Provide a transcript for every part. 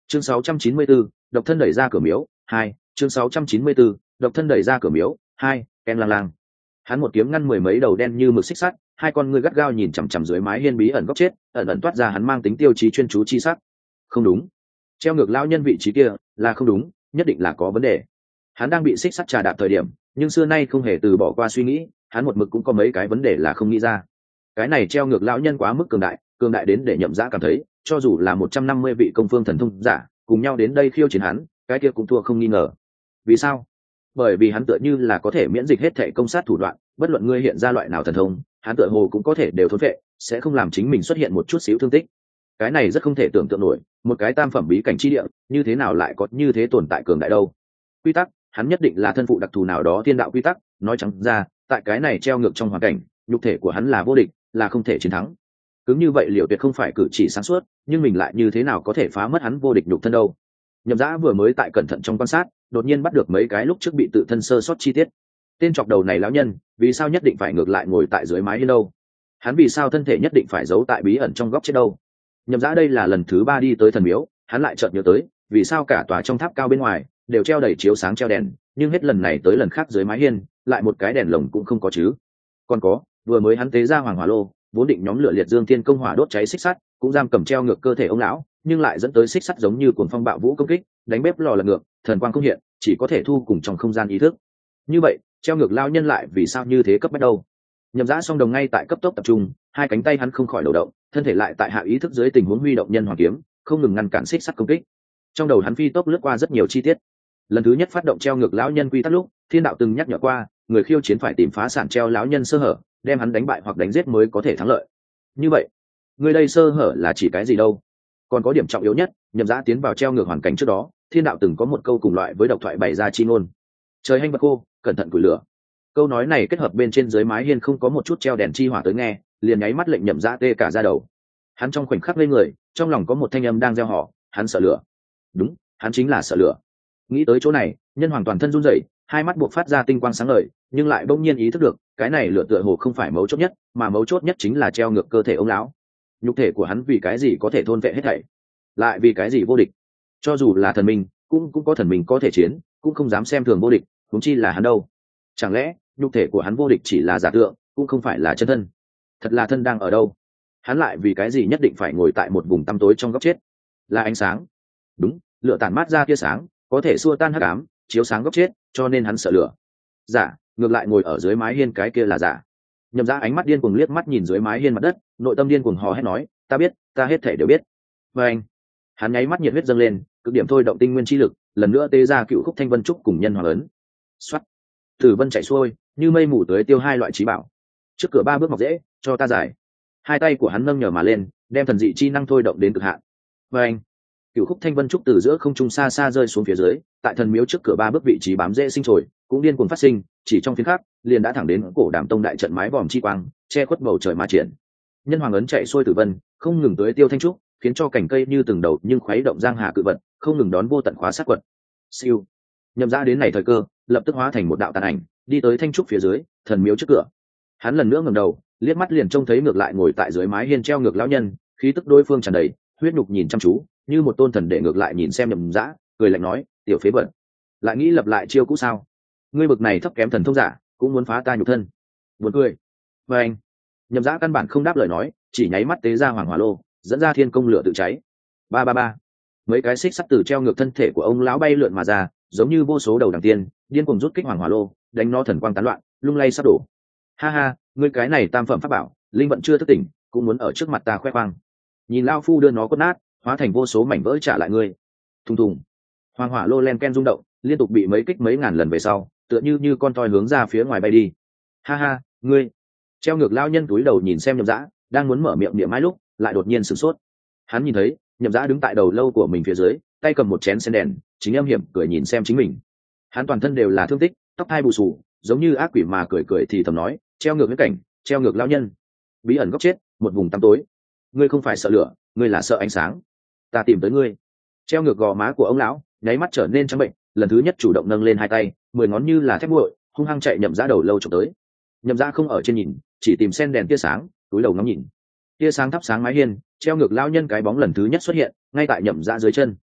chương 694, độc thân đẩy ra cửa miếu 2. chương 694, độc thân đẩy ra cửa miếu 2. Ken lang lang. Hắn một kiếm ngăn mười mấy đầu đen như mực xích sắt, hai con ngươi gắt gao nhìn chằm chằm dưới mái hiên bí ẩn góc chết, ẩn ẩn toát ra hắn mang tính tiêu chí chuyên chú chi sắc. Không đúng, treo ngược lão nhân vị trí kia là không đúng, nhất định là có vấn đề. Hắn đang bị xích sắt trà đạp thời điểm, nhưng xưa nay không hề từ bỏ qua suy nghĩ, hắn một mực cũng có mấy cái vấn đề là không nghĩ ra. Cái này treo ngược lão nhân quá mức cường đại đến để Nhậm Dã cảm thấy, cho dù là 150 vị công phương thần thông giả cùng nhau đến đây khiêu chiến hắn, cái kia cũng thua không nghi ngờ. Vì sao? Bởi vì hắn tựa như là có thể miễn dịch hết thể công sát thủ đoạn, bất luận ngươi hiện ra loại nào thần thông, hắn tựa hồ cũng có thể đều thốn vệ, sẽ không làm chính mình xuất hiện một chút xíu thương tích. Cái này rất không thể tưởng tượng nổi, một cái tam phẩm bí cảnh chi địa, như thế nào lại có như thế tồn tại cường đại đâu? Quy tắc, hắn nhất định là thân phụ đặc thù nào đó thiên đạo quy tắc, nói trắng ra, tại cái này treo ngược trong hoàn cảnh, nhục thể của hắn là vô địch, là không thể chiến thắng. Cứng như vậy liệu tuyệt không phải cử chỉ sáng suốt, nhưng mình lại như thế nào có thể phá mất hắn vô địch nhục thân đâu? Nhậm Dã vừa mới tại cẩn thận trong quan sát, đột nhiên bắt được mấy cái lúc trước bị tự thân sơ sót chi tiết. Tên chọc đầu này lão nhân, vì sao nhất định phải ngược lại ngồi tại dưới mái hiên đâu? Hắn vì sao thân thể nhất định phải giấu tại bí ẩn trong góc chết đâu? Nhậm Dã đây là lần thứ 3 đi tới thần miếu, hắn lại chợt nhớ tới, vì sao cả tòa trong tháp cao bên ngoài đều treo đầy chiếu sáng treo đèn, nhưng hết lần này tới lần khác dưới mái hiên lại một cái đèn lồng cũng không có chứ? Còn có, vừa mới hắn tế ra hoàng hỏa lô, vốn định nhóm lửa liệt dương thiên công hỏa đốt cháy xích sắt, cũng giam cầm treo ngược cơ thể ông lão, nhưng lại dẫn tới xích sắt giống như cuồng phong bạo vũ công kích, đánh bếp lò lật ngược, thần quang không hiện, chỉ có thể thu cùng trong không gian ý thức. Như vậy, treo ngược lao nhân lại vì sao như thế cấp bách đâu? Nhậm Dã song đồng ngay tại cấp tốc tập trung, hai cánh tay hắn không khỏi đầu động, thân thể lại tại hạ ý thức dưới tình huống huy động nhân hoàng kiếm, không ngừng ngăn cản xích sắt công kích. Trong đầu hắn phi tốc lướt qua rất nhiều chi tiết. Lần thứ nhất phát động treo ngược lão nhân quy tắc lúc, thiên đạo từng nhắc nhở qua, người khiêu chiến phải tìm phá sản treo lão nhân sơ hở, đem hắn đánh bại hoặc đánh giết mới có thể thắng lợi. Như vậy, người đây sơ hở là chỉ cái gì đâu? Còn có điểm trọng yếu nhất, Nhậm Dã tiến vào treo ngược hoàn cảnh trước đó, thiên đạo từng có một câu cùng loại với độc thoại bày ra chi ngôn: trời hanh vật khô, cẩn thận củi lửa. Câu nói này kết hợp bên trên dưới mái hiên không có một chút treo đèn chi hỏa tới nghe, liền nháy mắt lệnh Nhậm Dã tê cả da đầu. Hắn trong khoảnh khắc lên người, trong lòng có một thanh âm đang gieo họ, hắn sợ lửa. Đúng, hắn chính là sợ lửa. Nghĩ tới chỗ này, nhân hoàng toàn thân run rẩy, hai mắt buộc phát ra tinh quang sáng ngời, nhưng lại bỗng nhiên ý thức được, cái này lửa tựa hồ không phải mấu chốt nhất, mà mấu chốt nhất chính là treo ngược cơ thể ông lão. Nhục thể của hắn vì cái gì có thể thôn vệ hết thảy, lại vì cái gì vô địch? Cho dù là thần minh, cũng có thần minh có thể chiến, cũng không dám xem thường vô địch, huống chi là hắn đâu? Chẳng lẽ nhục thể của hắn vô địch chỉ là giả tượng, cũng không phải là chân thân? Thật là thân đang ở đâu? Hắn lại vì cái gì nhất định phải ngồi tại một vùng tăm tối trong góc chết? Là ánh sáng. Đúng, lửa tản mát ra tia sáng, có thể xua tan hắc ám, chiếu sáng góc chết, cho nên hắn sợ lửa. Giả, ngược lại ngồi ở dưới mái hiên cái kia là giả. Nhậm Dã ánh mắt điên cuồng liếc mắt nhìn dưới mái hiên mặt đất, nội tâm điên cuồng hò hét nói, ta biết, ta hết thể đều biết. Và anh, hắn nháy mắt nhiệt huyết dâng lên, cực điểm thôi động tinh nguyên chi lực, lần nữa tê ra cựu khúc thanh vân trúc cùng nhân hoàng ấn. Xoát, tử vân chạy xuôi, như mây mù tới tiêu hai loại trí bảo. Trước cửa 3 bước mọc dễ, cho ta giải. Hai tay của hắn nâng nhờ mà lên, đem thần dị chi năng thôi động đến cực hạn. Và anh, cựu khúc thanh vân trúc từ giữa không trung xa xa rơi xuống phía dưới, tại thần miếu trước cửa 3 bước vị trí bám rễ sinh trồi, cũng điên cuồng phát sinh, chỉ trong phiến khắc liền đã thẳng đến cổ Đàm Tông đại trận mái vòm chi quang, che khuất bầu trời mà triển. Nhân hoàng ấn chạy xuôi tử vân, không ngừng tới tiêu thanh trúc, khiến cho cảnh cây như từng đầu nhưng khuấy động giang hà cự vật, không ngừng đón vô tận khóa sát quật. Siêu, Nhậm Dã đến này thời cơ, lập tức hóa thành một đạo tàn ảnh, đi tới thanh trúc phía dưới, thần miếu trước cửa. Hắn lần nữa ngẩng đầu, liếc mắt liền trông thấy ngược lại ngồi tại dưới mái hiên treo ngược lão nhân, khí tức đối phương tràn đầy, huyết nhục nhìn chăm chú, như một tôn thần để ngược lại nhìn xem Nhậm Dã, cười lạnh nói, tiểu phế vật, lại nghĩ lập lại chiêu cũ sao? Ngươi bực này thấp kém thần thông giả, cũng muốn phá ta nhục thân? Buồn cười. Và anh, Nhậm Dã căn bản không đáp lời nói, chỉ nháy mắt tế ra hoàng hỏa lô, dẫn ra thiên công lửa tự cháy. Ba ba ba, mấy cái xích sắt từ treo ngược thân thể của ông lão bay lượn mà ra, giống như vô số đầu đằng tiên, điên cuồng rút kích hoàng hỏa lô, đánh nó thần quang tán loạn, lung lay sắp đổ. Ha ha, ngươi cái này tam phẩm pháp bảo, linh vận chưa thức tỉnh, cũng muốn ở trước mặt ta khoe khoang. Nhìn lão phu đưa nó cốt nát, hóa thành vô số mảnh vỡ trả lại ngươi. Thùng thùng, hoàng hỏa lô len ken rung động, liên tục bị mấy kích mấy ngàn lần về sau, tựa như con toi hướng ra phía ngoài bay đi. Ha ha, ngươi. Treo ngược lão nhân túi đầu nhìn xem Nhậm Dã, đang muốn mở miệng niệm mai lúc, lại đột nhiên sửng sốt. Hắn nhìn thấy Nhậm Dã đứng tại đầu lâu của mình phía dưới, tay cầm một chén sen đèn, chính âm hiểm cười nhìn xem chính mình. Hắn toàn thân đều là thương tích, tóc hai bù xù, giống như ác quỷ mà cười cười thì thầm nói, treo ngược với cảnh, treo ngược lão nhân, bí ẩn góc chết, một vùng tăm tối. Ngươi không phải sợ lửa, ngươi là sợ ánh sáng. Ta tìm tới ngươi. Treo ngược gò má của ông lão nháy mắt trở nên trắng bệnh, lần thứ nhất chủ động nâng lên hai tay, 10 ngón như là thép nguội, hung hăng chạy Nhậm Dã đầu lâu chụp tới. Nhậm Dã không ở trên nhìn, chỉ tìm sen đèn tia sáng, túi đầu ngắm nhìn. Tia sáng thắp sáng mái hiên, treo ngược lão nhân cái bóng lần thứ nhất xuất hiện ngay tại Nhậm Dã dưới chân.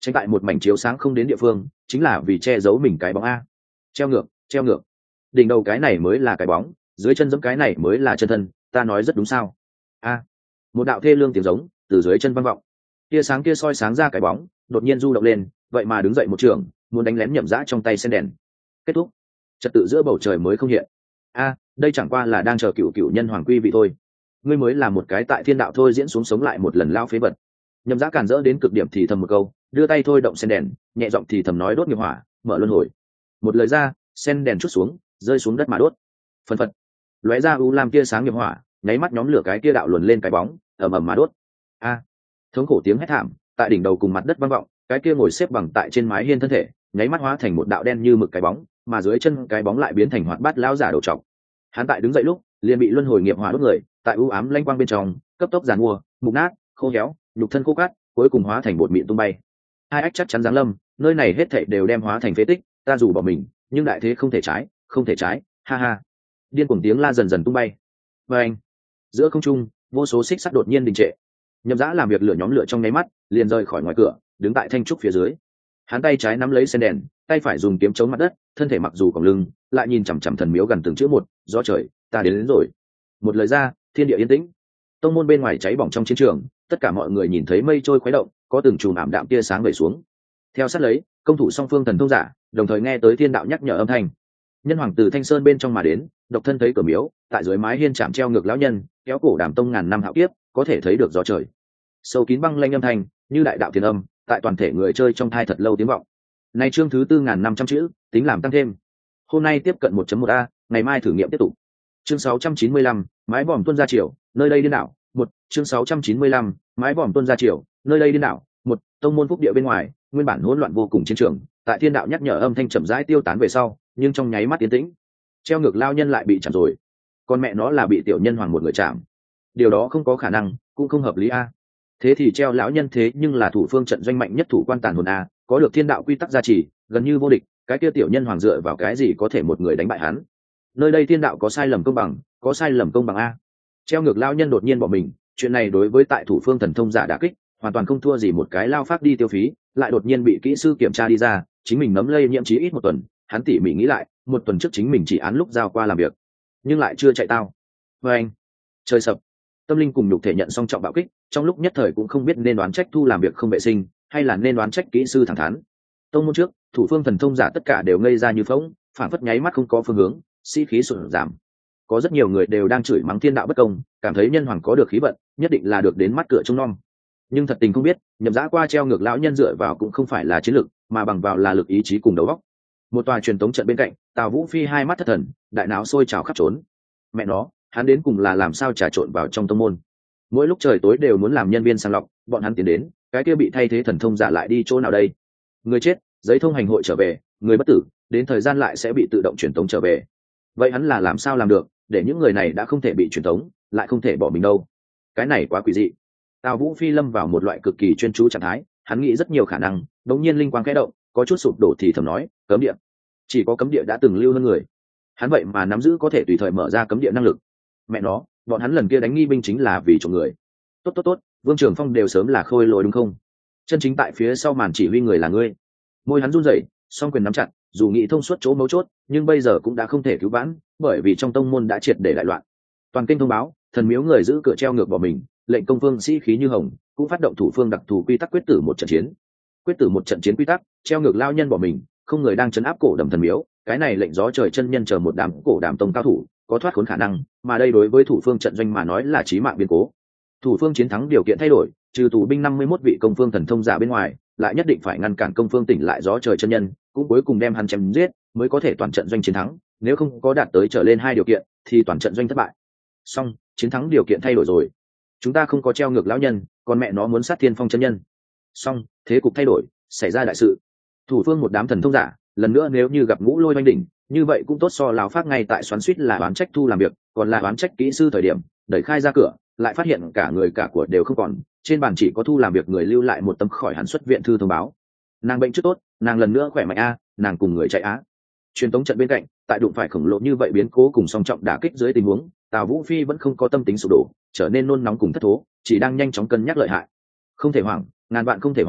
tránh tại một mảnh chiếu sáng không đến địa phương, chính là vì che giấu mình cái bóng a. Treo ngược, đỉnh đầu cái này mới là cái bóng, dưới chân giẫm cái này mới là chân thân, ta nói rất đúng sao? A. Một đạo thê lương tiếng giống từ dưới chân vang vọng, tia sáng kia soi sáng ra cái bóng đột nhiên du động lên, vậy mà đứng dậy một trường muốn đánh lén Nhậm Dã trong tay sen đèn. Kết thúc, trật tự giữa bầu trời mới không hiện. A, đây chẳng qua là đang chờ cựu nhân hoàng quy vị thôi, ngươi mới là một cái tại thiên đạo thôi diễn xuống sống lại một lần lao phế vật. Nhậm Dã càn rỡ đến cực điểm thì thầm một câu, đưa tay thôi động sen đèn, nhẹ giọng thì thầm nói đốt nghiệp hỏa, mở luân hồi. Một lời ra, sen đèn chút xuống, rơi xuống đất mà đốt. Phần phật, lóe ra u lam tia sáng nghiệp hỏa, nháy mắt nhóm lửa cái kia đạo luồn lên cái bóng, ầm ầm mà đốt. A, thống khổ tiếng hét thảm tại đỉnh đầu cùng mặt đất vang vọng, cái kia ngồi xếp bằng tại trên mái hiên thân thể, nháy mắt hóa thành một đạo đen như mực cái bóng, mà dưới chân cái bóng lại biến thành hoạt bát lão giả đầu trọc. Hắn tại đứng dậy lúc, liền bị luân hồi nghiệp hỏa đốt người, tại u ám lanh quang bên trong, cấp tốc giàn mua, mục nát, khô héo, nhục thân khô cát, cuối cùng hóa thành bột mịn tung bay. Hai ách chắc chắn giáng lâm, nơi này hết thảy đều đem hóa thành phế tích, ta dù bỏ mình, nhưng đại thế không thể trái, không thể trái, ha ha. Điên cuồng tiếng la dần dần tung bay. Và anh, giữa không trung, vô số xích sắt đột nhiên đình trệ. Nhậm Dã làm việc lửa nhóm lửa trong nháy mắt, liền rời khỏi ngoài cửa, đứng tại thanh trúc phía dưới. Hắn tay trái nắm lấy sen đèn, tay phải dùng kiếm chống mặt đất, thân thể mặc dù còng lưng, lại nhìn chằm chằm thần miếu gần từng chữ một, do trời, ta đến rồi. Một lời ra, thiên địa yên tĩnh. Tông môn bên ngoài cháy bỏng trong chiến trường, tất cả mọi người nhìn thấy mây trôi khuấy động, có từng chùm ảm đạm tia sáng vẩy xuống. Theo sát lấy, công thủ song phương thần thông giả, đồng thời nghe tới thiên đạo nhắc nhở âm thanh. Nhân hoàng từ Thanh Sơn bên trong mà đến, độc thân thấy cửa miếu, tại dưới mái hiên chạm treo ngược lão nhân, kéo cổ Đàm Tông ngàn năm hạo kiếp, có thể thấy được gió trời. Sâu kín băng lanh âm thanh, như đại đạo thiên âm, tại toàn thể người chơi trong thai thật lâu tiếng vọng. Này chương thứ 4500 chữ, tính làm tăng thêm. Hôm nay tiếp cận 1.1a, ngày mai thử nghiệm tiếp tục. Chương 695, mái vòm tuôn ra chiều, nơi đây điên đảo. Chương 695, mái vòm tuôn ra chiều, nơi đây điên đảo. Tông môn phúc địa bên ngoài, nguyên bản hỗn loạn vô cùng chiến trường, tại thiên đạo nhắc nhở âm thanh chậm rãi tiêu tán về sau, nhưng trong nháy mắt tiến tĩnh. Treo ngược lao nhân lại bị chạm rồi. Con mẹ nó là bị tiểu nhân hoàng một người chạm. Điều đó không có khả năng, cũng không hợp lý a. Thế thì treo lão nhân thế nhưng là thủ phương trận doanh mạnh nhất thủ quan tàn hồn a, có được thiên đạo quy tắc gia trì, gần như vô địch, cái kia tiểu nhân hoàng dựa vào cái gì có thể một người đánh bại hắn? Nơi đây thiên đạo có sai lầm công bằng, có sai lầm công bằng a. Treo ngược lao nhân đột nhiên bỏ mình, chuyện này đối với tại thủ phương thần thông giả đả kích, hoàn toàn không thua gì một cái lao pháp đi tiêu phí, lại đột nhiên bị kỹ sư kiểm tra đi ra, chính mình nấm lây nhiễm chí ít 1 tuần, hắn tỉ mỉ nghĩ lại, 1 tuần trước chính mình chỉ án lúc giao qua làm việc, nhưng lại chưa chạy tao. Và anh, trời sập, tâm linh cùng nhục thể nhận song trọng bạo kích, trong lúc nhất thời cũng không biết nên đoán trách thu làm việc không vệ sinh, hay là nên đoán trách kỹ sư thẳng thắn. Tông môn trước, thủ phương thần thông giả tất cả đều ngây ra như phỗng, phản phất nháy mắt không có phương hướng, sĩ khí sụt giảm. Có rất nhiều người đều đang chửi mắng thiên đạo bất công, cảm thấy nhân hoàng có được khí vận, nhất định là được đến mắt cửa trông nom. Nhưng thật tình không biết, Nhậm Dã qua treo ngược lão nhân dựa vào cũng không phải là chiến lực, mà bằng vào là lực ý chí cùng đầu óc. Một tòa truyền tống trận bên cạnh, Tào Vũ Phi hai mắt thất thần, đại não sôi trào khắp trốn. Mẹ nó, hắn đến cùng là làm sao trà trộn vào trong tông môn? Mỗi lúc trời tối đều muốn làm nhân viên sàng lọc, bọn hắn tiến đến, cái kia bị thay thế thần thông giả lại đi chỗ nào đây? Người chết, giấy thông hành hội trở về, người bất tử, đến thời gian lại sẽ bị tự động truyền tống trở về. Vậy hắn là làm sao làm được, để những người này đã không thể bị truyền tống, lại không thể bỏ mình đâu? Cái này quá quỷ dị. Tào Vũ Phi lâm vào một loại cực kỳ chuyên chú trạng thái, hắn nghĩ rất nhiều khả năng, đống nhiên linh quang khẽ động, có chút sụp đổ thì thầm nói, cấm địa. Chỉ có cấm địa đã từng lưu hơn người. Hắn vậy mà nắm giữ có thể tùy thời mở ra cấm địa năng lực. Mẹ nó, bọn hắn lần kia đánh nghi binh chính là vì trộm người. Tốt, Vương Trường Phong đều sớm là khôi lỗi đúng không? Chân chính tại phía sau màn chỉ huy người là ngươi. Môi hắn run rẩy, song quyền nắm chặt, dù nghĩ thông suốt chỗ mấu chốt, nhưng bây giờ cũng đã không thể cứu vãn, bởi vì trong tông môn đã triệt để đại loạn. Toàn kênh thông báo, thần miếu người giữ cửa treo ngược bỏ mình, lệnh công phương sĩ khí như hồng, cũng phát động thủ phương đặc thù quy tắc quyết tử một trận chiến. Quyết tử một trận chiến quy tắc, treo ngược lao nhân bỏ mình, không người đang trấn áp cổ đầm thần miếu, cái này lệnh gió trời chân nhân chờ một đám cổ đàm tông cao thủ, có thoát khốn khả năng, mà đây đối với thủ phương trận doanh mà nói là chí mạng biến cố. Thủ phương chiến thắng điều kiện thay đổi, trừ tù binh 51 vị công phương thần thông giả bên ngoài, lại nhất định phải ngăn cản công phương tỉnh lại gió trời chân nhân, cũng cuối cùng đem hắn chém giết, mới có thể toàn trận doanh chiến thắng, nếu không có đạt tới trở lên 2 điều kiện thì toàn trận doanh thất bại. Song, chiến thắng điều kiện thay đổi rồi. Chúng ta không có treo ngược lão nhân, còn mẹ nó muốn sát Thiên Phong chân nhân. Song, thế cục thay đổi, xảy ra đại sự. Thủ phương một đám thần thông giả, lần nữa nếu như gặp ngũ lôi oanh đỉnh, như vậy cũng tốt so lão phát ngay tại xoắn suýt là oán trách thu làm việc, còn là oán trách kỹ sư thời điểm, đẩy khai ra cửa, lại phát hiện cả người cả của đều không còn, trên bàn chỉ có thu làm việc người lưu lại một tấm khỏi hẳn xuất viện thư thông báo. Nàng bệnh trước tốt, nàng lần nữa khỏe mạnh a, nàng cùng người chạy á. Truyền tống trận bên cạnh, tại đụng phải khổng lồ như vậy biến cố cùng song trọng đả kích dưới tình huống, Tào Vũ Phi vẫn không có tâm tính sụp đổ, trở nên nôn nóng cùng thất thố, chỉ đang nhanh chóng cân nhắc lợi hại. Không thể hoảng, ngàn vạn không thể hoảng,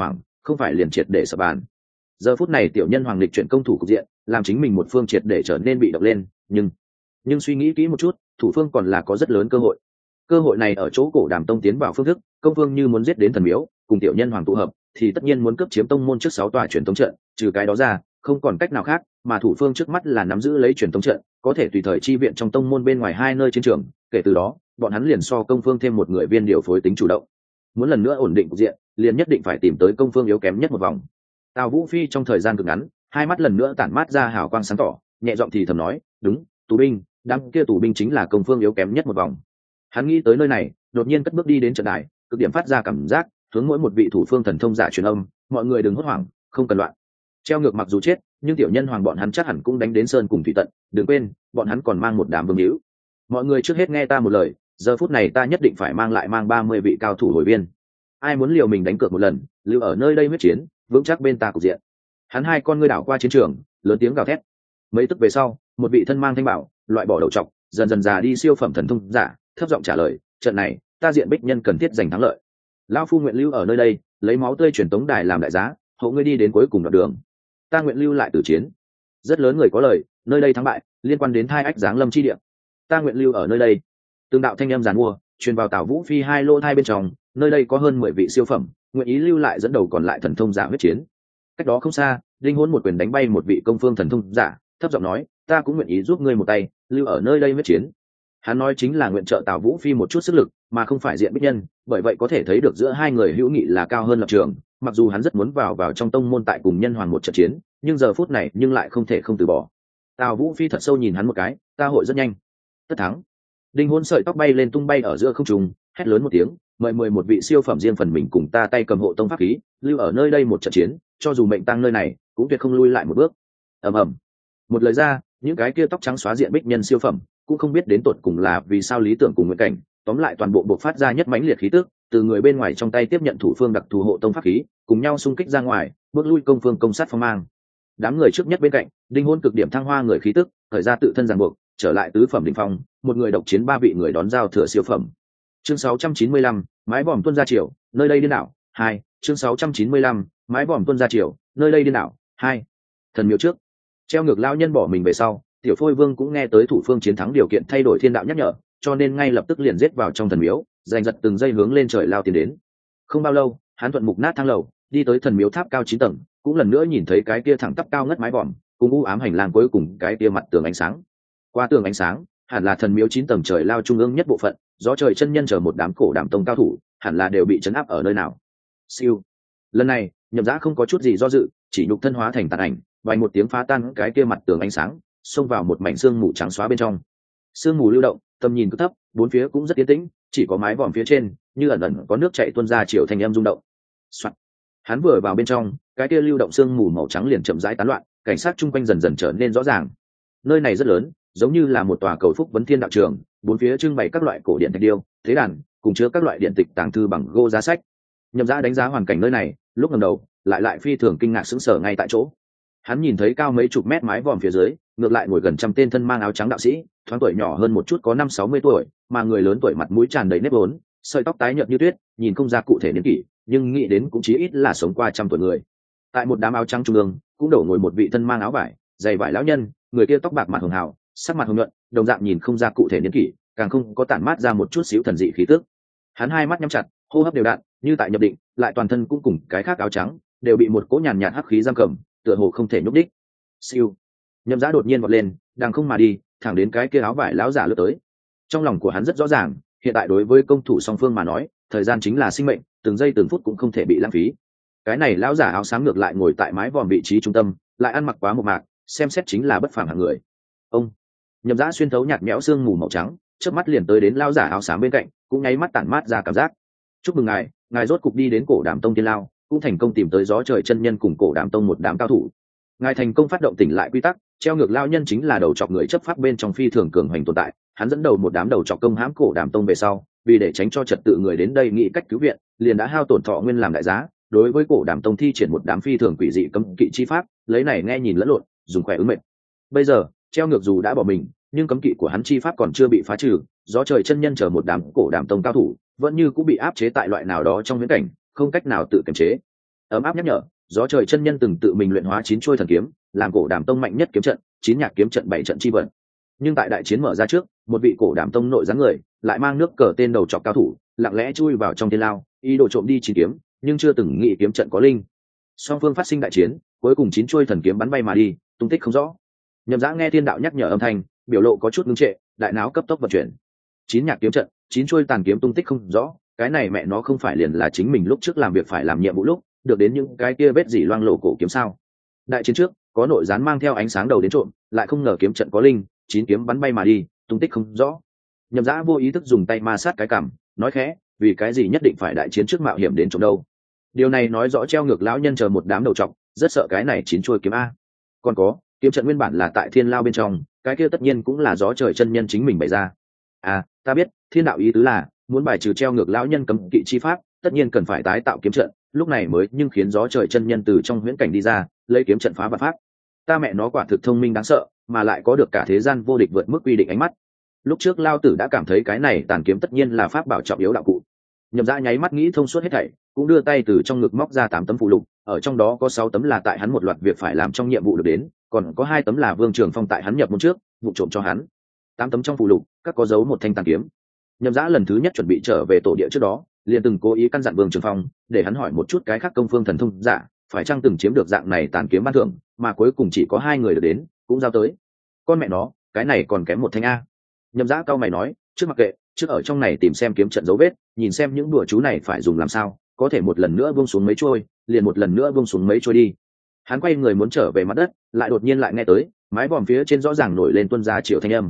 không phải liền triệt để sập bàn. Giờ phút này tiểu nhân hoàng lịch chuyển công thủ cục diện, làm chính mình một phương triệt để trở nên bị động lên, nhưng suy nghĩ kỹ một chút, thủ phương còn là có rất lớn cơ hội. Cơ hội này ở chỗ cổ đàm tông tiến vào phương thức, công phương như muốn giết đến thần miếu cùng tiểu nhân hoàng tụ hợp, thì tất nhiên muốn cướp chiếm tông môn trước 6 tòa truyền tống trận, trừ cái đó ra không còn cách nào khác, mà thủ phương trước mắt là nắm giữ lấy truyền tống trận, có thể tùy thời chi viện trong tông môn bên ngoài 2 nơi chiến trường, kể từ đó bọn hắn liền so công phương thêm một người viên điều phối tính chủ động. Muốn lần nữa ổn định cục diện, liền nhất định phải tìm tới công phương yếu kém nhất một vòng. Tào Vũ Phi trong thời gian cực ngắn, hai mắt lần nữa tản mát ra hào quang sáng tỏ, nhẹ giọng thì thầm nói, đúng, tù binh, đám kia tù binh chính là công phương yếu kém nhất một vòng. Hắn nghĩ tới nơi này, đột nhiên cất bước đi đến trận đài, cực điểm phát ra cảm giác, hướng mỗi một vị thủ phương thần thông giả truyền âm, mọi người đừng hốt hoảng, không cần loạn. Treo ngược mặc dù chết, nhưng tiểu nhân hoàng bọn hắn chắc hẳn cũng đánh đến sơn cùng thủy tận, đừng quên, bọn hắn còn mang một đám vương hữu. Mọi người trước hết nghe ta một lời, giờ phút này ta nhất định phải mang 30 vị cao thủ hồi viên. Ai muốn liều mình đánh cược một lần, lưu ở nơi đây huyết chiến, vững chắc bên ta cục diện. Hắn hai con ngươi đảo qua chiến trường, lớn tiếng gào thét. Mấy tức về sau, một vị thân mang thanh bảo, loại bỏ đầu trọc, dần dần già đi siêu phẩm thần thông giả, thấp giọng trả lời, trận này ta diện bích nhân cần thiết giành thắng lợi. Lão phu nguyện lưu ở nơi đây, lấy máu tươi truyền tống đài làm đại giá, hộ ngươi đi đến cuối cùng đoạn đường. Ta nguyện lưu lại tử chiến. Rất lớn người có lời, nơi đây thắng bại liên quan đến thai ách giáng lâm chi địa. Ta nguyện lưu ở nơi đây. Tương đạo thanh âm giàn mua truyền vào Tào Vũ Phi hai lô thai bên trong, nơi đây có hơn 10 vị siêu phẩm, nguyện ý lưu lại dẫn đầu còn lại thần thông giả huyết chiến. Cách đó không xa, Đinh Hôn một quyền đánh bay một vị công phương thần thông giả, thấp giọng nói, ta cũng nguyện ý giúp ngươi một tay, lưu ở nơi đây huyết chiến. Hắn nói chính là nguyện trợ Tào Vũ Phi một chút sức lực, mà không phải diện bích nhân, bởi vậy có thể thấy được giữa hai người hữu nghị là cao hơn lập trường. Mặc dù hắn rất muốn vào trong tông môn tại cùng nhân hoàng một trận chiến, nhưng giờ phút này nhưng lại không thể không từ bỏ. Tào Vũ Phi thật sâu nhìn hắn một cái, ta hội rất nhanh tất thắng. Đinh Hôn sợi tóc bay lên tung bay ở giữa không trung, hét lớn một tiếng, mời 11 vị siêu phẩm riêng phần mình cùng ta tay cầm hộ tông pháp khí, lưu ở nơi đây một trận chiến, cho dù mệnh tăng nơi này, cũng tuyệt không lui lại một bước. Ầm ầm. Một lời ra, những cái kia tóc trắng xóa diện bích nhân siêu phẩm, cũng không biết đến tột cùng là vì sao lý tưởng cùng nguyện cảnh, tóm lại toàn bộ bộc phát ra nhất mãnh liệt khí tức, từ người bên ngoài trong tay tiếp nhận thủ phương đặc thù hộ tông pháp khí, cùng nhau xung kích ra ngoài, bước lui công phương công sát phong mang. Đám người trước nhất bên cạnh, Đinh Hôn cực điểm thăng hoa người khí tức, thời ra tự thân ràng buộc, trở lại tứ phẩm đỉnh phong, một người độc chiến 3 vị người đón giao thừa siêu phẩm. Chương 695, mái vòm tuôn ra chiều, nơi đây điên đảo. 2, chương 695, mái vòm tuôn ra chiều, nơi đây điên đảo. 2. Thần miếu trước, treo ngược lao nhân bỏ mình về sau, Tiểu Phôi Vương cũng nghe tới thủ phương chiến thắng điều kiện thay đổi thiên đạo nhắc nhở, cho nên ngay lập tức liền giết vào trong thần miếu, giành giật từng giây hướng lên trời lao tiến đến. Không bao lâu, hắn thuận mục nát thang lầu, đi tới thần miếu tháp cao 9 tầng, cũng lần nữa nhìn thấy cái kia thẳng tắp cao ngất mái vòm, cùng u ám hành lang cuối cùng cái kia mặt tường ánh sáng. Qua tường ánh sáng, hẳn là thần miếu 9 tầng trời lao trung ương nhất bộ phận, gió trời chân nhân chờ một đám cổ đàm tông cao thủ, hẳn là đều bị trấn áp ở nơi nào. Siêu. Lần này, Nhậm Dã không có chút gì do dự, chỉ nhục thân hóa thành tàn ảnh, vài một tiếng phá tan cái kia mặt tường ánh sáng, xông vào một mảnh sương mù trắng xóa bên trong. Sương mù lưu động, tầm nhìn cực thấp, bốn phía cũng rất yên tĩnh, chỉ có mái vòm phía trên, như ẩn ẩn có nước chảy tuôn ra chiều thành âm rung động. Soạt. Hắn vừa vào bên trong, cái kia lưu động sương mù màu trắng liền chậm rãi tán loạn, cảnh sát chung quanh dần dần trở nên rõ ràng. Nơi này rất lớn, giống như là một tòa cầu phúc vấn thiên đạo trường, bốn phía trưng bày các loại cổ điện thạch điêu, thế đàn, cùng chứa các loại điện tịch tàng thư bằng gỗ giá sách. Nhậm Dã đánh giá hoàn cảnh nơi này, lúc ngẩng đầu, lại phi thường kinh ngạc sững sờ ngay tại chỗ. Hắn nhìn thấy cao mấy chục mét mái vòm phía dưới, ngược lại ngồi gần trăm tên thân mang áo trắng đạo sĩ, thoáng tuổi nhỏ hơn một chút có 50-60 tuổi, mà người lớn tuổi mặt mũi tràn đầy nếp vốn, sợi tóc tái nhợt như tuyết, nhìn không ra cụ thể niên kỷ, nhưng nghĩ đến cũng chí ít là sống qua trăm tuổi người. Tại một đám áo trắng trung ương, cũng đổ ngồi một vị thân mang áo vải, giày vải lão nhân, người kia tóc bạc mặt hường hào, sắc mặt hồng nhuận, đồng dạng nhìn không ra cụ thể niên kỷ, càng không có tản mát ra một chút xíu thần dị khí tức. Hắn hai mắt nhắm chặt, hô hấp đều đặn, như tại nhập định, lại toàn thân cũng cùng cái khác áo trắng đều bị một cỗ nhàn nhạt hắc khí giam cầm, tựa hồ không thể nhúc đích. Siêu. Nhậm Dã đột nhiên vọt lên, đang không mà đi, thẳng đến cái kia áo vải lão giả lướt tới. Trong lòng của hắn rất rõ ràng, hiện tại đối với công thủ song phương mà nói, thời gian chính là sinh mệnh, từng giây từng phút cũng không thể bị lãng phí. Cái này lão giả áo xám ngược lại ngồi tại mái vòm vị trí trung tâm, lại ăn mặc quá một mạc, xem xét chính là bất phàm hạng người. Ông. Nhậm Dã xuyên thấu nhạt nhẽo sương mù màu trắng, chớp mắt liền tới đến lão giả áo xám bên cạnh, cũng nháy mắt tản mát ra cảm giác. Chúc mừng ngài rốt cục đi đến cổ đàm tông tiên lao, cũng thành công tìm tới gió trời chân nhân cùng cổ đàm tông một đám cao thủ. Ngài thành công phát động tỉnh lại quy tắc, treo ngược lao nhân chính là đầu chọc người chấp pháp bên trong phi thường cường hành tồn tại. Hắn dẫn đầu một đám đầu chọc công hãm cổ đàm tông về sau, vì để tránh cho trật tự người đến đây nghĩ cách cứu viện, liền đã hao tổn thọ nguyên làm đại giá, đối với cổ đàm tông thi triển một đám phi thường quỷ dị cấm kỵ chi pháp, lấy này nghe nhìn lẫn lộn, dùng khỏe ứng mệnh. Bây giờ, treo ngược dù đã bỏ mình, nhưng cấm kỵ của hắn chi pháp còn chưa bị phá trừ, gió trời chân nhân chờ một đám cổ đàm tông cao thủ, vẫn như cũng bị áp chế tại loại nào đó trong viễn cảnh, không cách nào tự kiềm chế. ấm áp nhắc nhở, gió trời chân nhân từng tự mình luyện hóa 9 chuôi thần kiếm, làm cổ đàm tông mạnh nhất kiếm trận, 9 nhạc kiếm trận 7 trận chi vận. Nhưng tại đại chiến mở ra trước, một vị cổ đàm tông nội giáng người lại mang nước cờ tên đầu trọc cao thủ lặng lẽ chui vào trong thiên lao, ý đồ trộm đi 9 kiếm, nhưng chưa từng nghĩ kiếm trận có linh. Song phương phát sinh đại chiến, cuối cùng 9 chuôi thần kiếm bắn bay mà đi, tung tích không rõ. Nhậm Dã nghe thiên đạo nhắc nhở âm thanh, biểu lộ có chút ngưng trệ, đại não cấp tốc vận chuyển. 9 nhạc kiếm trận, 9 chuôi tàn kiếm tung tích không rõ, cái này mẹ nó không phải liền là chính mình lúc trước làm việc phải làm nhiệm vụ lúc được đến những cái kia vết dỉ loang lổ cổ kiếm sao? Đại chiến trước có nội gián mang theo ánh sáng đầu đến trộm, lại không ngờ kiếm trận có linh, 9 kiếm bắn bay mà đi, tung tích không rõ. Nhậm Dã vô ý thức dùng tay ma sát cái cằm, nói khẽ, vì cái gì nhất định phải đại chiến trước mạo hiểm đến trộm đâu? Điều này nói rõ treo ngược lão nhân chờ một đám đầu trọc, rất sợ cái này 9 chuôi kiếm a. Còn có, kiếm trận nguyên bản là tại thiên lao bên trong, cái kia tất nhiên cũng là gió trời chân nhân chính mình bày ra. À, ta biết, thiên đạo ý tứ là muốn bài trừ treo ngược lão nhân cấm kỵ chi pháp, tất nhiên cần phải tái tạo kiếm trận, lúc này mới nhưng khiến gió trời chân nhân từ trong huyễn cảnh đi ra, lấy kiếm trận phá vạn pháp. Ta mẹ nó quả thực thông minh đáng sợ, mà lại có được cả thế gian vô địch vượt mức quy định ánh mắt. Lúc trước Lao Tử đã cảm thấy cái này tàn kiếm tất nhiên là pháp bảo trọng yếu đạo cụ. Nhậm Dã nháy mắt nghĩ thông suốt hết thảy, cũng đưa tay từ trong ngực móc ra 8 tấm phụ lục, ở trong đó có 6 tấm là tại hắn một loạt việc phải làm trong nhiệm vụ được đến, còn có 2 tấm là Vương Trường Phong tại hắn nhập môn trước, vụ trộm cho hắn. 8 tấm trong phụ lục, các có dấu một thanh tàn kiếm. Nhậm Dã lần thứ nhất chuẩn bị trở về tổ địa trước đó, liền từng cố ý căn dặn Vương Trường Phong, để hắn hỏi một chút cái khác công phương thần thông giả, phải chăng từng chiếm được dạng này tàn kiếm ban thưởng, mà cuối cùng chỉ có 2 người được đến, cũng giao tới. Con mẹ nó, cái này còn kém một thanh a. Nhậm Dã cao mày nói, trước mặc kệ, trước ở trong này tìm xem kiếm trận dấu vết, nhìn xem những đùa chú này phải dùng làm sao, có thể một lần nữa buông xuống mấy trôi, liền một lần nữa buông xuống mấy trôi đi. Hắn quay người muốn trở về mặt đất, lại đột nhiên lại nghe tới, mái vòm phía trên rõ ràng nổi lên tuôn ra triệu thanh âm.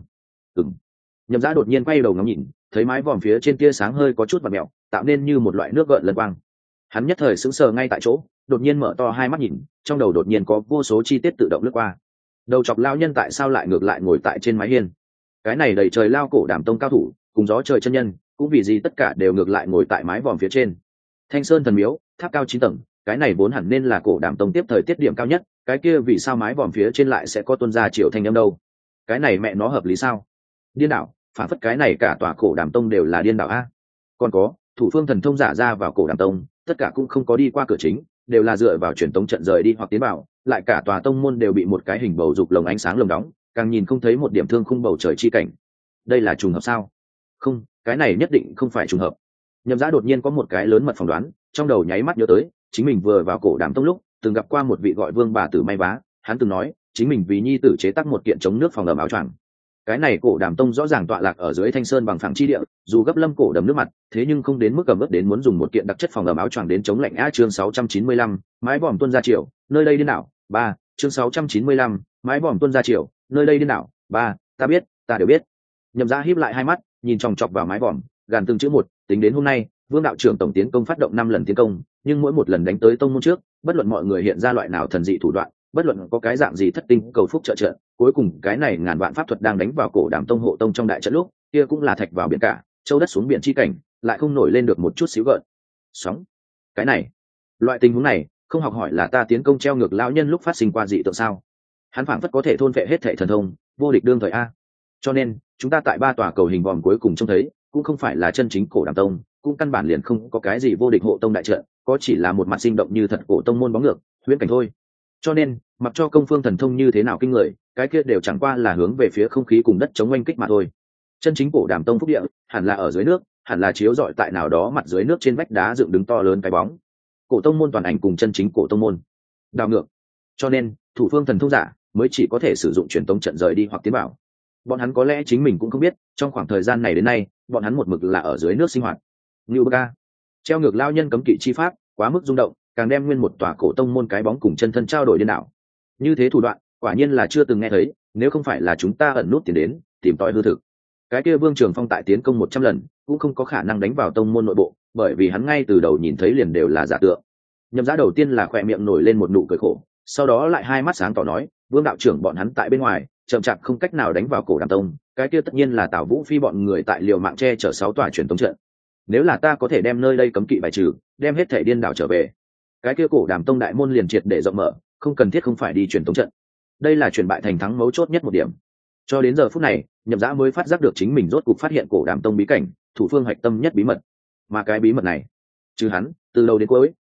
Nhậm Dã đột nhiên quay đầu ngắm nhìn, thấy mái vòm phía trên tia sáng hơi có chút vặn mèo, tạo nên như một loại nước gợn lân quang. Hắn nhất thời sững sờ ngay tại chỗ, đột nhiên mở to hai mắt nhìn, trong đầu đột nhiên có vô số chi tiết tự động lướt qua. Đầu chọc lao nhân tại sao lại ngược lại ngồi tại trên mái hiên? Cái này đầy trời lao cổ đảm tông cao thủ, cùng gió trời chân nhân, cũng vì gì tất cả đều ngược lại ngồi tại mái vòm phía trên. Thanh Sơn thần miếu, tháp cao 9 tầng, cái này vốn hẳn nên là cổ đảm tông tiếp thời tiết điểm cao nhất, cái kia vì sao mái vòm phía trên lại sẽ có tuôn ra triệu thanh âm đâu? Cái này mẹ nó hợp lý sao? Điên đảo, phản phất cái này cả tòa cổ đàm tông đều là điên đảo a. Còn có thủ phương thần thông giả ra vào cổ đàm tông, tất cả cũng không có đi qua cửa chính, đều là dựa vào truyền tống trận rời đi hoặc tiến vào, lại cả tòa tông môn đều bị một cái hình bầu dục lồng ánh sáng lồng đóng, càng nhìn không thấy một điểm thương khung bầu trời chi cảnh. Đây là trùng hợp sao? Không, cái này nhất định không phải trùng hợp. Nhậm Dã đột nhiên có một cái lớn mật phỏng đoán, trong đầu nháy mắt nhớ tới, chính mình vừa vào cổ đàm tông lúc, từng gặp qua một vị gọi Vương bà tử may vá, hắn từng nói, chính mình vì nhi tử chế tác một kiện chống nước phòng ẩm áo choàng. Cái này cổ đàm tông rõ ràng tọa lạc ở dưới thanh sơn bằng phẳng chi địa, dù gấp lâm cổ đầm nước mặt, thế nhưng không đến mức cầm ướt đến muốn dùng một kiện đặc chất phòng ẩm áo choàng đến chống lạnh. A chương 695, mái vòm tuôn ra chiều, nơi đây điên đảo. 3, chương 695, mái vòm tuôn ra chiều, nơi đây điên đảo. 3, ta biết, ta đều biết. Nhậm Dã híp lại hai mắt, nhìn chòng chọc vào mái vòm, gàn từng chữ một, tính đến hôm nay, Vương đạo trưởng tổng tiến công phát động 5 lần tiến công, nhưng mỗi một lần đánh tới tông môn trước, bất luận mọi người hiện ra loại nào thần dị thủ đoạn, bất luận có cái dạng gì thất tinh cầu phúc trợ trận, cuối cùng cái này ngàn vạn pháp thuật đang đánh vào cổ đàm tông hộ tông trong đại trận lúc, kia cũng là thạch vào biển cả, châu đất xuống biển chi cảnh, lại không nổi lên được một chút xíu gợn sóng. Cái này, loại tình huống này, không học hỏi là ta tiến công treo ngược lão nhân lúc phát sinh qua dị tượng sao? Hắn phảng phất có thể thôn phệ hết thảy thần thông, vô địch đương thời a. Cho nên, chúng ta tại 3 tòa cầu hình vòm cuối cùng trông thấy, cũng không phải là chân chính cổ đàm tông, cũng căn bản liền không có cái gì vô địch hộ tông đại trận, có chỉ là một mặt sinh động như thật cổ tông môn bóng ngược, huyễn cảnh thôi. Cho nên, mặc cho công phương thần thông như thế nào kinh người, cái kia đều chẳng qua là hướng về phía không khí cùng đất chống oanh kích mà thôi. Chân chính cổ đàm tông phúc địa, hẳn là ở dưới nước, hẳn là chiếu rọi tại nào đó mặt dưới nước trên vách đá dựng đứng to lớn cái bóng. Cổ tông môn toàn ảnh cùng chân chính cổ tông môn đảo ngược. Cho nên, thủ phương thần thông giả mới chỉ có thể sử dụng truyền tống trận rời đi hoặc tiến vào. Bọn hắn có lẽ chính mình cũng không biết, trong khoảng thời gian này đến nay, bọn hắn một mực là ở dưới nước sinh hoạt. Ngưu Bơ treo ngược lao nhân cấm kỵ chi pháp, quá mức rung động, càng đem nguyên một tòa cổ tông môn cái bóng cùng chân thân trao đổi điên đảo. Như thế thủ đoạn, quả nhiên là chưa từng nghe thấy, nếu không phải là chúng ta ẩn nút tiền đến tìm tòi hư thực, cái kia Vương Trường Phong tại tiến công 100 lần cũng không có khả năng đánh vào tông môn nội bộ, bởi vì hắn ngay từ đầu nhìn thấy liền đều là giả tượng. Nhậm Dã đầu tiên là khỏe miệng nổi lên một nụ cười khổ, sau đó lại hai mắt sáng tỏ nói, Vương đạo trưởng bọn hắn tại bên ngoài chậm chạp không cách nào đánh vào cổ đàm tông, cái kia tất nhiên là Tào Vũ Phi bọn người tại liều mạng che chở 6 tòa truyền tống trận. Nếu là ta có thể đem nơi đây cấm kỵ bài trừ, đem hết thể điên đảo trở về, cái kia cổ đàm tông đại môn liền triệt để rộng mở, không cần thiết không phải đi truyền tống trận. Đây là chuyển bại thành thắng mấu chốt nhất một điểm. Cho đến giờ phút này, Nhậm Dã mới phát giác được chính mình rốt cục phát hiện cổ đàm tông bí cảnh, thủ phương hạch tâm nhất bí mật. Mà cái bí mật này, trừ hắn, từ đầu đến cuối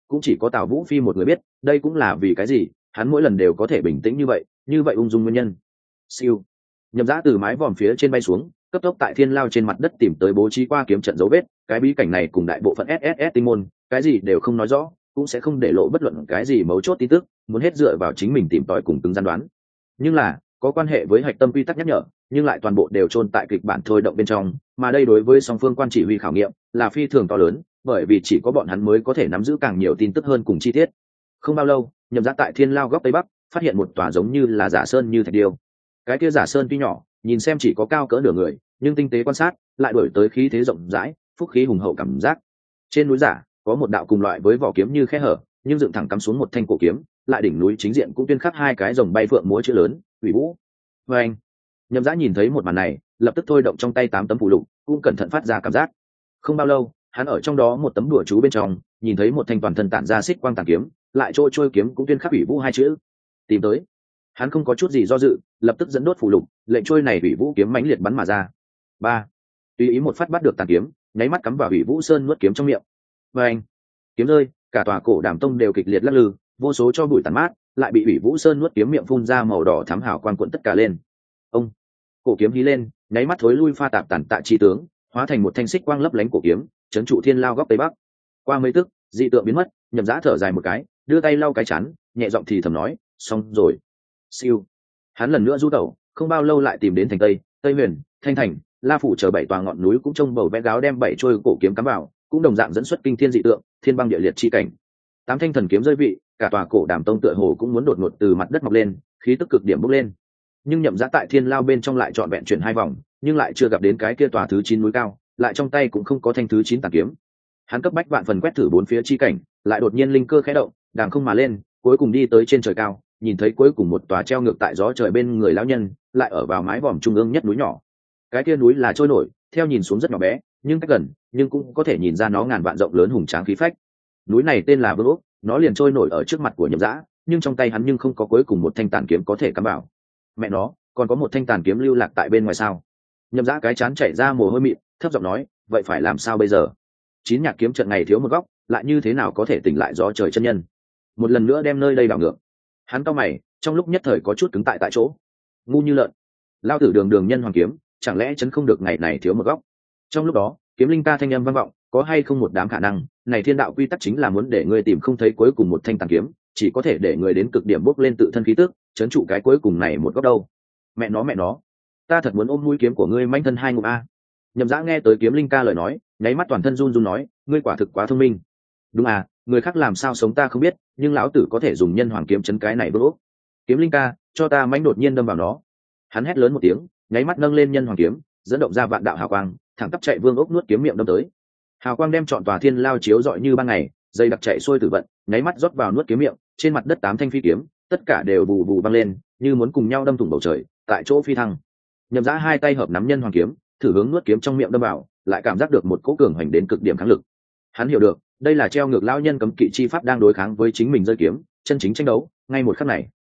cũng chỉ có Tào Vũ Phi một người biết, đây cũng là vì cái gì hắn mỗi lần đều có thể bình tĩnh như vậy ung dung nguyên nhân. Siêu. Nhậm Dã từ mái vòm phía trên bay xuống, cấp tốc tại thiên lao trên mặt đất tìm tới bố trí qua kiếm trận dấu vết. Cái bí cảnh này cùng đại bộ phận SSS tinh môn, cái gì đều không nói rõ, cũng sẽ không để lộ bất luận cái gì mấu chốt tin tức, muốn hết dựa vào chính mình tìm tòi cùng từng gian đoán. Nhưng là có quan hệ với hạch tâm quy tắc nhắc nhở, nhưng lại toàn bộ đều chôn tại kịch bản thôi động bên trong, mà đây đối với song phương quan chỉ huy khảo nghiệm là phi thường to lớn, bởi vì chỉ có bọn hắn mới có thể nắm giữ càng nhiều tin tức hơn cùng chi tiết. Không bao lâu, Nhậm Dã tại thiên lao góc tây bắc phát hiện một tòa giống như là giả sơn như thạch điêu. Cái kia giả sơn tuy nhỏ, nhìn xem chỉ có cao cỡ nửa người, nhưng tinh tế quan sát lại đổi tới khí thế rộng rãi, phúc khí hùng hậu cảm giác. Trên núi giả có một đạo cùng loại với vỏ kiếm như khe hở, nhưng dựng thẳng cắm xuống một thanh cổ kiếm, lại đỉnh núi chính diện cũng tuyên khắc hai cái rồng bay phượng múa chữ lớn, Ủy Vũ. Và anh, Nhậm Dã nhìn thấy một màn này, lập tức thôi động trong tay 8 tấm phù lục, cũng cẩn thận phát ra cảm giác. Không bao lâu, hắn ở trong đó một tấm đùa chú bên trong, nhìn thấy một thanh toàn thân tản ra xích quang tàn kiếm, lại trôi kiếm cũng tuyên khắc Ủy Vũ hai chữ. Tìm tới. Hắn không có chút gì do dự, lập tức dẫn đốt phù lục, lệnh trôi này Ủy Vũ kiếm mãnh liệt bắn mà ra. Ba, tùy ý một phát bắt được tàn kiếm, nháy mắt cắm vào Ủy Vũ sơn nuốt kiếm trong miệng. Và anh, kiếm rơi, cả tòa cổ Đàm Tông đều kịch liệt lắc lư, vô số cho bụi tàn mát, lại bị Ủy Vũ sơn nuốt kiếm miệng phun ra màu đỏ thắm hào quang cuộn tất cả lên. Ông, cổ kiếm hí lên, nháy mắt thối lui pha tạp tàn tạ chi tướng, hóa thành một thanh xích quang lấp lánh cổ kiếm, chấn trụ thiên lao góc tây bắc. Qua mấy tức, dị tượng biến mất, Nhậm Dã thở dài một cái, đưa tay lau cái chắn, nhẹ giọng thì thầm nói, xong rồi. Siêu. Hắn lần nữa du tẩu, không bao lâu lại tìm đến thành Tây Huyền, Thanh Thành, La Phủ chờ 7 tòa ngọn núi cũng trông bầu vẽ gáo đem 7 trôi cổ kiếm cắm vào, cũng đồng dạng dẫn xuất kinh thiên dị tượng, thiên băng địa liệt chi cảnh. 8 thanh thần kiếm rơi vị, cả tòa cổ Đàm Tông tựa hồ cũng muốn đột ngột từ mặt đất mọc lên, khí tức cực điểm bốc lên. Nhưng Nhậm Dã tại thiên lao bên trong lại trọn vẹn chuyển 2 vòng, nhưng lại chưa gặp đến cái kia tòa thứ 9 núi cao, lại trong tay cũng không có thanh thứ 9 tàn kiếm. Hắn cấp bách vạn phần quét thử bốn phía chi cảnh, lại đột nhiên linh cơ khẽ động, đàng không mà lên, cuối cùng đi tới trên trời cao, nhìn thấy cuối cùng một tòa treo ngược tại gió trời bên người lão nhân, lại ở vào mái vòm trung ương nhất núi nhỏ. Cái kia núi là trôi nổi, theo nhìn xuống rất nhỏ bé, nhưng cách gần, nhưng cũng có thể nhìn ra nó ngàn vạn rộng lớn hùng tráng khí phách. Núi này tên là Vương Ốc, nó liền trôi nổi ở trước mặt của Nhậm Dã, nhưng trong tay hắn nhưng không có cuối cùng một thanh tàn kiếm có thể cắm vào. Mẹ nó, còn có một thanh tàn kiếm lưu lạc tại bên ngoài sao? Nhậm Dã cái chán chảy ra mồ hôi mịn, thấp giọng nói, vậy phải làm sao bây giờ? 9 nhạc kiếm trận ngày thiếu một góc, lại như thế nào có thể tỉnh lại gió trời chân nhân? Một lần nữa đem nơi đây đảo ngược. Hắn cau mày, trong lúc nhất thời có chút cứng tại chỗ. Ngu như lợn, lao tử đường nhân hoàng kiếm, chẳng lẽ chấn không được ngày này thiếu một góc? Trong lúc đó, kiếm linh ca thanh âm vang vọng, có hay không một đám khả năng, này thiên đạo quy tắc chính là muốn để người tìm không thấy cuối cùng một thanh tàn kiếm, chỉ có thể để người đến cực điểm bốc lên tự thân khí tức, chấn trụ cái cuối cùng này một góc đâu. Mẹ nó, ta thật muốn ôm mũi kiếm của ngươi manh thân hai ngụm a. Nhậm Dã nghe tới kiếm linh ca lời nói, nháy mắt toàn thân run run nói, ngươi quả thực quá thông minh. Đúng à, người khác làm sao sống ta không biết, nhưng lão tử có thể dùng nhân hoàng kiếm chấn cái này bớt. Kiếm linh ca, cho ta mãnh đột nhiên đâm vào nó. Hắn hét lớn một tiếng, nháy mắt nâng lên nhân hoàng kiếm, dẫn động ra vạn đạo hào quang, thẳng tắp chạy Vương Ốc nuốt kiếm miệng đâm tới. Hào quang đem trọn tòa thiên lao chiếu rọi như ban ngày, dây đặc chạy xuôi tử vận, nháy mắt rót vào nuốt kiếm miệng, trên mặt đất 8 thanh phi kiếm, tất cả đều bù bù văng lên, như muốn cùng nhau đâm thủng bầu trời, tại chỗ phi thăng. Nhậm Dã hai tay hợp nắm nhân hoàng kiếm, thử hướng nuốt kiếm trong miệng đâm vào, lại cảm giác được một cỗ cường hành đến cực điểm kháng lực. Hắn hiểu được, đây là treo ngược lão nhân cấm kỵ chi pháp đang đối kháng với chính mình rơi kiếm, chân chính tranh đấu, ngay một khắc này.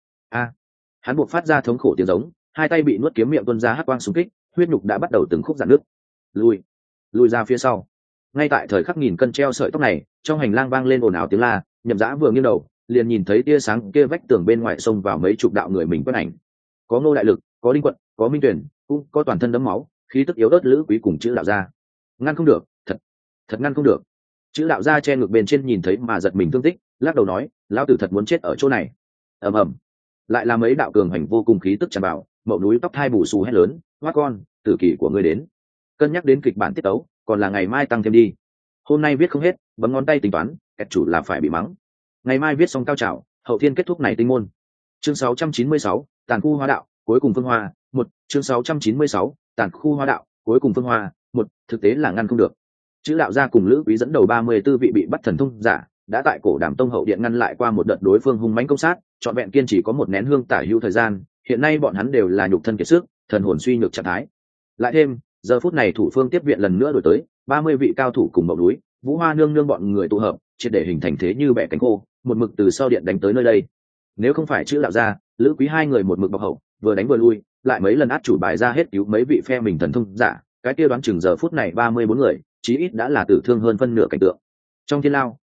Hắn buộc phát ra thống khổ tiếng giống, hai tay bị nuốt kiếm miệng tuôn ra hắc quang xung kích, huyết nhục đã bắt đầu từng khúc rạn nứt. Lùi ra phía sau. Ngay tại thời khắc nghìn cân treo sợi tóc này, trong hành lang vang lên ồn ào tiếng la, Nhậm Dã vừa nghiêng đầu, liền nhìn thấy tia sáng kia vách tường bên ngoài xông vào mấy chục đạo người mình quét ảnh. Có Ngô Đại Lực, có Đinh Quận, có Minh Tuyển, cũng có toàn thân đẫm máu, khí tức yếu ớt Lữ Quý cùng chữ đạo gia. Ngăn không được, thật ngăn không được. Chữ đạo gia che ngược bên trên nhìn thấy mà giật mình thương tích, lắc đầu nói, lão tử thật muốn chết ở chỗ này. Ầm, lại là mấy đạo cường hành vô cùng khí tức tràn vào, Mậu Núi tóc thai bù xù hét lớn, hoa con, tử kỳ của ngươi đến. Cân nhắc đến kịch bản tiết tấu, còn là ngày mai tăng thêm đi. Hôm nay viết không hết, bấm ngón tay tính toán, kẹt chủ là phải bị mắng. Ngày mai viết xong cao trào, hậu thiên kết thúc này tinh môn. Chương 696, tàn khu hóa đạo, cuối cùng phương hoa. Chương 696, tàn khu hóa đạo, cuối cùng phương hoa. Thực tế là ngăn không được. Chữ đạo gia cùng Lữ Quý dẫn đầu 34 vị bị bắt thần thông giả, đã tại cổ Đàm Tông hậu điện ngăn lại qua một đợt đối phương hung mãnh công sát, trọn vẹn kiên trì có một nén hương tả hữu thời gian, hiện nay bọn hắn đều là nhục thân kiệt sức, thần hồn suy nhược trạng thái. Lại thêm, giờ phút này thủ phương tiếp viện lần nữa đổi tới, 30 vị cao thủ cùng Mậu Núi, Vũ Hoa nương nương bọn người tụ hợp, triệt để hình thành thế như bẻ cánh khô, một mực từ sau điện đánh tới nơi đây. Nếu không phải chữ đạo gia, Lữ Quý hai người một mực bọc hậu, vừa đánh vừa lui, lại mấy lần át chủ bài ra hết cứu mấy vị phe mình thần thông giả, cái kia đoán chừng giờ phút này 34 người, chí ít đã là tử thương hơn phân nửa cảnh tượng. Trong thiên lao,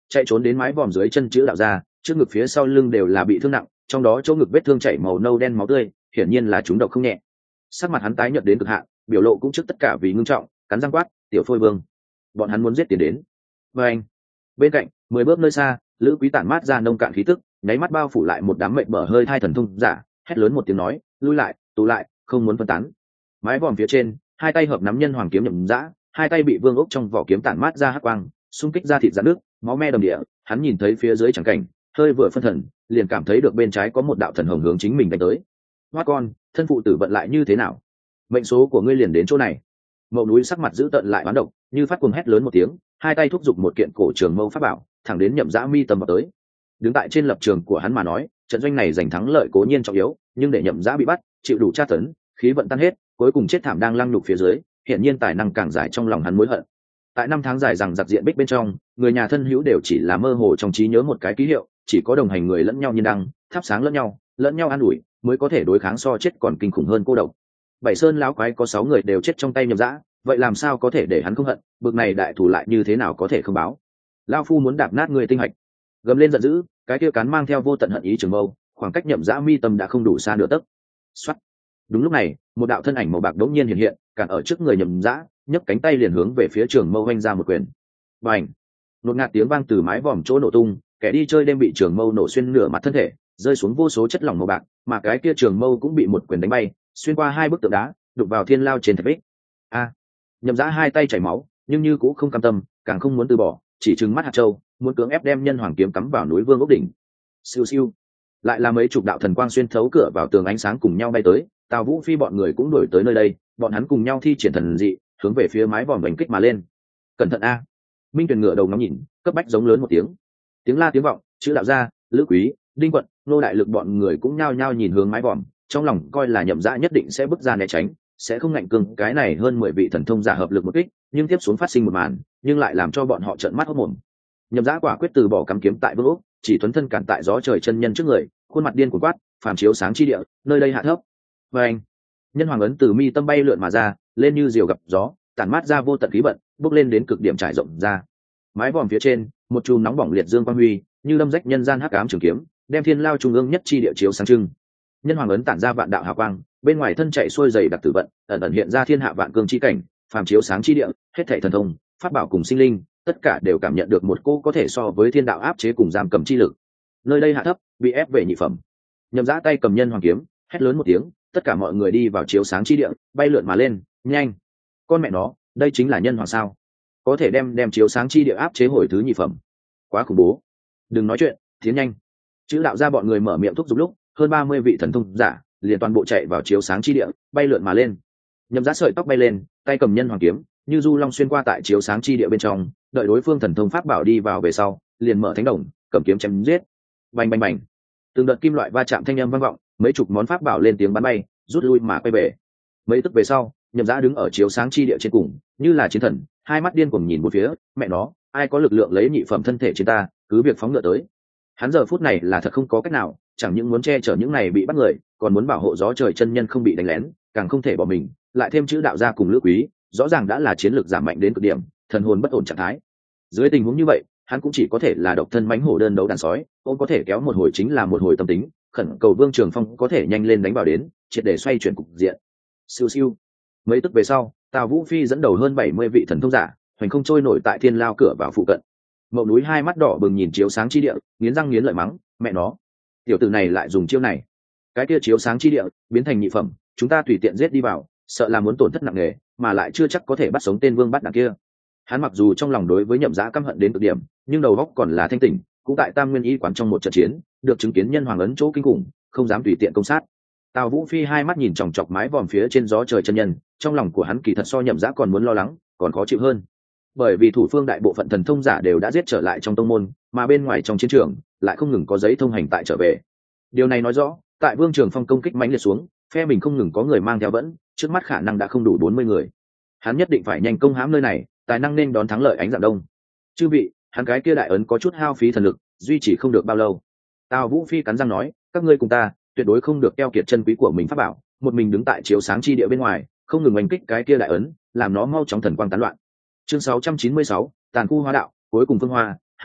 chạy trốn đến mái vòm dưới chân chữ đạo ra, trước ngực phía sau lưng đều là bị thương nặng, trong đó chỗ ngực vết thương chảy màu nâu đen máu tươi, hiển nhiên là trúng độc không nhẹ. Sắc mặt hắn tái nhợt đến cực hạn, biểu lộ cũng trước tất cả vì ngưng trọng, cắn răng quát, "Tiểu Phôi Vương, bọn hắn muốn giết tiền đến." Và anh, bên cạnh, 10 bước nơi xa, Lữ Quý tản mát ra nông cạn khí tức, nháy mắt bao phủ lại một đám mệt bở hơi thai thần thông giả, hét lớn một tiếng nói, "Lui lại, tụ lại, không muốn phân tán." Mái vòm phía trên, hai tay hợp nắm nhân hoàng kiếm Nhậm Dã, hai tay bị vương ốc trong vỏ kiếm tản mát ra hắc quang, xung kích ra thịt rạn nước, máu me đầm địa. Hắn nhìn thấy phía dưới chẳng cảnh, hơi vừa phân thần, liền cảm thấy được bên trái có một đạo thần hồng hướng chính mình đánh tới. Hoa con, thân phụ tử vận lại như thế nào? Mệnh số của ngươi liền đến chỗ này. Mậu núi sắc mặt giữ tợn lại bán độc, như phát cuồng hét lớn một tiếng, hai tay thúc giục một kiện cổ trường mâu pháp bảo, thẳng đến Nhậm Dã mi tầm vào tới. Đứng tại trên lập trường của hắn mà nói, trận doanh này giành thắng lợi cố nhiên trọng yếu, nhưng để Nhậm Dã bị bắt, chịu đủ tra tấn, khí vận tan hết, cuối cùng chết thảm đang lăng nhục phía dưới, hiện nhiên tài năng càng giải trong lòng hắn mối hận. Tại năm tháng dài rằng giặc diện bích bên trong, người nhà thân hữu đều chỉ là mơ hồ trong trí nhớ một cái ký hiệu, chỉ có đồng hành người lẫn nhau nhiên đăng, thắp sáng lẫn nhau an ủi, mới có thể đối kháng so chết còn kinh khủng hơn cô độc. Bảy sơn lão quái có 6 người đều chết trong tay Nhậm Dã, vậy làm sao có thể để hắn không hận, bực này đại thủ lại như thế nào có thể không báo. Lão phu muốn đạp nát người tinh hạch. Gầm lên giận dữ, cái kia cán mang theo vô tận hận ý trường mâu, khoảng cách Nhậm Dã mi tâm đã không đủ xa nửa tấc. Soát. Đúng lúc này, một đạo thân ảnh màu bạc đống nhiên hiện hiện, cản ở trước người Nhậm Dã, nhấc cánh tay liền hướng về phía trường mâu vung ra một quyền. Bành! Nột ngạt tiếng vang từ mái vòm chỗ nổ tung, kẻ đi chơi đem bị trường mâu nổ xuyên nửa mặt thân thể, rơi xuống vô số chất lỏng màu bạc, mà cái kia trường mâu cũng bị một quyền đánh bay, xuyên qua hai bức tượng đá, đục vào thiên lao trên thạch bích. A! Nhậm Dã hai tay chảy máu, nhưng như cũng không cam tâm, càng không muốn từ bỏ, chỉ trừng mắt hạt châu, muốn cưỡng ép đem nhân hoàng kiếm cắm vào núi Vương ốc đỉnh. Siêu siêu, lại là mấy chục đạo thần quang xuyên thấu cửa vào tường ánh sáng cùng nhau bay tới, Tào Vũ Phi bọn người cũng đuổi tới nơi đây, bọn hắn cùng nhau thi triển thần dị, hướng về phía mái vòm đánh kích mà lên. Cẩn thận a! Minh Tuyền ngựa đầu ngắm nhìn, cấp bách giống lớn một tiếng. Tiếng la tiếng vọng, chữ đạo gia, Lữ Quý, Đinh Quận, Nô Đại Lực bọn người cũng nhao nhao nhìn hướng mái vòm, trong lòng coi là Nhậm Dã nhất định sẽ bước ra né tránh, sẽ không ngạnh cương cái này hơn 10 vị thần thông giả hợp lực một kích, nhưng tiếp xuống phát sinh một màn, nhưng lại làm cho bọn họ trợn mắt hốt mồm. Nhậm Dã quả quyết từ bỏ cắm kiếm tại vương ốc, chỉ tuấn thân cản tại gió trời chân nhân trước người, khuôn mặt điên cuồng quát, phàm chiếu sáng chi địa, nơi đây hạ thấp. Và anh, nhân hoàng ấn từ mi tâm bay lượn mà ra, lên như diều gặp gió, tản mát ra vô tận khí vận, bốc lên đến cực điểm trải rộng ra. Mái vòm phía trên, một chùm nóng bỏng liệt dương quang huy, như đâm rách nhân gian hắc ám trường kiếm, đem thiên lao trung ương nhất chi địa chiếu sáng trưng. Nhân hoàng ấn tản ra vạn đạo hào quang, bên ngoài thân chạy xuôi dày đặc tử vận, ẩn ẩn hiện ra thiên hạ vạn cương chi cảnh, phàm chiếu sáng chi địa, hết thảy thần thông, pháp bảo cùng sinh linh, tất cả đều cảm nhận được một cô có thể so với thiên đạo áp chế cùng giam cầm chi lực. Nơi đây hạ thấp, bị ép về nhị phẩm. Nhậm Dã tay cầm nhân hoàng kiếm, hét lớn một tiếng, tất cả mọi người đi vào chiếu sáng chi địa, bay lượn mà lên, nhanh! Con mẹ nó, đây chính là nhân hoàng sao? Có thể đem chiếu sáng chi địa áp chế hồi thứ nhị phẩm. Quá khủng bố. Đừng nói chuyện, tiến nhanh. Chữ đạo ra bọn người mở miệng thúc giục lúc, hơn 30 vị thần thông giả liền toàn bộ chạy vào chiếu sáng chi địa, bay lượn mà lên. Nhậm Dã sợi tóc bay lên, tay cầm nhân hoàng kiếm, như du long xuyên qua tại chiếu sáng chi địa bên trong, đợi đối phương thần thông pháp bảo đi vào về sau, liền mở thánh đồng, cầm kiếm chém giết. Bành bành bành. Từng đợt kim loại va chạm thanh âm vang vọng, mấy chục món pháp bảo lên tiếng bắn bay, rút lui mà quay về. Mấy tức về sau, Nhậm Dã đứng ở chiếu sáng chi địa trên cùng, như là chiến thần, hai mắt điên cuồng nhìn một phía, mẹ nó, ai có lực lượng lấy nhị phẩm thân thể trên ta, cứ việc phóng ngựa tới. Hắn giờ phút này là thật không có cách nào, chẳng những muốn che chở những này bị bắt người, còn muốn bảo hộ gió trời chân nhân không bị đánh lén, càng không thể bỏ mình, lại thêm chữ đạo gia cùng Lữ Quý, rõ ràng đã là chiến lược giảm mạnh đến cực điểm, thần hồn bất ổn trạng thái. Dưới tình huống như vậy, hắn cũng chỉ có thể là độc thân mãnh hổ đơn đấu đàn sói, cũng có thể kéo một hồi chính là một hồi tâm tính, khẩn cầu Vương Trường Phong có thể nhanh lên đánh vào đến, triệt để xoay chuyển cục diện. Siêu siêu. Mấy tức về sau, Tào Vũ Phi dẫn đầu hơn 70 vị thần thông giả, hoành không trôi nổi tại thiên lao cửa vào phụ cận. Mậu núi hai mắt đỏ bừng nhìn chiếu sáng chi địa, nghiến răng nghiến lợi mắng, mẹ nó, tiểu tử này lại dùng chiêu này. Cái kia chiếu sáng chi địa biến thành nhị phẩm, chúng ta tùy tiện giết đi vào, sợ là muốn tổn thất nặng nề, mà lại chưa chắc có thể bắt sống tên vương bắt đằng kia. Hắn mặc dù trong lòng đối với Nhậm Dã căm hận đến cực điểm, nhưng đầu óc còn là thanh tỉnh, cũng tại Tam Nguyên Y quán trong một trận chiến, được chứng kiến nhân hoàng ấn chỗ kinh khủng, không dám tùy tiện công sát. Tào Vũ Phi hai mắt nhìn chòng chọc mái vòm phía trên gió trời chân nhân, trong lòng của hắn kỳ thật so Nhậm Dã còn muốn lo lắng, còn khó chịu hơn. Bởi vì thủ phương đại bộ phận thần thông giả đều đã giết trở lại trong tông môn, mà bên ngoài trong chiến trường lại không ngừng có giấy thông hành tại trở về. Điều này nói rõ, tại Vương Trường Phong công kích mãnh liệt xuống, phe mình không ngừng có người mang theo vẫn, trước mắt khả năng đã không đủ 40 người. Hắn nhất định phải nhanh công hãm nơi này, tài năng nên đón thắng lợi ánh dạng đông. Chư vị, hắn cái kia đại ấn có chút hao phí thần lực, duy trì không được bao lâu. Tào Vũ Phi cắn răng nói, các ngươi cùng ta, tuyệt đối không được keo kiệt chân quý của mình pháp bảo, một mình đứng tại chiếu sáng chi địa bên ngoài, không ngừng oanh kích cái kia đại ấn, làm nó mau chóng thần quang tán loạn. Chương 696, tàn khu hóa đạo, cuối cùng phương hoa 2,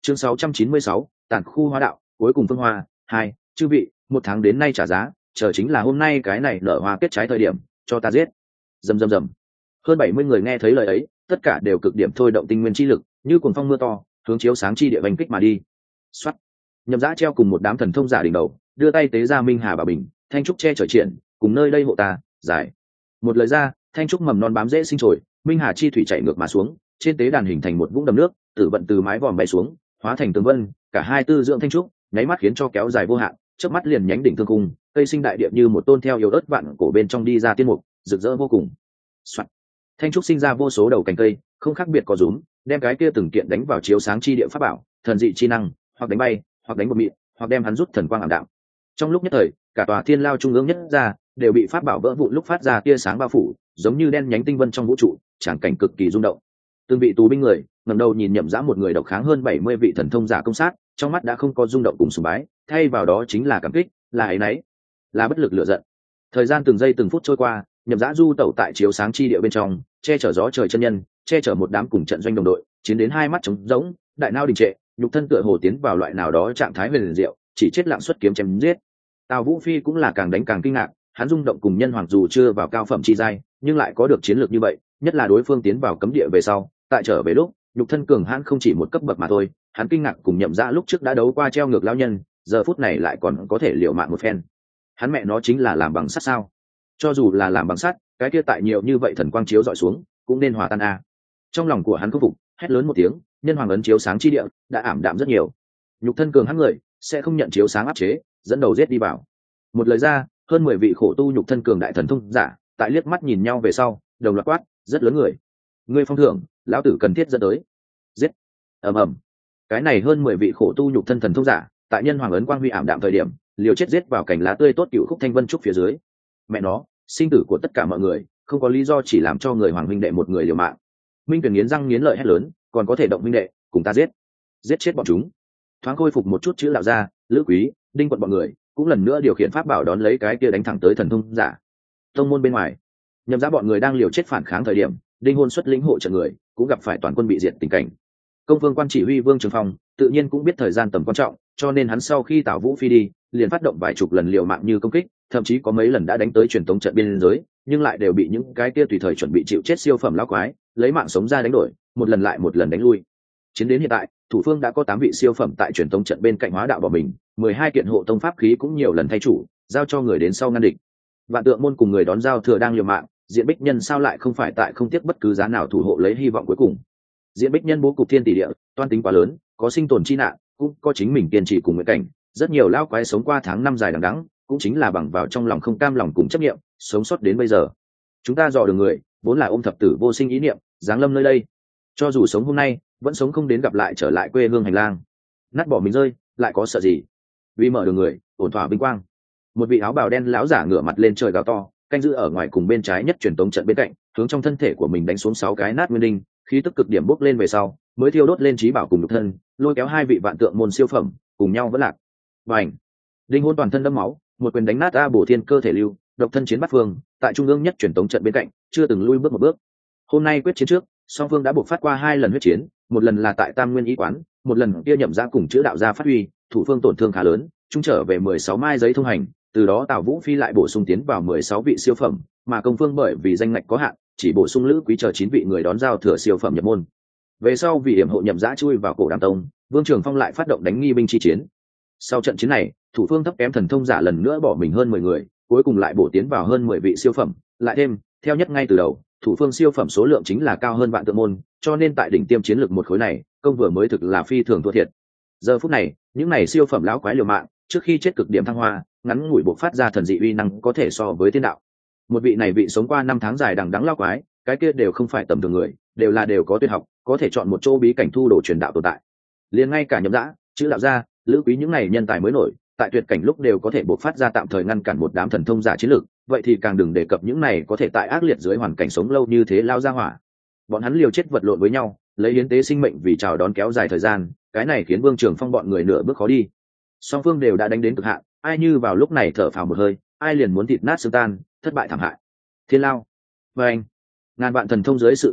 chương 696, tản khu hóa đạo cuối cùng phương hoa 2. Chư vị, 1 tháng đến nay trả giá, chờ chính là hôm nay cái này nở hoa kết trái thời điểm, cho ta giết. Rầm rầm rầm. Hơn 70 người nghe thấy lời ấy, tất cả đều cực điểm thôi động tinh nguyên chi lực, như cuồng phong mưa to, hướng chiếu sáng chi địa vành kích mà đi. Soát. Nhậm Dã treo cùng một đám thần thông giả đỉnh đầu, đưa tay tế ra minh hà bảo bình, thanh trúc che trời triển, cùng nơi đây hộ ta, giải. Một lời ra, thanh trúc mầm non bám dễ sinh trồi, minh hà chi thủy chảy ngược mà xuống, trên tế đàn hình thành một vũng đầm nước, tử vận từ mái vòm bay xuống, hóa thành tường vân, cả hai tư dưỡng thanh trúc, nháy mắt khiến cho kéo dài vô hạn, chớp mắt liền nhánh đỉnh thương cung, cây sinh đại địa như một tôn theo yêu ớt vạn cổ bên trong đi ra tiên mục, rực rỡ vô cùng. Soạn. Thanh trúc sinh ra vô số đầu cành cây, không khác biệt có rúm, đem cái kia từng kiện đánh vào chiếu sáng chi địa pháp bảo, thần dị chi năng, hoặc đánh bay, hoặc đánh bột mịn, hoặc đem hắn rút thần quang ảm đạm. Trong lúc nhất thời, cả tòa thiên lao trung ương nhất ra đều bị pháp bảo vỡ vụn lúc phát ra tia sáng bao phủ, giống như đen nhánh tinh vân trong vũ trụ, tràng cảnh cực kỳ rung động. Từng vị tù binh người ngẩng đầu nhìn Nhậm Dã một người độc kháng hơn 70 vị thần thông giả công sát, trong mắt đã không có rung động cùng sùng bái, thay vào đó chính là cảm kích, là áy náy, là bất lực lựa giận. Thời gian từng giây từng phút trôi qua, Nhậm Dã du tẩu tại chiếu sáng chi địa bên trong, che chở gió trời chân nhân, che chở một đám cùng trận doanh đồng đội, chiến đến hai mắt trống rỗng, đại nao đình trệ, nhục thân tựa hồ tiến vào loại nào đó trạng thái huyền diệu, chỉ chết lặng xuất kiếm chém giết. Tào Vũ Phi cũng là càng đánh càng kinh ngạc, hắn rung động cùng nhân hoàng dù chưa vào cao phẩm chi giai, nhưng lại có được chiến lược như vậy, nhất là đối phương tiến vào cấm địa về sau, tại trở về lúc, nhục thân cường hãn không chỉ một cấp bậc mà thôi, hắn kinh ngạc cùng Nhậm Dã lúc trước đã đấu qua treo ngược lão nhân, giờ phút này lại còn có thể liều mạng một phen. Hắn mẹ nó chính là làm bằng sắt sao? Cho dù là làm bằng sắt, cái kia tại nhiều như vậy thần quang chiếu dọi xuống, cũng nên hòa tan a. Trong lòng của hắn khâm phục, hét lớn một tiếng, nhân hoàng ấn chiếu sáng chi địa đã ảm đạm rất nhiều. Nhục thân cường hãn người sẽ không nhận chiếu sáng áp chế, dẫn đầu giết đi vào. Một lời ra, hơn 10 vị khổ tu nhục thân cường đại thần thông giả, tại liếc mắt nhìn nhau về sau, đồng loạt quát, rất lớn người. Ngươi phong thưởng, lão tử cần thiết dẫn tới. Giết. Ầm ầm. Cái này hơn 10 vị khổ tu nhục thân thần thông giả, tại nhân hoàng ấn quang huy ảm đạm thời điểm, liều chết giết vào cảnh lá tươi tốt cựu khúc thanh vân trúc phía dưới. Mẹ nó, sinh tử của tất cả mọi người, không có lý do chỉ làm cho người hoàng huynh đệ một người liều mạng. Minh Tuyển nghiến răng nghiến lợi hét lớn, còn có thể động huynh đệ, cùng ta giết. Giết chết bọn chúng. Thoáng khôi phục một chút chữ đạo ra, Lữ Quý, Đinh Quận bọn người, cũng lần nữa điều khiển pháp bảo đón lấy cái kia đánh thẳng tới thần thông giả. Tông môn bên ngoài, Nhậm Dã bọn người đang liều chết phản kháng thời điểm, Đinh Hôn xuất lĩnh hộ trận người, cũng gặp phải toàn quân bị diệt tình cảnh. Công vương quan chỉ huy Vương Trường Phong, tự nhiên cũng biết thời gian tầm quan trọng, cho nên hắn sau khi Tào Vũ Phi đi, liền phát động vài chục lần liều mạng như công kích, thậm chí có mấy lần đã đánh tới truyền tống trận biên giới, nhưng lại đều bị những cái kia tùy thời chuẩn bị chịu chết siêu phẩm lão quái, lấy mạng sống ra đánh đổi, một lần lại một lần đánh lui. Chiến đến hiện tại, thủ phương đã có 8 vị siêu phẩm tại truyền tống trận bên cạnh hóa đạo bỏ mình, 12 kiện hộ tông pháp khí cũng nhiều lần thay chủ, giao cho người đến sau ngăn địch. Vạn Tượng môn cùng người đón giao thừa đang liều mạng, Diện Bích Nhân sao lại không phải tại không tiếc bất cứ giá nào thủ hộ lấy hy vọng cuối cùng. Diện Bích Nhân bố cục thiên tỷ địa, toan tính quá lớn, có sinh tồn chi nạn, cũng có chính mình kiên trì cùng nguyện cảnh, rất nhiều lao quái sống qua tháng năm dài đằng đẵng, cũng chính là bằng vào trong lòng không cam lòng cùng chấp niệm, sống sót đến bây giờ. Chúng ta dò đường người, vốn là ôm thập tử vô sinh ý niệm, giáng lâm nơi đây. Cho dù sống hôm nay, vẫn sống không đến gặp lại trở lại quê hương hành lang. Nát bỏ mình rơi, lại có sợ gì? Vì mở đường người, ổn thỏa vinh quang. Một vị áo bào đen lão giả ngửa mặt lên trời gào to, canh giữ ở ngoài cùng bên trái nhất truyền tống trận bên cạnh, hướng trong thân thể của mình đánh xuống 6 cái nát nguyên đinh, khí tức cực điểm bốc lên về sau, mới thiêu đốt lên trí bảo cùng nhục thân, lôi kéo 2 vị vạn tượng môn siêu phẩm, cùng nhau vẫn lạc. Bành! Đinh Hôn toàn thân đẫm máu, một quyền đánh nát A Bổ Thiên cơ thể lưu, độc thân chiến bắt phương, tại trung ương nhất truyền tống trận bên cạnh, chưa từng lui bước một bước. Hôm nay quyết chiến trước, song phương đã buộc phát qua 2 lần huyết chiến, một lần là tại Tam Nguyên Y quán, một lần kia Nhậm Dã cùng chữ đạo gia phát huy, thủ phương tổn thương khá lớn, trung trở về 16 mai giấy thông hành, từ đó Tào Vũ Phi lại bổ sung tiến vào 16 vị siêu phẩm, mà công phương bởi vì danh ngạch có hạn, chỉ bổ sung Lữ Quý chờ 9 vị người đón giao thừa siêu phẩm nhập môn. Về sau vì hiểm hộ Nhậm Dã chui vào cổ Đàm Tông, Vương Trường Phong lại phát động đánh nghi binh chi chiến. Sau trận chiến này, thủ phương thấp kém thần thông giả lần nữa bỏ mình hơn 10 người, cuối cùng lại bổ tiến vào hơn 10 vị siêu phẩm, lại thêm, theo nhất ngay từ đầu, thủ phương siêu phẩm số lượng chính là cao hơn Vạn Tượng môn, cho nên tại đỉnh tiêm chiến lược một khối này, công vừa mới thực là phi thường thua thiệt. Giờ phút này, những này siêu phẩm lão quái liều mạng, trước khi chết cực điểm thăng hoa, ngắn ngủi bộc phát ra thần dị uy năng có thể so với thiên đạo. Một vị này vị sống qua 5 tháng dài đằng đẵng lão quái, cái kia đều không phải tầm thường người, đều có tuyệt học, có thể chọn một chỗ bí cảnh thu đồ truyền đạo tồn tại. Liền ngay cả Nhậm Dã, chữ đạo gia, Lữ Quý những này nhân tài mới nổi, tại tuyệt cảnh lúc đều có thể bộc phát ra tạm thời ngăn cản một đám thần thông giả chiến lược, vậy thì càng đừng đề cập những này có thể tại ác liệt dưới hoàn cảnh sống lâu như thế lao ra hỏa. Bọn hắn liều chết vật lộn với nhau, lấy hiến tế sinh mệnh vì chào đón kéo dài thời gian, cái này khiến Vương Trường Phong bọn người nửa bước khó đi. Song phương đều đã đánh đến cực hạn, ai như vào lúc này thở phào một hơi, ai liền muốn thịt nát xương tan, thất bại thảm hại. Thiên lao, và anh, ngàn vạn thần thông dưới sự đánh kích,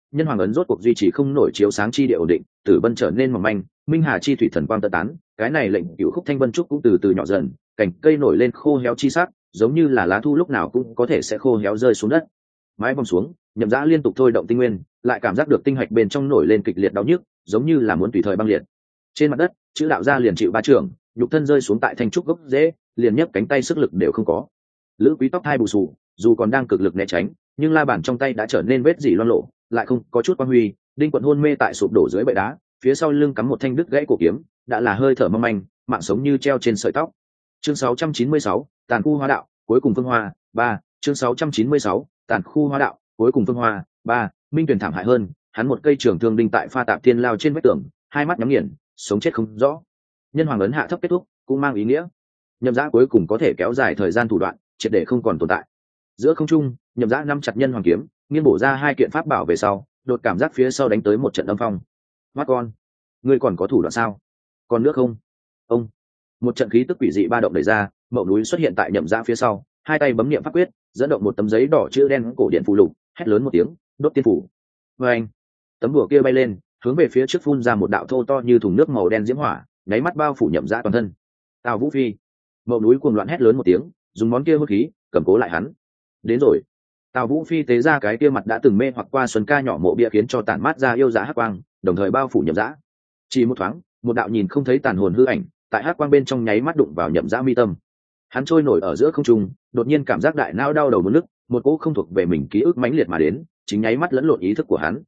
nhân hoàng ấn rốt cuộc duy trì không nổi chiếu sáng chi địa ổn định, tử vân trở nên mỏng manh, minh hà chi thủy thần quang tơ tán, cái này lệnh cửu khúc thanh vân trúc cũng từ từ nhỏ dần, cành cây nổi lên khô héo chi sắc, giống như là lá thu lúc nào cũng có thể sẽ khô héo rơi xuống đất. Mái vòng xuống, Nhậm Dã liên tục thôi động tinh nguyên, lại cảm giác được tinh hạch bên trong nổi lên kịch liệt đau nhức, giống như là muốn tùy thời băng liệt. Trên mặt đất, chữ đạo gia liền chịu ba trưởng, nhục thân rơi xuống tại thanh trúc gốc rễ, liền nhấc cánh tay sức lực đều không có. Lữ Quý tóc hai bù xù, dù còn đang cực lực né tránh, nhưng la bàn trong tay đã trở nên vết dỉ loang lộ, lại không có chút quang huy. Đinh Quận hôn mê tại sụp đổ dưới bệ đá, phía sau lưng cắm một thanh đứt gãy cổ kiếm, đã là hơi thở mong manh, mạng sống như treo trên sợi tóc. Chương 696, tàn khu hóa đạo, cuối cùng phương hoa 3. Chương 696, tàn khu hóa đạo, cuối cùng phương hoa 3. Minh Tuyền thảm hại hơn, hắn một cây trường thương đinh tại pha tạp thiên lao trên vách tường, hai mắt nhắm nghiền, sống chết không rõ. Nhân hoàng ấn hạ thấp kết thúc, cũng mang ý nghĩa Nhậm Dã cuối cùng có thể kéo dài thời gian thủ đoạn, triệt để không còn tồn tại. Giữa không trung, Nhậm Dã nắm chặt nhân hoàng kiếm, nghiêng bổ ra hai kiện pháp bảo về sau, đột cảm giác phía sau đánh tới một trận âm phong. "Mắt con, ngươi còn có thủ đoạn sao? Còn nước không?" Ông, một trận khí tức quỷ dị ba động đẩy ra, mậu núi xuất hiện tại Nhậm Dã phía sau, hai tay bấm niệm pháp quyết, dẫn động một tấm giấy đỏ chữ đen cổ điện phù lục, hét lớn một tiếng, "Đốt tiên phủ!" Và anh, tấm đùa kia bay lên, hướng về phía trước phun ra một đạo thô to như thùng nước màu đen diễm hỏa, nháy mắt bao phủ Nhậm Dã toàn thân. "Tào Vũ Phi!" Mậu núi cuồng loạn hét lớn một tiếng, dùng món kia hút khí cầm cố lại hắn. Đến rồi. Tào Vũ Phi tế ra cái kia mặt đã từng mê hoặc qua Xuân Ca nhỏ mộ bia, khiến cho tản mát ra yêu dã hắc quang, đồng thời bao phủ Nhậm Dã. Chỉ một thoáng, một đạo nhìn không thấy tàn hồn hư ảnh, tại hắc quang bên trong nháy mắt đụng vào Nhậm Dã mi tâm. Hắn trôi nổi ở giữa không trung, đột nhiên cảm giác đại não đau đầu muốn nức, một cỗ không thuộc về mình ký ức mãnh liệt mà đến, chính nháy mắt lẫn lộn ý thức của hắn.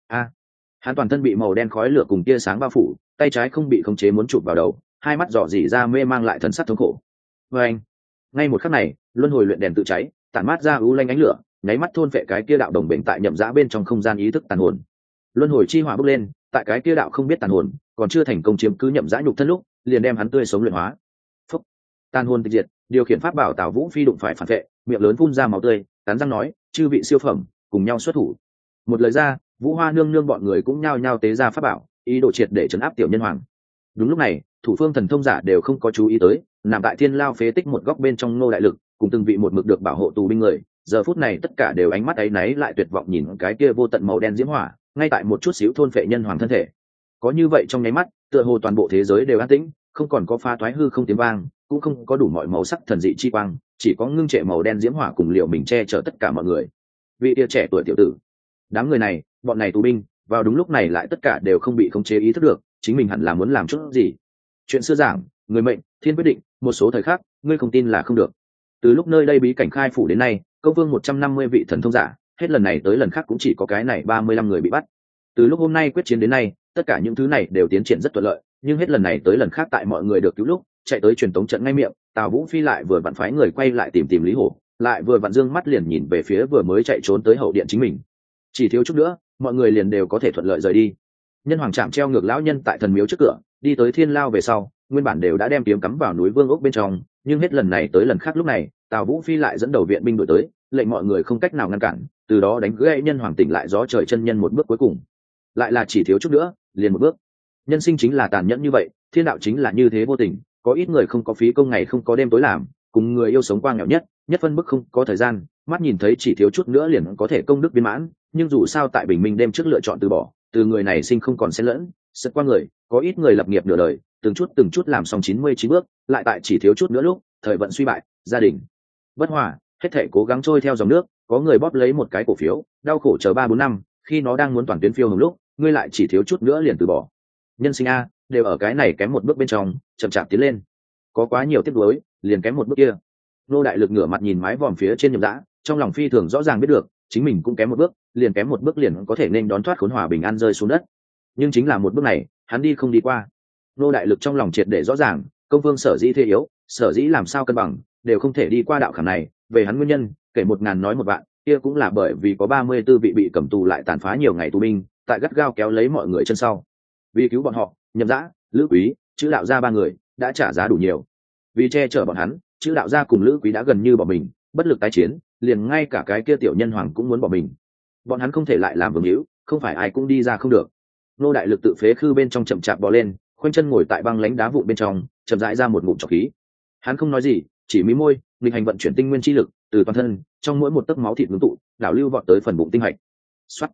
Hắn toàn thân bị màu đen khói lửa cùng tia sáng bao phủ, tay trái không bị khống chế muốn chụp vào đầu, hai mắt dò dỉ ra mê mang lại thần sắc thống khổ. Và anh, ngay một khắc này, luân hồi luyện đèn tự cháy, tản mát ra u lanh ánh lửa, nháy mắt thôn phệ cái kia đạo đồng bệnh tại Nhậm Dã bên trong không gian ý thức tàn hồn. Luân hồi chi hỏa bốc lên, tại cái kia đạo không biết tàn hồn còn chưa thành công chiếm cứ Nhậm Dã nhục thân lúc, liền đem hắn tươi sống luyện hóa. Phúc, tàn hồn tịch diệt, điều khiển pháp bảo Tào Vũ Phi đụng phải phản vệ, miệng lớn phun ra máu tươi, cắn răng nói, chư vị siêu phẩm, cùng nhau xuất thủ. Một lời ra, Vũ Hoa nương nương bọn người cũng nhao nhao tế ra pháp bảo, ý đồ triệt để trấn áp tiểu nhân hoàng. Đúng lúc này, thủ phương thần thông giả đều không có chú ý tới, nằm tại thiên lao phế tích một góc bên trong Ngô Đại Lực, cùng từng vị một mực được bảo hộ tù binh người, giờ phút này tất cả đều ánh mắt áy náy lại tuyệt vọng nhìn cái kia vô tận màu đen diễm hỏa, ngay tại một chút xíu thôn phệ nhân hoàng thân thể. Có như vậy trong nháy mắt, tựa hồ toàn bộ thế giới đều an tĩnh, không còn có pha toái hư không tiếng vang, cũng không có đủ mọi màu sắc thần dị chi quang, chỉ có ngưng trệ màu đen diễm hỏa cùng liệu mình che chở tất cả mọi người. Vị tia trẻ tuổi tiểu tử, đám người này, bọn này tù binh, vào đúng lúc này lại tất cả đều không bị khống chế ý thức được, chính mình hẳn là muốn làm chút gì. Chuyện xưa giảng, người mệnh, thiên quyết định, một số thời khắc, ngươi không tin là không được. Từ lúc nơi đây bí cảnh khai phủ đến nay, công vương 150 vị thần thông giả, hết lần này tới lần khác cũng chỉ có cái này 35 người bị bắt. Từ lúc hôm nay quyết chiến đến nay, tất cả những thứ này đều tiến triển rất thuận lợi, nhưng hết lần này tới lần khác tại mọi người được cứu lúc, chạy tới truyền tống trận ngay miệng, Tào Vũ Phi lại vừa vặn phái người quay lại tìm Lý Hổ, lại vừa vặn dương mắt liền nhìn về phía vừa mới chạy trốn tới hậu điện chính mình. Chỉ thiếu chút nữa, mọi người liền đều có thể thuận lợi rời đi. Nhân hoàng trạm treo ngược lão nhân tại thần miếu trước cửa, đi tới thiên lao về sau, nguyên bản đều đã đem kiếm cắm vào núi Vương ốc bên trong, nhưng hết lần này tới lần khác lúc này, Tào Vũ Phi lại dẫn đầu viện binh đuổi tới, lệnh mọi người không cách nào ngăn cản, từ đó đánh gãy nhân hoàng tỉnh lại gió trời chân nhân một bước cuối cùng. Lại là chỉ thiếu chút nữa, liền một bước. Nhân sinh chính là tàn nhẫn như vậy, thiên đạo chính là như thế vô tình, có ít người không có phí công ngày không có đêm tối làm, cùng người yêu sống qua nghèo nhất phân bức không có thời gian, mắt nhìn thấy chỉ thiếu chút nữa liền có thể công đức viên mãn, nhưng dù sao tại bình minh đêm trước lựa chọn từ bỏ, từ người này sinh không còn xen lẫn, sượt qua người, có ít người lập nghiệp nửa đời, từng chút làm xong 99 bước, lại tại chỉ thiếu chút nữa lúc, thời vận suy bại, gia đình bất hòa, hết thể cố gắng trôi theo dòng nước, có người bóp lấy một cái cổ phiếu, đau khổ chờ 3-4 năm, khi nó đang muốn toàn tuyến phiêu hồng lúc, ngươi lại chỉ thiếu chút nữa liền từ bỏ. Nhân sinh a, đều ở cái này kém một bước bên trong, chậm chạp tiến lên. Có quá nhiều tiếc nuối, liền kém một bước kia. Nô Đại Lực ngửa mặt nhìn mái vòm phía trên Nhậm Dã, trong lòng phi thường rõ ràng biết được, chính mình cũng kém một bước, liền kém một bước liền có thể nên đón thoát khốn hòa bình an rơi xuống đất. Nhưng chính là một bước này, hắn đi không đi qua. Nô Đại Lực trong lòng triệt để rõ ràng, công vương sở dĩ thế yếu, sở dĩ làm sao cân bằng, đều không thể đi qua đạo khảm này, về hắn nguyên nhân, kể 1000 nói 1 vạn, kia cũng là bởi vì có 34 vị bị cầm tù lại tàn phá nhiều ngày tù binh, tại gắt gao kéo lấy mọi người chân sau. Vì cứu bọn họ, Nhậm Dã, Lữ Quý, chữ đạo gia 3 người đã trả giá đủ nhiều. Vì che chở bọn hắn, chữ đạo gia cùng Lữ Quý đã gần như bỏ mình, bất lực tái chiến, liền ngay cả cái kia tiểu nhân hoàng cũng muốn bỏ mình. Bọn hắn không thể lại làm vương hữu, không phải ai cũng đi ra không được. Nô Đại Lực tự phế khư bên trong chậm chạp bò lên, khoanh chân ngồi tại băng lánh đá vụn bên trong, chậm rãi ra một ngụm trọc khí. Hắn không nói gì, chỉ mí môi, nghịch hành vận chuyển tinh nguyên chi lực từ toàn thân, trong mỗi một tấc máu thịt ngưng tụ, đảo lưu vọt tới phần bụng tinh hạch. Soát.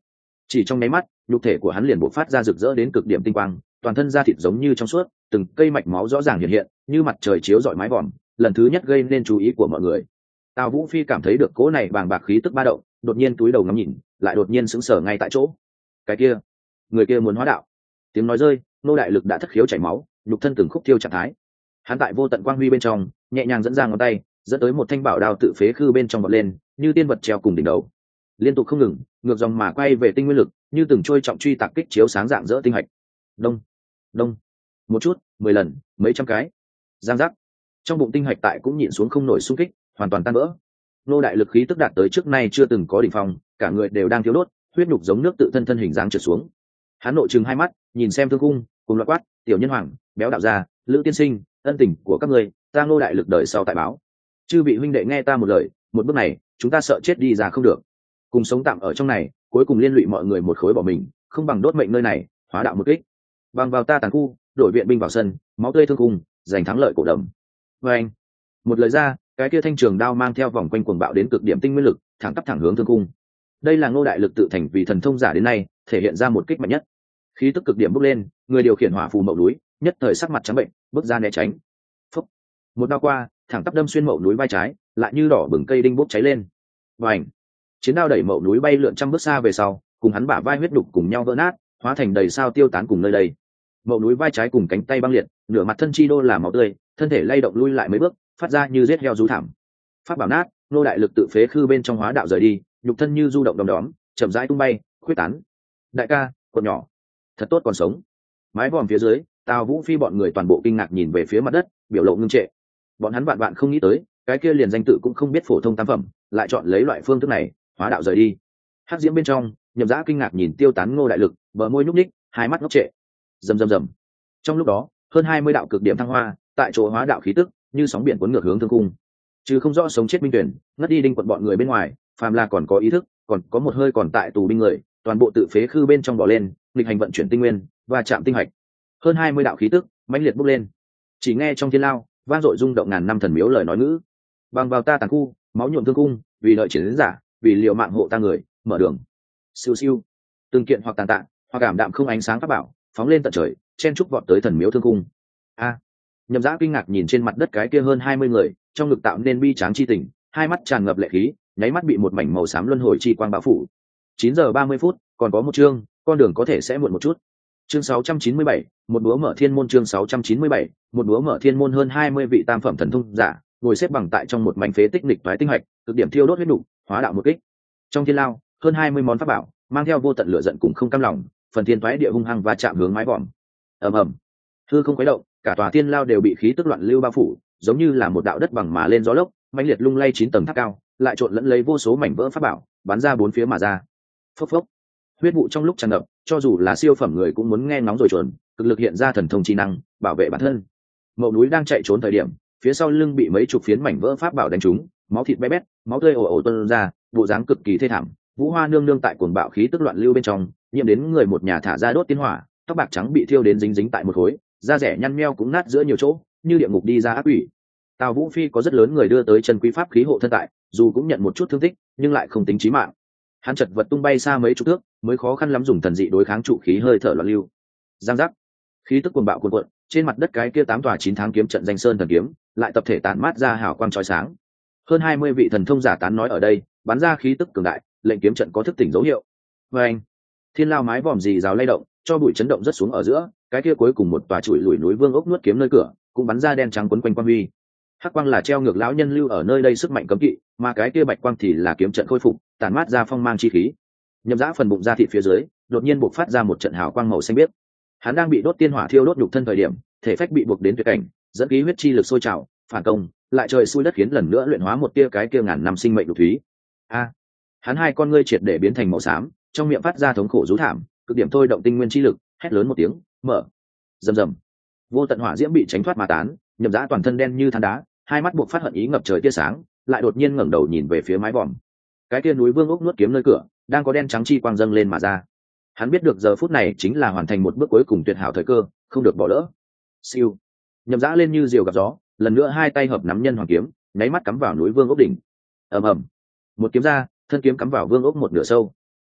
Chỉ trong nháy mắt, nhục thể của hắn liền bộc phát ra rực rỡ đến cực điểm tinh quang, toàn thân da thịt giống như trong suốt, từng cây mạch máu rõ ràng hiện hiện, như mặt trời chiếu rọi mái vòm, lần thứ nhất gây nên chú ý của mọi người. Tào Vũ Phi cảm thấy được cỗ này bàng bạc khí tức ba động, đột nhiên túi đầu ngắm nhìn, lại đột nhiên sững sờ ngay tại chỗ. Cái kia, người kia muốn hóa đạo. Tiếng nói rơi, Ngô Đại Lực đã thất khiếu chảy máu, nhục thân từng khúc thiêu trạng thái. Hắn tại vô tận quang huy bên trong, nhẹ nhàng dẫn ra ngón tay, dẫn tới một thanh bảo đao tự phế khư bên trong bật lên, như tiên vật treo cùng đỉnh đầu. Liên tục không ngừng, ngược dòng mà quay về tinh nguyên lực, như từng trôi trọng truy tạc kích chiếu sáng dạng dỡ tinh hạch. Đông, đông, một chút, 10 lần, mấy trăm cái. Giang giác. Trong bụng tinh hạch tại cũng nhịn xuống không nổi xung kích, hoàn toàn tan vỡ. Ngô Đại Lực khí tức đạt tới trước nay chưa từng có đỉnh phong, cả người đều đang thiếu đốt, huyết nhục giống nước tự thân thân hình dáng trượt xuống. Hắn nội trừng hai mắt, nhìn xem Thương Cung, cùng loạt quát, tiểu nhân hoàng, béo đạo gia, Lữ tiên sinh, ân tình của các ngươi, ta Ngô Đại Lực đời sau tại báo. Chư vị huynh đệ nghe ta một lời, một bước này, chúng ta sợ chết đi ra không được. Cùng sống tạm ở trong này, cuối cùng liên lụy mọi người một khối bỏ mình, không bằng đốt mệnh nơi này, hóa đạo một kích. Bằng vào ta tàn khu, đổi viện binh vào sân, máu tươi Thương Cung, giành thắng lợi cổ đầm. Và anh, một lời ra, cái kia thanh trường đao mang theo vòng quanh cuồng bạo đến cực điểm tinh nguyên lực, thẳng tắp thẳng hướng Thương Cung. Đây là Ngô Đại Lực tự thành vì thần thông giả đến nay, thể hiện ra một kích mạnh nhất. Khí tức cực điểm bốc lên, người điều khiển hỏa phù mậu núi, nhất thời sắc mặt trắng bệnh, bước ra né tránh. Phúc. Một đao qua, thẳng tắp đâm xuyên mậu núi vai trái, lại như đỏ bừng cây đinh bốc cháy lên. Vành. Chiến đao đẩy mậu núi bay lượn trăm bước xa về sau, cùng hắn bả vai huyết đục cùng nhau vỡ nát, hóa thành đầy sao tiêu tán cùng nơi đây. Mậu núi vai trái cùng cánh tay băng liệt, nửa mặt thân chi đô là máu tươi, thân thể lay động lui lại mấy bước, phát ra như giết heo rú thảm. Pháp bảo nát, Ngô Đại Lực tự phế khư bên trong hóa đạo rời đi, nhục thân như du động đom đóm, chậm rãi tung bay, khuyết tán. Đại ca, con nhỏ, thật tốt còn sống. Mái vòm phía dưới, Tào Vũ Phi bọn người toàn bộ kinh ngạc nhìn về phía mặt đất, biểu lộ ngưng trệ. Bọn hắn vạn vạn không nghĩ tới, cái kia liền danh tự cũng không biết phổ thông tam phẩm, lại chọn lấy loại phương thức này, hóa đạo rời đi. Hắc diễm bên trong, Nhậm Dã kinh ngạc nhìn tiêu tán Ngô Đại Lực, bờ môi nhúc nhích, hai mắt ngốc trệ. Rầm rầm rầm. Trong lúc đó, hơn 20 đạo cực điểm thăng hoa, tại chỗ hóa đạo khí tức, như sóng biển cuốn ngược hướng Thương Cung. Chứ không rõ sống chết minh tuyển, ngất đi đinh quận bọn người bên ngoài, phàm là còn có ý thức, còn có một hơi còn tại tù binh người, toàn bộ tự phế khư bên trong bò lên, nghịch hành vận chuyển tinh nguyên và chạm tinh hạch. Hơn 20 đạo khí tức mãnh liệt bốc lên. Chỉ nghe trong thiên lao, vang dội rung động ngàn năm thần miếu lời nói ngữ. Bằng vào ta tàn khu, máu nhuộm Thương Cung, vì lợi chiến giả, vì liều mạng hộ ta người, mở đường. Siêu siêu. Từng kiện hoặc tàn tạ, hoặc cảm đạm không ánh sáng pháp bảo, phóng lên tận trời, chen trúc vọt tới thần miếu Thương Cung. A. Nhậm Dã kinh ngạc nhìn trên mặt đất cái kia hơn 20 người, trong ngực tạo nên bi tráng chi tình, hai mắt tràn ngập lệ khí, nháy mắt bị một mảnh màu xám luân hồi chi quang bao phủ. 9 giờ 30 phút, còn có một chương, con đường có thể sẽ muộn một chút. Chương 697, một búa mở thiên môn. Chương 697, một búa mở thiên môn. Hơn 20 vị tam phẩm thần thông giả, ngồi xếp bằng tại trong một mảnh phế tích nghịch toái tinh hạch, cực điểm thiêu đốt huyết nục, hóa đạo một kích. Trong thiên lao, hơn 20 món pháp bảo, mang theo vô tận lửa giận cùng không cam lòng, phần thiên toái địa hung hăng và chạm hướng mái vòm. Ầm ầm. Hư không quấy động, cả tòa thiên lao đều bị khí tức loạn lưu bao phủ, giống như là một đạo đất bằng mà lên gió lốc, mãnh liệt lung lay 9 tầng tháp cao, lại trộn lẫn lấy vô số mảnh vỡ pháp bảo, bắn ra bốn phía mà ra. Phốc phốc. Huyết vụ trong lúc tràn ngập, cho dù là siêu phẩm người cũng muốn nghe ngóng rồi chuẩn, cực lực hiện ra thần thông chi năng, bảo vệ bản thân. Mậu núi đang chạy trốn thời điểm, phía sau lưng bị mấy chục phiến mảnh vỡ pháp bảo đánh trúng, máu thịt bé bét, máu tươi ồ ồ tuôn ra, bộ dáng cực kỳ thê thảm. Vũ Hoa nương nương tại cuồng bạo khí tức loạn lưu bên trong, nhiễm đến người một nhà thả ra đốt tiên hỏa, tóc bạc trắng bị thiêu đến dính dính tại một khối, da rẻ nhăn meo cũng nát giữa nhiều chỗ, như địa ngục đi ra ác quỷ. Tào Vũ Phi có rất lớn người đưa tới chân quý pháp khí hộ thân tại, dù cũng nhận một chút thương tích, nhưng lại không tính chí mạng. Hắn chật vật tung bay xa mấy chục thước, mới khó khăn lắm dùng thần dị đối kháng trụ khí hơi thở loạn lưu. Giang giác, khí tức cuồng bạo cuồn cuộn, trên mặt đất cái kia 8 tòa 9 tháng kiếm trận danh sơn thần kiếm, lại tập thể tản mát ra hào quang chói sáng. Hơn 20 vị thần thông giả tán nói ở đây, bắn ra khí tức cường đại, lệnh kiếm trận có thức tỉnh dấu hiệu. Và anh, thiên lao mái vòm rì rào lay động, cho bụi chấn động rất xuống ở giữa, cái kia cuối cùng một tòa chuỗi lùi núi vương ốc nuốt kiếm nơi cửa, cũng bắn ra đen trắng quấn quanh quang huy. Hắc quang là treo ngược lão nhân lưu ở nơi đây sức mạnh cấm kỵ, mà cái kia bạch quang thì là kiếm trận khôi phục, tản mát ra phong mang chi khí. Nhậm Dã phần bụng ra thịt phía dưới, đột nhiên bộc phát ra một trận hào quang màu xanh biếc. Hắn đang bị đốt tiên hỏa thiêu đốt nhục thân thời điểm, thể phách bị buộc đến tuyệt cảnh, dẫn khí huyết chi lực sôi trào, phản công, lại trời xui đất khiến lần nữa luyện hóa một tia cái kia ngàn năm sinh mệnh đục thúy. A! Hắn hai con ngươi triệt để biến thành màu xám, trong miệng phát ra thống khổ rú thảm, cực điểm thôi động tinh nguyên chi lực, hét lớn một tiếng, mở. Rầm rầm. Vô tận hỏa diễm bị tránh thoát mà tán, Nhậm Dã toàn thân đen như than đá, hai mắt buộc phát hận ý ngập trời tia sáng, lại đột nhiên ngẩng đầu nhìn về phía mái vòm. Cái kia núi vương ốc nuốt kiếm nơi cửa, đang có đen trắng chi quang dâng lên mà ra. Hắn biết được giờ phút này chính là hoàn thành một bước cuối cùng tuyệt hảo thời cơ, không được bỏ lỡ. Siêu. Nhậm Dã lên như diều gặp gió, lần nữa hai tay hợp nắm nhân hoàng kiếm, nháy mắt cắm vào núi vương ốc đỉnh. Ầm ầm. Một kiếm ra, thân kiếm cắm vào vương ốc một nửa sâu.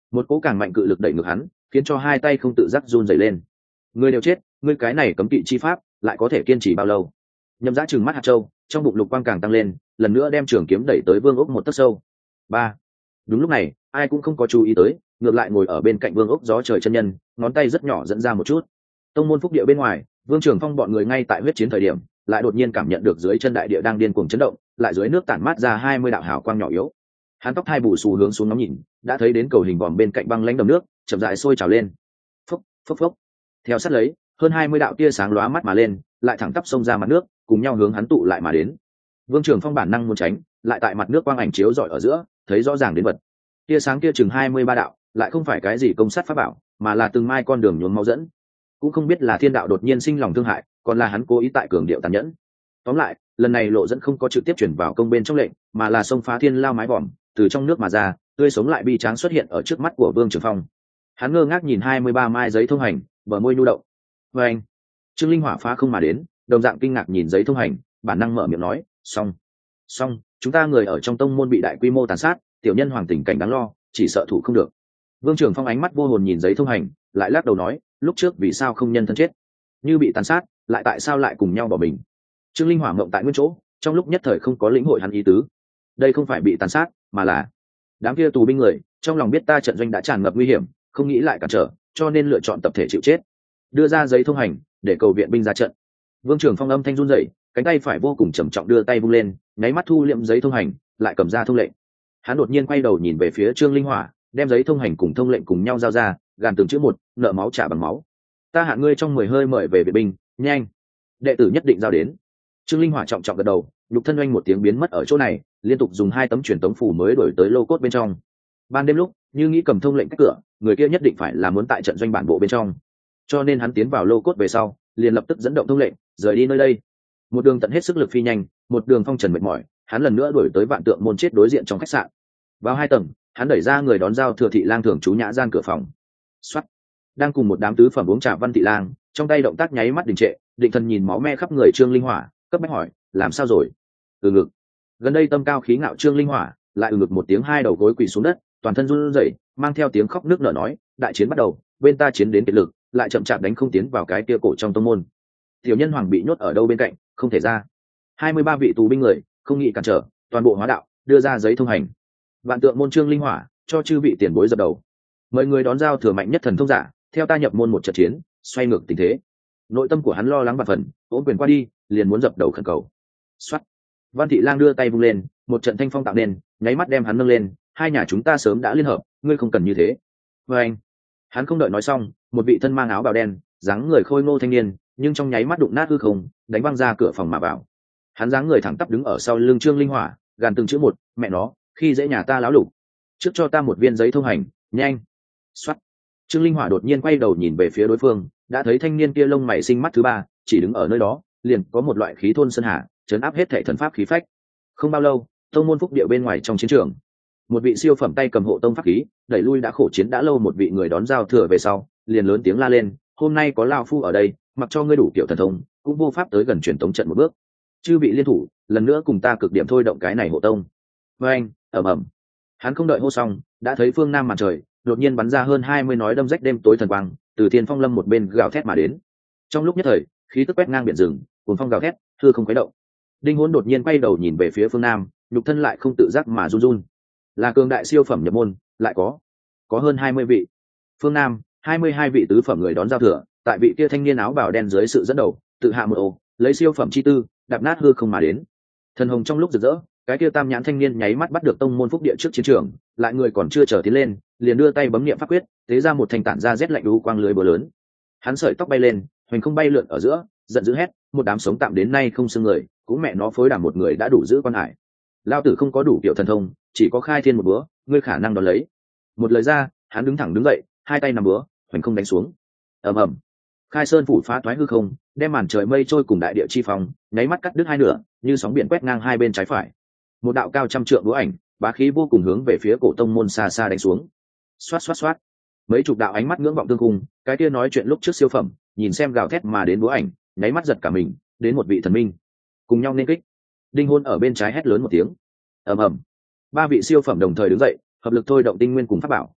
một cỗ càng mạnh cự lực đẩy ngược hắn, khiến cho hai tay không tự giác run rẩy lên. Ngươi đều chết, ngươi cái này cấm kỵ chi pháp lại có thể kiên trì bao lâu? Nhậm Dã trừng mắt hạt châu, trong bụng lục quang càng tăng lên, lần nữa đem trường kiếm đẩy tới Vương Ốc một tấc sâu. Ba. Đúng lúc này, ai cũng không có chú ý tới, ngược lại ngồi ở bên cạnh Vương Ốc gió trời chân nhân, ngón tay rất nhỏ dẫn ra một chút. Tông môn phúc địa bên ngoài, Vương Trường Phong bọn người ngay tại huyết chiến thời điểm, lại đột nhiên cảm nhận được dưới chân đại địa đang điên cuồng chấn động, lại dưới nước tản mát ra 20 đạo hào quang nhỏ yếu. Hắn tóc hai bù xù hướng xuống ngắm nhìn, đã thấy đến cầu hình vòm bên cạnh băng lãnh đầm nước, chậm rãi sôi trào lên. Phốc, phốc phốc. Theo sát lấy, hơn 20 đạo tia sáng lóa mắt mà lên, lại thẳng tắp xông ra mặt nước, cùng nhau hướng hắn tụ lại mà đến. Vương Trường Phong bản năng muốn tránh, lại tại mặt nước quang ảnh chiếu rọi ở giữa, thấy rõ ràng đến vật. Tia sáng kia chừng 23 đạo, lại không phải cái gì công sát pháp bảo, mà là từng mai con đường nhuốm máu dẫn. Cũng không biết là thiên đạo đột nhiên sinh lòng thương hại, còn là hắn cố ý tại cường điệu tàn nhẫn. Tóm lại, lần này lộ dẫn không có trực tiếp chuyển vào công bên trong lệnh, mà là xông phá thiên lao mái vòm, từ trong nước mà ra, tươi sống lại bi tráng xuất hiện ở trước mắt của Vương Trường Phong. Hắn ngơ ngác nhìn 23 mai giấy thông hành, bờ môi nhu động. Và anh, Trương Linh Hỏa phá không mà đến, đồng dạng kinh ngạc nhìn giấy thông hành, bản năng mở miệng nói, xong, chúng ta người ở trong tông môn bị đại quy mô tàn sát, tiểu nhân hoàng tình cảnh đáng lo, chỉ sợ thủ không được. Vương Trường Phong ánh mắt vô hồn nhìn giấy thông hành, lại lắc đầu nói, lúc trước vì sao không nhân thân chết, như bị tàn sát, lại tại sao lại cùng nhau bỏ mình? Trương Linh Hỏa ngậm tại nguyên chỗ, trong lúc nhất thời không có lĩnh hội hắn ý tứ. Đây không phải bị tàn sát, mà là đám kia tù binh người, trong lòng biết ta trận doanh đã tràn ngập nguy hiểm, không nghĩ lại cản trở, cho nên lựa chọn tập thể chịu chết. Đưa ra giấy thông hành để cầu viện binh ra trận. Vương Trường Phong âm thanh run rẩy, cánh tay phải vô cùng trầm trọng đưa tay vung lên, nháy mắt thu liệm giấy thông hành, lại cầm ra thông lệnh. Hắn đột nhiên quay đầu nhìn về phía Trương Linh Hỏa, đem giấy thông hành cùng thông lệnh cùng nhau giao ra, gàn từng chữ một, nợ máu trả bằng máu. Ta hạn ngươi trong 10 hơi mời về viện binh, nhanh. Đệ tử nhất định giao đến. Trương Linh Hỏa trọng trọng gật đầu, nhục thân oanh một tiếng biến mất ở chỗ này, liên tục dùng 2 tấm truyền tống phủ mới đổi tới lô cốt bên trong. Ban đêm lúc, như nghĩ cầm thông lệnh cách cửa, người kia nhất định phải là muốn tại trận doanh bản bộ bên trong, cho nên hắn tiến vào lô cốt về sau, liền lập tức dẫn động thông lệnh, rời đi nơi đây. Một đường tận hết sức lực phi nhanh, một đường phong trần mệt mỏi, hắn lần nữa đuổi tới Vạn Tượng môn chết đối diện trong khách sạn. Vào 2 tầng, hắn đẩy ra người đón giao thừa thị lang thường trú nhã gian cửa phòng. Soát. Đang cùng một đám tứ phẩm uống trà Văn thị lang, trong tay động tác nháy mắt đình trệ, định thần nhìn máu me khắp người Trương Linh Hỏa, cấp bách hỏi, làm sao rồi? Từ ngực. Gần đây tâm cao khí ngạo Trương Linh Hỏa, lại ngực một tiếng 2 đầu gối quỳ xuống đất, toàn thân run rẩy, mang theo tiếng khóc nước nở nói, đại chiến bắt đầu, bên ta chiến đến kiệt lực, lại chậm chạp đánh không tiến vào cái kia cổ trong tông môn. Tiểu nhân hoàng bị nhốt ở đâu bên cạnh, không thể ra. 23 vị tù binh người, không nghĩ cản trở, toàn bộ hóa đạo, đưa ra giấy thông hành. Vạn Tượng môn Trương Linh Hỏa, cho chư vị tiền bối dập đầu. Mời người đón giao thừa mạnh nhất thần thông giả, theo ta nhập môn một trận chiến, xoay ngược tình thế. Nội tâm của hắn lo lắng và phần, ôm quyền qua đi, liền muốn dập đầu khẩn cầu. Soát. Văn thị lang đưa tay vung lên, một trận thanh phong tạo nên, nháy mắt đem hắn nâng lên, hai nhà chúng ta sớm đã liên hợp, ngươi không cần như thế. Và anh. Hắn không đợi nói xong, một vị thân mang áo bào đen, dáng người khôi ngô thanh niên, nhưng trong nháy mắt đụng nát hư không, đánh văng ra cửa phòng mà vào. Hắn dáng người thẳng tắp đứng ở sau lưng Trương Linh Hỏa, gàn từng chữ một, mẹ nó, khi dễ nhà ta láo lục. Trước cho ta một viên giấy thông hành, nhanh. Soát. Trương Linh Hỏa đột nhiên quay đầu nhìn về phía đối phương, đã thấy thanh niên kia lông mày sinh mắt thứ ba, chỉ đứng ở nơi đó, liền có một loại khí thôn sơn hà, chấn áp hết thể thần pháp khí phách. Không bao lâu, tông môn phúc địa bên ngoài trong chiến trường, một vị siêu phẩm tay cầm hộ tông pháp khí, đẩy lui đã khổ chiến đã lâu một vị người đón giao thừa về sau, liền lớn tiếng la lên, hôm nay có lão phu ở đây, mặc cho ngươi đủ kiểu thần thông, cũng vô pháp tới gần truyền tống trận một bước. Chư vị liên thủ, lần nữa cùng ta cực điểm thôi động cái này hộ tông. Với anh, ầm ầm. Hắn không đợi hô xong, đã thấy phương nam màn trời đột nhiên bắn ra hơn 20 nói đâm rách đêm tối thần quang, từ thiên phong lâm một bên gào thét mà đến. Trong lúc nhất thời, khí tức quét ngang biển rừng, cuồng phong gào thét, hư không khuấy động. Đinh Hỗn đột nhiên quay đầu nhìn về phía phương nam, nhục thân lại không tự giác mà run run. Là cường đại siêu phẩm nhập môn, lại có hơn 20 vị. Phương nam, 22 vị tứ phẩm người đón giao thừa, tại vị kia thanh niên áo bào đen dưới sự dẫn đầu, tự hạ một ồ, lấy siêu phẩm chi tư, đạp nát hư không mà đến. Thần hồng trong lúc rực rỡ, cái kia tam nhãn thanh niên nháy mắt bắt được tông môn phúc địa trước chiến trường, lại người còn chưa chờ tiến lên, liền đưa tay bấm niệm pháp quyết, tế ra một thanh tản ra rét lạnh đu quang lưới búa lớn. Hắn sợi tóc bay lên, hoành không bay lượn ở giữa, giận dữ hét, một đám sống tạm đến nay không xương người, cũng mẹ nó phối đảm một người đã đủ giữ quan hải. Lao tử không có đủ kiểu thần thông, chỉ có khai thiên một búa, ngươi khả năng đón lấy. Một lời ra, hắn đứng thẳng đứng dậy, hai tay nắm búa, hoành không đánh xuống. Ầm ầm. Khai sơn phủ phá toái hư không, đem màn trời mây trôi cùng đại địa chi phong, nháy mắt cắt đứt hai nửa, như sóng biển quét ngang hai bên trái phải. Một đạo cao trăm trượng búa ảnh, bá khí vô cùng hướng về phía cổ tông môn xa xa đánh xuống. Xoát xoát xoát. Mấy chục đạo ánh mắt ngưỡng vọng tương cung, cái kia nói chuyện lúc trước siêu phẩm, nhìn xem gào thét mà đến búa ảnh, nháy mắt giật cả mình, đến một vị thần minh, cùng nhau nên kích. Đinh Hôn ở bên trái hét lớn một tiếng. Ầm ầm. Ba vị siêu phẩm đồng thời đứng dậy, hợp lực thôi động tinh nguyên cùng pháp bảo,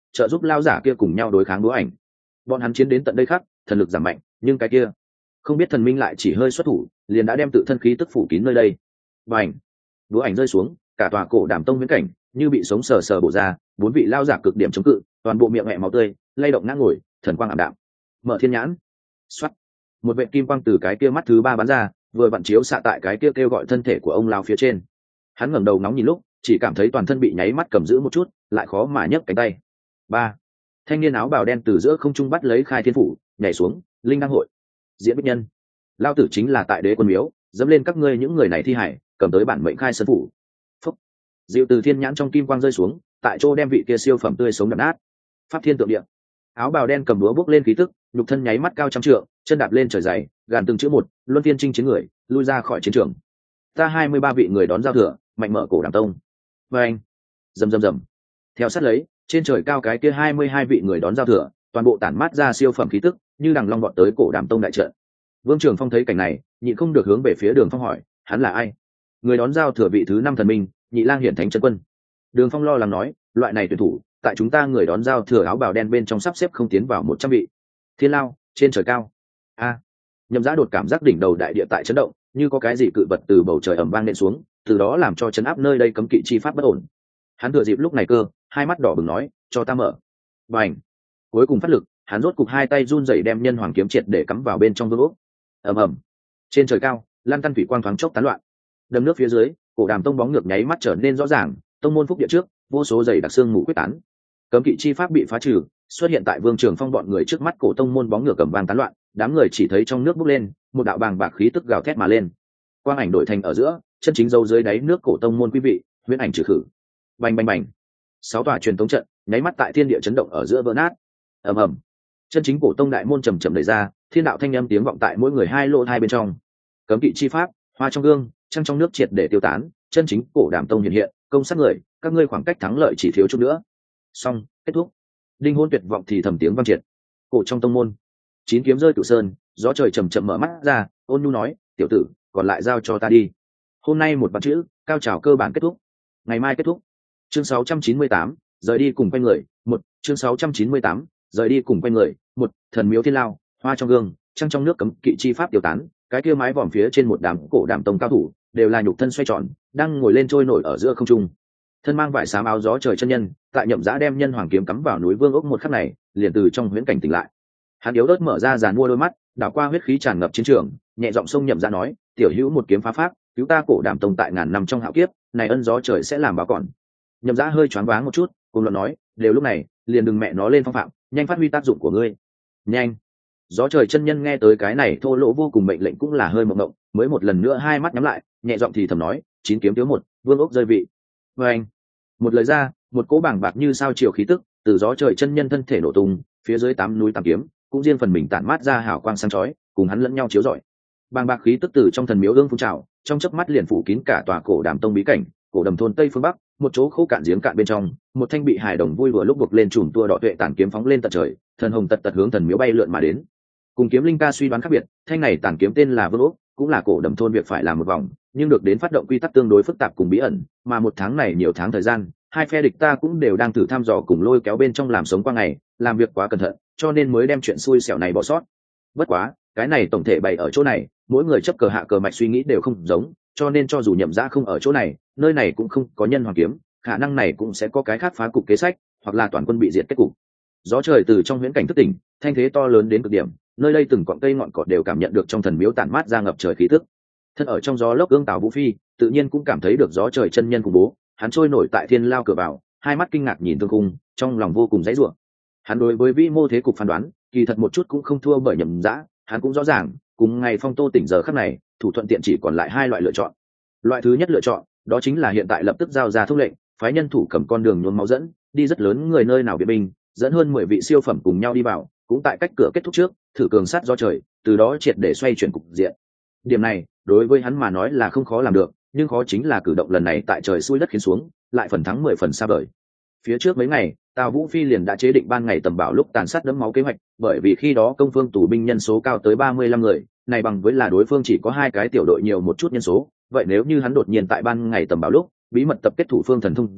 trợ giúp lao giả kia cùng nhau đối kháng đũa ảnh. Bọn hắn chiến đến tận đây khác, thần lực giảm mạnh, nhưng cái kia không biết thần minh lại chỉ hơi xuất thủ liền đã đem tự thân khí tức phủ kín nơi đây. Và ảnh đũa ảnh rơi xuống, cả tòa cổ Đàm Tông viễn cảnh như bị sống sờ sờ bổ ra, bốn vị lao giả cực điểm chống cự, toàn bộ miệng mẹ máu tươi, lay động ngã ngồi, thần quang ảm đạm. Mở thiên nhãn, xoắt, một vệt kim quang từ cái kia mắt thứ ba bắn ra, vừa vặn chiếu xạ tại cái kia kêu gọi thân thể của ông lao phía trên. Hắn ngẩng đầu ngóng nhìn lúc, chỉ cảm thấy toàn thân bị nháy mắt cầm giữ một chút, lại khó mà nhấc cánh tay. Ba, thanh niên áo bào đen từ giữa không trung bắt lấy khai thiên phủ, nhảy xuống. Linh đăng hội, diễn bích nhân, lao tử chính là tại đế quân miếu dẫm lên các ngươi những người này thi hải, cầm tới bản mệnh khai sơn phủ. Phúc, diệu từ thiên nhãn trong kim quang rơi xuống, tại chỗ đem vị kia siêu phẩm tươi sống đập nát. Pháp thiên tượng địa, áo bào đen cầm búa bước lên khí tức, nhục thân nháy mắt cao trăm trượng, chân đạp lên trời dày, gàn từng chữ một, luân phiên chinh chiến người lui ra khỏi chiến trường. Ta 23 vị người đón giao thừa, mạnh mở cổ Đàm Tông. Và anh, rầm rầm rầm, theo sát lấy trên trời cao cái kia 22 vị người đón giao thừa, toàn bộ tản mát ra siêu phẩm khí tức, như đằng long vọt tới cổ Đàm Tông đại trận. Vương Trường Phong thấy cảnh này, nhịn không được hướng về phía Đường Phong hỏi, hắn là ai? Người đón giao thừa vị thứ 5 thần minh, Nhị Lang Hiển Thánh chân quân. Đường Phong lo lắng nói, loại này tuyển thủ, tại chúng ta người đón giao thừa áo bào đen bên trong sắp xếp không tiến vào 100 vị. Thiên lao, trên trời cao. A. Nhậm Giá đột cảm giác đỉnh đầu đại địa tại chấn động, như có cái gì cự vật từ bầu trời ầm vang nện xuống, từ đó làm cho chấn áp nơi đây cấm kỵ chi pháp bất ổn. Hắn thừa dịp lúc này cơ, hai mắt đỏ bừng nói, cho ta mở. Bành. Cuối cùng phát lực, hắn rốt cục hai tay run rẩy đem nhân hoàng kiếm triệt để cắm vào bên trong vương ốc. Ầm ầm. Trên trời cao, lan căn thủy quang thoáng chốc tán loạn. Đầm nước phía dưới, cổ Đàm Tông bóng ngược nháy mắt trở nên rõ ràng, tông môn phúc địa trước, vô số dày đặc xương mù quyết tán. Cấm kỵ chi pháp bị phá trừ, xuất hiện tại Vương Trường Phong bọn người trước mắt, cổ tông môn bóng ngược cầm vàng tán loạn, đám người chỉ thấy trong nước bốc lên một đạo bàng bạc khí tức gào thét mà lên. Quang ảnh đổi thành ở giữa, chân chính dâu dưới đáy nước cổ tông môn quý vị, huyễn ảnh trừ khử. Bành bành bành. 6 tòa truyền tống trận, nháy mắt tại thiên địa chấn động ở giữa vỡ nát. Ầm ầm. Chân chính cổ tông đại môn chầm chậm đẩy ra, thiên đạo thanh âm tiếng vọng tại mỗi người hai lỗ hai bên trong. Cấm kỵ chi pháp, hoa trong gương, trăng trong nước triệt để tiêu tán, chân chính cổ Đàm Tông hiện hiện, công sát người, các ngươi khoảng cách thắng lợi chỉ thiếu chút nữa. Xong, kết thúc. Đinh Hôn tuyệt vọng thì thầm tiếng vang triệt. Cổ trong tông môn, 9 kiếm rơi cửu sơn, gió trời chầm chậm mở mắt ra, ôn nhu nói, tiểu tử, còn lại giao cho ta đi. Hôm nay một vạn chữ, cao trào cơ bản kết thúc. Ngày mai kết thúc. Chương 698, rời đi cùng quanh người. Chương 698, rời đi cùng quanh người. Thần miếu thiên lao, hoa trong gương, trăng trong nước cấm kỵ chi pháp tiêu tán, cái kia mái vòm phía trên một đám cổ Đàm Tông cao thủ, đều là nhục thân xoay tròn, đang ngồi lên trôi nổi ở giữa không trung. Thân mang vải xám áo gió trời chân nhân, tại Nhậm Giá đem nhân hoàng kiếm cắm vào núi Vương ốc một khắc này, liền từ trong huyễn cảnh tỉnh lại. Hắn yếu ớt mở ra giàn mua đôi mắt, đảo qua huyết khí tràn ngập chiến trường, nhẹ giọng xông Nhậm Giá nói, tiểu hữu một kiếm phá pháp, cứu ta cổ Đàm Tông tại ngàn năm trong hạo kiếp, này ân gió trời sẽ làm báo còn. Nhậm Giá hơi choáng váng một chút, cùng luận nói, đều lúc này, liền đừng mẹ nó lên phong phạm, nhanh phát huy tác dụng của ngươi. Nhanh. Gió trời chân nhân nghe tới cái này thô lỗ vô cùng mệnh lệnh cũng là hơi mộng mộng, mới một lần nữa hai mắt nhắm lại, nhẹ giọng thì thầm nói, 9 kiếm thiếu 1, Vương ốc rơi vị. Và anh, một lời ra, một cỗ bảng bạc như sao chiều khí tức từ gió trời chân nhân thân thể nổ tung, phía dưới 8 núi 8 kiếm cũng riêng phần mình tản mát ra hào quang sáng chói, cùng hắn lẫn nhau chiếu rọi. Bàng bạc khí tức từ trong thần miếu ương phun trào, trong chớp mắt liền phủ kín cả tòa cổ Đàm Tông bí cảnh, cổ Đầm thôn tây phương bắc, một chỗ khô cạn giếng cạn bên trong, một thanh bị hải đồng vui vừa lúc buộc lên chùm tua đỏ tuệ tản kiếm phóng lên tận trời, thần hồng tật tật hướng thần miếu bay lượn mà đến. Cùng kiếm linh ca suy đoán khác biệt, thanh này tản kiếm tên là Vương ốc, cũng là cổ Đầm thôn việc phải làm một vòng, nhưng được đến phát động quy tắc tương đối phức tạp cùng bí ẩn, mà một tháng này nhiều tháng thời gian, hai phe địch ta cũng đều đang thử thăm dò cùng lôi kéo bên trong làm sống qua ngày, làm việc quá cẩn thận, cho nên mới đem chuyện xui xẻo này bỏ sót. Bất quá, cái này tổng thể bày ở chỗ này, mỗi người chấp cờ hạ cờ mạch suy nghĩ đều không giống, cho nên cho dù Nhậm Giá không ở chỗ này, nơi này cũng không có nhân hoàng kiếm, khả năng này cũng sẽ có cái khác phá cục kế sách, hoặc là toàn quân bị diệt kết cục. Gió trời từ trong huyễn cảnh thức tỉnh, thanh thế to lớn đến cực điểm, nơi đây từng cọng cây ngọn cỏ đều cảm nhận được trong thần miếu tản mát ra ngập trời khí tức. Thân ở trong gió lốc ương Tào Vũ Phi, tự nhiên cũng cảm thấy được gió trời chân nhân khủng bố, hắn trôi nổi tại thiên lao cửa vào, hai mắt kinh ngạc nhìn thương khung, trong lòng vô cùng dãy rủa. Hắn đối với vĩ mô thế cục phán đoán, kỳ thật một chút cũng không thua bởi Nhậm Giá, hắn cũng rõ ràng, cùng ngày Phong Tô tỉnh giờ khắc này, thủ thuận tiện chỉ còn lại hai loại lựa chọn. Loại thứ nhất lựa chọn, đó chính là hiện tại lập tức giao ra thông lệnh, phái nhân thủ cầm con đường nhuốm máu dẫn, đi rất lớn người nơi nào viện binh, dẫn hơn 10 vị siêu phẩm cùng nhau đi vào, cũng tại cách cửa kết thúc trước, thử cường sát gió trời, từ đó triệt để xoay chuyển cục diện. Điểm này, đối với hắn mà nói là không khó làm được, nhưng khó chính là cử động lần này tại trời xuôi đất khiến xuống, lại phần thắng 10 phần xa vời. Phía trước mấy ngày, Tào Vũ Phi liền đã chế định ban ngày tầm bảo lúc tàn sát đẫm máu kế hoạch, bởi vì khi đó công phương tù binh nhân số cao tới 35 người, này bằng với là đối phương chỉ có 2 cái tiểu đội nhiều một chút nhân số, vậy nếu như hắn đột nhiên tại ban ngày tầm bảo lúc bí mật tập kết thủ phương thần thông giả,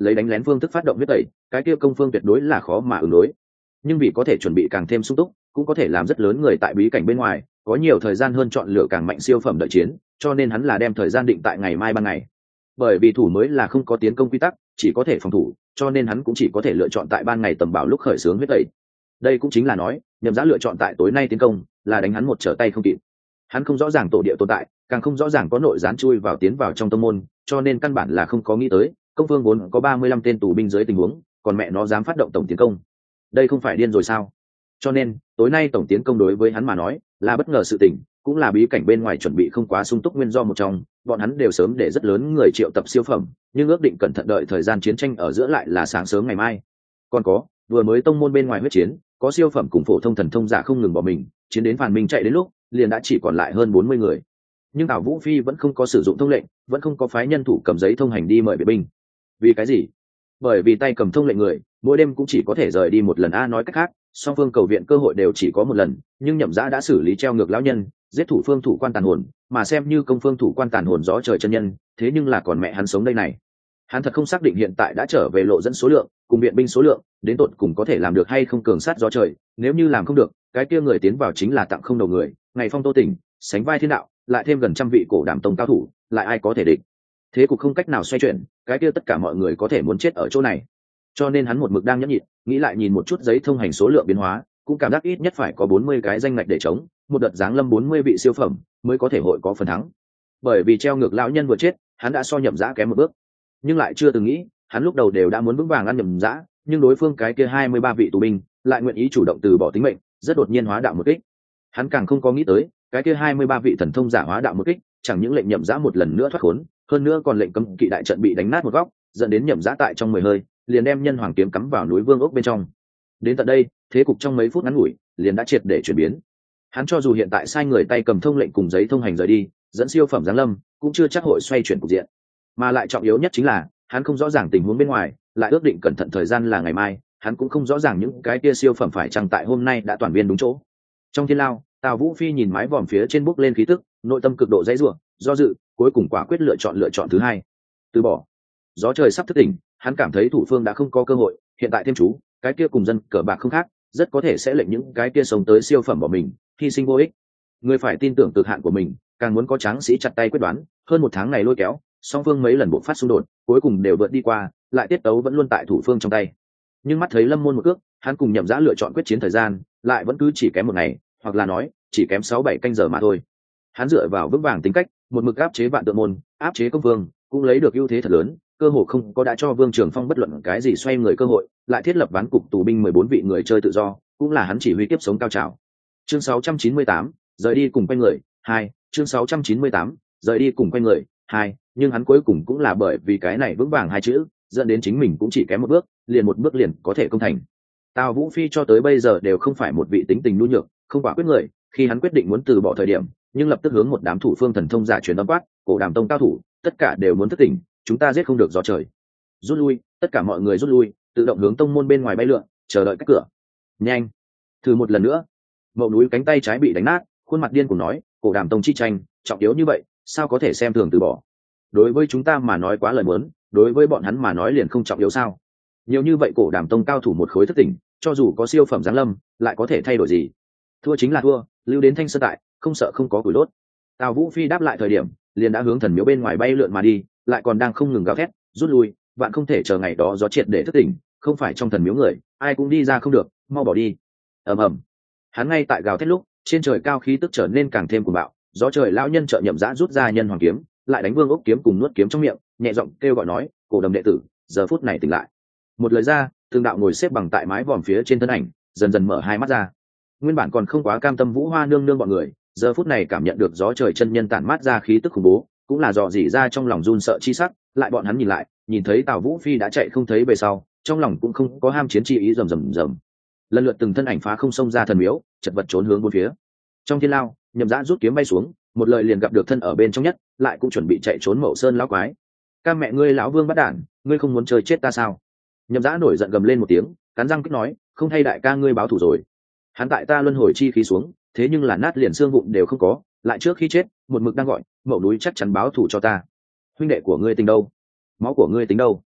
lấy đánh lén phương thức phát động huyết tẩy, cái kia công phương tuyệt đối là khó mà ứng đối. Nhưng vì có thể chuẩn bị càng thêm sung túc, cũng có thể làm rất lớn người tại bí cảnh bên ngoài có nhiều thời gian hơn chọn lựa càng mạnh siêu phẩm đợi chiến, cho nên hắn là đem thời gian định tại ngày mai ban ngày. Bởi vì thủ mới là không có tiến công quy tắc, chỉ có thể phòng thủ, cho nên hắn cũng chỉ có thể lựa chọn tại ban ngày tầm bảo lúc khởi xướng huyết tẩy. Đây cũng chính là nói, Nhậm Dã lựa chọn tại tối nay tiến công, là đánh hắn một trở tay không kịp. Hắn không rõ ràng tổ địa tồn tại, càng không rõ ràng có nội gián chui vào tiến vào trong tông môn, cho nên căn bản là không có nghĩ tới, công phương vốn có 35 tên tù binh dưới tình huống, còn mẹ nó dám phát động tổng tiến công. Đây không phải điên rồi sao? Cho nên, tối nay tổng tiến công đối với hắn mà nói, là bất ngờ sự tình, cũng là bí cảnh bên ngoài chuẩn bị không quá sung túc nguyên do một trong, bọn hắn đều sớm để rất lớn người triệu tập siêu phẩm, nhưng ước định cẩn thận đợi thời gian chiến tranh ở giữa lại là sáng sớm ngày mai. Còn có, vừa mới tông môn bên ngoài huyết chiến, có siêu phẩm cùng phổ thông thần thông giả không ngừng bỏ mình, chiến đến Phàn Minh chạy đến lúc, liền đã chỉ còn lại hơn 40 người. Nhưng Tào Vũ Phi vẫn không có sử dụng thông lệnh, vẫn không có phái nhân thủ cầm giấy thông hành đi mời vệ binh. Vì cái gì? Bởi vì tay cầm thông lệnh người, mỗi đêm cũng chỉ có thể rời đi một lần. Nói cách khác, song phương cầu viện cơ hội đều chỉ có một lần, nhưng Nhậm Dã đã xử lý treo ngược lão nhân, giết thủ phương thủ quan tàn hồn, mà xem như công phương thủ quan tàn hồn gió trời chân nhân, thế nhưng là còn mẹ hắn sống đây này. Hắn thật không xác định hiện tại đã trở về lộ dẫn số lượng cùng viện binh số lượng, đến tột cùng có thể làm được hay không cường sát gió trời, nếu như làm không được, cái kia người tiến vào chính là Tặng Không Đầu người, Ngày Phong Tô Tỉnh, sánh vai thiên đạo, lại thêm gần trăm vị cổ đảm tông cao thủ, lại ai có thể địch. Thế cục không cách nào xoay chuyển, cái kia tất cả mọi người có thể muốn chết ở chỗ này. Cho nên hắn một mực đang nhẫn nhịn, nghĩ lại nhìn một chút giấy thông hành số lượng biến hóa, cũng cảm giác ít nhất phải có 40 cái danh ngạch để chống, một đợt giáng lâm 40 vị siêu phẩm mới có thể hội có phần thắng. Bởi vì treo ngược lão nhân vừa chết, hắn đã so Nhậm Dã kém một bước, nhưng lại chưa từng nghĩ, hắn lúc đầu đều đã muốn vững vàng ăn Nhậm Dã, nhưng đối phương cái kia 23 vị tù binh lại nguyện ý chủ động từ bỏ tính mệnh, rất đột nhiên hóa đạo một kích. Hắn càng không có nghĩ tới, cái kia 23 vị thần thông giả hóa đạo một kích, chẳng những lệnh Nhậm Dã một lần nữa thoát khốn, hơn nữa còn lệnh cấm kỵ đại trận bị đánh nát một góc, dẫn đến Nhậm Dã tại trong 10 hơi, liền đem nhân hoàng kiếm cắm vào núi Vương ốc bên trong. Đến tận đây, thế cục trong mấy phút ngắn ngủi, liền đã triệt để chuyển biến. Hắn cho dù hiện tại sai người tay cầm thông lệnh cùng giấy thông hành rời đi, dẫn siêu phẩm giáng lâm, cũng chưa chắc hội xoay chuyển cục diện. Mà lại trọng yếu nhất chính là, hắn không rõ ràng tình huống bên ngoài, lại ước định cẩn thận thời gian là ngày mai, hắn cũng không rõ ràng những cái kia siêu phẩm phải chăng tại hôm nay đã toàn viên đúng chỗ. Trong thiên lao, Tào Vũ Phi nhìn mái vòm phía trên bốc lên khí tức, nội tâm cực độ dãy rủa, do dự, cuối cùng quả quyết lựa chọn thứ hai, từ bỏ. Gió trời sắp thức tỉnh, hắn cảm thấy thủ phương đã không có cơ hội, hiện tại thêm chú, cái kia cùng dân cờ bạc không khác, rất có thể sẽ lệnh những cái kia sống tới siêu phẩm bỏ mình, hy sinh vô ích. Người phải tin tưởng cực hạn của mình, càng muốn có tráng sĩ chặt tay quyết đoán, hơn một tháng này lôi kéo, song phương mấy lần bộ phát xung đột, cuối cùng đều vượt đi qua, lại tiết tấu vẫn luôn tại thủ phương trong tay. Nhưng mắt thấy Lâm Môn một cước, hắn cùng Nhậm Dã lựa chọn quyết chiến thời gian, lại vẫn cứ chỉ kém một ngày, hoặc là nói, chỉ kém 6-7 canh giờ mà thôi. Hắn dựa vào vững vàng tính cách, một mực áp chế vạn tượng môn, áp chế công vương, cũng lấy được ưu thế thật lớn, cơ hội không có đã cho Vương Trường Phong bất luận cái gì xoay người cơ hội, lại thiết lập ván cục tù binh 14 vị người chơi tự do, cũng là hắn chỉ huy tiếp sống cao trào. Chương 698, rời đi cùng quanh người, 2, chương 698, rời đi cùng quanh người, 2, nhưng hắn cuối cùng cũng là bởi vì cái này vững vàng hai chữ, dẫn đến chính mình cũng chỉ kém một bước liền có thể công thành. Tào Vũ Phi cho tới bây giờ đều không phải một vị tính tình nhu nhược, không quả quyết người, khi hắn quyết định muốn từ bỏ thời điểm, nhưng lập tức hướng một đám thủ phương thần thông giả truyền âm quát, cổ đàm tông cao thủ, tất cả đều muốn thức tỉnh, chúng ta giết không được gió trời. Rút lui, tất cả mọi người rút lui, tự động hướng tông môn bên ngoài bay lượn, chờ đợi cách cửa. Nhanh, thử một lần nữa. Mậu núi cánh tay trái bị đánh nát, khuôn mặt điên cuồng nói, cổ đàm tông chi tranh, trọng yếu như vậy, sao có thể xem thường từ bỏ? Đối với chúng ta mà nói quá lời muốn, đối với bọn hắn mà nói liền không trọng yếu sao? Nhiều như vậy cổ đàm tông cao thủ một khối thức tỉnh, cho dù có siêu phẩm giáng lâm, lại có thể thay đổi gì? Thua chính là thua, lưu đến thanh sơn tại, không sợ không có củi đốt. Tào Vũ Phi đáp lại thời điểm, liền đã hướng thần miếu bên ngoài bay lượn mà đi, lại còn đang không ngừng gào thét, rút lui, bạn không thể chờ ngày đó gió triệt để thức tỉnh, không phải trong thần miếu người, ai cũng đi ra không được, mau bỏ đi. Ầm ầm. Hắn ngay tại gào thét lúc, trên trời cao khí tức trở nên càng thêm cuồng bạo, gió trời lão nhân trợ Nhậm Dã rút ra nhân hoàng kiếm, lại đánh Vương ốc kiếm cùng nuốt kiếm trong miệng, nhẹ giọng kêu gọi nói, cổ đầm đệ tử, giờ phút này tỉnh lại. Một lời ra, tương đạo ngồi xếp bằng tại mái vòm phía trên thân ảnh, dần dần mở hai mắt ra. Nguyên bản còn không quá cam tâm Vũ Hoa nương nương bọn người, giờ phút này cảm nhận được gió trời chân nhân tản mát ra khí tức khủng bố, cũng là dò dỉ ra trong lòng run sợ chi sắc, lại bọn hắn nhìn lại, nhìn thấy Tào Vũ Phi đã chạy không thấy về sau, trong lòng cũng không có ham chiến chi ý rầm rầm rầm. Lần lượt từng thân ảnh phá không xông ra thần miếu, chật vật trốn hướng bốn phía. Trong thiên lao, Nhậm Dã rút kiếm bay xuống, một lời liền gặp được thân ở bên trong nhất, lại cũng chuẩn bị chạy trốn Mậu Sơn lão quái. Ca mẹ ngươi lão Vương bắt đản, ngươi không muốn chơi chết ta sao? Nhậm Dã nổi giận gầm lên một tiếng, cắn răng kích nói, không thay đại ca ngươi báo thù rồi. Hắn tại ta luân hồi chi khí xuống, thế nhưng là nát liền xương vụn đều không có, lại trước khi chết, một mực đang gọi, Mậu núi chắc chắn báo thù cho ta. Huynh đệ của ngươi tính đâu? Máu của ngươi tính đâu?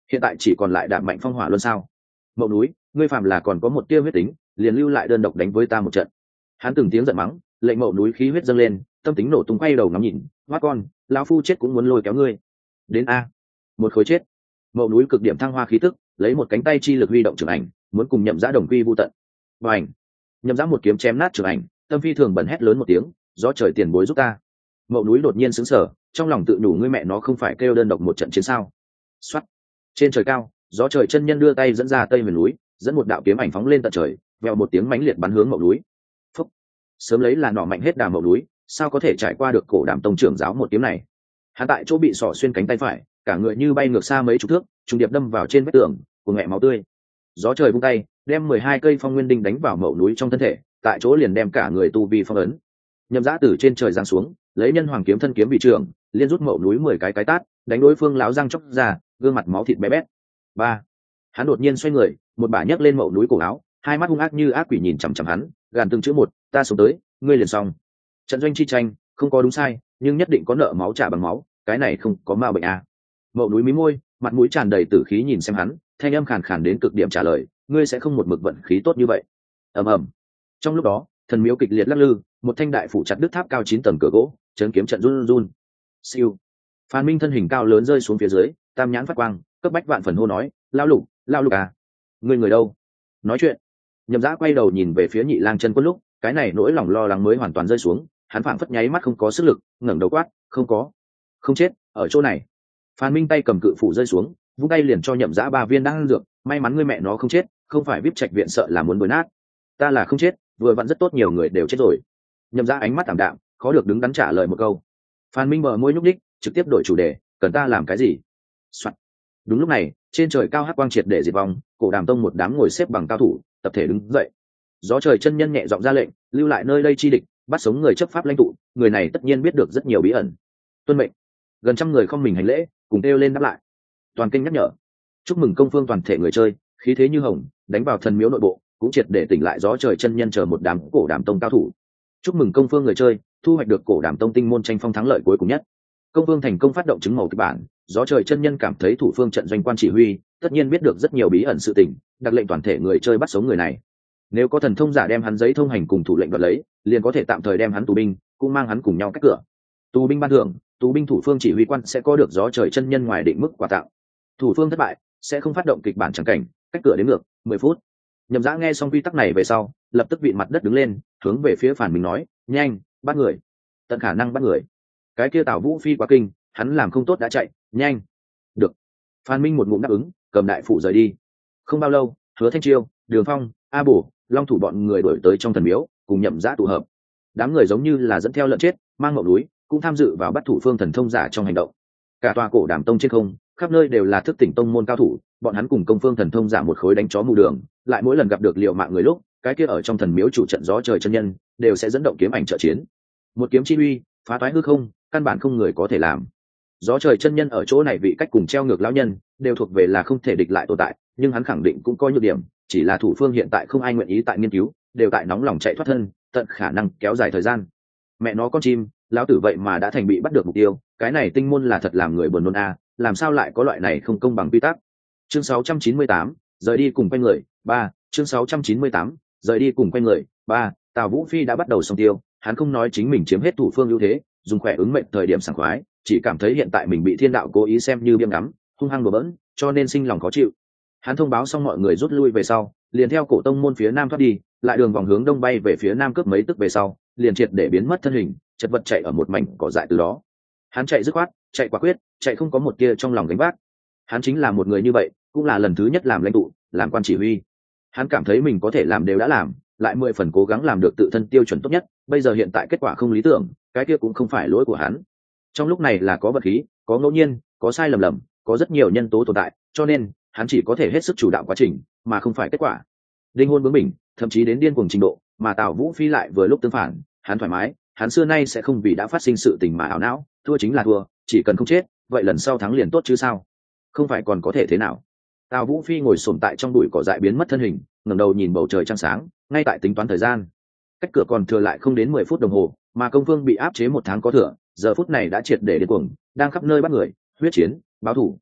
hiện tại chỉ còn lại đạm mạnh phong hỏa luôn sao? Mậu núi, ngươi phàm là còn có một tia huyết tính, liền lưu lại đơn độc đánh với ta một trận. Hắn từng tiếng giận mắng, lệnh Mậu núi khí huyết dâng lên, tâm tính nổ tung, quay đầu ngắm nhìn, hoa con, lão phu chết cũng muốn lôi kéo ngươi. Đến a, một khối chết. Mậu núi cực điểm thăng hoa khí tức, lấy một cánh tay chi lực huy động trường ảnh, muốn cùng Nhậm Dã đồng quy vu tận. Và ảnh, Nhậm Dã một kiếm chém nát trường ảnh, tâm phi thường bẩn hét lớn một tiếng, gió trời tiền bối giúp ta. Mậu núi đột nhiên sững sờ, trong lòng tự nhủ ngươi mẹ nó không phải kêu đơn độc một trận chiến sao? Soát. Trên trời cao, gió trời chân nhân đưa tay dẫn ra tây miền núi, dẫn một đạo kiếm ảnh phóng lên tận trời, vèo một tiếng mãnh liệt bắn hướng Mậu núi. Phúc. Sớm lấy là nỏ mạnh hết đà Mậu núi, sao có thể trải qua được cổ Đàm tông trưởng giáo một kiếm này? Hắn tại chỗ bị sọ xuyên cánh tay phải, cả người như bay ngược xa mấy chục thước, trùng điệp đâm vào trên vách tường, cùng mẹ máu tươi. Gió trời vung tay, đem 12 cây phong nguyên đinh đánh vào Mậu núi trong thân thể, tại chỗ liền đem cả người tu vi phong ấn. Nhậm Dã từ trên trời giáng xuống, lấy nhân hoàng kiếm thân kiếm bị trưởng, liên rút Mậu núi 10 cái tát, đánh đối phương láo răng chóc ra, gương mặt máu thịt bé bét. Ba. Hắn đột nhiên xoay người, một bả nhấc lên Mậu núi cổ áo, hai mắt hung ác như ác quỷ nhìn chằm chằm hắn, gàn từng chữ một, ta sống tới, ngươi liền xong. Trận doanh chi tranh, không có đúng sai, nhưng nhất định có nợ máu trả bằng máu, cái này không có ma bệnh à. Mậu núi mí môi, mặt mũi tràn đầy tử khí nhìn xem hắn, thanh âm khàn khàn đến cực điểm trả lời, ngươi sẽ không một mực vận khí tốt như vậy. Ầm ầm. Trong lúc đó, thần miếu kịch liệt lắc lư, một thanh đại phủ chặt đứt tháp cao 9 tầng cửa gỗ, chấn kiếm trận run run. Siêu. Phan Minh thân hình cao lớn rơi xuống phía dưới, tam nhãn phát quang, cấp bách vạn phần hô nói, lao lục à, ngươi người đâu? Nói chuyện. Nhậm Dã quay đầu nhìn về phía Nhị Lang Chân Quân lúc, cái này nỗi lòng lo lắng mới hoàn toàn rơi xuống, hắn phảng phất nháy mắt không có sức lực, ngẩng đầu quát, không có, không chết, ở chỗ này. Phan Minh tay cầm cự phủ rơi xuống, vung tay liền cho Nhậm Dã 3 viên đan dược, may mắn ngươi mẹ nó không chết, không phải vip trạch viện sợ là muốn bồi nát. Ta là không chết, vừa vặn rất tốt nhiều người đều chết rồi. Nhậm Dã ánh mắt tạm đạm, khó được đứng đắn trả lời một câu. Phan Minh bờ môi nhúc nhích, trực tiếp đổi chủ đề, cần ta làm cái gì? Soạn. Đúng lúc này, trên trời cao hắc quang triệt để diệt vong, cổ Đàm tông một đám ngồi xếp bằng cao thủ, tập thể đứng dậy. Gió trời chân nhân nhẹ giọng ra lệnh, lưu lại nơi đây chi địch, bắt sống người chấp pháp lãnh tụ, người này tất nhiên biết được rất nhiều bí ẩn. Tuân mệnh. Gần trăm người không mình hành lễ, cùng kêu lên đáp lại. Toàn kinh nhắc nhở, chúc mừng công phương toàn thể người chơi, khí thế như hồng, đánh vào thần miếu nội bộ, cũng triệt để tỉnh lại gió trời chân nhân chờ một đám cổ Đàm tông cao thủ. Chúc mừng công phương người chơi, thu hoạch được cổ Đàm tông tinh môn tranh phong thắng lợi cuối cùng nhất. Công phương thành công phát động chứng màu kịch bản, gió trời chân nhân cảm thấy thủ phương trận doanh quan chỉ huy, tất nhiên biết được rất nhiều bí ẩn sự tình, đặc lệnh toàn thể người chơi bắt sống người này. Nếu có thần thông giả đem hắn giấy thông hành cùng thủ lệnh đoạt lấy, liền có thể tạm thời đem hắn tù binh, cũng mang hắn cùng nhau cách cửa. Tù binh ban thưởng, tù binh thủ phương chỉ huy quan sẽ có được gió trời chân nhân ngoài định mức quà tặng. Thủ phương thất bại, sẽ không phát động kịch bản chẳng cảnh, cách cửa đến ngược 10 phút. Nhậm Dã nghe xong quy tắc này về sau, lập tức vịn mặt đất đứng lên, hướng về phía Phản Minh nói, nhanh, bắt người, tận khả năng bắt người. Cái kia Tào Vũ Phi quá kinh, hắn làm không tốt đã chạy, nhanh. Được. Phan Minh một ngụm đáp ứng, cầm đại phủ rời đi. Không bao lâu, Hứa Thanh Chiêu, Đường Phong, A Bổ, Long Thủ bọn người đuổi tới trong thần miếu, cùng Nhậm Dã tụ hợp. Đám người giống như là dẫn theo lợn chết, mang ngọc núi, cũng tham dự vào bắt thủ phương thần thông giả trong hành động. Cả tòa cổ Đàm tông trên không, khắp nơi đều là thức tỉnh tông môn cao thủ, bọn hắn cùng công phương thần thông giả một khối đánh chó mù đường, lại mỗi lần gặp được liệu mạng người lúc, cái kia ở trong thần miếu chủ trận gió trời chân nhân, đều sẽ dẫn động kiếm ảnh trợ chiến. Một kiếm chi uy, phá toái hư không, căn bản không người có thể làm. Gió trời chân nhân ở chỗ này vị cách cùng treo ngược lão nhân, đều thuộc về là không thể địch lại tồn tại, nhưng hắn khẳng định cũng có nhược điểm, chỉ là thủ phương hiện tại không ai nguyện ý tại nghiên cứu, đều tại nóng lòng chạy thoát thân, tận khả năng kéo dài thời gian. Mẹ nó con chim, lão tử vậy mà đã thành bị bắt được mục tiêu, cái này tinh môn là thật làm người buồn nôn a, làm sao lại có loại này không công bằng quy tắc. Chương 698, rời đi cùng quay người, 3, chương 698, rời đi cùng quay người, 3, Tào Vũ Phi đã bắt đầu song tiêu, hắn không nói chính mình chiếm hết thủ phương ưu thế, dùng khỏe ứng mệnh thời điểm sảng khoái, chỉ cảm thấy hiện tại mình bị thiên đạo cố ý xem như biếng ngắm, hung hăng đổ bỡn, cho nên sinh lòng khó chịu. Hắn thông báo xong mọi người rút lui về sau, liền theo cổ tông môn phía nam thoát đi, lại đường vòng hướng đông bay về phía nam cướp mấy tức về sau, liền triệt để biến mất thân hình, chật vật chạy ở một mảnh cỏ dại từ đó. Hắn chạy dứt khoát, chạy quả quyết, chạy không có một kia trong lòng gánh vác. Hắn chính là một người như vậy, cũng là lần thứ nhất làm lãnh tụ, làm quan chỉ huy. Hắn cảm thấy mình có thể làm đều đã làm, lại 10 phần cố gắng làm được tự thân tiêu chuẩn tốt nhất, bây giờ hiện tại kết quả không lý tưởng, cái kia cũng không phải lỗi của hắn. Trong lúc này là có vật khí, có ngẫu nhiên, có sai lầm, có rất nhiều nhân tố tồn tại, cho nên hắn chỉ có thể hết sức chủ đạo quá trình, mà không phải kết quả. Đinh Hôn bướng bỉnh, thậm chí đến điên cuồng trình độ, mà Tào Vũ Phi lại vừa lúc tương phản, hắn thoải mái, hắn xưa nay sẽ không vì đã phát sinh sự tình mà ảo não, thua chính là thua, chỉ cần không chết, vậy lần sau thắng liền tốt chứ sao? Không phải còn có thể thế nào? Tào Vũ Phi ngồi xổm tại trong bụi cỏ dại biến mất thân hình, ngẩng đầu nhìn bầu trời trăng sáng, ngay tại tính toán thời gian. Cách cửa còn thừa lại không đến 10 phút đồng hồ, mà công phương bị áp chế 1 tháng có thừa, giờ phút này đã triệt để điên cuồng, đang khắp nơi bắt người, huyết chiến, báo thù.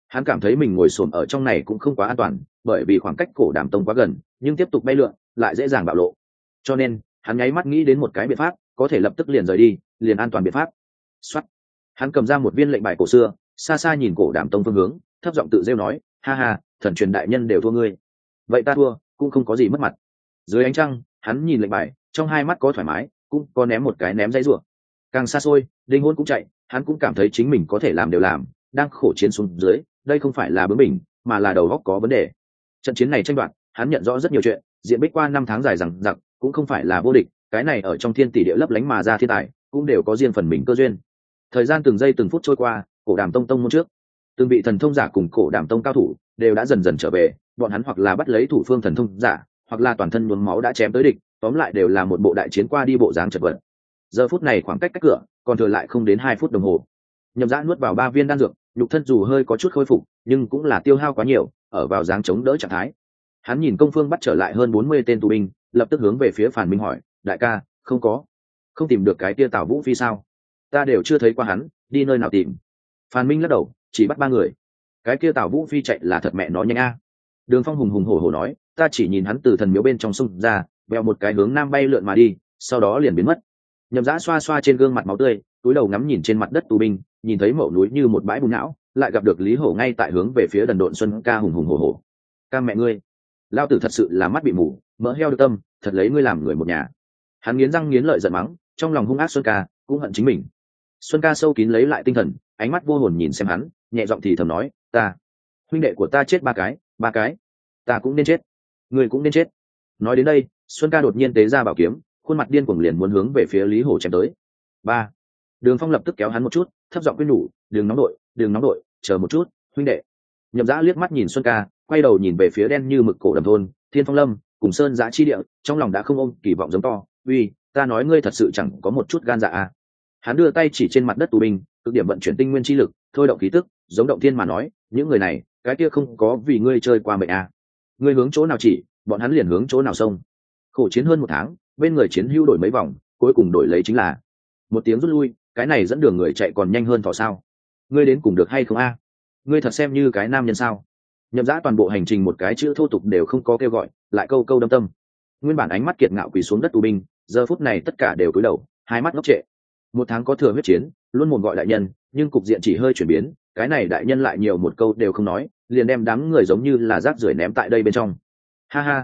Hắn cảm thấy mình ngồi xổm ở trong này cũng không quá an toàn, bởi vì khoảng cách cổ đàm tông quá gần, nhưng tiếp tục bay lượn lại dễ dàng bạo lộ. Cho nên hắn nháy mắt nghĩ đến một cái biện pháp, có thể lập tức liền rời đi, liền an toàn biện pháp. Soát. Hắn cầm ra một viên lệnh bài cổ xưa, xa xa nhìn cổ đàm tông phương hướng, thấp giọng tự rêu nói, ha ha, thần truyền đại nhân đều thua ngươi, vậy ta thua cũng không có gì mất mặt. Dưới ánh trăng, hắn nhìn lệnh bài, trong hai mắt có thoải mái, cũng có ném một cái ném dãy rủa. Càng xa xôi, đinh hôn cũng chạy, hắn cũng cảm thấy chính mình có thể làm đều làm, đang khổ chiến xuống dưới, đây không phải là bướng bỉnh, mà là đầu óc có vấn đề. Trận chiến này tranh đoạt, hắn nhận rõ rất nhiều chuyện, diện bích qua 5 tháng dài rằng giặc, cũng không phải là vô địch, cái này ở trong thiên tỷ địa lấp lánh mà ra thiên tài, cũng đều có riêng phần mình cơ duyên. Thời gian từng giây từng phút trôi qua, cổ đàm tông tông môn trước, từng vị thần thông giả cùng cổ đàm tông cao thủ đều đã dần dần trở về, bọn hắn hoặc là bắt lấy thủ phương thần thông giả, hoặc là toàn thân nhuốm máu đã chém tới địch, tóm lại đều là một bộ đại chiến qua đi bộ dáng chật vật. Giờ phút này khoảng cách cửa còn thừa lại không đến 2 phút đồng hồ. Nhậm Dã nuốt vào 3 viên đan dược, nhục thân dù hơi có chút khôi phục, nhưng cũng là tiêu hao quá nhiều, ở vào dáng chống đỡ trạng thái. Hắn nhìn công phương bắt trở lại hơn 40 tên tù binh, lập tức hướng về phía Phàn Minh hỏi, đại ca, không tìm được cái kia Tào Vũ Phi sao? Ta đều chưa thấy qua hắn, đi nơi nào tìm? Phàn Minh lắc đầu, chỉ bắt 3 người. Cái kia Tào Vũ Phi chạy là thật mẹ nó nhanh a. Đường Phong hùng hùng hổ hổ nói, ta chỉ nhìn hắn từ thần miếu bên trong sông ra, vèo một cái hướng nam bay lượn mà đi, sau đó liền biến mất. Nhậm Dã xoa xoa trên gương mặt máu tươi, túi đầu ngắm nhìn trên mặt đất tù binh, nhìn thấy mẩu núi như một bãi bùn não, lại gặp được Lý Hổ ngay tại hướng về phía Đần Độn Xuân Ca hùng hùng hổ hổ. Ca mẹ ngươi, lao tử thật sự là mắt bị mù, mỡ heo được tâm, thật lấy ngươi làm người một nhà. Hắn nghiến răng nghiến lợi giận mắng, trong lòng hung ác Xuân Ca cũng hận chính mình. Xuân Ca sâu kín lấy lại tinh thần, ánh mắt vô hồn nhìn xem hắn, nhẹ giọng thì thầm nói, ta, huynh đệ của ta chết 3 cái, ta cũng nên chết, ngươi cũng nên chết. Nói đến đây, Xuân Ca đột nhiên tế ra bảo kiếm, khuôn mặt điên cuồng liền muốn hướng về phía Lý Hổ chém tới. 3. Đường Phong lập tức kéo hắn một chút, thấp giọng khuyên nhủ, đừng nóng đội, chờ một chút, huynh đệ. Nhậm Dã liếc mắt nhìn Xuân Ca, quay đầu nhìn về phía đen như mực cổ đầm thôn, Thiên Phong Lâm, cùng Sơn Giã chi địa, trong lòng đã không ôm kỳ vọng giống to, uy, ta nói ngươi thật sự chẳng có một chút gan dạ à. Hắn đưa tay chỉ trên mặt đất tù binh, cực điểm vận chuyển tinh nguyên chi lực, thôi động khí tức, giống động thiên mà nói, những người này, cái kia không có vì ngươi chơi qua mệnh à. Ngươi hướng chỗ nào chỉ, bọn hắn liền hướng chỗ nào xông. Khổ chiến hơn 1 tháng, bên người chiến hữu đổi mấy vòng, cuối cùng đổi lấy chính là một tiếng rút lui, cái này dẫn đường người chạy còn nhanh hơn thỏ sao? Ngươi đến cùng được hay không a? Ngươi thật xem như cái nam nhân sao? Nhậm Dã toàn bộ hành trình một cái chữ thô tục đều không có kêu gọi, lại câu câu đâm tâm. Nguyên bản ánh mắt kiệt ngạo quỳ xuống đất tù binh, giờ phút này tất cả đều cúi đầu, hai mắt ngốc trệ. 1 tháng có thừa huyết chiến, luôn mồm gọi đại nhân, nhưng cục diện chỉ hơi chuyển biến, cái này đại nhân lại nhiều một câu đều không nói, liền đem đám người giống như là rác rưởi ném tại đây bên trong. Ha ha,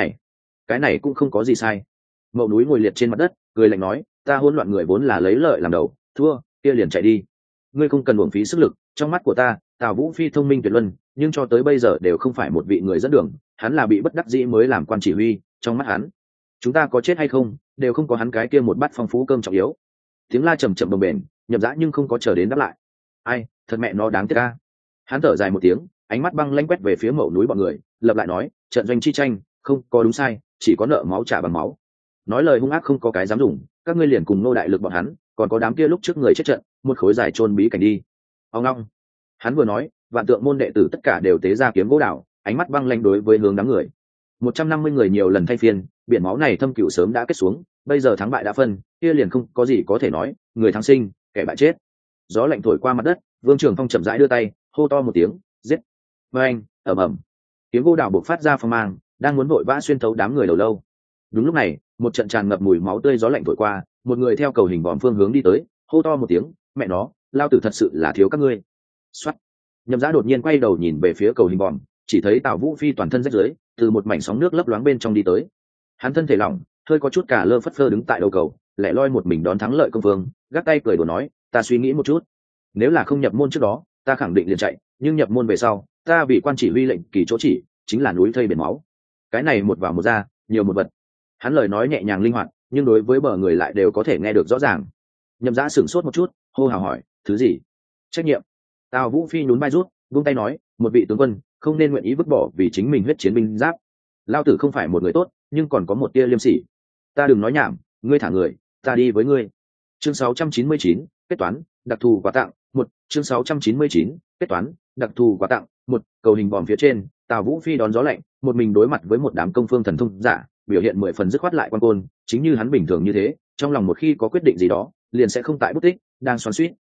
cái này cũng không có gì sai. Mậu núi ngồi liệt trên mặt đất, cười lạnh nói, ta hỗn loạn người vốn là lấy lợi làm đầu, thua kia liền chạy đi. Ngươi không cần uổng phí sức lực, trong mắt của ta, Tào Vũ Phi thông minh tuyệt luân, nhưng cho tới bây giờ đều không phải một vị người dẫn đường, hắn là bị bất đắc dĩ mới làm quan chỉ huy, trong mắt hắn, chúng ta có chết hay không, đều không có hắn cái kia một bát phong phú cơm trọng yếu. Tiếng la trầm trầm bồng bềnh, Nhậm Dã nhưng không có chờ đến đáp lại. Ai, thật mẹ nó đáng tiếc a. Hắn thở dài một tiếng, ánh mắt băng lãnh quét về phía Mậu núi bọn người, lập lại nói, trận doanh chi tranh, không có đúng sai, chỉ có nợ máu trả bằng máu. Nói lời hung ác không có cái dám dùng, các ngươi liền cùng nô đại lực bọn hắn, còn có đám kia lúc trước người chết trận, một khối dài chôn bí cảnh đi. Ông long. Hắn vừa nói, vạn tượng môn đệ tử tất cả đều tế ra kiếm gỗ đào, ánh mắt băng lãnh đối với hướng đám người. 150 người nhiều lần thay phiên, biển máu này thâm cửu sớm đã kết xuống, bây giờ thắng bại đã phân, kia liền không có gì có thể nói, người thắng sinh, kẻ bại chết. Gió lạnh thổi qua mặt đất, Vương Trường Phong chậm rãi đưa tay, hô to một tiếng, giết. Oeng, ầm ầm. Kiếm gỗ đào bộc phát ra phong mang, đang muốn vội vã xuyên thấu đám người đầu lâu. Đúng lúc này, một trận tràn ngập mùi máu tươi gió lạnh thổi qua, một người theo cầu hình vòm phương hướng đi tới, hô to một tiếng, mẹ nó, lao tử thật sự là thiếu các ngươi. Soát. Nhậm Dã đột nhiên quay đầu nhìn về phía cầu hình vòm, chỉ thấy Tào Vũ Phi toàn thân rách rưới, từ một mảnh sóng nước lấp loáng bên trong đi tới. Hắn thân thể lỏng, hơi có chút cả lơ phất phơ đứng tại đầu cầu, lẻ loi một mình đón thắng lợi công vương, gác tay cười đùa nói, ta suy nghĩ một chút, nếu là không nhập môn trước đó, ta khẳng định liền chạy, nhưng nhập môn về sau, ta vì quan chỉ huy lệnh kỳ chỗ chỉ, chính là núi thây biển máu. Cái này một vào một ra, nhiều một vật. Hắn lời nói nhẹ nhàng linh hoạt, nhưng đối với bờ người lại đều có thể nghe được rõ ràng. Nhậm Dã sửng sốt một chút, hô hào hỏi, thứ gì? Trách nhiệm. Tào Vũ Phi nhún vai rút, buông tay nói, một vị tướng quân không nên nguyện ý vứt bỏ vì chính mình huyết chiến binh giáp. Lao tử không phải một người tốt, nhưng còn có một tia liêm sỉ. Ta đừng nói nhảm, ngươi thả người, ta đi với ngươi. Chương 699, kết toán, đặc thù quà tặng, 1, chương 699, kết toán, đặc thù quà tặng, 1, cầu hình bòm phía trên, Tào Vũ Phi đón gió lạnh, một mình đối mặt với một đám công phương thần thông giả, biểu hiện 10 phần dứt khoát lại quan côn, chính như hắn bình thường như thế, trong lòng một khi có quyết định gì đó, liền sẽ không tại bút tích, đang xoắn xuýt.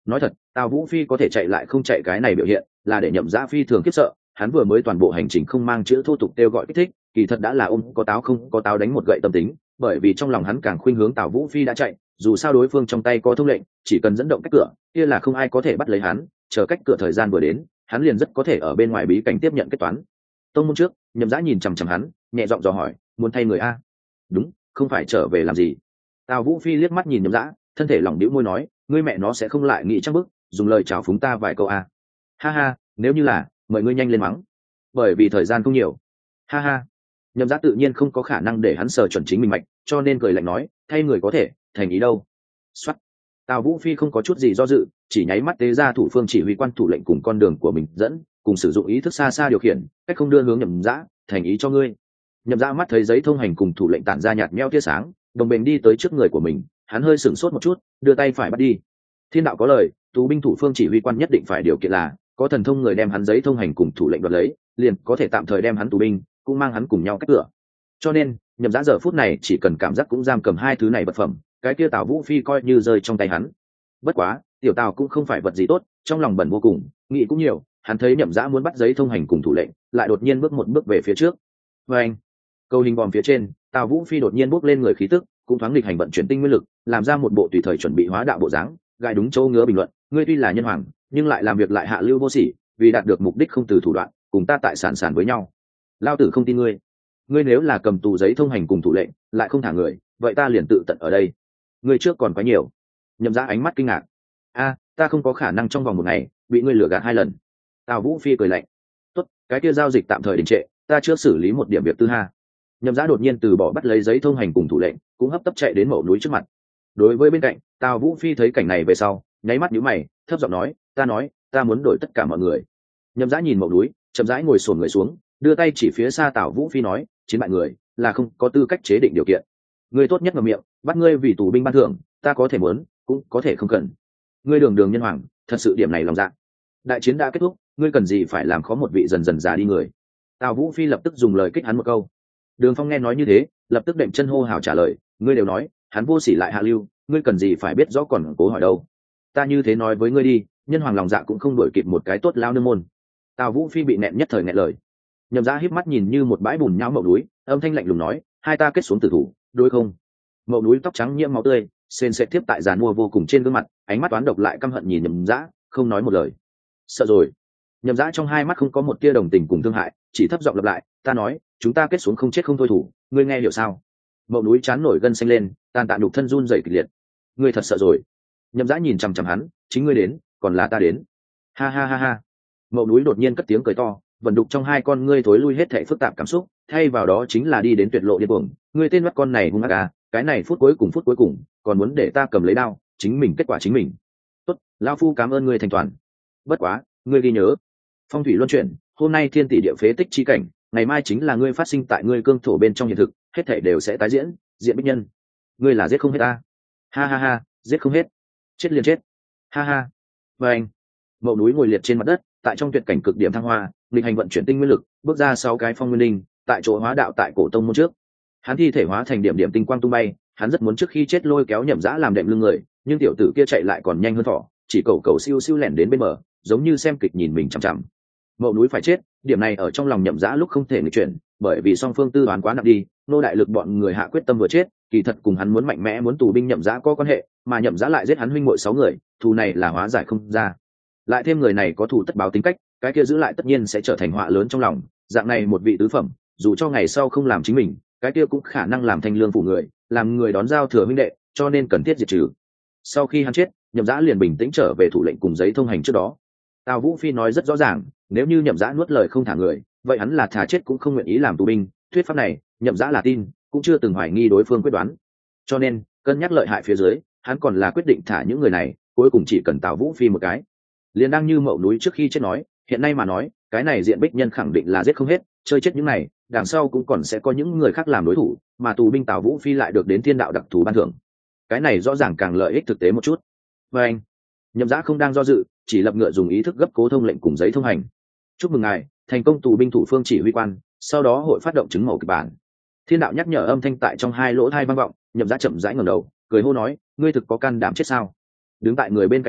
nói thật, Tào Vũ Phi có thể chạy lại không chạy, cái này biểu hiện là để Nhậm Dã phi thường khiếp sợ. Hắn vừa mới toàn bộ hành trình không mang chữ thô tục kêu gọi kích thích, kỳ thật đã là ôm có táo không có táo đánh một gậy tâm tính, bởi vì trong lòng hắn càng khuynh hướng Tào Vũ Phi đã chạy, dù sao đối phương trong tay có thông lệnh, chỉ cần dẫn động cách cửa kia là không ai có thể bắt lấy hắn, chờ cách cửa thời gian vừa đến, hắn liền rất có thể ở bên ngoài bí cảnh tiếp nhận kết toán. Tông môn trước, Nhậm Dã nhìn chằm chằm hắn, nhẹ giọng dò hỏi, muốn thay người a? Đúng, không phải trở về làm gì? Tào Vũ Phi liếc mắt nhìn Nhậm Dã, thân thể lỏng đĩu môi nói, ngươi mẹ nó sẽ không lại nghĩ chắc bức dùng lời chào phúng ta vài câu a? Ha ha, nếu như là, mời ngươi nhanh lên mắng, bởi vì thời gian không nhiều. Ha ha. Nhậm Dã tự nhiên không có khả năng để hắn sờ chuẩn chính mình mạch, cho nên cười lạnh nói, thay người có thể, thành ý đâu? Soát. Tào Vũ Phi không có chút gì do dự, chỉ nháy mắt tế ra thủ phương chỉ huy quan thủ lệnh cùng con đường của mình dẫn, cùng sử dụng ý thức xa xa điều khiển, cách không đưa hướng Nhậm Dã, thành ý cho ngươi. Nhậm Dã mắt thấy giấy thông hành cùng thủ lệnh tản ra nhạt nhẽo tia sáng, đồng bền đi tới trước người của mình, hắn hơi sửng sốt một chút, đưa tay phải bắt đi. Thiên đạo có lời, tù binh thủ phương chỉ huy quan nhất định phải điều kiện là có thần thông người đem hắn giấy thông hành cùng thủ lệnh đoạt lấy, liền có thể tạm thời đem hắn tù binh, cũng mang hắn cùng nhau cách cửa. Cho nên, Nhậm Dã giờ phút này chỉ cần cảm giác cũng giam cầm hai thứ này vật phẩm, cái kia Tào Vũ Phi coi như rơi trong tay hắn. Bất quá, tiểu Tào cũng không phải vật gì tốt, trong lòng bẩn vô cùng, nghĩ cũng nhiều, hắn thấy Nhậm Dã muốn bắt giấy thông hành cùng thủ lệnh, lại đột nhiên bước một bước về phía trước. Và anh, cầu hình vòm phía trên, Tào Vũ Phi đột nhiên bước lên người khí tức, cũng thoáng nghịch hành vận chuyển tinh nguyên lực, làm ra một bộ tùy thời chuẩn bị hóa đạo bộ dáng, gai đúng chỗ ngứa bình luận, ngươi tuy là nhân hoàng, nhưng lại làm việc lại hạ lưu vô sỉ, vì đạt được mục đích không từ thủ đoạn, cùng ta tại sản với nhau. Lao tử không tin ngươi. Ngươi nếu là cầm tù giấy thông hành cùng thủ lệnh, lại không thả người, vậy ta liền tự tận ở đây. Ngươi trước còn quá nhiều. Nhậm Dã ánh mắt kinh ngạc. A, ta không có khả năng trong vòng một ngày bị ngươi lừa gạt hai lần. Tào Vũ Phi cười lạnh. Tốt, cái kia giao dịch tạm thời đình trệ, ta chưa xử lý một điểm việc tư ha. Nhậm Dã đột nhiên từ bỏ bắt lấy giấy thông hành cùng thủ lệnh, cũng hấp tấp chạy đến mộ núi trước mặt. Đối với bên cạnh, Tào Vũ Phi thấy cảnh này về sau, nháy mắt nhíu mày, thấp giọng nói, ta muốn đổi tất cả mọi người. Nhậm Dã nhìn mộ núi, chậm rãi ngồi xổm người xuống, đưa tay chỉ phía xa Tào Vũ Phi nói, chiến bại người là không có tư cách chế định điều kiện. Ngươi tốt nhất ngậm miệng, bắt ngươi vì tù binh ban thưởng, ta có thể muốn, cũng có thể không cần. Ngươi đường đường nhân hoàng, thật sự điểm này lòng dạ. Đại chiến đã kết thúc, ngươi cần gì phải làm khó một vị dần dần già đi người? Tào Vũ Phi lập tức dùng lời kích hắn một câu. Đường Phong nghe nói như thế, lập tức đệm chân hô hào trả lời, ngươi đều nói, hắn vô sỉ lại hạ lưu, ngươi cần gì phải biết rõ còn cố hỏi đâu? Ta như thế nói với ngươi đi, nhân hoàng lòng dạ cũng không đuổi kịp một cái tốt lao nương môn. Tào Vũ Phi bị nẹn nhất thời nghẹn lời. Nhậm Dã híp mắt nhìn như một bãi bùn nhão Mậu núi, âm thanh lạnh lùng nói, hai ta kết xuống tử thủ, đối không? Mậu núi tóc trắng nhiễm máu tươi, sền sệt tiếp tại giàn mua vô cùng trên gương mặt, ánh mắt toán độc lại căm hận nhìn Nhậm Dã, không nói một lời. Sợ rồi. Nhậm Dã trong hai mắt không có một tia đồng tình cùng thương hại, chỉ thấp giọng lặp lại, ta nói, chúng ta kết xuống không chết không thôi thủ, ngươi nghe hiểu sao? Mậu núi chán nổi gân xanh lên, tàn tạ nhục thân run rẩy kịch liệt. Ngươi thật sợ rồi. Nhậm Dã nhìn chằm chằm hắn, chính ngươi đến, còn là ta đến. Ha ha ha ha. Mậu núi đột nhiên cất tiếng cười to, vận đục trong hai con ngươi thối lui hết thảy phức tạp cảm xúc, thay vào đó chính là đi đến tuyệt lộ điên cuồng. Ngươi tên mắt con này hung ác à, cái này phút cuối cùng, còn muốn để ta cầm lấy đao, chính mình kết quả chính mình. Tốt, lão phu cảm ơn ngươi thành toàn. Bất quá, ngươi ghi nhớ, phong thủy luân chuyển, hôm nay thiên tỷ địa phế tích chi cảnh, ngày mai chính là ngươi phát sinh tại ngươi cương thổ bên trong hiện thực, hết thảy đều sẽ tái diễn, diện bích nhân. Ngươi là giết không hết ta. Ha ha ha, giết không hết. Chết liền chết. Ha ha. Và anh. Mậu núi ngồi liệt trên mặt đất, tại trong tuyệt cảnh cực điểm thăng hoa, nghịch hành vận chuyển tinh nguyên lực, bước ra 6 cái phong nguyên linh, tại chỗ hóa đạo tại cổ tông môn trước. Hắn thi thể hóa thành điểm điểm tinh quang tung bay, hắn rất muốn trước khi chết lôi kéo Nhậm Dã làm đệm lưng người, nhưng tiểu tử kia chạy lại còn nhanh hơn thỏ, chỉ cầu siêu siêu lẻn đến bên bờ, giống như xem kịch nhìn mình chằm chằm. Mậu núi phải chết, điểm này ở trong lòng Nhậm Dã lúc không thể nghịch chuyển, bởi vì song phương tư đoán quá nặng đi, nô đại lực bọn người hạ quyết tâm vừa chết, kỳ thật cùng hắn muốn mạnh mẽ muốn tù binh Nhậm Dã có quan hệ, mà Nhậm Dã lại giết hắn huynh muội 6 người, thù này là hóa giải không ra. Lại thêm người này có thù tất báo tính cách, cái kia giữ lại tất nhiên sẽ trở thành họa lớn trong lòng, dạng này một vị tứ phẩm, dù cho ngày sau không làm chính mình, cái kia cũng khả năng làm thanh lương phủ người, làm người đón giao thừa huynh đệ, cho nên cần thiết diệt trừ. Sau khi hắn chết, Nhậm Dã liền bình tĩnh trở về thủ lệnh cùng giấy thông hành trước đó. Tào Vũ Phi nói rất rõ ràng, nếu như Nhậm Dã nuốt lời không thả người, vậy hắn là thà chết cũng không nguyện ý làm tù binh, thuyết pháp này, Nhậm Dã là tin, cũng chưa từng hoài nghi đối phương quyết đoán. Cho nên, cân nhắc lợi hại phía dưới, hắn còn là quyết định thả những người này, cuối cùng chỉ cần Tào Vũ Phi một cái. Liền đang như Mậu núi trước khi chết nói, hiện nay mà nói, cái này diện bích nhân khẳng định là giết không hết, chơi chết những này, đằng sau cũng còn sẽ có những người khác làm đối thủ, mà tù binh Tào Vũ Phi lại được đến thiên đạo đặc thù ban thưởng. Cái này rõ ràng càng lợi ích thực tế một chút. Và anh, Nhậm Dã không đang do dự, chỉ lập ngựa dùng ý thức gấp cố thông lệnh cùng giấy thông hành. Chúc mừng ngài, thành công tù binh thủ phương chỉ huy quan, sau đó hội phát động chứng mẫu kịch bản. Thiên đạo nhắc nhở âm thanh tại trong hai lỗ tai vang vọng, Nhậm Dã chậm rãi ngẩng đầu, cười hô nói, ngươi thực có can đảm chết sao? Đứng tại người bên cạnh ngươi,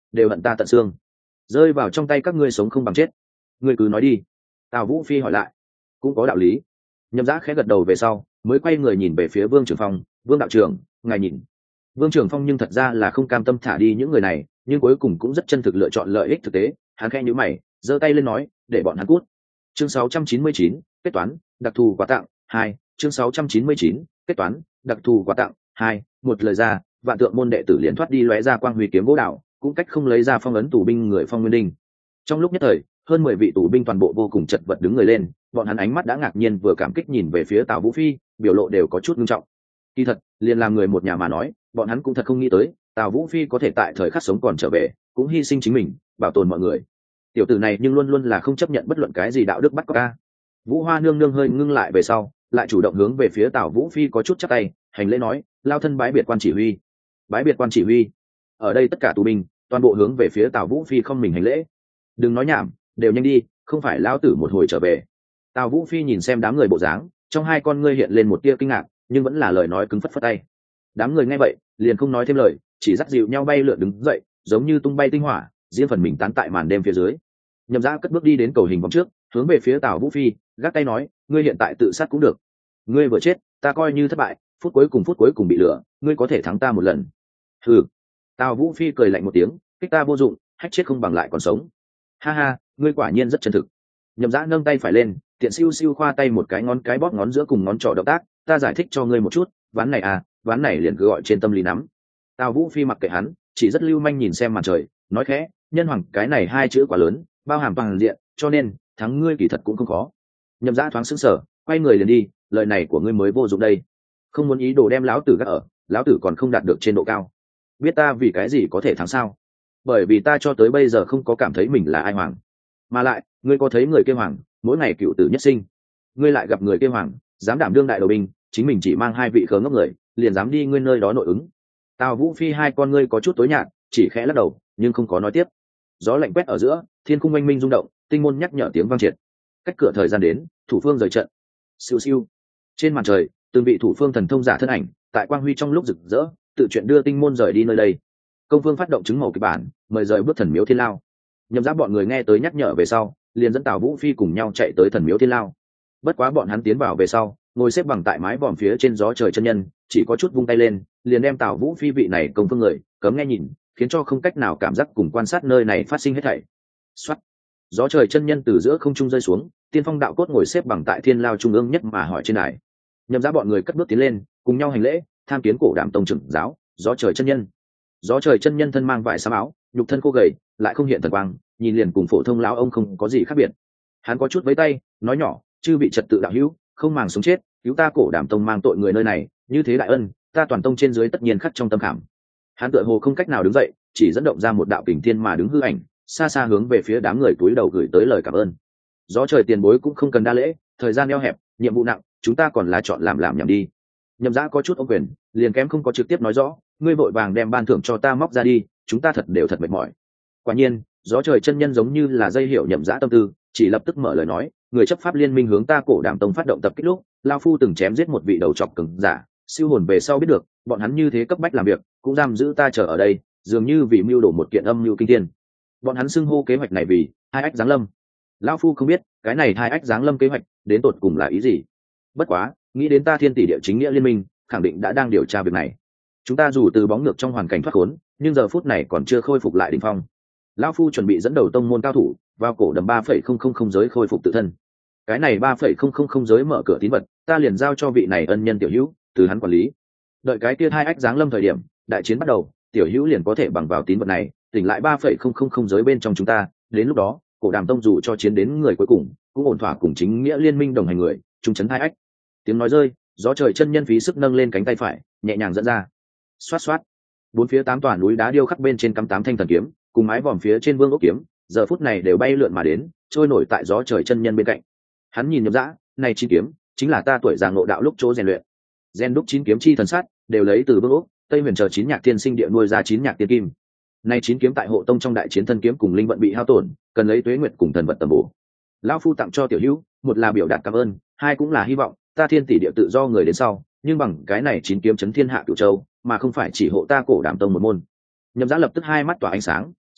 đều hận ta tận xương, rơi vào trong tay các ngươi sống không bằng chết. Ngươi cứ nói đi. Tào Vũ Phi hỏi lại. Cũng có đạo lý. Nhậm Dã khẽ gật đầu về sau mới quay người nhìn về phía Vương Trường Phong. Vương đạo trưởng, ngài nhìn. Vương Trường Phong nhưng thật ra là không cam tâm thả đi những người này, nhưng cuối cùng cũng rất chân thực lựa chọn lợi ích thực tế. Hắn khẽ nhíu mày, giơ tay lên nói, để bọn hắn cút. Chương 699, kết toán đặc thù quà tặng 2. Chương 699, kết toán đặc thù quà tặng 2. Một lời ra, vạn tượng môn đệ tử liền thoát đi lóe ra quang huy kiếm gỗ đạo, cũng cách không lấy ra phong ấn tù binh người Phong Nguyên Đinh. Trong lúc nhất thời, hơn 10 vị tù binh toàn bộ vô cùng chật vật đứng người lên, bọn hắn ánh mắt đã ngạc nhiên vừa cảm kích nhìn về phía Tào Vũ Phi, biểu lộ đều có chút nghiêm trọng. Kỳ thật, liền làm người một nhà mà nói, bọn hắn cũng thật không nghĩ tới, Tào Vũ Phi có thể tại thời khắc sống còn trở về, cũng hy sinh chính mình, bảo tồn mọi người. Tiểu tử này nhưng luôn luôn là không chấp nhận bất luận cái gì đạo đức bắt cóc ca. Vũ Hoa nương nương hơi ngưng lại về sau, lại chủ động hướng về phía Tào Vũ Phi có chút chắp tay, hành lễ nói, lao thân bái biệt quan chỉ huy. Bái biệt quan chỉ huy. Ở đây tất cả tù binh toàn bộ hướng về phía Tào Vũ Phi không mình hành lễ. Đừng nói nhảm, đều nhanh đi, không phải lão tử một hồi trở về. Tào Vũ Phi nhìn xem đám người bộ dáng, trong hai con ngươi hiện lên một tia kinh ngạc, nhưng vẫn là lời nói cứng phất phất tay. Đám người nghe vậy liền không nói thêm lời, chỉ dắt dịu nhau bay lượn đứng dậy, giống như tung bay tinh hỏa, riêng phần mình tán tại màn đêm phía dưới. Nhậm Dã cất bước đi đến cầu hình vòng trước, hướng về phía Tào Vũ Phi gác tay nói, ngươi hiện tại tự sát cũng được, ngươi vừa chết ta coi như thất bại, phút cuối cùng bị lừa, ngươi có thể thắng ta một lần. Hừ. Tào Vũ Phi cười lạnh một tiếng, kích ta vô dụng, hách chết không bằng lại còn sống. Ha ha, ngươi quả nhiên rất chân thực. Nhậm Dã nâng tay phải lên, tiện siêu siêu khoa tay một cái ngón cái bóp ngón giữa cùng ngón trỏ động tác, ta giải thích cho ngươi một chút, ván này à, ván này liền cứ gọi trên tâm lý nắm. Tào Vũ Phi mặc kệ hắn, chỉ rất lưu manh nhìn xem màn trời, nói khẽ, nhân hoàng cái này hai chữ quá lớn, bao hàm toàn diện, cho nên thắng ngươi kỳ thật cũng không khó. Nhậm Dã thoáng sững sờ, quay người liền đi, lời này của ngươi mới vô dụng đây, không muốn ý đồ đem lão tử gác ở, lão tử còn không đạt được trên độ cao. Biết ta vì cái gì có thể thắng sao? Bởi vì ta cho tới bây giờ không có cảm thấy mình là ai hoàng, mà lại ngươi có thấy người kia hoàng mỗi ngày cựu tử nhất sinh, ngươi lại gặp người kia hoàng dám đảm đương đại đầu binh, chính mình chỉ mang hai vị khờ ngốc người liền dám đi ngươi nơi đó nội ứng. Tào Vũ Phi hai con ngươi có chút tối nhạt, chỉ khẽ lắc đầu nhưng không có nói tiếp. Gió lạnh quét ở giữa, thiên khung oanh minh rung động, tinh môn nhắc nhở tiếng vang triệt. Cách cửa thời gian đến, thủ phương rời trận. Siêu siêu. Trên màn trời, từng vị thủ phương thần thông giả thân ảnh tại quang huy trong lúc rực rỡ tự chuyện đưa tinh môn rời đi nơi đây. Công phương phát động chứng màu kịch bản, mời rời bước thần miếu thiên lao. Nhậm Dã bọn người nghe tới nhắc nhở về sau, liền dẫn Tào Vũ Phi cùng nhau chạy tới thần miếu thiên lao. Bất quá bọn hắn tiến vào về sau, ngồi xếp bằng tại mái vòm phía trên gió trời chân nhân chỉ có chút vung tay lên, liền đem Tào Vũ Phi vị này công phương người cấm nghe nhìn, khiến cho không cách nào cảm giác cùng quan sát nơi này phát sinh hết thảy. Soát. Gió trời chân nhân từ giữa không trung rơi xuống, tiên phong đạo cốt ngồi xếp bằng tại thiên lao trung ương nhất mà hỏi trên đài. Nhậm Dã bọn người cất bước tiến lên, cùng nhau hành lễ, tham kiến cổ Đàm tông trưởng giáo gió trời chân nhân. Gió trời chân nhân thân mang vải xám áo, nhục thân khô gầy, lại không hiện thần quang, nhìn liền cùng phổ thông lão ông không có gì khác biệt. Hắn có chút với tay, nói nhỏ, chư bị trật tự đạo hữu, không màng sống chết, cứu ta cổ Đàm tông mang tội người nơi này, như thế đại ân, ta toàn tông trên dưới tất nhiên khắc trong tâm khảm. Hắn tựa hồ không cách nào đứng dậy, chỉ dẫn động ra một đạo kình thiên mà đứng hư ảnh, xa xa hướng về phía đám người túi đầu gửi tới lời cảm ơn. Gió trời tiền bối cũng không cần đa lễ, thời gian eo hẹp, nhiệm vụ nặng, chúng ta còn là chọn làm nhảm đi. Nhậm Dã có chút ôm quyền, liền kém không có trực tiếp nói rõ, ngươi vội vàng đem ban thưởng cho ta móc ra đi, chúng ta thật đều thật mệt mỏi. Quả nhiên, gió trời chân nhân giống như là dây hiểu Nhậm Dã tâm tư, chỉ lập tức mở lời nói, người chấp pháp liên minh hướng ta cổ Đàm tông phát động tập kích lúc, lão phu từng chém giết một vị đầu trọc cường giả, siêu hồn về sau biết được, bọn hắn như thế cấp bách làm việc, cũng giam giữ ta chờ ở đây, dường như vì mưu đồ một kiện âm mưu kinh thiên. Bọn hắn xưng hô kế hoạch này vì hai ách giáng lâm. Lão phu không biết cái này hai ách giáng lâm kế hoạch đến tột cùng là ý gì, bất quá nghĩ đến ta Thiên Tỷ Địa chính nghĩa liên minh khẳng định đã đang điều tra việc này. Chúng ta dù từ bóng ngược trong hoàn cảnh thoát khốn, nhưng giờ phút này còn chưa khôi phục lại đỉnh phong. Lão phu chuẩn bị dẫn đầu tông môn cao thủ vào cổ đầm 3,000 giới khôi phục tự thân. Cái này 3,000 giới mở cửa tín vật, ta liền giao cho vị này ân nhân tiểu hữu, từ hắn quản lý. Đợi cái kia hai ách giáng lâm thời điểm, đại chiến bắt đầu, tiểu hữu liền có thể bằng vào tín vật này, tỉnh lại 3,000 giới bên trong chúng ta. Đến lúc đó, cổ Đàm tông dù cho chiến đến người cuối cùng, cũng ổn thỏa cùng chính nghĩa liên minh đồng hành người, trung chấn hai ách. Tiếng nói rơi, gió trời chân nhân phí sức nâng lên cánh tay phải, nhẹ nhàng dẫn ra. Xoát xoát. Bốn phía 8 tòa núi đá điêu khắc bên trên cắm 8 thanh thần kiếm, cùng mái vòm phía trên vương ốc kiếm, giờ phút này đều bay lượn mà đến, trôi nổi tại gió trời chân nhân bên cạnh. Hắn nhìn Nhậm Dã, này chín kiếm, chính là ta tuổi già ngộ đạo lúc chỗ rèn luyện. Gen đúc chín kiếm chi thần sát, đều lấy từ vương ốc, Tây Huyền chờ chín nhạc tiên sinh địa nuôi ra chín nhạc tiên kim. Này chín kiếm tại hộ tông trong đại chiến thân kiếm cùng linh vận bị hao tổn, cần lấy tuế nguyệt cùng thần vật tầm bổ. Lão phu tặng cho tiểu hữu, một là biểu đạt cảm ơn, hai cũng là hy vọng ta Thiên Tỷ Địa tự do người đến sau, nhưng bằng cái này chín kiếm chấn thiên hạ cửu châu, mà không phải chỉ hộ ta cổ Đàm tông một môn. Nhậm Dã lập tức hai mắt tỏa ánh sáng,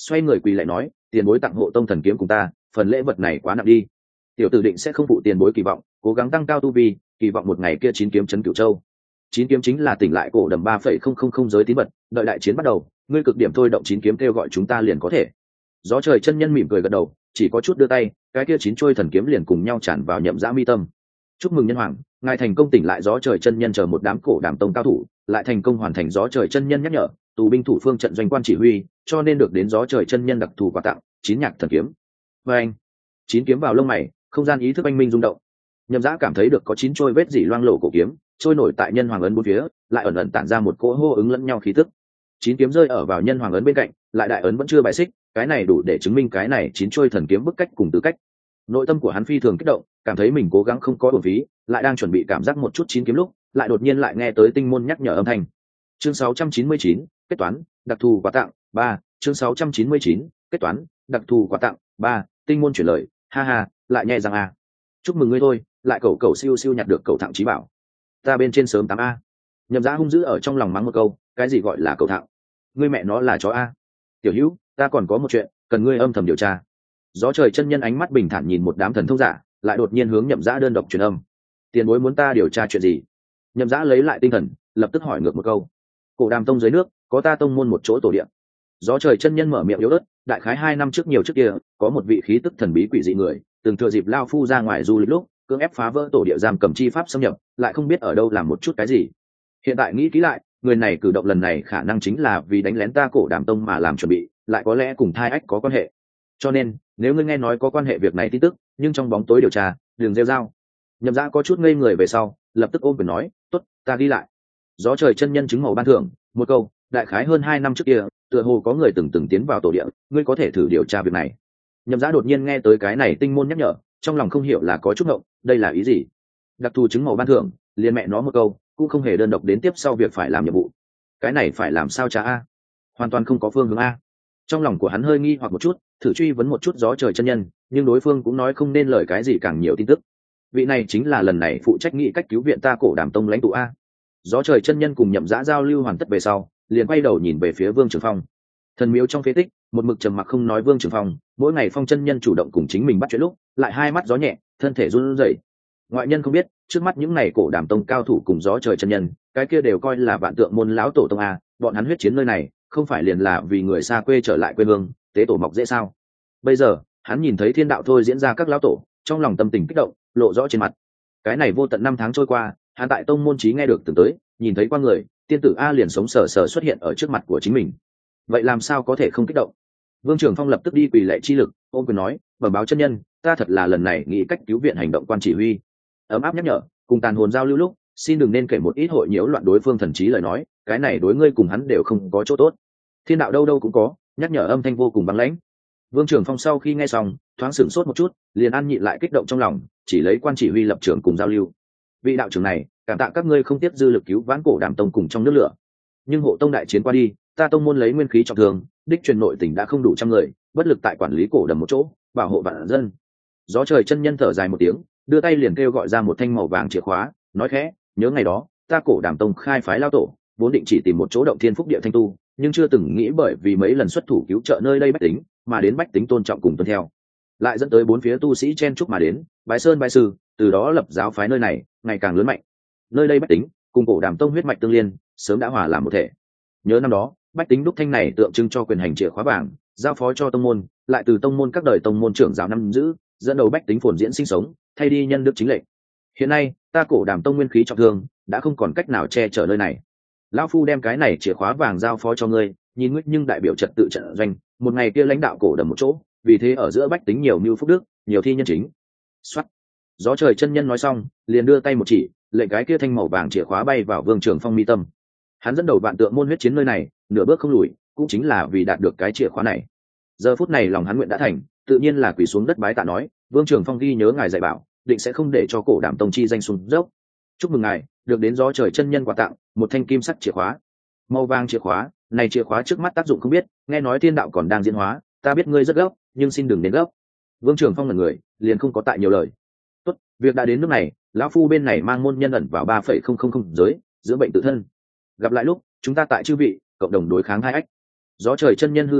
xoay người quỳ lại nói, tiền bối tặng hộ tông thần kiếm cùng ta, phần lễ vật này quá nặng đi. Tiểu tử định sẽ không phụ tiền bối kỳ vọng, cố gắng tăng cao tu vi, kỳ vọng một ngày kia 9 kiếm trấn Cửu Châu. 9 kiếm chính là tỉnh lại cổ đầm 3,000 giới tín vật, đợi đại chiến bắt đầu, ngươi cực điểm thôi động 9 kiếm kêu gọi chúng ta liền có thể. Gió trời chân nhân mỉm cười gật đầu, chỉ có chút đưa tay, cái kia 9 trôi thần kiếm liền cùng nhau tràn vào Nhậm Dã mi tâm. Chúc mừng nhân hoàng, ngài thành công tỉnh lại gió trời chân nhân chờ một đám cổ đàm tông cao thủ, lại thành công hoàn thành gió trời chân nhân nhắc nhở, tù binh thủ phương trận doanh quan chỉ huy, cho nên được đến gió trời chân nhân đặc thù quà tặng, 9 nhạc thần kiếm. Và anh, 9 kiếm vào lông mày, không gian ý thức anh minh rung động. Nhậm Dã cảm thấy được có 9 trôi vết dỉ loang lổ cổ kiếm, trôi nổi tại nhân hoàng ấn bốn phía, lại ẩn ẩn tản ra một cỗ hô ứng lẫn nhau khí tức. 9 kiếm rơi ở vào nhân hoàng ấn bên cạnh, lại đại ấn vẫn chưa bài xích, cái này đủ để chứng minh cái này 9 trôi thần kiếm bức cách cùng tư cách. Nội tâm của hắn phi thường kích động, cảm thấy mình cố gắng không có uổng phí, lại đang chuẩn bị cảm giác một chút 9 kiếm lúc, lại đột nhiên lại nghe tới tinh môn nhắc nhở âm thanh. Chương 699, kết toán, đặc thù quà tặng 3, chương 699, kết toán, đặc thù quà tặng 3, tinh môn chuyển lời, ha ha, lại nhẹ rằng a. Chúc mừng ngươi thôi, lại cậu siêu siêu nhặt được cậu thẳng chí bảo. Ta bên trên sớm 8 a. Nhậm Dã hung dữ ở trong lòng mắng một câu, cái gì gọi là cậu thẳng? Ngươi mẹ nó là chó a. Tiểu Hữu, ta còn có một chuyện, cần ngươi âm thầm điều tra. Gió trời chân nhân ánh mắt bình thản nhìn một đám thần thông giả, lại đột nhiên hướng Nhậm Dã đơn độc truyền âm. Tiền bối muốn ta điều tra chuyện gì? Nhậm Dã lấy lại tinh thần, lập tức hỏi ngược một câu. Cổ Đàm tông dưới nước, có ta tông môn một chỗ tổ địa. Gió trời chân nhân mở miệng yếu ớt, đại khái 2 năm trước nhiều trước kia, có một vị khí tức thần bí quỷ dị người, từng thừa dịp lao phu ra ngoài du lịch lúc, cưỡng ép phá vỡ tổ địa giam cầm chi pháp xâm nhập, lại không biết ở đâu làm một chút cái gì. Hiện tại nghĩ kỹ lại, người này cử động lần này khả năng chính là vì đánh lén ta Cổ Đàm tông mà làm chuẩn bị, lại có lẽ cùng Thai Ách có quan hệ. Cho nên, nếu ngươi nghe nói có quan hệ việc này tin tức, nhưng trong bóng tối điều tra, đừng rêu rao. Nhậm Dã có chút ngây người về sau, lập tức ôm quyền nói, tốt, ta ghi lại. Gió trời chân nhân chứng màu ban thưởng, một câu, đại khái hơn 2 năm trước kia, tựa hồ có người từng tiến vào tổ địa, ngươi có thể thử điều tra việc này. Nhậm Dã đột nhiên nghe tới cái này tinh môn nhắc nhở, trong lòng không hiểu là có chút ngộng, đây là ý gì? Đặc thù chứng màu ban thưởng, liền mẹ nó một câu, cũng không hề đơn độc đến tiếp sau việc phải làm nhiệm vụ. Cái này phải làm sao cha a? Hoàn toàn không có phương hướng a. Trong lòng của hắn hơi nghi hoặc một chút, thử truy vấn một chút gió trời chân nhân, nhưng đối phương cũng nói không nên lời cái gì càng nhiều tin tức. Vị này chính là lần này phụ trách nghĩ cách cứu viện ta Cổ Đàm tông lãnh tụ a. Gió trời chân nhân cùng Nhậm Dã giao lưu hoàn tất về sau, liền quay đầu nhìn về phía Vương Trường Phong. Thần miếu trong phế tích, một mực trầm mặc không nói Vương Trường Phong, mỗi ngày Phong chân nhân chủ động cùng chính mình bắt chuyện lúc, lại hai mắt gió nhẹ, thân thể run rẩy. Ngoại nhân không biết, trước mắt những này Cổ Đàm tông cao thủ cùng gió trời chân nhân, cái kia đều coi là vạn tượng môn lão tổ tông a, bọn hắn huyết chiến nơi này, không phải liền là vì người xa quê trở lại quê hương, tế tổ mọc dễ sao? Bây giờ, hắn nhìn thấy thiên đạo thôi diễn ra các lão tổ, trong lòng tâm tình kích động, lộ rõ trên mặt. Cái này vô tận 5 tháng trôi qua, hắn tại tông môn chí nghe được từng tới, nhìn thấy qua người, tiên tử A liền sống sờ sờ xuất hiện ở trước mặt của chính mình. Vậy làm sao có thể không kích động? Vương Trường Phong lập tức đi quỳ lạy chi lực, ôm quyền nói, bẩm báo chân nhân, ta thật là lần này nghĩ cách cứu viện hành động quan chỉ huy. Ấm áp nhắc nhở, cùng tàn hồn giao lưu lúc, xin đừng nên kể một ít hội nhiễu loạn đối phương thần trí lời nói, cái này đối ngươi cùng hắn đều không có chỗ tốt. Thiên đạo đâu đâu cũng có, nhắc nhở âm thanh vô cùng băng lãnh. Vương Trường Phong sau khi nghe xong, thoáng sửng sốt một chút, liền an nhịn lại kích động trong lòng, chỉ lấy quan chỉ huy lập trường cùng giao lưu. Vị đạo trưởng này, cảm tạ các ngươi không tiếp dư lực cứu vãn Cổ Đàm tông cùng trong nước lửa. Nhưng hộ tông đại chiến qua đi, ta tông môn lấy nguyên khí trọng thương, đích truyền nội tình đã không đủ trăm người, bất lực tại quản lý cổ đầm một chỗ, bảo hộ vạn dân. Gió trời chân nhân thở dài một tiếng, đưa tay liền kêu gọi ra một thanh màu vàng chìa khóa, nói khẽ, nhớ ngày đó, ta Cổ Đàm tông khai phái lao tổ, vốn định chỉ tìm một chỗ động thiên phúc địa thanh tu, nhưng chưa từng nghĩ bởi vì mấy lần xuất thủ cứu trợ nơi đây bách tính, mà đến bách tính tôn trọng cùng tuân theo, lại dẫn tới 4 phía tu sĩ chen chúc mà đến, bái sơn bái sư, từ đó lập giáo phái nơi này ngày càng lớn mạnh. Nơi đây bách tính cùng Cổ Đàm tông huyết mạch tương liên, sớm đã hòa làm một thể. Nhớ năm đó, bách tính đúc thanh này tượng trưng cho quyền hành chìa khóa vàng, giao phó cho tông môn, lại từ tông môn các đời tông môn trưởng giáo năm giữ, dẫn đầu bách tính phồn diễn sinh sống, thay đi nhân đức chính lệnh. Hiện nay, ta Cổ Đàm tông nguyên khí trọng thương, đã không còn cách nào che chở nơi này. Lão phu đem cái này chìa khóa vàng giao phó cho ngươi, nhìn ngươi nhưng đại biểu trật tự trận doanh, một ngày kia lãnh đạo cổ đầm một chỗ, vì thế ở giữa bách tính nhiều như phúc đức, nhiều thi nhân chính. Soát. Gió trời chân nhân nói xong, liền đưa tay một chỉ, lệnh cái kia thanh màu vàng chìa khóa bay vào Vương Trường Phong mi tâm. Hắn dẫn đầu vạn tượng môn huyết chiến nơi này, nửa bước không lùi, cũng chính là vì đạt được cái chìa khóa này. Giờ phút này lòng hắn nguyện đã thành, tự nhiên là quỳ xuống đất bái tạ nói, Vương Trường Phong ghi nhớ ngài dạy bảo, định sẽ không để cho Cổ Đàm tông chi danh xuống dốc. Chúc mừng ngài được đến gió trời chân nhân quà tặng một thanh kim sắc chìa khóa, màu vàng chìa khóa này. Chìa khóa trước mắt tác dụng không biết, nghe nói thiên đạo còn đang diễn hóa, ta biết ngươi rất gấp, nhưng xin đừng đến gấp. Vương Trường Phong là người liền không có tại nhiều lời. Tốt, việc đã đến nước này, lão phu bên này mang môn nhân ẩn vào 3,000 giới dưỡng bệnh tự thân, gặp lại lúc chúng ta tại chư vị cộng đồng đối kháng hai ách. Gió trời chân nhân hư ảnh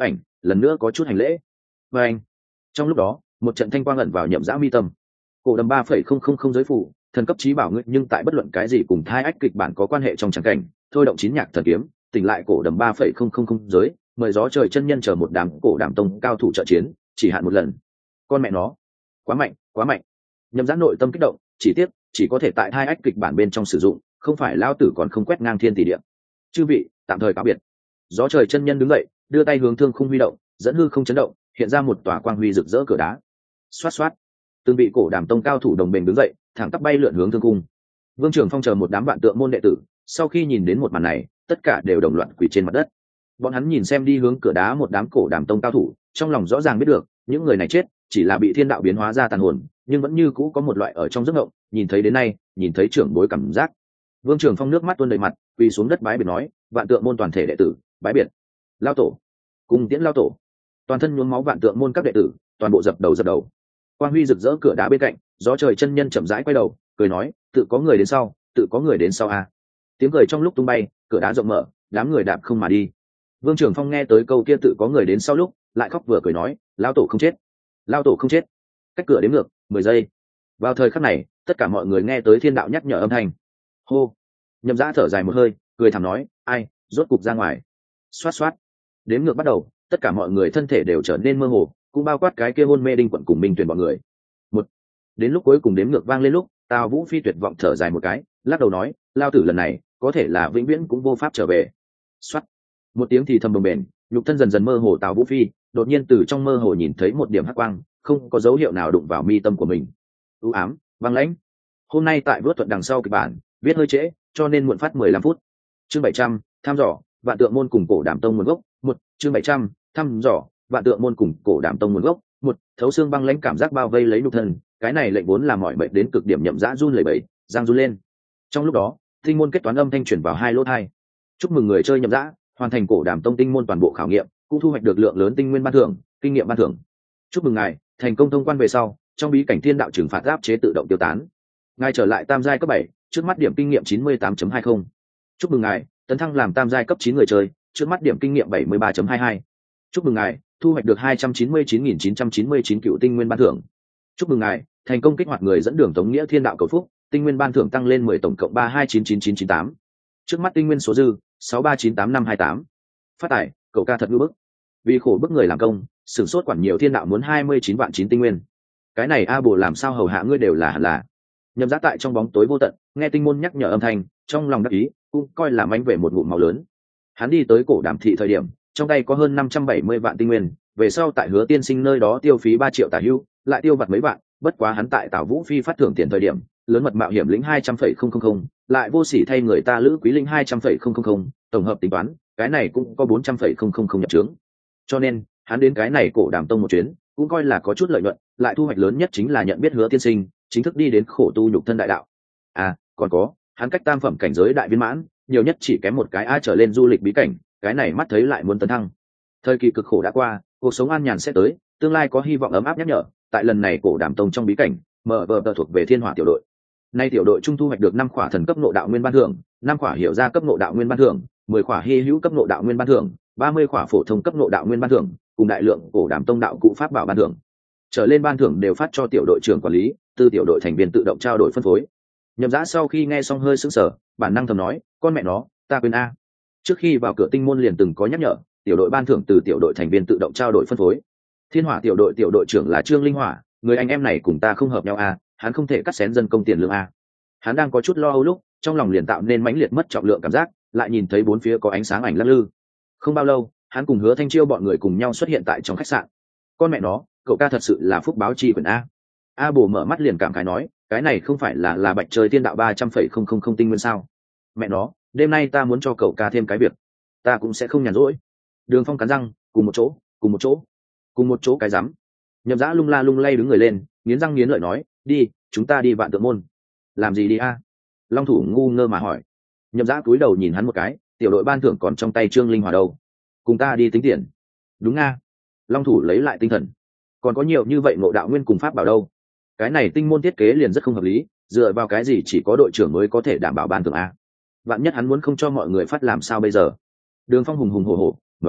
lần nữa có chút hành lễ. Và anh, trong lúc đó một trận thanh quang ẩn vào Nhậm Dã mi tâm. Cổ đầm 3,000 giới phủ, thần cấp trí bảo ngươi, nhưng tại bất luận cái gì cùng thai ách kịch bản có quan hệ trong tràng cảnh, thôi động chín nhạc thần kiếm, tỉnh lại cổ đầm 3,000 giới, mời gió trời chân nhân chờ một đám cổ đàm tông cao thủ trợ chiến, chỉ hạn một lần. Con mẹ nó, quá mạnh, quá mạnh. Nhậm Dã nội tâm kích động, chỉ tiếc chỉ có thể tại thai ách kịch bản bên trong sử dụng, không phải lao tử còn không quét ngang thiên tỷ địa. Chư vị, tạm thời cáo biệt. Gió trời chân nhân đứng dậy, đưa tay hướng thương khung huy động, dẫn hư không chấn động, hiện ra một tòa quang huy rực rỡ cửa đá. Xoát xoát, từng vị cổ đàm tông cao thủ đồng bền đứng dậy, thẳng tắp bay lượn hướng thương cung. Vương Trường Phong chờ một đám vạn tượng môn đệ tử, sau khi nhìn đến một màn này, tất cả đều đồng loạt quỳ trên mặt đất. Bọn hắn nhìn xem đi hướng cửa đá một đám cổ đàm tông cao thủ, trong lòng rõ ràng biết được, những người này chết chỉ là bị thiên đạo biến hóa ra tàn hồn, nhưng vẫn như cũ có một loại ở trong giấc mộng, nhìn thấy đến nay, nhìn thấy trưởng bối cảm giác. Vương Trường Phong nước mắt tuôn đầy mặt, quỳ xuống đất bái biệt nói, vạn tượng môn toàn thể đệ tử, bái biệt. Lao tổ, cùng tiễn lao tổ. Toàn thân nhuốm máu vạn tượng môn các đệ tử, toàn bộ dập đầu. Quang huy rực rỡ cửa đá bên cạnh, gió trời chân nhân chậm rãi quay đầu, cười nói, tự có người đến sau, tự có người đến sau a. Tiếng cười trong lúc tung bay, cửa đá rộng mở, đám người đạp không mà đi. Vương Trường Phong nghe tới câu kia tự có người đến sau lúc, lại khóc vừa cười nói, lao tổ không chết, lao tổ không chết. Cách cửa đếm ngược 10 giây. Vào thời khắc này, tất cả mọi người nghe tới thiên đạo nhắc nhở âm thanh. Hô. Nhậm Dã thở dài một hơi, cười thầm nói, ai, rốt cục ra ngoài. Xoát xoát. Đếm ngược bắt đầu, tất cả mọi người thân thể đều trở nên mơ hồ, cũng bao quát cái kia hôn mê Đinh Quận cùng Minh Tuyền bọn người. Một. Đến lúc cuối cùng đếm ngược vang lên lúc, Tào Vũ Phi tuyệt vọng thở dài một cái, lắc đầu nói, lao tử lần này có thể là vĩnh viễn cũng vô pháp trở về. Xoát. Một tiếng thì thầm bồng bềnh, nhục thân dần dần mơ hồ. Tào Vũ Phi đột nhiên từ trong mơ hồ nhìn thấy một điểm hắc quang, không có dấu hiệu nào đụng vào mi tâm của mình. U ám, băng lãnh. Hôm nay tại vớt thuận đằng sau kịch bản viết hơi trễ, cho nên muộn phát 15 phút. Chương 700, thăm dò vạn tượng môn cùng cổ đàm tông nguồn gốc. Một. Chương 700, thăm dò vạn tượng môn cùng cổ đàm tông nguồn gốc. Một. Thấu xương băng lãnh cảm giác bao vây lấy nhục thân, cái này lệnh vốn làm mọi bệnh đến cực điểm. Nhậm Dã run lẩy bẩy, giang run lên. Trong lúc đó, tinh môn kết toán âm thanh truyền vào hai lỗ tai. Chúc mừng người chơi Nhậm Dã hoàn thành cổ đàm tông tinh môn toàn bộ khảo nghiệm, cũng thu hoạch được lượng lớn tinh nguyên ban thưởng, kinh nghiệm ban thưởng. Chúc mừng ngài thành công thông quan về sau, trong bí cảnh thiên đạo trừng phạt áp chế tự động tiêu tán. Ngài trở lại tam giai cấp 7, trước mắt điểm kinh nghiệm 98.20. Chúc mừng ngài tấn thăng làm tam giai cấp 9 người chơi, trước mắt điểm kinh nghiệm 73.22. Chúc mừng ngài thu hoạch được 299.999 cựu tinh nguyên ban thưởng. Chúc mừng ngài thành công kích hoạt người dẫn đường tống nghĩa thiên đạo cầu phúc, tinh nguyên ban thưởng tăng lên 10, tổng cộng 329998. Trước mắt tinh nguyên số dư 6398528. Phát tài, cậu ca thật ngư bức. Vì khổ bức người làm công, sửng sốt quản nhiều thiên đạo muốn 29 vạn 9 tinh nguyên. Cái này a bồ làm sao hầu hạ ngươi đều là hẳn là. Nhậm Dã tại trong bóng tối vô tận, nghe tinh môn nhắc nhở âm thanh, trong lòng đắc ý, cũng coi là mánh về một ngụm máu lớn. Hắn đi tới cổ đàm thị thời điểm, trong tay có hơn 570 vạn tinh nguyên, về sau tại Hứa Tiên Sinh nơi đó tiêu phí 3 triệu tả hữu, lại tiêu vặt mấy vạn, bất quá hắn tại Tào Vũ Phi phát thưởng tiền thời điểm, lớn mật mạo hiểm lĩnh 200,000, lại vô sỉ thay người ta lữ quý lĩnh 200,000, tổng hợp tính toán, cái này cũng có 400,000 nhập trướng. Cho nên, hắn đến cái này cổ đàm tông một chuyến, cũng coi là có chút lợi nhuận, lại thu hoạch lớn nhất chính là nhận biết Hứa Tiên Sinh, chính thức đi đến khổ tu nhục thân đại đạo. À, còn có, hắn cách tam phẩm cảnh giới đại viên mãn, nhiều nhất chỉ kém một cái a trở lên du lịch bí cảnh, cái này mắt thấy lại muốn tấn thăng. Thời kỳ cực khổ đã qua, cuộc sống an nhàn sẽ tới, tương lai có hy vọng ấm áp nhắc nhở. Tại lần này cổ đàm tông trong bí cảnh, mở vờ thuộc về Thiên Hỏa tiểu đội. Nay tiểu đội trung thu hoạch được 5 khỏa thần cấp ngộ đạo nguyên ban thưởng, 5 khỏa hiểu ra cấp ngộ đạo nguyên ban thưởng, 10 khỏa hy hữu cấp ngộ đạo nguyên ban thưởng, 30 khỏa phổ thông cấp ngộ đạo nguyên ban thưởng, cùng đại lượng cổ đàm tông đạo cụ pháp bảo ban thưởng. Trở lên ban thưởng đều phát cho tiểu đội trưởng quản lý, từ tiểu đội thành viên tự động trao đổi phân phối. Nhậm Dã sau khi nghe xong hơi sững sờ, bản năng thầm nói, con mẹ nó, ta quên a. Trước khi vào cửa tinh môn liền từng có nhắc nhở, tiểu đội ban thưởng từ tiểu đội thành viên tự động trao đổi phân phối. Thiên Hỏa tiểu đội trưởng là Trương Linh Hỏa, người anh em này cùng ta không hợp nhau a, hắn không thể cắt xén dân công tiền lương a. Hắn đang có chút lo âu lúc, trong lòng liền tạo nên mãnh liệt mất trọng lượng cảm giác, lại nhìn thấy bốn phía có ánh sáng ảnh lắc lư. Không bao lâu, hắn cùng Hứa Thanh Chiêu bọn người cùng nhau xuất hiện tại trong khách sạn. Con mẹ nó, cậu ca thật sự là phúc báo chi quyển a. A Bồ mở mắt liền cảm khái nói, cái này không phải là bạch trời thiên đạo 300,000 tinh nguyên sao? Mẹ nó, đêm nay ta muốn cho cậu ca thêm cái việc, ta cũng sẽ không nhàn rỗi. Đường Phong cắn răng, cùng một chỗ cái rắm. Nhậm Dã lung la lung lay đứng người lên, nghiến răng nghiến lợi nói, đi, chúng ta đi vạn tượng môn. Làm gì đi a? Long Thủ ngu ngơ mà hỏi. Nhậm Dã cúi đầu nhìn hắn một cái, tiểu đội ban thưởng còn trong tay Trương Linh Hỏa đâu, cùng ta đi tính tiền. Đúng nga. Long Thủ lấy lại tinh thần, còn có nhiều như vậy ngộ đạo nguyên cùng pháp bảo đâu. Cái này tinh môn thiết kế liền rất không hợp lý, dựa vào cái gì chỉ có đội trưởng mới có thể đảm bảo ban thưởng a? Vạn nhất hắn muốn không cho mọi người phát làm sao bây giờ? Đường Phong hùng hùng hổ hổ, nói,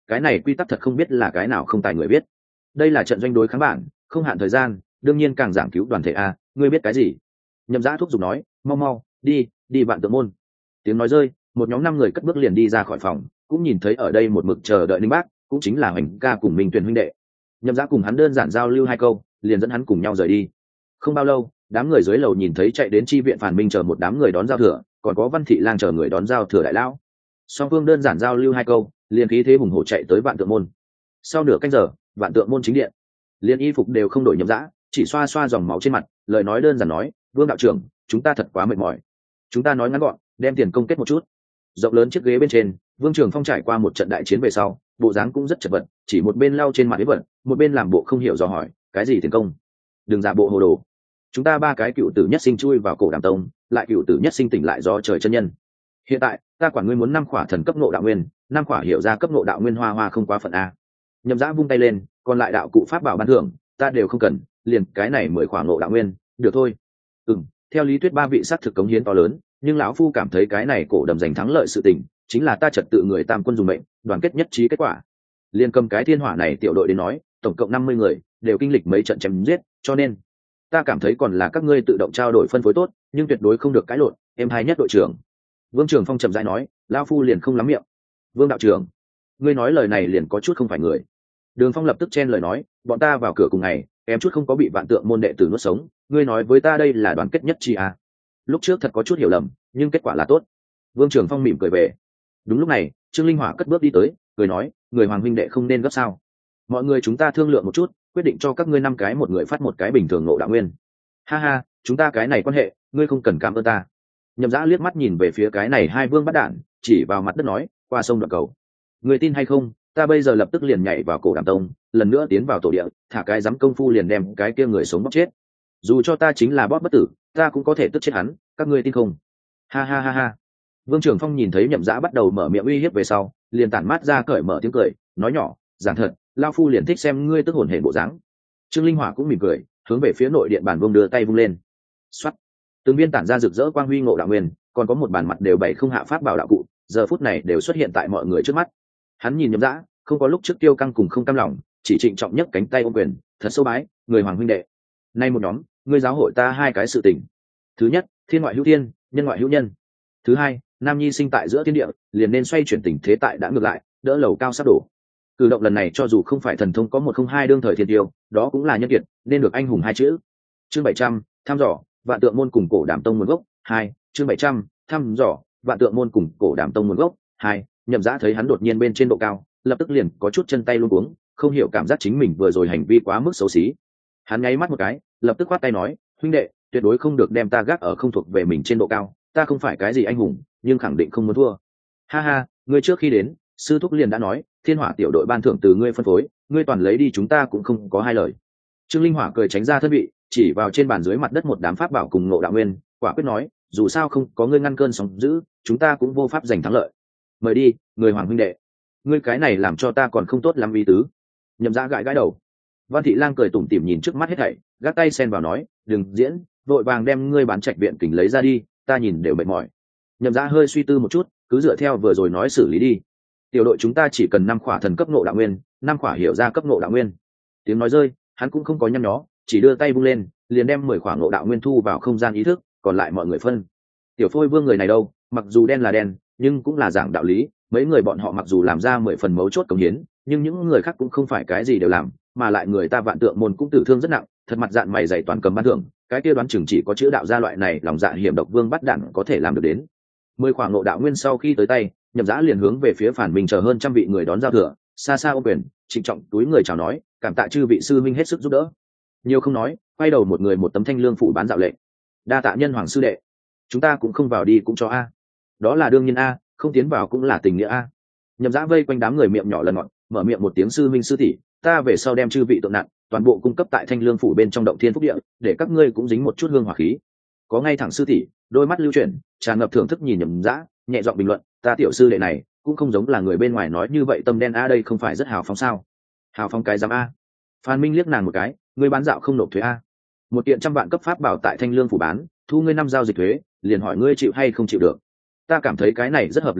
cái này quy tắc thật không biết là cái nào không tài người biết. Đây là trận doanh đối kháng bản, không hạn thời gian, đương nhiên càng giảng cứu đoàn thể a, ngươi biết cái gì? Nhậm Dã thúc giục nói, mau mau, đi Vạn Tượng môn. Tiếng nói rơi, một nhóm 5 người cất bước liền đi ra khỏi phòng, cũng nhìn thấy ở đây một mực chờ đợi Linh Bác, cũng chính là Hoành ca cùng Minh Tuyền huynh đệ. Nhậm Dã cùng hắn đơn giản giao lưu 2 câu, liền dẫn hắn cùng nhau rời đi. Không bao lâu, đám người dưới lầu nhìn thấy chạy đến chi viện Phản Minh chờ một đám người đón giao thừa, còn có Văn Thị Lang chờ người đón giao thừa đại lão. Song phương đơn giản giao lưu 2 câu, liền khí thế hùng hổ chạy tới Vạn Tượng môn. Sau nửa canh giờ, Vạn Tượng môn chính điện, liền y phục đều không đổi. Nhậm Dã chỉ xoa xoa dòng máu trên mặt, lời nói đơn giản nói, Vương đạo trưởng, chúng ta thật quá mệt mỏi, chúng ta nói ngắn gọn, đem tiền công kết một chút. Rộng lớn chiếc ghế bên trên, Vương Trường Phong trải qua một trận đại chiến về sau, bộ dáng cũng rất chật vật, chỉ một bên lau trên mặt ấy vật, một bên làm bộ không hiểu dò hỏi, cái gì tiền công? Đừng giả bộ hồ đồ. Chúng ta 3 cái cựu tử nhất sinh chui vào cổ Đàm Tông, lại cựu tử nhất sinh tỉnh lại do trời chân nhân. Hiện tại, ta quản ngươi muốn 5 khỏa thần cấp ngộ đạo nguyên, 5 khỏa hiểu ra cấp ngộ đạo nguyên hoa không quá phận a. Nhậm Dã vung tay lên, còn lại đạo cụ pháp bảo ban thưởng, ta đều không cần, liền cái này 10 khỏa ngộ đạo nguyên, được thôi. Theo lý thuyết 3 vị sát thực cống hiến to lớn, nhưng lão phu cảm thấy cái này cổ đầm giành thắng lợi sự tình, chính là ta trật tự người tam quân dùng mệnh, đoàn kết nhất trí kết quả. Liên cầm cái thiên hỏa này tiểu đội đến nói, tổng cộng 50 người, đều kinh lịch mấy trận chém giết, cho nên ta cảm thấy còn là các ngươi tự động trao đổi phân phối tốt, nhưng tuyệt đối không được cãi lộn, em hay nhất đội trưởng. Vương Trường Phong chậm rãi nói, lão phu liền không lắm miệng. Vương đạo trưởng, ngươi nói lời này liền có chút không phải người. Đường Phong lập tức chen lời nói, bọn ta vào cửa cùng ngày, em chút không có bị Vạn Tượng môn đệ tử nuốt sống, ngươi nói với ta đây là đoàn kết nhất trí à? Lúc trước thật có chút hiểu lầm, nhưng kết quả là tốt. Vương Trường Phong mỉm cười về. Đúng lúc này, Trương Linh Hỏa cất bước đi tới, cười nói, người Hoàng huynh đệ không nên gấp sao? Mọi người chúng ta thương lượng một chút, quyết định cho các ngươi 5 cái một người phát một cái bình thường ngộ đạo nguyên. Ha ha, chúng ta cái này quan hệ, ngươi không cần cảm ơn ta. Nhậm Dã liếc mắt nhìn về phía cái này 2 vương bắt đạn, chỉ vào mặt đất nói, qua sông đoạn cầu. Người tin hay không, ta bây giờ lập tức liền nhảy vào cổ Đàm Tông, lần nữa tiến vào tổ địa, thả cái dám công phu liền đem cái kia người sống bóp chết. Dù cho ta chính là bóp bất tử, ta cũng có thể tức chết hắn, các ngươi tin không? Ha ha ha ha. Vương Trường Phong nhìn thấy Nhậm Dã bắt đầu mở miệng uy hiếp về sau, liền tản mát ra cởi mở tiếng cười, nói nhỏ, giảng thật, lão phu liền thích xem ngươi tức hồn hển bộ dáng. Trương Linh Hỏa cũng mỉm cười, hướng về phía nội điện bàn vương đưa tay vung lên. Soát. Từng viên tản ra rực rỡ quang huy ngộ đạo nguyên, còn có một bàn mặt đều bày không hạ pháp bảo đạo cụ, giờ phút này đều xuất hiện tại mọi người trước mắt. Hắn nhìn Nhậm Dã, không có lúc trước tiêu căng cùng không cam lòng, chỉ trịnh trọng nhất cánh tay ôm quyền, thật sâu bái, người Hoàng huynh đệ. Nay một nhóm, ngươi giáo hội ta 2 cái sự tình. Thứ nhất, thiên ngoại hữu thiên, nhân ngoại hữu nhân. Thứ hai, nam nhi sinh tại giữa thiên địa, liền nên xoay chuyển tình thế tại đã ngược lại, đỡ lầu cao sắp đổ. Cử động lần này cho dù không phải thần thông có 102 đương thời thiên tiêu, đó cũng là nhân kiệt, nên được anh hùng 2 chữ. Chương 700, thăm dò, Vạn Tượng môn cùng cổ Đàm Tông nguồn gốc 2. Chương 700, thăm dò, Vạn Tượng môn cùng cổ Đàm Tông nguồn gốc 2. Nhậm Dã thấy hắn đột nhiên bên trên độ cao, lập tức liền có chút chân tay luống cuống, không hiểu cảm giác chính mình vừa rồi hành vi quá mức xấu xí. Hắn nháy mắt một cái, lập tức quát tay nói, huynh đệ, tuyệt đối không được đem ta gác ở không thuộc về mình trên độ cao, ta không phải cái gì anh hùng, nhưng khẳng định không muốn thua. Ha ha, ngươi trước khi đến, sư thúc liền đã nói, thiên hỏa tiểu đội ban thưởng từ ngươi phân phối, ngươi toàn lấy đi, chúng ta cũng không có 2 lời. Trương Linh Hỏa cười tránh ra thân vị, chỉ vào trên bàn dưới mặt đất một đám pháp bảo cùng ngộ đạo nguyên, quả quyết nói, dù sao không có ngươi ngăn cơn sóng dữ, chúng ta cũng vô pháp giành thắng lợi. Mời đi, người Hoàng huynh đệ. Ngươi cái này làm cho ta còn không tốt lắm ý tứ. Nhậm Dã gãi đầu. Văn Thị Lang cười tủm tỉm nhìn trước mắt hết thảy, gác tay xen vào nói, đừng diễn, vội vàng đem ngươi bán trạch viện kình lấy ra đi, ta nhìn đều mệt mỏi. Nhậm Dã hơi suy tư một chút, cứ dựa theo vừa rồi nói xử lý đi. Tiểu đội chúng ta chỉ cần 5 khỏa thần cấp ngộ đạo nguyên, 5 khỏa hiểu ra cấp ngộ đạo nguyên. Tiếng nói rơi, hắn cũng không có nhăn nhó, chỉ đưa tay vung lên, liền đem 10 khỏa ngộ đạo nguyên thu vào không gian ý thức, còn lại mọi người phân. Tiểu Phôi Vương người này đâu, mặc dù đen là đen, nhưng cũng là giảng đạo lý, mấy người bọn họ mặc dù làm ra 10 phần mấu chốt cống hiến, nhưng những người khác cũng không phải cái gì đều làm, mà lại người ta Vạn Tượng môn cũng tử thương rất nặng, thật mặt dạn mày dày toàn cầm ban thưởng, cái kia đoán chừng chỉ có chữ đạo gia loại này lòng dạ hiểm độc vương bắt đạn có thể làm được đến. 10 khỏa ngộ đạo nguyên sau khi tới tay, Nhậm Dã liền hướng về phía Phản Minh chờ hơn trăm vị người đón giao thừa, xa xa ôm quyền, trịnh trọng túi người chào nói, cảm tạ chư vị sư minh hết sức giúp đỡ. Nhiều không nói, quay đầu một người một tấm thanh lương phủ bán dạo lệnh. Đa tạ nhân hoàng sư đệ, chúng ta cũng không vào đi cũng cho a. Đó là đương nhiên a, không tiến vào cũng là tình nghĩa a. Nhậm Dã vây quanh đám người miệng nhỏ lần ngọn, mở miệng một tiếng sư minh sư tỷ, ta về sau đem chư vị tượng nặng, toàn bộ cung cấp tại thanh lương phủ bên trong động thiên phúc địa, để các ngươi cũng dính một chút hương hỏa khí. Có ngay thẳng sư tỷ, đôi mắt lưu chuyển, tràn ngập thưởng thức nhìn Nhậm Dã, nhẹ giọng bình luận, ta tiểu sư đệ này cũng không giống là người bên ngoài nói như vậy tâm đen a, đây không phải rất hào phóng sao? Hào phóng cái dám a. Phan Minh liếc nàng một cái, ngươi bán dạo không nộp thuế a. Một kiện 100 vạn cấp pháp bảo tại thanh lương phủ bán, thu ngươi 5 giao dịch thuế, liền hỏi ngươi chịu hay không chịu được. Ta cảm thấy cái này rất hợp lý a,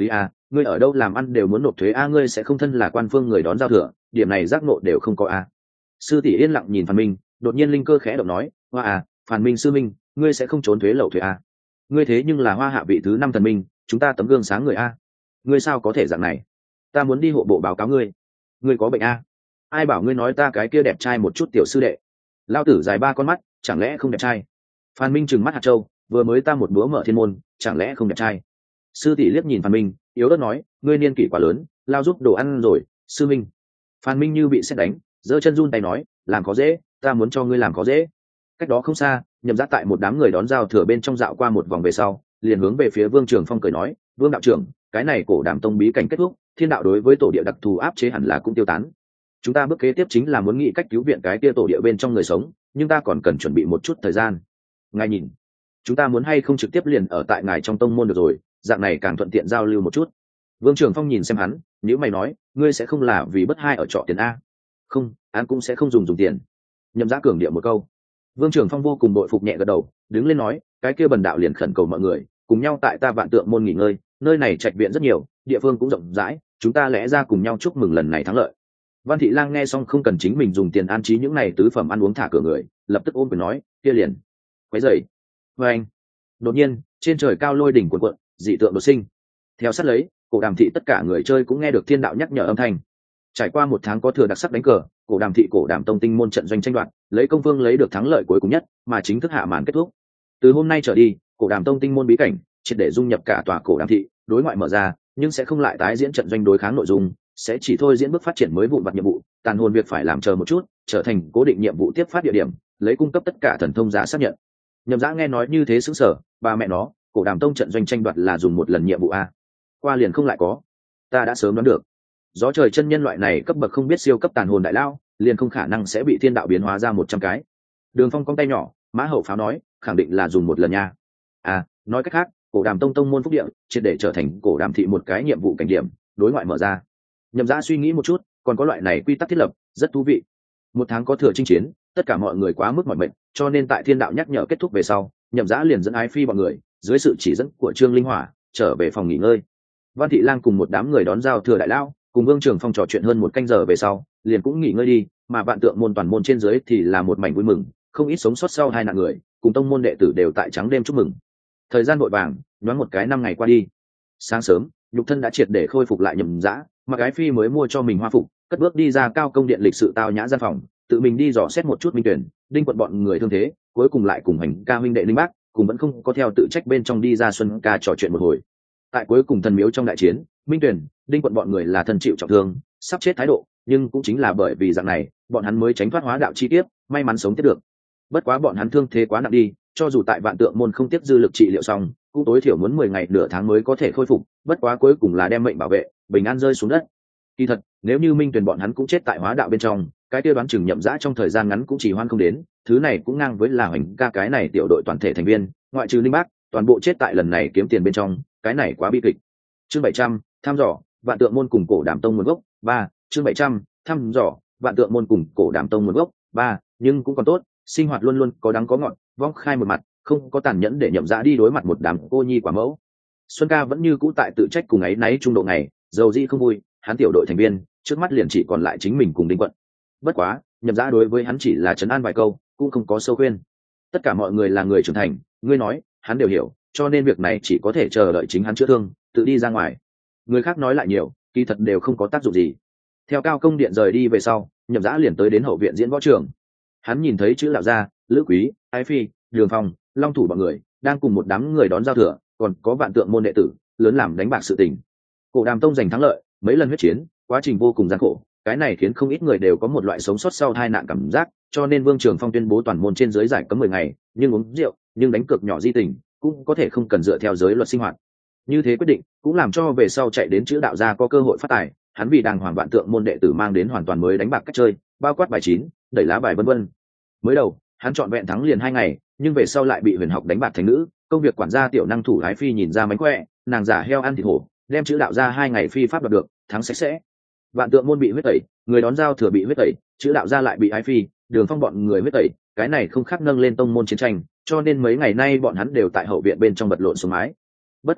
ngươi ở đâu làm ăn đều muốn nộp thuế a, ngươi sẽ không thân là quan phương người đón giao thừa, điểm này giác ngộ đều không có a. Sư tỷ yên lặng nhìn Phan Minh, đột nhiên linh cơ khẽ động nói, hoa à, Phan Minh sư minh, ngươi sẽ không trốn thuế lậu thuế a? Ngươi thế nhưng là Hoa Hạ vị thứ 5 thần minh, chúng ta tấm gương sáng người a, ngươi sao có thể dạng này? Ta muốn đi hộ bộ báo cáo ngươi. Ngươi có bệnh a? Ai bảo ngươi nói ta cái kia đẹp trai một chút tiểu sư đệ? Lao tử dài 3 con mắt, chẳng lẽ không đẹp trai? Phan Minh trừng mắt hạt châu, vừa mới ta một búa mở thiên môn, chẳng lẽ không đẹp trai? Sư tỷ liếc nhìn Phan Minh, yếu ớt nói, ngươi niên kỷ quá lớn, lao giúp đồ ăn rồi. Sư minh. Phan Minh như bị sét đánh, giơ chân run tay nói, làm khó dễ, ta muốn cho ngươi làm khó dễ. Cách đó không xa, Nhậm Dã tại một đám người đón giao thừa bên trong dạo qua một vòng về sau, liền hướng về phía Vương Trường Phong cười nói, Vương đạo trưởng, cái này cổ Đàm tông bí cảnh kết thúc, thiên đạo đối với tổ địa đặc thù áp chế hẳn là cũng tiêu tán. Chúng ta bước kế tiếp chính là muốn nghĩ cách cứu viện cái kia tổ địa bên trong người sống, nhưng ta còn cần chuẩn bị một chút thời gian. Ngài nhìn, chúng ta muốn hay không trực tiếp liền ở tại ngài trong tông môn được rồi, dạng này càng thuận tiện giao lưu một chút. Vương Trường Phong nhìn xem hắn, nếu mày nói, ngươi sẽ không là vì bất hai ở trọ tiền a? Không, an cũng sẽ không dùng tiền. Nhậm Dã cường điệu một câu. Vương Trường Phong vô cùng bội phục nhẹ gật đầu, đứng lên nói, cái kia bần đạo liền khẩn cầu mọi người cùng nhau tại ta Vạn Tượng môn nghỉ ngơi, nơi này trạch viện rất nhiều, địa phương cũng rộng rãi, chúng ta lẽ ra cùng nhau chúc mừng lần này thắng lợi. Văn Thị Lang nghe xong không cần chính mình dùng tiền an trí những này tứ phẩm ăn uống thả cửa người, lập tức ôm quyền nói, kia liền. Quấy rầy. Và anh. Đột nhiên, trên trời cao lôi đỉnh cuộn cuộn, dị tượng đột sinh. Theo sát lấy, cổ Đàm thị tất cả người chơi cũng nghe được thiên đạo nhắc nhở âm thanh. Trải qua một tháng có thừa đặc sắc đánh cờ, cổ Đàm thị cổ Đàm tông tinh môn trận doanh tranh đoạt, lấy công vương lấy được thắng lợi cuối cùng nhất, mà chính thức hạ màn kết thúc. Từ hôm nay trở đi, cổ Đàm tông tinh môn bí cảnh triệt để dung nhập cả tòa cổ Đàm thị, đối ngoại mở ra, nhưng sẽ không lại tái diễn trận doanh đối kháng nội dung, sẽ chỉ thôi diễn bước phát triển mới vụn vặt nhiệm vụ, tàn hồn việc phải làm chờ một chút, trở thành cố định nhiệm vụ tiếp phát địa điểm, lấy cung cấp tất cả thần thông giá xác nhận. Nhậm Dã nghe nói như thế sững sờ, bà mẹ nó, cổ Đàm tông trận doanh tranh đoạt là dùng một lần nhiệm vụ a? Qua liền không lại có. Ta đã sớm đoán được. Gió trời chân nhân loại này cấp bậc không biết siêu cấp tàn hồn đại lao, liền không khả năng sẽ bị thiên đạo biến hóa ra 100 cái. Đường Phong cong tay nhỏ, Mã Hậu Pháo nói, khẳng định là dùng một lần nha. À, nói cách khác, cổ Đàm tông tông môn phúc địa, triệt để trở thành cổ Đàm thị một cái nhiệm vụ cảnh điểm, đối ngoại mở ra. Nhậm Dã suy nghĩ một chút, còn có loại này quy tắc thiết lập, rất thú vị. Một tháng có thừa chinh chiến, tất cả mọi người quá mức mỏi mệt, cho nên tại thiên đạo nhắc nhở kết thúc về sau, Nhậm Dã liền dẫn Ái Phi bọn người, dưới sự chỉ dẫn của Trương Linh Hỏa, trở về phòng nghỉ ngơi. Văn Thị Lang cùng một đám người đón giao thừa đại lao, cùng Vương Trường Phong trò chuyện hơn 1 canh giờ về sau, liền cũng nghỉ ngơi đi, mà Vạn Tượng môn toàn môn trên dưới thì là một mảnh vui mừng, không ít sống sót sau 2 nạn người, cùng tông môn đệ tử đều tại trắng đêm chúc mừng. Thời gian vội vàng, nhoáng một cái 5 ngày qua đi. Sáng sớm, nhục thân đã triệt để khôi phục lại Nhậm Dã, mà Ái Phi mới mua cho mình hoa phục, cất bước đi ra cao công điện lịch sự tao nhã gian phòng, tự mình đi dò xét một chút Minh Tuyển, Đinh Quận bọn người thương thế, cuối cùng lại cùng hành ca huynh đệ Linh Bác, cùng vẫn không có theo tự trách bên trong đi ra Xuân ca trò chuyện một hồi. Tại cuối cùng thần miếu trong đại chiến, Minh Tuyển, Đinh Quận bọn người là thân chịu trọng thương, sắp chết thái độ, nhưng cũng chính là bởi vì dạng này, bọn hắn mới tránh thoát hóa đạo chi tiếp, may mắn sống tiếp được. Bất quá bọn hắn thương thế quá nặng đi, cho dù tại Vạn Tượng môn không tiếp dư lực trị liệu xong, cũng tối thiểu muốn 10 ngày nửa tháng mới có thể khôi phục, bất quá cuối cùng là đem mệnh bảo vệ, bình an rơi xuống đất. Kỳ thật, nếu như Minh Tuyển bọn hắn cũng chết tại hóa đạo bên trong, cái kia đoán chừng Nhậm Dã trong thời gian ngắn cũng chỉ hoan không đến, thứ này cũng ngang với là Hoành ca cái này tiểu đội toàn thể thành viên, ngoại trừ Linh Bác, toàn bộ chết tại lần này kiếm tiền bên trong, cái này quá bi kịch. Chương 700, thăm dò Vạn Tượng môn cùng cổ Đàm tông nguồn gốc 3, chương 700, thăm dò Vạn Tượng môn cùng cổ Đàm tông nguồn gốc 3, nhưng cũng còn tốt, sinh hoạt luôn luôn có đắng có ngọt, vong khai một mặt, không có tàn nhẫn để Nhậm Dã đi đối mặt một đám cô nhi quả mẫu. Xuân ca vẫn như cũ tại tự trách cùng ấy náy trung độ ngày, dầu dĩ không vui, hắn tiểu đội thành viên, trước mắt liền chỉ còn lại chính mình cùng Đinh Quận. Bất quá, Nhậm Dã đối với hắn chỉ là trấn an vài câu, cũng không có sâu khuyên. Tất cả mọi người là người trưởng thành, ngươi nói, hắn đều hiểu, cho nên việc này chỉ có thể chờ đợi chính hắn chữa thương, tự đi ra ngoài. Người khác nói lại nhiều, kỳ thật đều không có tác dụng gì. Theo cao công điện rời đi về sau, Nhậm Dã liền tới đến hậu viện diễn võ trường. Hắn nhìn thấy chữ đạo gia, Lữ Quý, Ái Phi, Đường Phong, Long Thủ bọn người đang cùng một đám người đón giao thừa, còn có Vạn Tượng môn đệ tử lớn làm đánh bạc sự tình. Cổ Đàm tông giành thắng lợi, mấy lần huyết chiến, quá trình vô cùng gian khổ, cái này khiến không ít người đều có một loại sống sót sau tai nạn cảm giác, cho nên Vương Trường Phong tuyên bố toàn môn trên dưới giải cấm 10 ngày, nhưng uống rượu, nhưng đánh cược nhỏ di tình, cũng có thể không cần dựa theo giới luật sinh hoạt. Như thế quyết định cũng làm cho về sau chạy đến chữ đạo gia có cơ hội phát tài, hắn vì đàng hoàng Vạn Tượng môn đệ tử mang đến hoàn toàn mới đánh bạc cách chơi, bao quát bài 9, đẩy lá bài vân vân. Mới đầu, hắn chọn vẹn thắng liền 2 ngày, nhưng về sau lại bị Huyền Học đánh bạc thành nữ, công việc quản gia tiểu năng thủ Ái Phi nhìn ra mánh khỏe, nàng giả heo ăn thịt hổ, đem chữ đạo gia 2 ngày phi pháp đoạt được, thắng sạch sẽ. Vạn Tượng môn bị huyết tẩy, người đón giao thừa bị huyết tẩy, chữ đạo gia lại bị Ái Phi, Đường Phong bọn người huyết tẩy, cái này không khác nâng lên tông môn chiến tranh, cho nên mấy ngày nay bọn hắn đều tại hậu viện bên trong bật lộn xuống mái. Bất quá,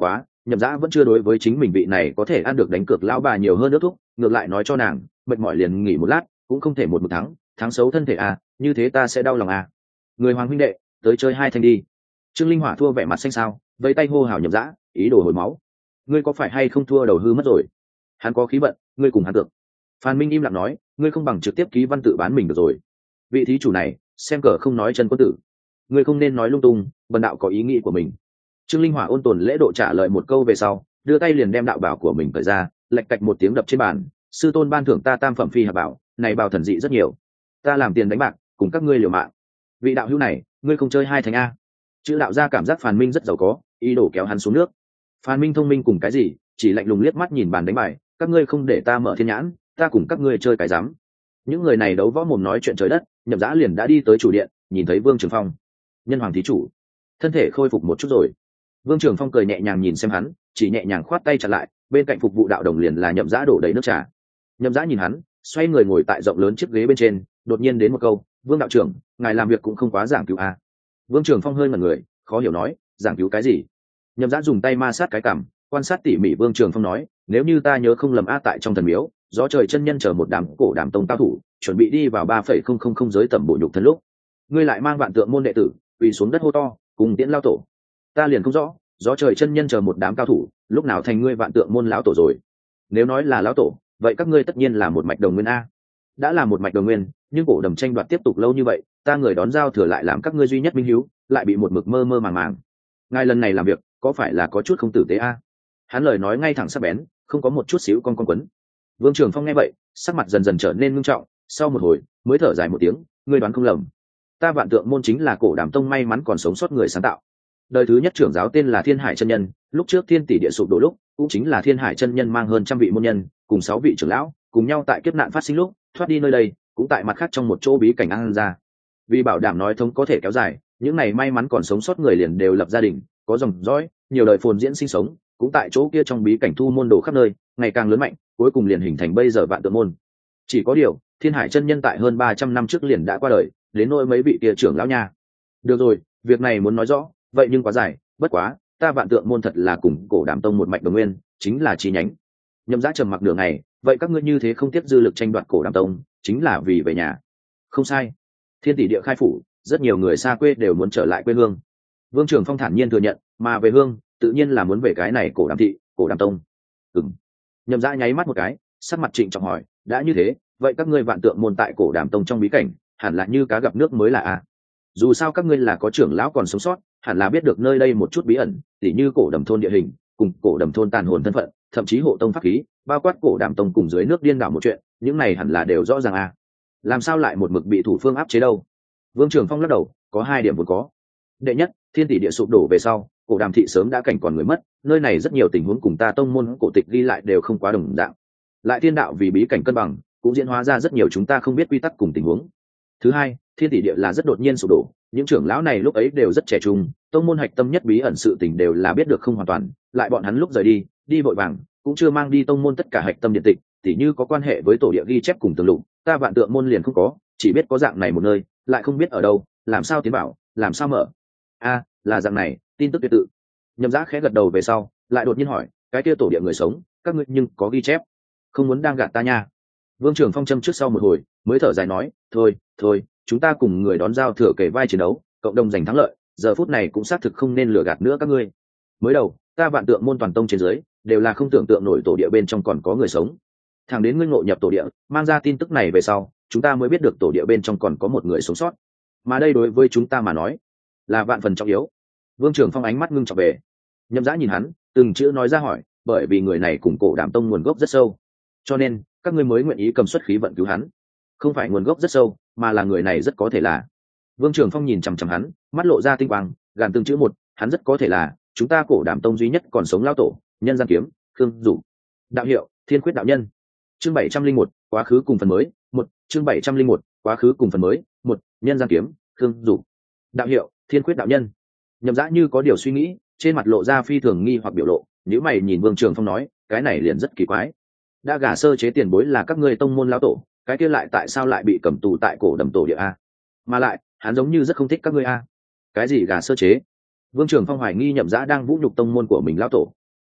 Nhậm Dã vẫn chưa đối với chính mình vị này có thể ăn được đánh cược lão bà nhiều hơn nước thuốc, ngược lại nói cho nàng mệt mỏi liền nghỉ một lát, cũng không thể một mực thắng xấu thân thể à, như thế ta sẽ đau lòng à. Người Hoàng huynh đệ, tới chơi hai thanh đi. Trương Linh Hỏa thua vẻ mặt xanh xao, vẫy tay hô hào Nhậm Dã, ý đồ hồi máu. Ngươi có phải hay không thua đầu hư mất rồi? Hắn có khí vận, ngươi cùng hắn tượng. Phan Minh im lặng nói, ngươi không bằng trực tiếp ký văn tự bán mình được rồi. Vị thí chủ này, xem cờ không nói chân quân tử. Ngươi không nên nói lung tung, bần đạo có ý nghĩ của mình. Trương Linh Hỏa ôn tồn lễ độ trả lời một câu về sau, đưa tay liền đem đạo bảo của mình cởi ra, lạch cạch một tiếng đập trên bàn. Sư tôn ban thưởng ta tam phẩm phi hạt bảo, này bảo thần dị rất nhiều. Ta làm tiền đánh bạc, cùng các ngươi liều mạng. Vị đạo hữu này, ngươi không chơi hai thành a? Chữ đạo gia cảm giác Phan Minh rất giàu có, ý đồ kéo hắn xuống nước. Phan Minh thông minh cùng cái gì, chỉ lạnh lùng liếc mắt nhìn bàn đánh bài, các ngươi không để ta mở thiên nhãn, ta cùng các ngươi chơi cái dám. Những người này đấu võ mồm nói chuyện trời đất, Nhậm Dã liền đã đi tới chủ điện, nhìn thấy Vương Trường Phong. Nhân hoàng thí chủ, thân thể khôi phục một chút rồi. Vương Trường Phong cười nhẹ nhàng nhìn xem hắn, chỉ nhẹ nhàng khoát tay chặn lại, bên cạnh phục vụ đạo đồng liền là Nhậm Dã đổ đầy nước trà. Nhậm Dã nhìn hắn, xoay người ngồi tại rộng lớn chiếc ghế bên trên, đột nhiên đến một câu, Vương đạo trưởng, ngài làm việc cũng không quá giảng cứu à. Vương Trường Phong hơi ngẩn người, khó hiểu nói, giảng cứu cái gì? Nhậm Dã dùng tay ma sát cái cằm, quan sát tỉ mỉ. Vương Trường Phong nói, nếu như ta nhớ không lầm tại trong thần miếu, gió trời chân nhân chờ một đám cổ đàm tông cao thủ, chuẩn bị đi vào 3,000 giới tầm bộ nhục thân lúc, ngươi lại mang vạn tượng môn đệ tử quỳ xuống đất hô to, cùng tiễn lao tổ. Ta liền không rõ, gió trời chân nhân chờ một đám cao thủ, lúc nào thành ngươi vạn tượng môn lão tổ rồi? Nếu nói là lão tổ, vậy các ngươi tất nhiên là một mạch đồng nguyên a. Đã là một mạch đồng nguyên, nhưng cổ đầm tranh đoạt tiếp tục lâu như vậy, ta người đón giao thừa lại làm các ngươi duy nhất minh hiếu, lại bị một mực mơ mơ màng màng. Ngài lần này làm việc, có phải là có chút không tử tế a? Hắn lời nói ngay thẳng sắc bén, không có một chút xíu con quấn. Vương Trường Phong nghe vậy, sắc mặt dần dần trở nên nghiêm trọng, sau một hồi mới thở dài một tiếng, ngươi đoán không lầm, ta vạn tượng môn chính là cổ đàm tông may mắn còn sống sót người sáng tạo. Đời thứ nhất trưởng giáo tên là Thiên Hải chân nhân, lúc trước thiên tỷ địa sụp đổ lúc, cũng chính là Thiên Hải chân nhân mang hơn 100 vị môn nhân, cùng 6 vị trưởng lão, cùng nhau tại kiếp nạn phát sinh lúc, thoát đi nơi đây, cũng tại mặt khác trong một chỗ bí cảnh an ra. Vì bảo đảm nói thống có thể kéo dài, những này may mắn còn sống sót người liền đều lập gia đình, có dòng dõi, nhiều đời phồn diễn sinh sống, cũng tại chỗ kia trong bí cảnh thu môn đồ khắp nơi, ngày càng lớn mạnh, cuối cùng liền hình thành bây giờ vạn tượng môn. Chỉ có điều, Thiên Hải chân nhân tại hơn 300 năm trước liền đã qua đời, đến nỗi mấy vị kia trưởng lão nha. Được rồi, việc này muốn nói rõ, vậy nhưng quá dài, bất quá, ta vạn tượng môn thật là cùng cổ đàm tông một mạch đồng nguyên, chính là chi nhánh. Nhậm Dã trầm mặc nửa ngày, vậy các ngươi như thế không tiếp dư lực tranh đoạt cổ đàm tông, chính là vì về nhà. Không sai, thiên tỷ địa khai phủ, rất nhiều người xa quê đều muốn trở lại quê hương. Vương Trường Phong thản nhiên thừa nhận, mà về hương, tự nhiên là muốn về cái này cổ đàm thị, cổ đàm tông. Ừm. Nhậm Dã nháy mắt một cái, sắc mặt trịnh trọng hỏi, đã như thế, vậy các ngươi vạn tượng môn tại cổ đàm tông trong bí cảnh, hẳn là như cá gặp nước mới là a. Dù sao các ngươi là có trưởng lão còn sống sót, hẳn là biết được nơi đây một chút bí ẩn, tỉ như cổ đầm thôn địa hình, cùng cổ đầm thôn tàn hồn thân phận, thậm chí hộ tông pháp khí, bao quát cổ đàm tông cùng dưới nước điên đảo một chuyện, những này hẳn là đều rõ ràng a. Làm sao lại một mực bị thủ phương áp chế đâu? Vương Trường Phong lắc đầu, có hai điểm vốn có. Đệ nhất, thiên tỷ địa sụp đổ về sau, cổ đàm thị sớm đã cảnh còn người mất, nơi này rất nhiều tình huống cùng ta tông môn cổ tịch ghi lại đều không quá đồng dạng. Lại thiên đạo vì bí cảnh cân bằng, cũng diễn hóa ra rất nhiều chúng ta không biết quy tắc cùng tình huống. Thứ hai, thiên tỷ địa là rất đột nhiên sụp đổ, những trưởng lão này lúc ấy đều rất trẻ trung, tông môn hạch tâm nhất bí ẩn sự tình đều là biết được không hoàn toàn, lại bọn hắn lúc rời đi vội vàng, cũng chưa mang đi tông môn tất cả hạch tâm điện tịch, tỉ như có quan hệ với tổ địa ghi chép cùng tường lục, ta vạn tượng môn liền không có, chỉ biết có dạng này một nơi, lại không biết ở đâu, làm sao tiến bảo, làm sao mở. A, là dạng này, tin tức tuyệt tự. Nhậm Dã khẽ gật đầu về sau, lại đột nhiên hỏi, cái kia tổ địa người sống, các ngươi nhưng có ghi chép? Không muốn đang gạt ta nha. Vương Trường Phong châm trước sau một hồi, mới thở dài nói, thôi, chúng ta cùng người đón giao thừa kề vai chiến đấu, cộng đồng giành thắng lợi, giờ phút này cũng xác thực không nên lừa gạt nữa các ngươi. Mới đầu, ta vạn tượng môn toàn tông trên dưới, đều là không tưởng tượng nổi tổ địa bên trong còn có người sống. Thẳng đến ngươi ngộ nhập tổ địa, mang ra tin tức này về sau, chúng ta mới biết được tổ địa bên trong còn có một người sống sót. Mà đây đối với chúng ta mà nói, là vạn phần trọng yếu. Vương Trường Phong ánh mắt ngưng trọng về. Nhậm Dã nhìn hắn, từng chữ nói ra hỏi, bởi vì người này cùng cổ đàm tông nguồn gốc rất sâu, cho nên các ngươi mới nguyện ý cầm xuất khí vận cứu hắn. Không phải nguồn gốc rất sâu, mà là người này rất có thể là. Vương Trường Phong nhìn chằm chằm hắn, mắt lộ ra tinh quang, gàn từng chữ một, hắn rất có thể là chúng ta cổ đàm tông duy nhất còn sống lão tổ, nhân gian kiếm, Khương Dụ. Đạo hiệu, Thiên Khuyết đạo nhân. Chương 701, quá khứ cùng phần mới, chương 701, quá khứ cùng phần mới, nhân gian kiếm, Khương Dụ. Đạo hiệu, Thiên Khuyết đạo nhân. Nhậm Dã như có điều suy nghĩ, trên mặt lộ ra phi thường nghi hoặc biểu lộ, nếu mày nhìn Vương Trường Phong nói, cái này liền rất kỳ quái. Đã gả sơ chế tiền bối là các ngươi tông môn lão tổ, cái kia lại tại sao lại bị cầm tù tại cổ đầm tổ địa a? Mà lại, hắn giống như rất không thích các ngươi a. Cái gì gả sơ chế? Vương Trường Phong hoài nghi Nhậm Dã đang vũ nhục tông môn của mình lão tổ.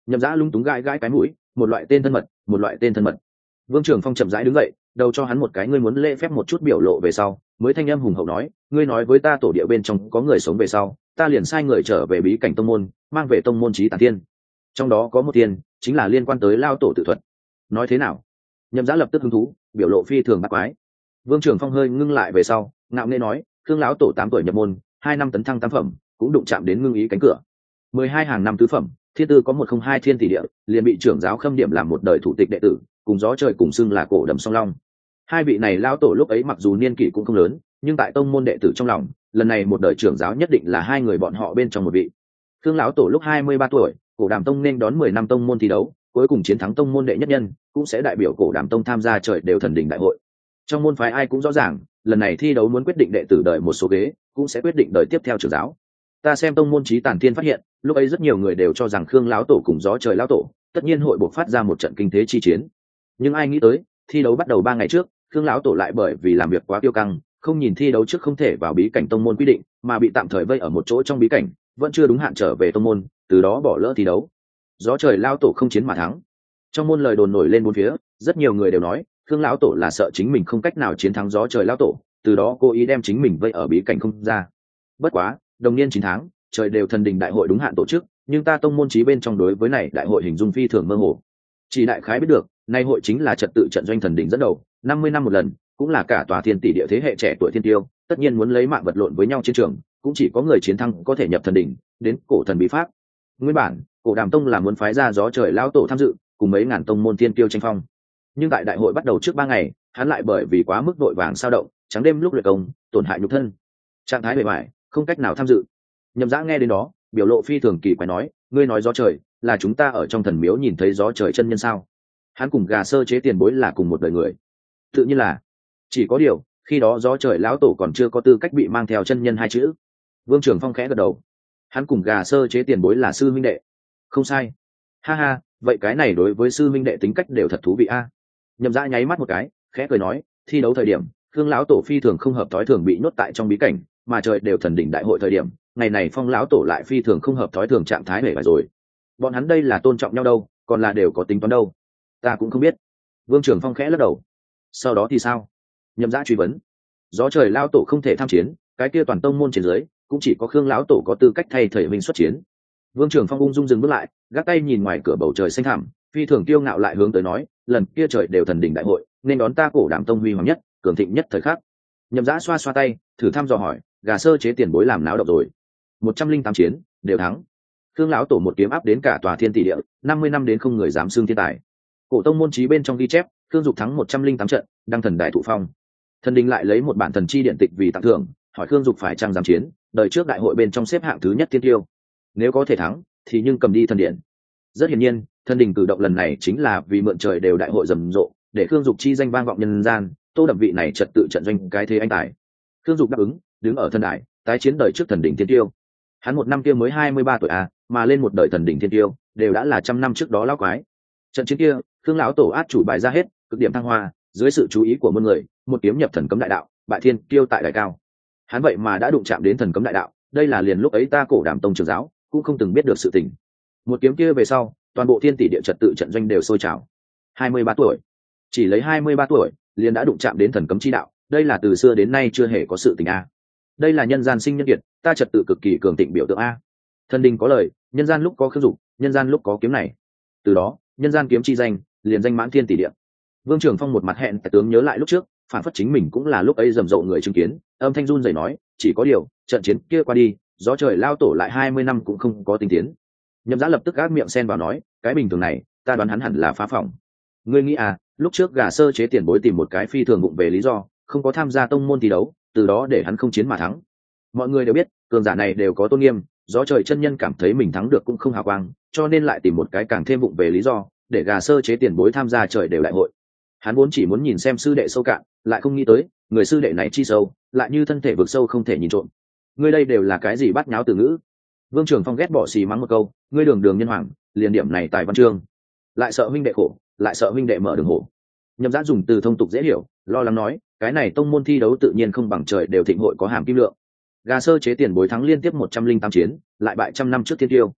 Nhậm Dã lung túng gãi gãi cái mũi, một loại tên thân mật, một loại tên thân mật. Vương Trường Phong chậm rãi đứng dậy, đầu cho hắn một cái ngươi muốn lễ phép một chút biểu lộ về sau, mới thanh âm hùng hậu nói, ngươi nói với ta tổ địa bên trong có người sống về sau, ta liền sai người trở về bí cảnh tông môn, mang về tông môn chí tản thiên. Trong đó có một tiền, chính là liên quan tới lao tổ tự thuật. Nói thế nào? Nhậm Dã lập tức hứng thú, biểu lộ phi thường bắt quái. Vương Trường Phong hơi ngưng lại về sau, ngạo nghễ nói, Khương lão tổ 8 tuổi nhập môn, 2 năm tấn thăng tam phẩm, cũng đụng chạm đến ngưng ý cánh cửa. 12 hàng năm tứ phẩm, thiên tư có 102 thiên tỷ địa, liền bị trưởng giáo Khâm Điểm làm một đời thủ tịch đệ tử, cùng gió trời cùng xưng là cổ đầm song long. Hai vị này lao tổ lúc ấy mặc dù niên kỷ cũng không lớn, nhưng tại tông môn đệ tử trong lòng, lần này một đời trưởng giáo nhất định là hai người bọn họ bên trong một vị. Khương lão tổ lúc 23 tuổi, cổ đàm tông nên đón 10 năm tông môn thi đấu, cuối cùng chiến thắng tông môn đệ nhất nhân, cũng sẽ đại biểu cổ đàm tông tham gia trời đều thần đỉnh đại hội. Trong môn phái ai cũng rõ ràng, lần này thi đấu muốn quyết định đệ tử đời một số ghế, cũng sẽ quyết định đời tiếp theo trưởng giáo. Ta xem tông môn chí tản thiên phát hiện, lúc ấy rất nhiều người đều cho rằng Khương lão tổ cùng gió trời lão tổ tất nhiên hội buộc phát ra một trận kinh thế chi chiến, nhưng ai nghĩ tới thi đấu bắt đầu 3 ngày trước, Khương lão tổ lại bởi vì làm việc quá tiêu căng, không nhìn thi đấu trước không thể vào bí cảnh tông môn quy định, mà bị tạm thời vây ở một chỗ trong bí cảnh, vẫn chưa đúng hạn trở về tông môn, từ đó bỏ lỡ thi đấu. Gió trời lão tổ không chiến mà thắng. Trong môn lời đồn nổi lên bốn phía, rất nhiều người đều nói Khương lão tổ là sợ chính mình không cách nào chiến thắng gió trời lão tổ, từ đó cố ý đem chính mình vây ở bí cảnh không ra. Bất quá đồng niên 9 tháng, trời đều thần đình đại hội đúng hạn tổ chức, nhưng ta tông môn chí bên trong đối với này đại hội hình dung phi thường mơ hồ. Chỉ đại khái biết được, nay hội chính là trật tự trận doanh thần đỉnh dẫn đầu, 50 năm một lần, cũng là cả tòa thiên tỷ địa thế hệ trẻ tuổi thiên tiêu, tất nhiên muốn lấy mạng vật lộn với nhau chiến trường, cũng chỉ có người chiến thắng có thể nhập thần đỉnh, đến cổ thần bí pháp. Nguyên bản, cổ đàm tông là muốn phái ra gió trời lão tổ tham dự, cùng mấy ngàn tông môn thiên tiêu tranh phong. Nhưng tại đại hội bắt đầu trước 3 ngày, hắn lại bởi vì quá mức vội vàng sao động, trắng đêm lúc luyện công, tổn hại nhục thân, trạng thái bề bại, không cách nào tham dự. Nhậm Dã nghe đến đó, biểu lộ phi thường kỳ quái nói, ngươi nói gió trời là chúng ta ở trong thần miếu nhìn thấy gió trời chân nhân sao? Hắn cùng gà sơ chế tiền bối là cùng một đời người. Tự nhiên là, chỉ có điều khi đó gió trời lão tổ còn chưa có tư cách bị mang theo chân nhân hai chữ. Vương Trường Phong khẽ gật đầu, hắn cùng gà sơ chế tiền bối là sư minh đệ. Không sai. Ha ha, vậy cái này đối với sư minh đệ tính cách đều thật thú vị a. Nhậm Dã nháy mắt một cái, khẽ cười nói, thi đấu thời điểm Khương lão tổ phi thường không hợp thói thường bị nhốt tại trong bí cảnh, mà trời đều thần đỉnh đại hội thời điểm, ngày này Phong lão tổ lại phi thường không hợp thói thường trạng thái hề vải rồi. Bọn hắn đây là tôn trọng nhau đâu, còn là đều có tính toán đâu? Ta cũng không biết. Vương Trường Phong khẽ lắc đầu. Sau đó thì sao? Nhậm Dã truy vấn. Gió trời lão tổ không thể tham chiến, cái kia toàn tông môn trên dưới cũng chỉ có Khương lão tổ có tư cách thay thầy mình xuất chiến. Vương Trường Phong ung dung dừng bước lại, gác tay nhìn ngoài cửa bầu trời xanh thẳm, phi thường kiêu ngạo lại hướng tới nói, lần kia trời đều thần đỉnh đại hội, nên đón ta cổ đàm tông huy hoàng nhất, cường thịnh nhất thời khắc. Nhậm Dã xoa xoa tay, thử thăm dò hỏi, gà sơ chế tiền bối làm náo động rồi. 108 chiến, đều thắng. Khương lão tổ một kiếm áp đến cả tòa thiên tỷ địa, 50 năm đến không người dám xưng thiên tài. Cổ tông môn chí bên trong ghi chép, Khương Dục thắng 108 trận, đăng thần đại thụ phong. Thần đình lại lấy một bản thần chi điện tịch vì tặng thưởng, hỏi Khương Dục phải chăng dám chiến, đời trước đại hội bên trong xếp hạng thứ nhất thiên tiêu. Nếu có thể thắng, thì nhưng cầm đi thần điện. Rất hiển nhiên, thần đình cử động lần này chính là vì mượn trời đều đại hội rầm rộ, để Khương Dục chi danh vang vọng nhân gian, tô đậm vị này trật tự trận doanh cái thế anh tài. Khương Dục đáp ứng, đứng ở thần đài, tái chiến đời trước thần đỉnh thiên tiêu. Hắn một năm kia mới 23 tuổi mà lên một đời thần đỉnh thiên tiêu, đều đã là 100 năm trước đó lão quái. Trận chiến kia, Khương lão tổ át chủ bài ra hết, cực điểm thăng hoa, dưới sự chú ý của muôn người, một kiếm nhập thần cấm đại đạo, bại thiên tiêu tại đại cao. Hắn vậy mà đã đụng chạm đến thần cấm đại đạo, đây là liền lúc ấy ta cổ đàm tông trưởng giáo cũng không từng biết được sự tình. Một kiếm kia về sau, toàn bộ thiên tỷ địa trật tự trận doanh đều sôi trào. 23 tuổi, chỉ lấy 23 tuổi, liền đã đụng chạm đến thần cấm chi đạo, đây là từ xưa đến nay chưa hề có sự tình đây là nhân gian sinh nhân kiệt, ta trật tự cực kỳ cường thịnh biểu tượng Thần đình có lời, nhân gian lúc có Khương Dục, nhân gian lúc có kiếm này. Từ đó, nhân gian kiếm chi danh, liền danh mãn thiên tỷ địa. Vương Trường Phong một mặt hẹn tại tướng nhớ lại lúc trước, phản phất chính mình cũng là lúc ấy rầm rộ người chứng kiến, âm thanh run rẩy nói, chỉ có điều, trận chiến kia qua đi, gió trời lao tổ lại 20 năm cũng không có tinh tiến. Nhậm Dã lập tức gác miệng xen vào nói, cái bình thường này, ta đoán hắn hẳn là phá phỏng. Ngươi nghĩ lúc trước gà sơ chế tiền bối tìm một cái phi thường bụng về lý do, không có tham gia tông môn thi đấu, từ đó để hắn không chiến mà thắng. Mọi người đều biết, cường giả này đều có tôn nghiêm, gió trời chân nhân cảm thấy mình thắng được cũng không hào quang, cho nên lại tìm một cái càng thêm bụng về lý do, để gà sơ chế tiền bối tham gia trời đều đại hội. Hắn vốn chỉ muốn nhìn xem sư đệ sâu cạn, lại không nghĩ tới, người sư đệ này chi sâu, lại như thân thể vực sâu không thể nhìn trộm. Ngươi đây đều là cái gì bát nháo từ ngữ? Vương Trường Phong ghét bỏ xì mắng một câu, ngươi đường đường nhân hoàng, liền điểm này tài văn chương, lại sợ huynh đệ khổ, lại sợ huynh đệ mở đường hổ. Nhậm Dã dùng từ thông tục dễ hiểu, lo lắng nói, cái này tông môn thi đấu tự nhiên không bằng trời đều thịnh hội có hàm kim lượng. Gà sơ chế tiền bối thắng liên tiếp 108 chiến, lại bại trăm năm trước thiên tiêu.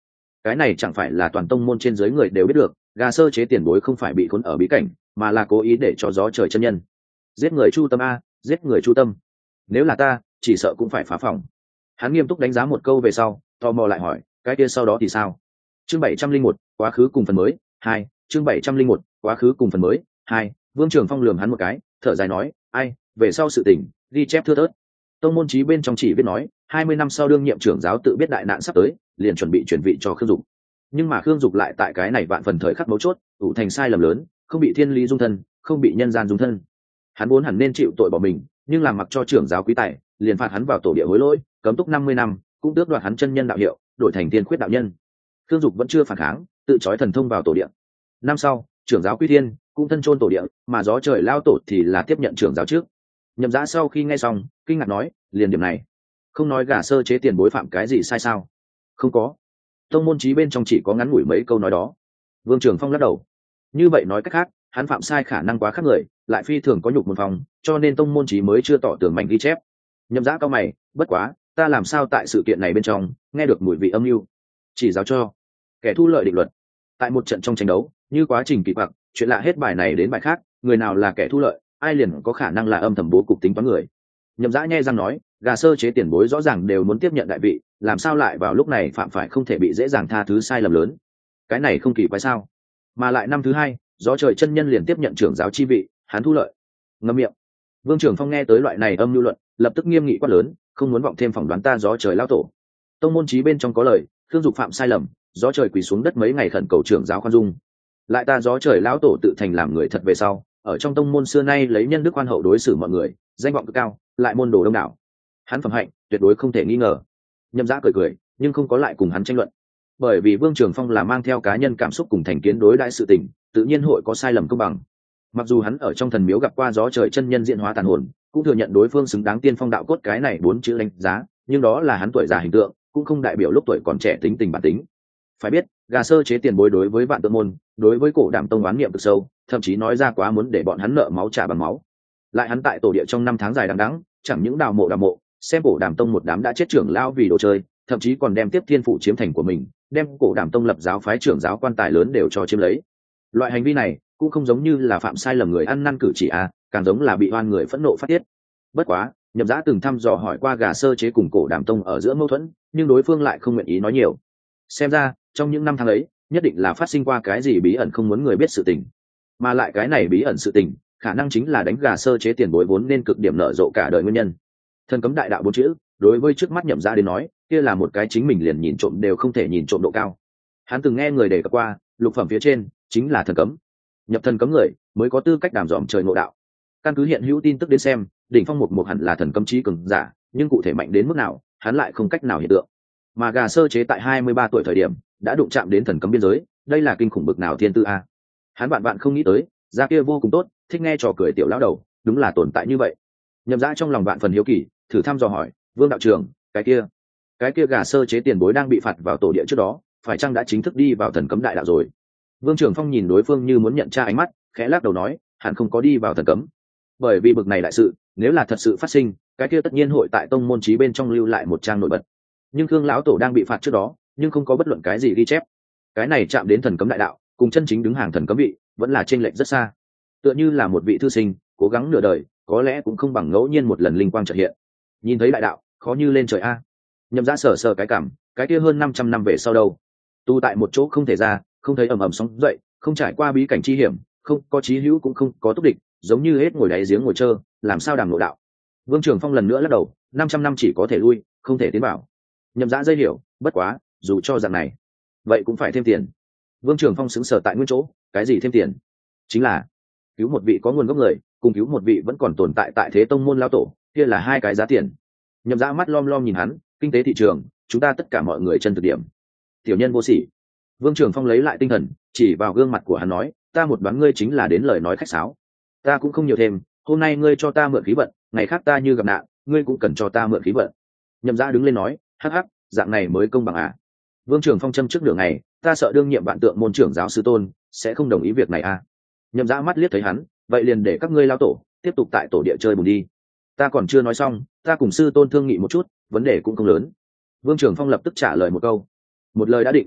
cái này chẳng phải là toàn tông môn trên dưới người đều biết được, gà sơ chế tiền bối không phải bị khốn ở bí cảnh, mà là cố ý để cho gió trời chân nhân giết người chu tâm a, giết người chu tâm. Nếu là ta chỉ sợ cũng phải phá phòng. Hắn nghiêm túc đánh giá một câu về sau, tò mò lại hỏi, cái kia sau đó thì sao? Chương 701, quá khứ cùng phần mới 2. Chương 701, quá khứ cùng phần mới 2. Vương Trường Phong lườm hắn một cái, thở dài nói, ai, về sau sự tình ghi chép thưa thớt. Tông môn chí bên trong chỉ biết nói 20 năm sau đương nhiệm trưởng giáo tự biết đại nạn sắp tới, liền chuẩn bị chuyển vị cho Khương Dục. Nhưng mà Khương Dục lại tại cái này vạn phần thời khắc mấu chốt ủ thành sai lầm lớn, không bị thiên lý dung thân, không bị nhân gian dung thân. Hắn vốn hẳn nên chịu tội bỏ mình, nhưng làm mặc cho trưởng giáo quý tài liền phạt hắn vào tổ địa hối lỗi, cấm túc 50 năm, cũng tước đoạt hắn chân nhân đạo hiệu, đổi thành tiên khuyết đạo nhân. Khương Dục vẫn chưa phản kháng, tự trói thần thông vào tổ địa. Năm sau trưởng giáo quy thiên cũng thân chôn tổ địa, mà gió trời lao tổ thì là tiếp nhận trưởng giáo trước. Nhậm Dã sau khi nghe xong kinh ngạc nói, liền điểm này không nói gà sơ chế tiền bối phạm cái gì sai sao? Không có, tông môn chí bên trong chỉ có ngắn ngủi mấy câu nói đó. Vương Trường Phong lắc đầu. Như vậy nói cách khác, hắn phạm sai khả năng quá khác người, lại phi thường có nhục một phòng, cho nên tông môn chí mới chưa tỏ tường mạnh ghi chép. Nhậm Dã cao mày, bất quá ta làm sao tại sự kiện này bên trong nghe được mùi vị âm mưu? Chỉ giáo cho kẻ thu lợi định luật. Tại một trận trong tranh đấu, như quá trình kỳ quặc, chuyện lạ hết bài này đến bài khác, người nào là kẻ thu lợi, ai liền có khả năng là âm thầm bố cục tính toán người. Nhậm Dã nhe răng nói, gà sơ chế tiền bối rõ ràng đều muốn tiếp nhận đại vị, làm sao lại vào lúc này phạm phải không thể bị dễ dàng tha thứ sai lầm lớn? Cái này không kỳ quái sao? Mà lại năm thứ hai, gió trời chân nhân liền tiếp nhận trưởng giáo chi vị, hắn thu lợi. Ngậm miệng. Vương Trường Phong nghe tới loại này âm lưu luận, lập tức nghiêm nghị quát lớn, không muốn vọng thêm phỏng đoán ta gió trời lão tổ. Tông môn chí bên trong có lời, Khương Dục phạm sai lầm, gió trời quỳ xuống đất mấy ngày khẩn cầu trưởng giáo khoan dung. Lại ta gió trời lão tổ tự thành làm người thật về sau, ở trong tông môn xưa nay lấy nhân đức quan hậu đối xử mọi người, danh vọng cực cao, lại môn đồ đông đảo. Hắn phẩm hạnh tuyệt đối không thể nghi ngờ. Nhậm Dã cười cười, nhưng không có lại cùng hắn tranh luận, bởi vì Vương Trường Phong là mang theo cá nhân cảm xúc cùng thành kiến đối đãi sự tình, tự nhiên hội có sai lầm công bằng. Mặc dù hắn ở trong thần miếu gặp qua gió trời chân nhân diễn hóa tàn hồn, cũng thừa nhận đối phương xứng đáng tiên phong đạo cốt cái này 4 chữ đánh giá, nhưng đó là hắn tuổi già hình tượng, cũng không đại biểu lúc tuổi còn trẻ tính tình bản tính. Phải biết, gà sơ chế tiền bối đối với vạn tự môn, đối với cổ Đàm tông oán niệm cực sâu, thậm chí nói ra quá muốn để bọn hắn nợ máu trả bằng máu. Lại hắn tại tổ địa trong 5 tháng dài đằng đẵng, chẳng những đào mộ, xem cổ Đàm tông một đám đã chết trưởng lão vì đồ chơi, thậm chí còn đem tiếp thiên phụ chiếm thành của mình, đem cổ Đàm tông lập giáo phái trưởng giáo quan tài lớn đều cho chiếm lấy. Loại hành vi này cũng không giống như là phạm sai lầm người ăn năn cử chỉ càng giống là bị oan người phẫn nộ phát tiết. Bất quá, Nhậm Dã từng thăm dò hỏi qua gà sơ chế cùng cổ Đàm tông ở giữa mâu thuẫn, nhưng đối phương lại không nguyện ý nói nhiều. Xem ra trong những năm tháng ấy nhất định là phát sinh qua cái gì bí ẩn không muốn người biết sự tình, mà lại cái này bí ẩn sự tình khả năng chính là đánh gà sơ chế tiền bối vốn nên cực điểm nở rộ cả đời nguyên nhân. Thần cấm đại đạo 4 chữ đối với trước mắt Nhậm Dã đến nói, kia là một cái chính mình liền nhìn trộm đều không thể nhìn trộm độ cao. Hắn từng nghe người đề cập qua, lục phẩm phía trên chính là thần cấm, nhập thần cấm người mới có tư cách đàm dòm trời ngộ đạo. Căn cứ hiện hữu tin tức đến xem, đỉnh phong một hẳn là thần cấm chí cường giả, nhưng cụ thể mạnh đến mức nào hắn lại không cách nào hiện tượng. Mà gà sơ chế tại 23 tuổi thời điểm đã đụng chạm đến thần cấm biên giới, đây là kinh khủng bực nào thiên tư a. Hắn bạn không nghĩ tới, gia kia vô cùng tốt, thích nghe trò cười tiểu lão đầu, đúng là tồn tại như vậy. Nhậm Dã trong lòng bạn phần hiếu kỳ, thử thăm dò hỏi, Vương đạo trưởng, cái kia gà sơ chế tiền bối đang bị phạt vào tổ địa trước đó, phải chăng đã chính thức đi vào thần cấm đại đạo rồi? Vương Trường Phong nhìn đối phương như muốn nhận tra ánh mắt, khẽ lắc đầu nói, hẳn không có đi vào thần cấm. Bởi vì bực này đại sự, nếu là thật sự phát sinh, cái kia tất nhiên hội tại tông môn chí bên trong lưu lại một trang nổi bật. Nhưng Khương lão tổ đang bị phạt trước đó, nhưng không có bất luận cái gì ghi chép. Cái này chạm đến thần cấm đại đạo, cùng chân chính đứng hàng thần cấm vị, vẫn là chênh lệch rất xa. Tựa như là một vị thư sinh, cố gắng nửa đời, có lẽ cũng không bằng ngẫu nhiên một lần linh quang chợt hiện. Nhìn thấy đại đạo, khó như lên trời a. Nhậm Dã sờ cái cảm, cái kia hơn 500 năm về sau đâu? Tu tại một chỗ không thể ra, không thấy ầm ầm sóng dậy, không trải qua bí cảnh chi hiểm, không có chí hữu cũng không có túc địch, giống như hết ngồi đáy giếng ngồi chơi, làm sao đàm nội đạo? Vương Trường Phong lần nữa lắc đầu, 500 năm chỉ có thể lui, không thể tiến vào. Nhậm Dã dây hiểu, bất quá, dù cho dạng này, vậy cũng phải thêm tiền. Vương Trường Phong sững sờ tại nguyên chỗ, cái gì thêm tiền? Chính là cứu một vị có nguồn gốc người, cùng cứu một vị vẫn còn tồn tại tại thế tông môn lão tổ, kia là hai cái giá tiền. Nhậm Dã mắt lom lom nhìn hắn, kinh tế thị trường, chúng ta tất cả mọi người chân thực điểm. Tiểu nhân vô sỉ. Vương Trường Phong lấy lại tinh thần, chỉ vào gương mặt của hắn nói, ta một đoán ngươi chính là đến lời nói khách sáo. Ta cũng không nhiều thêm, hôm nay ngươi cho ta mượn khí vận, ngày khác ta như gặp nạn, ngươi cũng cần cho ta mượn khí vận. Nhậm Dã đứng lên nói, hắc hắc, dạng này mới công bằng à? Vương Trường Phong châm trước đường này, ta sợ đương nhiệm vạn tượng môn trưởng giáo sư tôn sẽ không đồng ý việc này à? Nhậm Dã mắt liếc thấy hắn, vậy liền để các ngươi lao tổ tiếp tục tại tổ địa chơi bùn đi. Ta còn chưa nói xong, ta cùng sư tôn thương nghị một chút, vấn đề cũng không lớn. Vương Trường Phong lập tức trả lời một câu, một lời đã định.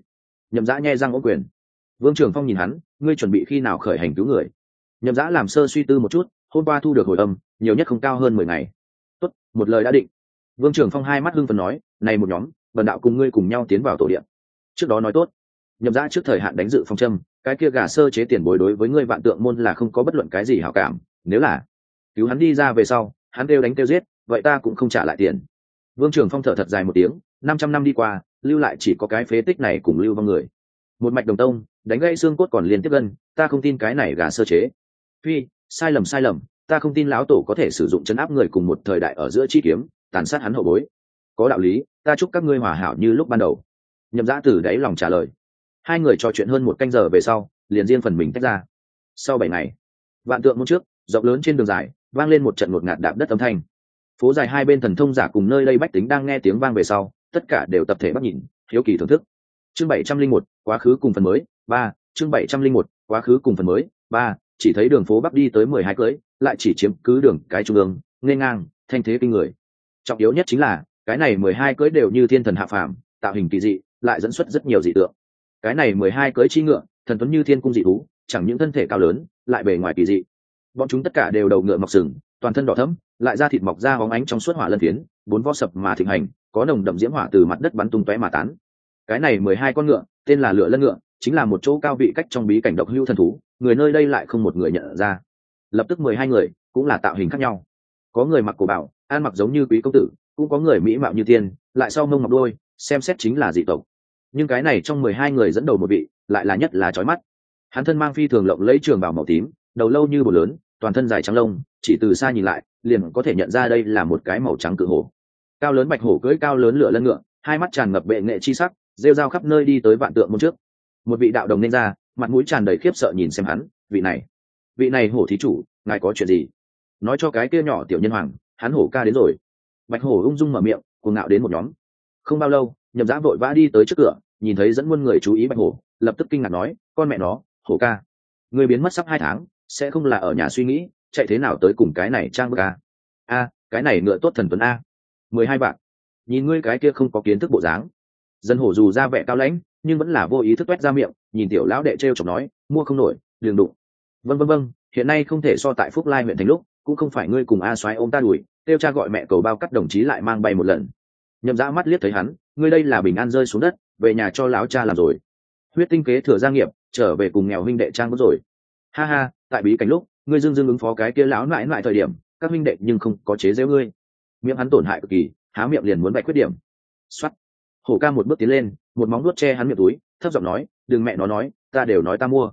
Nhậm Dã nhe răng ôm quyền. Vương Trường Phong nhìn hắn, ngươi chuẩn bị khi nào khởi hành cứu người? Nhậm Dã làm sơ suy tư một chút, hôm qua thu được hồi âm, nhiều nhất không cao hơn 10 ngày. Tốt, một lời đã định. Vương Trường Phong hai mắt hưng phấn nói, này một nhóm, bần đạo cùng ngươi cùng nhau tiến vào tổ điện. Trước đó nói tốt. Nhậm Dã trước thời hạn đánh dự phong châm, cái kia gà sơ chế tiền bối đối với ngươi Vạn Tượng môn là không có bất luận cái gì hảo cảm, nếu là cứu hắn đi ra về sau, hắn kêu đánh kêu giết, vậy ta cũng không trả lại tiền. Vương Trường Phong thở thật dài một tiếng, 500 năm đi qua, lưu lại chỉ có cái phế tích này cùng lưu vong người. Một mạch đồng tông, đánh gãy xương cốt còn liên tiếp gân, ta không tin cái này gà sơ chế. Phi, sai lầm, ta không tin lão tổ có thể sử dụng trấn áp người cùng một thời đại ở giữa chi kiếm, tàn sát hắn hậu bối. Có đạo lý, ta chúc các ngươi hòa hảo như lúc ban đầu. Nhậm Dã từ đáy lòng trả lời. Hai người trò chuyện hơn một canh giờ về sau, liền riêng phần mình tách ra. Sau 7 ngày, Vạn Tượng môn trước, rộng lớn trên đường dài, vang lên một trận ngột ngạt đạp đất âm thanh. Phố dài hai bên thần thông giả cùng nơi đây bách tính đang nghe tiếng vang về sau, tất cả đều tập thể bắt nhìn, hiếu kỳ thưởng thức. Chương 701, quá khứ cùng phần mới, 3, chương 701, quá khứ cùng phần mới, 3, chỉ thấy đường phố bắc đi tới 12 cưỡi, lại chỉ chiếm cứ đường cái trung ương, nên ngang, thanh thế kinh người. Trọng yếu nhất chính là, cái này 12 cưỡi đều như thiên thần hạ phàm, tạo hình kỳ dị, lại dẫn xuất rất nhiều dị tượng. Cái này 12 cưỡi chi ngựa, thần tuấn như thiên cung dị thú, chẳng những thân thể cao lớn, lại bề ngoài kỳ dị. Bọn chúng tất cả đều đầu ngựa mọc sừng, toàn thân đỏ thẫm, lại da thịt mọc ra bóng ánh trong suốt hỏa lân phiến, bốn vó sập mà thịnh hành, có nồng đậm diễm hỏa từ mặt đất bắn tung tóe mà tán. Cái này 12 con ngựa, tên là Lửa Lân ngựa, chính là một chỗ cao vị cách trong bí cảnh độc hưu thần thú, người nơi đây lại không một người nhận ra. Lập tức 12 người, cũng là tạo hình khác nhau. Có người mặc cổ bảo, ăn mặc giống như quý công tử, cũng có người mỹ mạo như tiên, lại sau mông ngọc đôi, xem xét chính là dị tộc. Nhưng cái này trong 12 người dẫn đầu một vị, lại là nhất là chói mắt. Hắn thân mang phi thường lộng lẫy trường bào màu tím, đầu lâu như bồ lớn, toàn thân dài trắng lông, chỉ từ xa nhìn lại, liền có thể nhận ra đây là một cái màu trắng cự hổ. Cao lớn bạch hổ cưỡi cao lớn Lửa Lân ngựa, hai mắt tràn ngập bệ nghệ chi sắc, rêu rao khắp nơi đi tới Vạn Tượng môn trước. Một vị đạo đồng nên ra, mặt mũi tràn đầy khiếp sợ nhìn xem hắn, vị này hổ thí chủ, ngài có chuyện gì? Nói cho cái kia nhỏ tiểu nhân hoàng, hắn hổ ca đến rồi. Bạch hổ ung dung mở miệng, cuồng ngạo đến một nhóm. Không bao lâu, Nhậm Dã vội vã đi tới trước cửa, nhìn thấy dẫn muôn người chú ý bạch hổ, lập tức kinh ngạc nói, con mẹ nó, hổ ca, người biến mất sắp 2 tháng, sẽ không là ở nhà suy nghĩ, chạy thế nào tới cùng cái này trang bức a? A, cái này ngựa tốt thần tuấn a. 12 vạn. Nhìn ngươi cái kia không có kiến thức bộ dáng. Dân hổ dù ra vẻ cao lãnh, nhưng vẫn là vô ý thức toét ra miệng, nhìn tiểu lão đệ trêu chọc nói, mua không nổi, đừng đụng. Vâng, hiện nay không thể so tại Phúc Lai huyện thành lúc, cũng không phải ngươi cùng A Soái ôm ta đuổi, kêu cha gọi mẹ cầu bao cắt đồng chí lại mang bay một lần. Nhậm Dã mắt liếc thấy hắn, ngươi đây là bình an rơi xuống đất, về nhà cho lão cha làm rồi. Huyết tinh kế thừa gia nghiệp, trở về cùng nghèo huynh đệ trang bức rồi. Ha ha, tại bí cảnh lúc, ngươi dưng ứng phó cái kia lão nại nại thời điểm, các huynh đệ nhưng không có chế giễu ngươi. Miệng hắn tổn hại cực kỳ, há miệng liền muốn bạch khuyết điểm. Soát. Hổ ca một bước tiến lên, một móng vuốt che hắn miệng túi, thấp giọng nói, đừng mẹ nó nói, ta đều nói ta mua.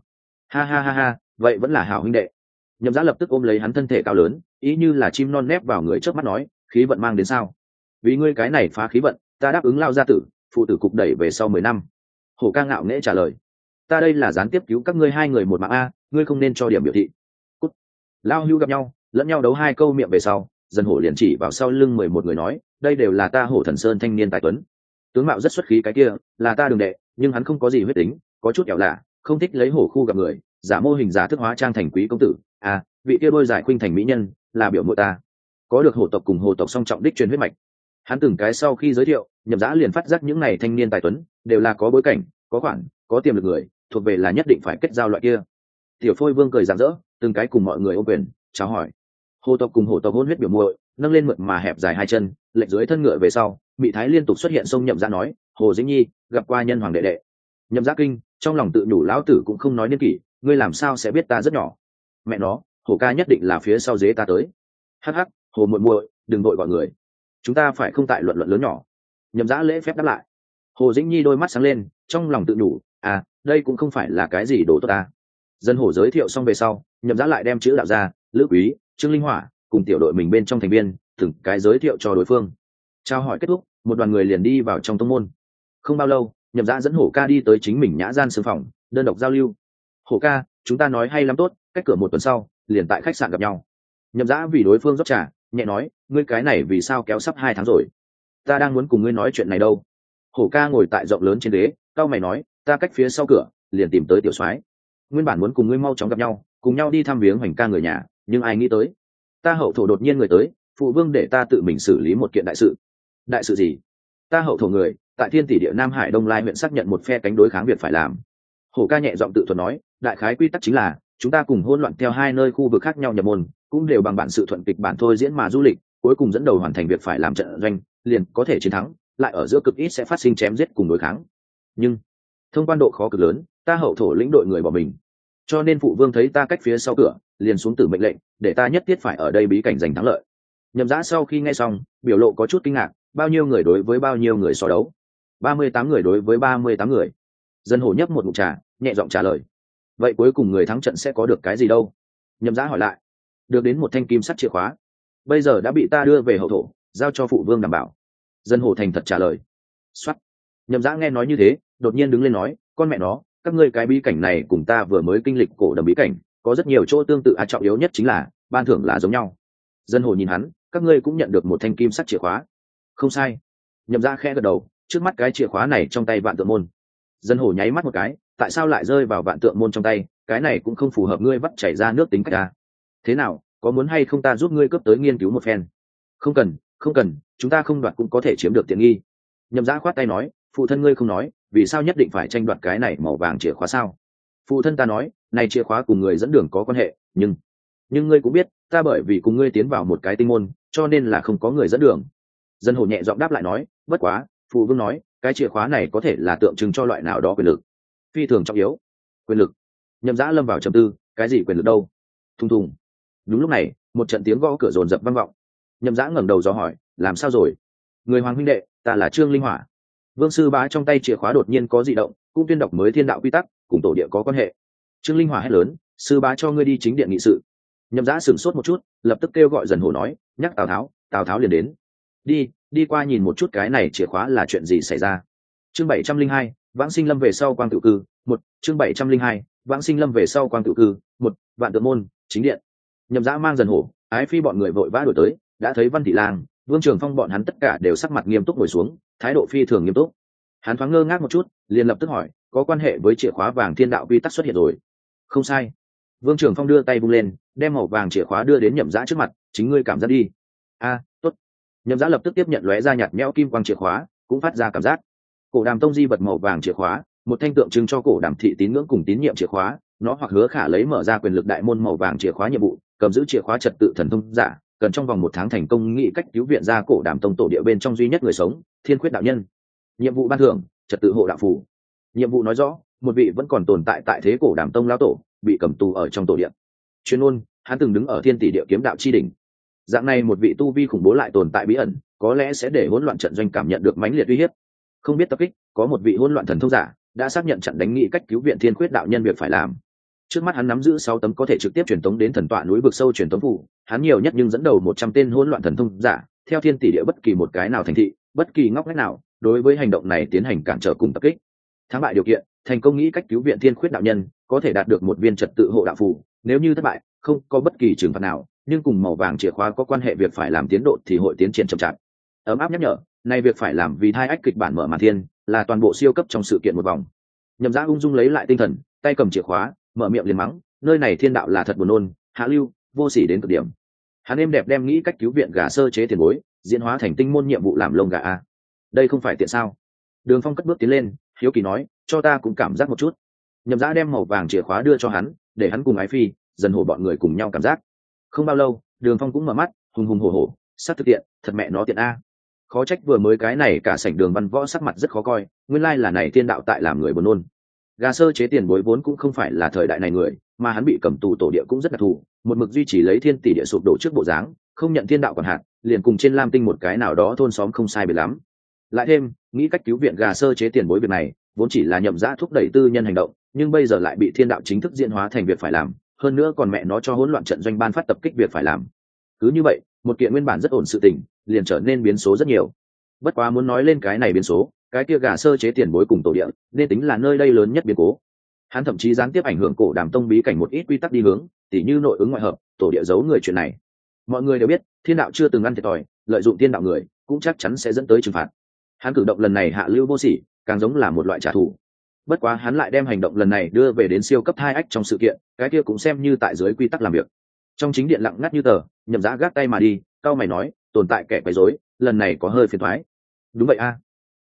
Ha, vậy vẫn là hảo huynh đệ. Nhậm Dã lập tức ôm lấy hắn thân thể cao lớn, ý như là chim non nép vào người trước mắt nói, khí vận mang đến sao? Vì ngươi cái này phá khí vận, ta đáp ứng lao gia tử, phụ tử cục đẩy về sau 10 năm. Hổ ca ngạo nghễ trả lời, ta đây là gián tiếp cứu các ngươi 2 người một mạng a, ngươi không nên cho điểm biểu thị. Cút. Lao hưu gặp nhau, lẫn nhau đấu 2 câu miệng về sau, Dân hổ liền chỉ vào sau lưng 11 người nói, đây đều là ta Hổ Thần Sơn thanh niên tài tuấn. Tướng mạo rất xuất khí cái kia, là ta đường đệ, nhưng hắn không có gì huyết tính, có chút ẻo lạ, không thích lấy hổ khu gặp người, giả mô hình giả thức hóa trang thành quý công tử. À, vị kia đôi giải khuynh thành mỹ nhân, là biểu muội ta. Có được hổ tộc cùng hổ tộc song trọng đích truyền huyết mạch. Hắn từng cái sau khi giới thiệu, Nhậm Dã liền phát giác những này thanh niên tài tuấn, đều là có bối cảnh, có khoản, có tiềm lực người, thuộc về là nhất định phải kết giao loại kia. Tiểu Phôi Vương cười rạng rỡ, từng cái cùng mọi người ôm quyền, chào hỏi. Hổ tộc cùng hổ tộc hôn huyết biểu muội, nâng lên mượt mà hẹp dài 2 chân, lệch dưới thân ngựa về sau, Mị Thái liên tục xuất hiện xông Nhậm Dã nói, Hồ Dĩnh Nhi, gặp qua nhân hoàng đệ đệ. Nhậm Dã kinh, trong lòng tự nhủ lão tử cũng không nói niên kỷ, ngươi làm sao sẽ biết ta rất nhỏ? Mẹ nó, Hổ ca nhất định là phía sau dế ta tới. Hắc, Hồ muội muội, đừng đội gọi người. Chúng ta phải không tại luận luận lớn nhỏ. Nhậm Dã lễ phép đáp lại. Hồ Dĩnh Nhi đôi mắt sáng lên, trong lòng tự nhủ, à, đây cũng không phải là cái gì đồ tốt ta. Dân hổ giới thiệu xong về sau, Nhậm Dã lại đem chữ đạo ra, Lữ Quý, Trương Linh Hỏa, cùng tiểu đội mình bên trong thành viên, từng cái giới thiệu cho đối phương. Trao hỏi kết thúc, một đoàn người liền đi vào trong tông môn. Không bao lâu, Nhậm Dã dẫn Hổ ca đi tới chính mình nhã gian sương phòng, đơn độc giao lưu. Hổ ca, chúng ta nói hay lắm tốt, cách cửa 1 tuần sau, liền tại khách sạn gặp nhau. Nhậm Dã vì đối phương rót trà, nhẹ nói, ngươi cái này vì sao kéo sắp 2 tháng rồi? Ta đang muốn cùng ngươi nói chuyện này đâu. Hổ ca ngồi tại rộng lớn trên ghế, cao mày nói, ta cách phía sau cửa, liền tìm tới tiểu soái. Nguyên bản muốn cùng ngươi mau chóng gặp nhau, cùng nhau đi thăm viếng Hoành ca người nhà, nhưng ai nghĩ tới, ta hậu thổ đột nhiên người tới, phụ vương để ta tự mình xử lý một kiện đại sự. Đại sự gì? Ta hậu thổ người tại thiên tỷ địa Nam Hải Đông Lai huyện xác nhận một phe cánh đối kháng việc phải làm. Hổ ca nhẹ giọng tự thuật nói, đại khái quy tắc chính là chúng ta cùng hỗn loạn theo hai nơi khu vực khác nhau nhập môn, cũng đều bằng bản sự thuận kịch bản thôi diễn mà du lịch, cuối cùng dẫn đầu hoàn thành việc phải làm trận doanh, liền có thể chiến thắng, lại ở giữa cực ít sẽ phát sinh chém giết cùng đối kháng. Nhưng thông quan độ khó cực lớn, ta hậu thổ lĩnh đội người bỏ mình, cho nên phụ vương thấy ta cách phía sau cửa, liền xuống tử mệnh lệnh, để ta nhất thiết phải ở đây bí cảnh giành thắng lợi. Nhậm Dã sau khi nghe xong, biểu lộ có chút kinh ngạc, bao nhiêu người đối với bao nhiêu người so đấu? 38 người đối với 38 người. Dân Hổ nhấp một ngụm trà, nhẹ giọng trả lời. Vậy cuối cùng người thắng trận sẽ có được cái gì đâu? Nhậm Dã hỏi lại. Được đến một thanh kim sắt chìa khóa, bây giờ đã bị ta đưa về hậu thổ, giao cho phụ vương đảm bảo. Dân Hổ thành thật trả lời. Soát. Nhậm Dã nghe nói như thế, đột nhiên đứng lên nói, con mẹ nó, các ngươi cái bí cảnh này cùng ta vừa mới kinh lịch cổ đầm bí cảnh, có rất nhiều chỗ tương tự, trọng yếu nhất chính là ban thưởng là giống nhau. Dân Hổ nhìn hắn, các ngươi cũng nhận được một thanh kim sắt chìa khóa. Không sai. Nhậm Dã khẽ gật đầu, trước mắt cái chìa khóa này trong tay Vạn Tượng môn. Dân Hổ nháy mắt một cái, tại sao lại rơi vào Vạn Tượng môn trong tay, cái này cũng không phù hợp ngươi vắt chảy ra nước tính cách ta. Thế nào, có muốn hay không ta giúp ngươi cướp tới nghiên cứu một phen? Không cần, không cần, chúng ta không đoạt cũng có thể chiếm được tiện nghi. Nhậm Dã khoát tay nói, phụ thân ngươi không nói, vì sao nhất định phải tranh đoạt cái này màu vàng chìa khóa sao? Phụ thân ta nói, này chìa khóa cùng người dẫn đường có quan hệ, nhưng ngươi cũng biết, ta bởi vì cùng ngươi tiến vào một cái tinh môn, cho nên là không có người dẫn đường. Dân Hổ nhẹ giọng đáp lại nói, bất quá, phụ vương nói, cái chìa khóa này có thể là tượng trưng cho loại nào đó quyền lực, phi thường trọng yếu. Quyền lực? Nhậm Dã lâm vào trầm tư, cái gì quyền lực đâu? Thùng thùng. Đúng lúc này, một trận tiếng gõ cửa rồn rập vang vọng. Nhậm Dã ngẩng đầu dò hỏi, làm sao rồi? Người hoàng huynh đệ, ta là Trương Linh Hỏa. Vương sư bá trong tay chìa khóa đột nhiên có dị động, cũng tuyên đọc mới thiên đạo quy tắc, cùng tổ địa có quan hệ. Trương Linh Hỏa hét lớn, sư bá cho ngươi đi chính điện nghị sự. Nhậm Dã sửng sốt một chút, lập tức kêu gọi Dần Hổ nói, nhắc Tào Tháo liền đến. Đi qua nhìn một chút cái này chìa khóa là chuyện gì xảy ra. Chương 702, Vãng Sinh Lâm về sau Quang Tự Cư, một. Chương 702, Vãng Sinh Lâm về sau Quang Tự Cư, một. Vạn Tượng môn, chính điện. Nhậm Dã mang Dần Hổ, Ái Phi bọn người vội vã đuổi tới, đã thấy Văn Thị Lang, Vương Trường Phong bọn hắn tất cả đều sắc mặt nghiêm túc ngồi xuống, thái độ phi thường nghiêm túc. Hắn thoáng ngơ ngác một chút, liền lập tức hỏi, có quan hệ với chìa khóa vàng thiên đạo quy tắc xuất hiện rồi? Không sai. Vương Trường Phong đưa tay vung lên, đem màu vàng chìa khóa đưa đến Nhậm Dã trước mặt, chính ngươi cảm giác đi. Tốt. Nhậm Dã lập tức tiếp nhận lóe ra nhạt nhẽo kim quang chìa khóa, cũng phát ra cảm giác. Cổ Đàm tông di vật màu vàng chìa khóa, một thanh tượng trưng cho cổ Đàm thị tín ngưỡng cùng tín nhiệm chìa khóa, nó hoặc hứa khả lấy mở ra quyền lực đại môn màu vàng chìa khóa nhiệm vụ, cầm giữ chìa khóa trật tự thần thông giả, cần trong vòng 1 tháng thành công nghị cách cứu viện ra cổ Đàm tông tổ địa bên trong duy nhất người sống, Thiên Khuyết đạo nhân. Nhiệm vụ ban thưởng, trật tự hộ đạo phù. Nhiệm vụ nói rõ, một vị vẫn còn tồn tại tại thế cổ Đàm tông lão tổ, bị cầm tù ở trong tổ địa. Chuyên môn, hắn từng đứng ở thiên tỷ địa kiếm đạo chi đỉnh. Dạng này một vị tu vi khủng bố lại tồn tại bí ẩn, có lẽ sẽ để hỗn loạn trận doanh cảm nhận được mãnh liệt uy hiếp. Không biết tập kích, có một vị hỗn loạn thần thông giả đã xác nhận chặn đánh nghị cách cứu viện Thiên Khuyết đạo nhân việc phải làm. Trước mắt hắn nắm giữ 6 tấm có thể trực tiếp truyền tống đến thần tọa núi vực sâu truyền tống phù, hắn nhiều nhất nhưng dẫn đầu 100 tên hỗn loạn thần thông giả, theo thiên tỷ địa bất kỳ một cái nào thành thị, bất kỳ ngóc ngách nào, đối với hành động này tiến hành cản trở cùng tập kích. Thắng bại điều kiện, thành công nghĩ cách cứu viện Thiên Khuyết đạo nhân, có thể đạt được một viên trật tự hộ đạo phù, nếu như thất bại, không có bất kỳ trừng phạt nào, nhưng cùng màu vàng chìa khóa có quan hệ việc phải làm tiến độ thì hội tiến triển chậm chạp. Ấm áp nhắc nhở, này việc phải làm vì thai ách kịch bản mở màn thiên, là toàn bộ siêu cấp trong sự kiện một vòng. Nhậm Dã ung dung lấy lại tinh thần, tay cầm chìa khóa, mở miệng liền mắng, nơi này thiên đạo là thật buồn nôn, hạ lưu, vô sỉ đến cực điểm. Hắn êm đẹp đem nghĩ cách cứu viện gà sơ chế tiền bối, diễn hóa thành tinh môn nhiệm vụ làm lông gà a. Đây không phải tiện sao? Đường Phong cất bước tiến lên, hiếu kỳ nói, cho ta cũng cảm giác một chút. Nhậm Dã đem màu vàng chìa khóa đưa cho hắn, để hắn cùng Ái Phi, Dần Hổ bọn người cùng nhau cảm giác. Không bao lâu, Đường Phong cũng mở mắt, hùng hùng hổ hổ, sát thực tiện, thật mẹ nó tiện a. Khó trách vừa mới cái này cả sảnh Đường Văn Võ sắc mặt rất khó coi, nguyên lai là này thiên đạo tại làm người buồn nôn. Gà sơ chế tiền bối vốn cũng không phải là thời đại này người, mà hắn bị cầm tù tổ địa cũng rất đặc thù, một mực duy trì lấy thiên tỷ địa sụp đổ trước bộ dáng, không nhận thiên đạo quản hạt, liền cùng trên Lam Tinh một cái nào đó thôn xóm không sai biệt lắm. Lại thêm, nghĩ cách cứu viện gà sơ chế tiền bối việc này, vốn chỉ là Nhậm Dã thúc đẩy tư nhân hành động, nhưng bây giờ lại bị thiên đạo chính thức diễn hóa thành việc phải làm, hơn nữa còn mẹ nó cho hỗn loạn trận doanh ban phát tập kích việc phải làm. Cứ như vậy, một kiện nguyên bản rất ổn sự tình, liền trở nên biến số rất nhiều. Bất quá muốn nói lên cái này biến số, cái kia gà sơ chế tiền bối cùng tổ địa, nên tính là nơi đây lớn nhất biến cố. Hắn thậm chí gián tiếp ảnh hưởng cổ Đàm tông bí cảnh một ít quy tắc đi hướng, tỉ như nội ứng ngoại hợp, tổ địa giấu người chuyện này. Mọi người đều biết, thiên đạo chưa từng ăn thiệt thòi, lợi dụng thiên đạo người, cũng chắc chắn sẽ dẫn tới trừng phạt. Hắn cử động lần này hạ lưu vô sỉ, càng giống là một loại trả thù. Bất quá hắn lại đem hành động lần này đưa về đến siêu cấp 2 ách trong sự kiện, cái kia cũng xem như tại dưới quy tắc làm việc. Trong chính điện lặng ngắt như tờ, Nhậm Dã gác tay mà đi, cau mày nói, tồn tại kẻ quấy rối, lần này có hơi phiền toái. Đúng vậy a.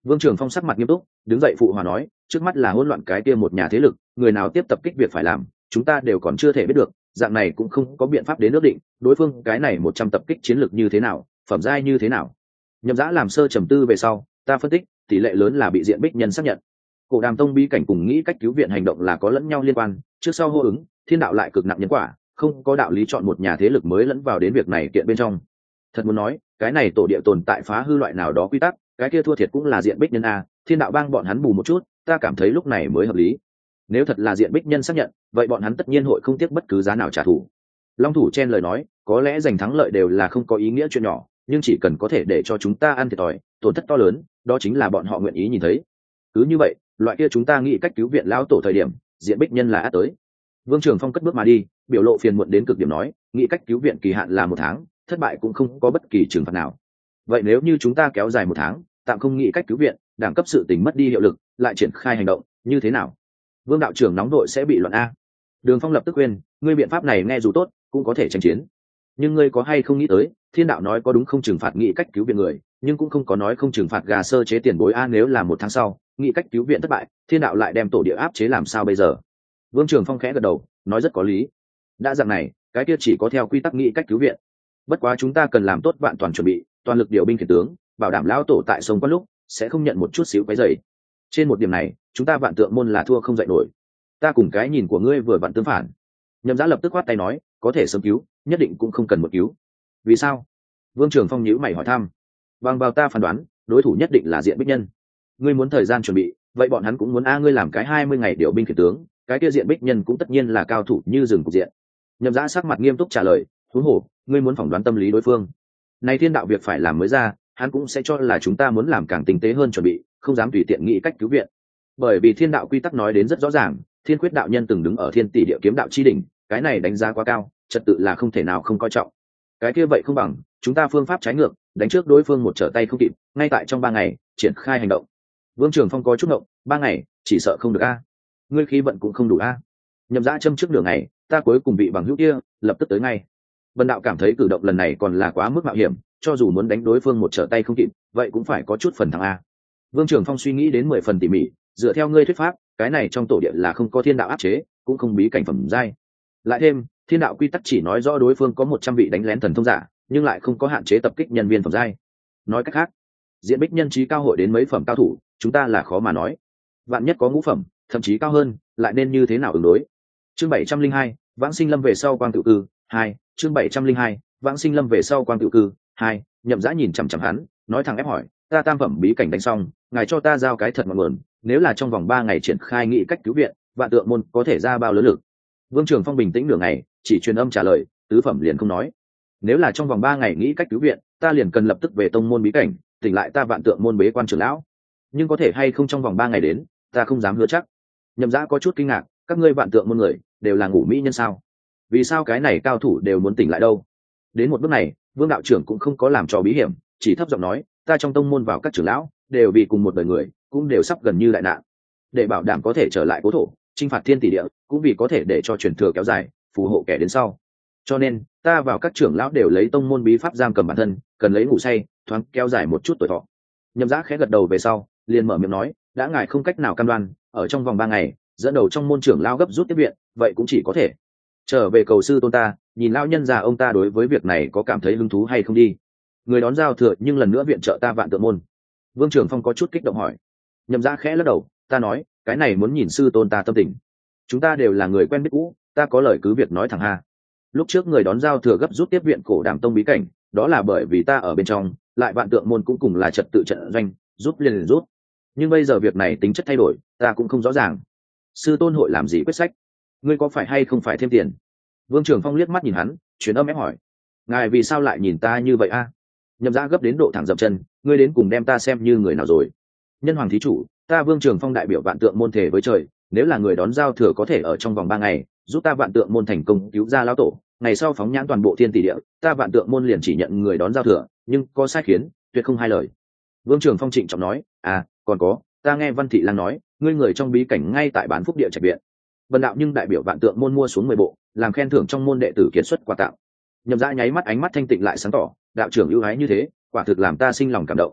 Vương Trường Phong sắc mặt nghiêm túc, đứng dậy phụ hòa nói, trước mắt là hỗn loạn cái kia một nhà thế lực, người nào tiếp tập kích việc phải làm, chúng ta đều còn chưa thể biết được, dạng này cũng không có biện pháp đến ước định, đối phương cái này 100 tập kích chiến lược như thế nào, phẩm giai như thế nào. Nhậm Dã làm sơ trầm tư về sau, ta phân tích, tỷ lệ lớn là bị diện bích nhân xác nhận. Cổ Đàm Tông bí cảnh cùng nghĩ cách cứu viện hành động là có lẫn nhau liên quan, trước sau hô ứng, thiên đạo lại cực nặng nhân quả, không có đạo lý chọn một nhà thế lực mới lẫn vào đến việc này kiện bên trong. Thật muốn nói, cái này tổ địa tồn tại phá hư loại nào đó quy tắc, cái kia thua thiệt cũng là diện bích nhân a, thiên đạo bang bọn hắn bù một chút, ta cảm thấy lúc này mới hợp lý. Nếu thật là diện bích nhân xác nhận, vậy bọn hắn tất nhiên hội không tiếc bất cứ giá nào trả thù. Long thủ chen lời nói, có lẽ giành thắng lợi đều là không có ý nghĩa chuyện nhỏ, nhưng chỉ cần có thể để cho chúng ta ăn thiệt thòi, tổn thất to lớn, đó chính là bọn họ nguyện ý nhìn thấy. Cứ như vậy, loại kia chúng ta nghĩ cách cứu viện lão tổ thời điểm, diện bích nhân là át tới. Vương Trường Phong cất bước mà đi, biểu lộ phiền muộn đến cực điểm nói, nghĩ cách cứu viện kỳ hạn là 1 tháng, thất bại cũng không có bất kỳ trừng phạt nào. Vậy nếu như chúng ta kéo dài 1 tháng, tạm không nghĩ cách cứu viện, đẳng cấp sự tình mất đi hiệu lực, lại triển khai hành động, như thế nào? Vương đạo trưởng nóng đội sẽ bị loạn a. Đường Phong lập tức khuyên, ngươi biện pháp này nghe dù tốt, cũng có thể tranh chiến. Nhưng ngươi có hay không nghĩ tới, thiên đạo nói có đúng không trừng phạt nghĩ cách cứu viện người, nhưng cũng không có nói không trừng phạt gà sơ chế tiền bối a, nếu là 1 tháng sau, nghĩ cách cứu viện thất bại, thiên đạo lại đem tổ địa áp chế làm sao bây giờ? Vương Trường Phong khẽ gật đầu, nói rất có lý. Đã dạng này, cái kia chỉ có theo quy tắc nghĩ cách cứu viện. Bất quá chúng ta cần làm tốt vạn toàn chuẩn bị, toàn lực điều binh khiển tướng, bảo đảm lão tổ tại sông quan lúc sẽ không nhận một chút xíu quấy rầy. Trên một điểm này, chúng ta Vạn Tượng môn là thua không dậy nổi. Ta cùng cái nhìn của ngươi vừa vặn tương phản. Nhậm Dã lập tức quát tay nói, có thể sớm cứu, nhất định cũng không cần một cứu. Vì sao? Vương Trường Phong nhíu mày hỏi thăm. Bằng vào ta phán đoán, đối thủ nhất định là diện bích nhân. Ngươi muốn thời gian chuẩn bị, vậy bọn hắn cũng muốn ngươi làm cái 20 ngày điều binh khiển tướng, cái kia diện bích nhân cũng tất nhiên là cao thủ như rừng cục diện. Nhậm Dã sắc mặt nghiêm túc trả lời, huống hồ, ngươi muốn phỏng đoán tâm lý đối phương. Này thiên đạo việc phải làm mới ra, hắn cũng sẽ cho là chúng ta muốn làm càng tinh tế hơn chuẩn bị, không dám tùy tiện nghĩ cách cứu viện. Bởi vì thiên đạo quy tắc nói đến rất rõ ràng, thiên quyết đạo nhân từng đứng ở thiên tỷ địa kiếm đạo chi đỉnh, cái này đánh giá quá cao, trật tự là không thể nào không coi trọng. Cái kia vậy không bằng, chúng ta phương pháp trái ngược, đánh trước đối phương một trở tay không kịp, ngay tại trong 3 ngày, triển khai hành động. Vương Trường Phong có chút ngộng, 3 ngày, chỉ sợ không được a. Ngươi khí vận cũng không đủ a. Nhậm Dã châm trước đường ngày, ta cuối cùng bị bằng hữu kia, lập tức tới ngay. Vân đạo cảm thấy cử động lần này còn là quá mức mạo hiểm, cho dù muốn đánh đối phương một trở tay không kịp, vậy cũng phải có chút phần thắng a. Vương Trường Phong suy nghĩ đến 10 phần tỉ mỉ, dựa theo ngươi thuyết pháp, cái này trong tổ địa là không có thiên đạo áp chế, cũng không bí cảnh phẩm giai. Lại thêm, thiên đạo quy tắc chỉ nói rõ đối phương có 100 vị đánh lén thần thông giả, nhưng lại không có hạn chế tập kích nhân viên phẩm giai. Nói cách khác, diện bích nhân trí cao hội đến mấy phẩm cao thủ, chúng ta là khó mà nói. Vạn nhất có ngũ phẩm, thậm chí cao hơn, lại nên như thế nào ứng đối? Chương 702, Vãng Sinh Lâm về sau quang tự cư 2, chương 702, Vãng Sinh Lâm về sau quang tự cư 2, Nhậm Dã nhìn chằm chằm hắn, nói thẳng ép hỏi, ta tam phẩm bí cảnh đánh xong, ngài cho ta giao cái thật ngọn nguồn, nếu là trong vòng 3 ngày triển khai nghị cách cứu viện, Vạn Tượng môn có thể ra bao lớn lực? Vương Trường Phong bình tĩnh nửa ngày, chỉ truyền âm trả lời, tứ phẩm liền không nói. Nếu là trong vòng 3 ngày nghĩ cách cứu viện, ta liền cần lập tức về tông môn bí cảnh, tỉnh lại ta Vạn Tượng môn bế quan trưởng lão. Nhưng có thể hay không trong vòng 3 ngày đến, ta không dám hứa chắc. Nhậm Dã có chút kinh ngạc, các ngươi Vạn Tượng môn người đều là ngủ mỹ nhân sao? Vì sao cái này cao thủ đều muốn tỉnh lại đâu? Đến một bước này, Vương đạo trưởng cũng không có làm trò bí hiểm, chỉ thấp giọng nói, ta trong tông môn vào các trưởng lão đều vì cùng một đời người, cũng đều sắp gần như đại nạn. Để bảo đảm có thể trở lại cố thổ, chinh phạt thiên tỷ địa, cũng vì có thể để cho truyền thừa kéo dài, phù hộ kẻ đến sau. Cho nên, ta vào các trưởng lão đều lấy tông môn bí pháp giam cầm bản thân, cần lấy ngủ say, thoáng kéo dài một chút tuổi thọ. Nhậm Dã khẽ gật đầu về sau, liền mở miệng nói, đã ngài không cách nào cam đoan, ở trong vòng 3 ngày, dẫn đầu trong môn trưởng lão gấp rút tiếp viện, vậy cũng chỉ có thể trở về cầu sư tôn ta, nhìn lão nhân già ông ta đối với việc này có cảm thấy hứng thú hay không đi. Người đón giao thừa nhưng lần nữa viện trợ ta Vạn Tượng môn. Vương Trường Phong có chút kích động hỏi. Nhậm Dã khẽ lắc đầu, ta nói, cái này muốn nhìn sư tôn ta tâm tình. Chúng ta đều là người quen biết cũ, ta có lời cứ việc nói thẳng ha. Lúc trước người đón giao thừa gấp rút tiếp viện Cổ Đàm tông bí cảnh, đó là bởi vì ta ở bên trong, lại Vạn Tượng môn cũng cùng là trật tự trận doanh, giúp liền rút. Nhưng bây giờ việc này tính chất thay đổi, ta cũng không rõ ràng. Sư tôn hội làm gì quyết sách? Ngươi có phải hay không phải thêm tiền? Vương Trường Phong liếc mắt nhìn hắn, truyền âm ép hỏi, ngài vì sao lại nhìn ta như vậy a? Nhậm Dã gấp đến độ thẳng dậm chân, ngươi đến cùng đem ta xem như người nào rồi? Nhân hoàng thí chủ, ta Vương Trường Phong đại biểu Vạn Tượng môn thể với trời, nếu là người đón giao thừa có thể ở trong vòng 3 ngày giúp ta Vạn Tượng môn thành công cứu ra lão tổ, ngày sau phóng nhãn toàn bộ thiên tỷ địa, ta Vạn Tượng môn liền chỉ nhận người đón giao thừa, nhưng có sai khiến, tuyệt không hai lời. Vương Trường Phong trịnh trọng nói, còn có, ta nghe Văn Thị Lang nói, ngươi người trong bí cảnh ngay tại bán phúc địa trạch viện. Vân đạo nhưng đại biểu Vạn Tượng môn mua xuống 10 bộ, làm khen thưởng trong môn đệ tử kiệt xuất quà tặng. Nhậm Dã nháy mắt ánh mắt thanh tịnh lại sáng tỏ, đạo trưởng ưu ái như thế, quả thực làm ta sinh lòng cảm động.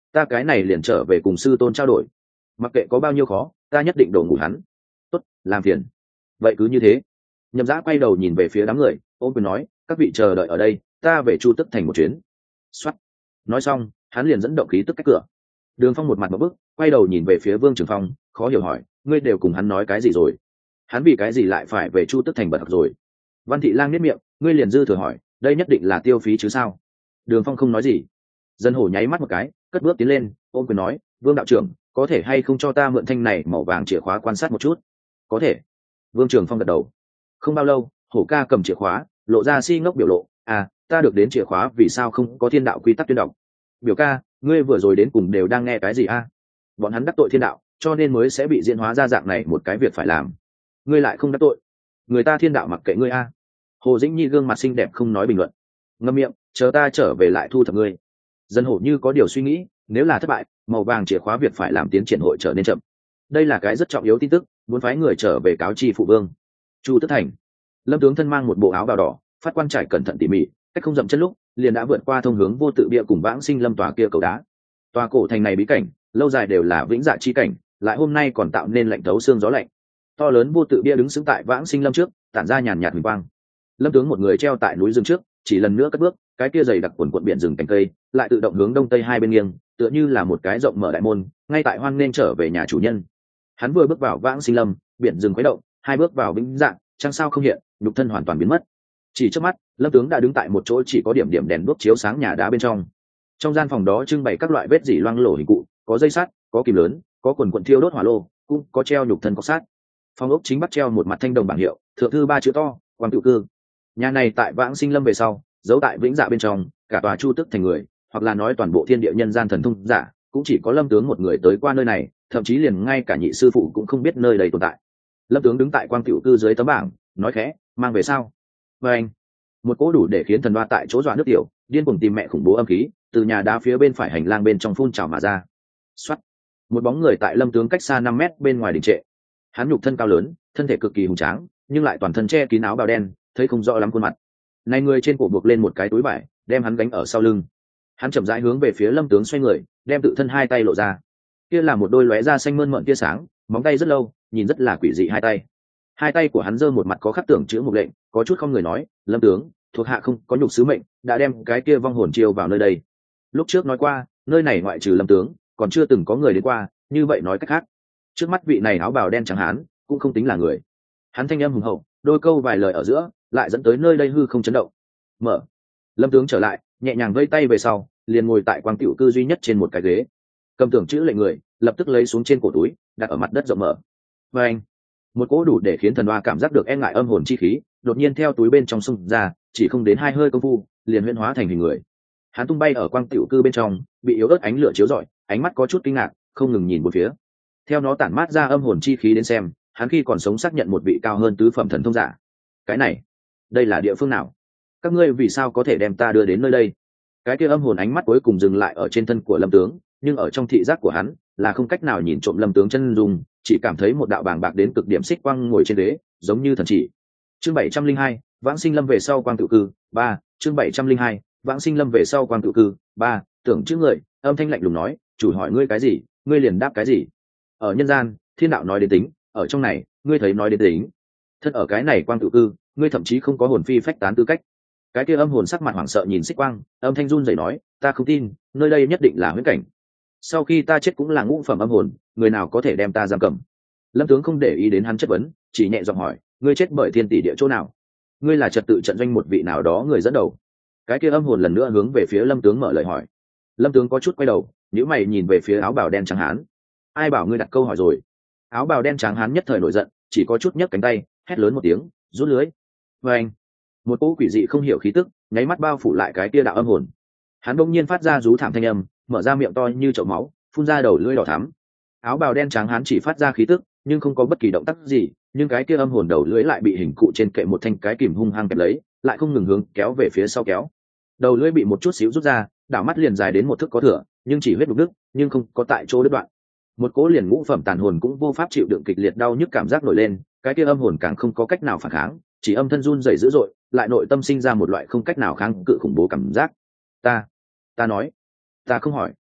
ta cái này liền trở về cùng sư tôn trao đổi, mặc kệ có bao nhiêu khó ta nhất định đổ ngủ hắn. Tốt, làm phiền. Vậy cứ như thế. Nhậm Dã quay đầu nhìn về phía đám người, ôm quyền nói, các vị chờ đợi ở đây, ta về Chu Tức thành một chuyến. Soát. Nói xong hắn liền dẫn động khí tức cách cửa. Đường Phong một mặt một bức, quay đầu nhìn về phía Vương Trường Phong, khó hiểu hỏi, ngươi đều cùng hắn nói cái gì rồi? Hắn vì cái gì lại phải về Chu Tức thành bật học rồi? Văn Thị Lang nhếch miệng, ngươi liền dư thừa hỏi, đây nhất định là tiêu phí chứ sao? Đường Phong không nói gì. Dân Hổ nháy mắt một cái, cất bước tiến lên, ôm quyền nói, Vương đạo trưởng, có thể hay không cho ta mượn thanh này màu vàng chìa khóa quan sát một chút? Có thể. Vương Trường Phong gật đầu. Không bao lâu, Hổ ca cầm chìa khóa, lộ ra si ngốc biểu lộ, à, ta được đến chìa khóa vì sao không có thiên đạo quy tắc tuyên đọc? Biểu ca, ngươi vừa rồi đến cùng đều đang nghe cái gì a? Bọn hắn đắc tội thiên đạo, cho nên mới sẽ bị diễn hóa ra dạng này một cái việc phải làm. Ngươi lại không đắc tội, người ta thiên đạo mặc kệ ngươi a. Hồ Dĩnh Nhi gương mặt xinh đẹp không nói bình luận. Ngậm miệng, chờ ta trở về lại thu thập ngươi. Dân Hổ như có điều suy nghĩ, nếu là thất bại, màu vàng chìa khóa việc phải làm tiến triển hội trở nên chậm. Đây là cái rất trọng yếu tin tức, muốn phái người trở về cáo chi phụ vương. Chu Tức thành, Lâm tướng thân mang một bộ áo bào đỏ, phát quan trải cẩn thận tỉ mỉ, cách không dậm chân lúc liền đã vượt qua thông hướng vô tự bia cùng Vãng Sinh Lâm tòa kia cầu đá. Tòa cổ thành này bí cảnh lâu dài đều là vĩnh dạ chi cảnh, lại hôm nay còn tạo nên lạnh thấu xương gió lạnh. To lớn vô tự bia đứng sững tại Vãng Sinh Lâm trước, tản ra nhàn nhạt huỳnh quang. Lâm tướng một người treo tại núi rừng trước, chỉ lần nữa cất bước, cái kia dày đặc quần quận biển rừng cành cây lại tự động hướng đông tây hai bên nghiêng, tựa như là một cái rộng mở đại môn, ngay tại hoan nên trở về nhà chủ nhân. Hắn vừa bước vào Vãng Sinh Lâm, biển rừng khuấy động, hai bước vào vĩnh dạng, trăng sao không hiện, nhục thân hoàn toàn biến mất. Chỉ trước mắt, Lâm tướng đã đứng tại một chỗ chỉ có điểm điểm đèn đuốc chiếu sáng nhà đá bên trong. Trong gian phòng đó trưng bày các loại vết dỉ loang lổ hình cụ, có dây sắt, có kìm lớn, có quần quần thiêu đốt hỏa lô, cũng có treo nhục thân cọc sát. Phòng ốc chính bắt treo một mặt thanh đồng bảng hiệu, thượng thư 3 chữ to, Quang Tự Cư. Nhà này tại Vãng Sinh Lâm về sau, giấu tại vĩnh dạ bên trong, cả tòa Chu Tức thành người, hoặc là nói toàn bộ thiên địa nhân gian thần thông giả, cũng chỉ có Lâm tướng một người tới qua nơi này, thậm chí liền ngay cả nhị sư phụ cũng không biết nơi đây tồn tại. Lâm tướng đứng tại Quang Tự Cư dưới tấm bảng, nói khẽ, mang về sao? Và anh, một cỗ đủ để khiến thần đoa tại chỗ dọa nước tiểu, điên cuồng tìm mẹ khủng bố âm khí từ nhà đá phía bên phải hành lang bên trong phun trào mà ra. Xoát, một bóng người tại Lâm tướng cách xa 5 mét bên ngoài đình trệ. Hắn nhục thân cao lớn, thân thể cực kỳ hùng tráng, nhưng lại toàn thân che kín áo bào đen, thấy không rõ lắm khuôn mặt. Này người trên cổ buộc lên một cái túi vải, đem hắn gánh ở sau lưng. Hắn chậm rãi hướng về phía Lâm tướng xoay người, đem tự thân hai tay lộ ra. Kia là một đôi lóe da xanh mơn mởn tia sáng, móng tay rất lâu, nhìn rất là quỷ dị hai tay. Hai tay của hắn giơ một mặt có khắc tưởng chữ mục lệnh, có chút không người nói, Lâm tướng, thuộc hạ không có nhục sứ mệnh, đã đem cái kia vong hồn chiêu vào nơi đây. Lúc trước nói qua, nơi này ngoại trừ Lâm tướng, còn chưa từng có người đến qua, như vậy nói cách khác, trước mắt vị này áo bào đen trắng hán, cũng không tính là người. Hắn thanh âm hùng hậu, đôi câu vài lời ở giữa, lại dẫn tới nơi đây hư không chấn động. Mở. Lâm tướng trở lại, nhẹ nhàng vây tay về sau, liền ngồi tại Quang Tiểu Cư duy nhất trên một cái ghế, cầm tưởng chữ lệnh người, lập tức lấy xuống trên cổ túi, đặt ở mặt đất rộng mở. Và anh, một cỗ đủ để khiến thần hoa cảm giác được e ngại âm hồn chi khí đột nhiên theo túi bên trong xung ra, chỉ không đến 2 hơi công phu liền huyễn hóa thành hình người. Hắn tung bay ở Quang Tiểu Cư bên trong, bị yếu ớt ánh lửa chiếu rọi, ánh mắt có chút kinh ngạc, không ngừng nhìn bốn phía. Theo nó tản mát ra âm hồn chi khí đến xem, hắn khi còn sống xác nhận một vị cao hơn tứ phẩm thần thông giả. Cái này, đây là địa phương nào? Các ngươi vì sao có thể đem ta đưa đến nơi đây? Cái kia âm hồn ánh mắt cuối cùng dừng lại ở trên thân của Lâm tướng, nhưng ở trong thị giác của hắn là không cách nào nhìn trộm Lâm tướng chân dung, chỉ cảm thấy một đạo bàng bạc đến cực điểm xích quang ngồi trên ghế, giống như thần chỉ. Chương 702, Vãng Sinh Lâm về sau Quang Tự Cư 3, chương 702, Vãng Sinh Lâm về sau Quang Tự Cư 3, tưởng chữ người, âm thanh lạnh lùng nói, chủ hỏi ngươi cái gì, ngươi liền đáp cái gì. Ở nhân gian, thiên đạo nói đến tính, ở trong này, ngươi thấy nói đến tính. Thân ở cái này Quang Tự Cư, ngươi thậm chí không có hồn phi phách tán tư cách. Cái kia âm hồn sắc mặt hoảng sợ nhìn xích quang, âm thanh run rẩy nói, ta không tin, nơi đây nhất định là huyễn cảnh. Sau khi ta chết cũng là ngũ phẩm âm hồn, người nào có thể đem ta giam cầm? Lâm tướng không để ý đến hắn chất vấn, chỉ nhẹ giọng hỏi, ngươi chết bởi thiên tỷ địa chỗ nào? Ngươi là trật tự trận doanh một vị nào đó người dẫn đầu? Cái kia âm hồn lần nữa hướng về phía Lâm tướng mở lời hỏi. Lâm tướng có chút quay đầu, nhíu mày nhìn về phía áo bào đen trắng hán. Ai bảo ngươi đặt câu hỏi rồi? Áo bào đen trắng hán nhất thời nổi giận, chỉ có chút nhấc cánh tay, hét lớn một tiếng, rút lưới. Và anh, một cỗ quỷ dị không hiểu khí tức nháy mắt bao phủ lại cái kia đạo âm hồn. Hắn bỗng nhiên phát ra rú thảm thanh âm, mở ra miệng to như chậu máu, phun ra đầu lưỡi đỏ thắm. Áo bào đen trắng hán chỉ phát ra khí tức, nhưng không có bất kỳ động tác gì, nhưng cái kia âm hồn đầu lưỡi lại bị hình cụ trên kệ một thanh cái kìm hung hăng kẹp lấy, lại không ngừng hướng kéo về phía sau kéo. Đầu lưỡi bị một chút xíu rút ra, đảo mắt liền dài đến một thước có thừa, nhưng chỉ huyết đục đứt, nhưng không có tại chỗ đứt đoạn. Một cỗ liền ngũ phẩm tàn hồn cũng vô pháp chịu đựng kịch liệt đau nhức cảm giác nổi lên, cái kia âm hồn càng không có cách nào phản kháng, chỉ âm thân run rẩy dữ dội, lại nội tâm sinh ra một loại không cách nào kháng cự khủng bố cảm giác. Ta nói, ta không hỏi,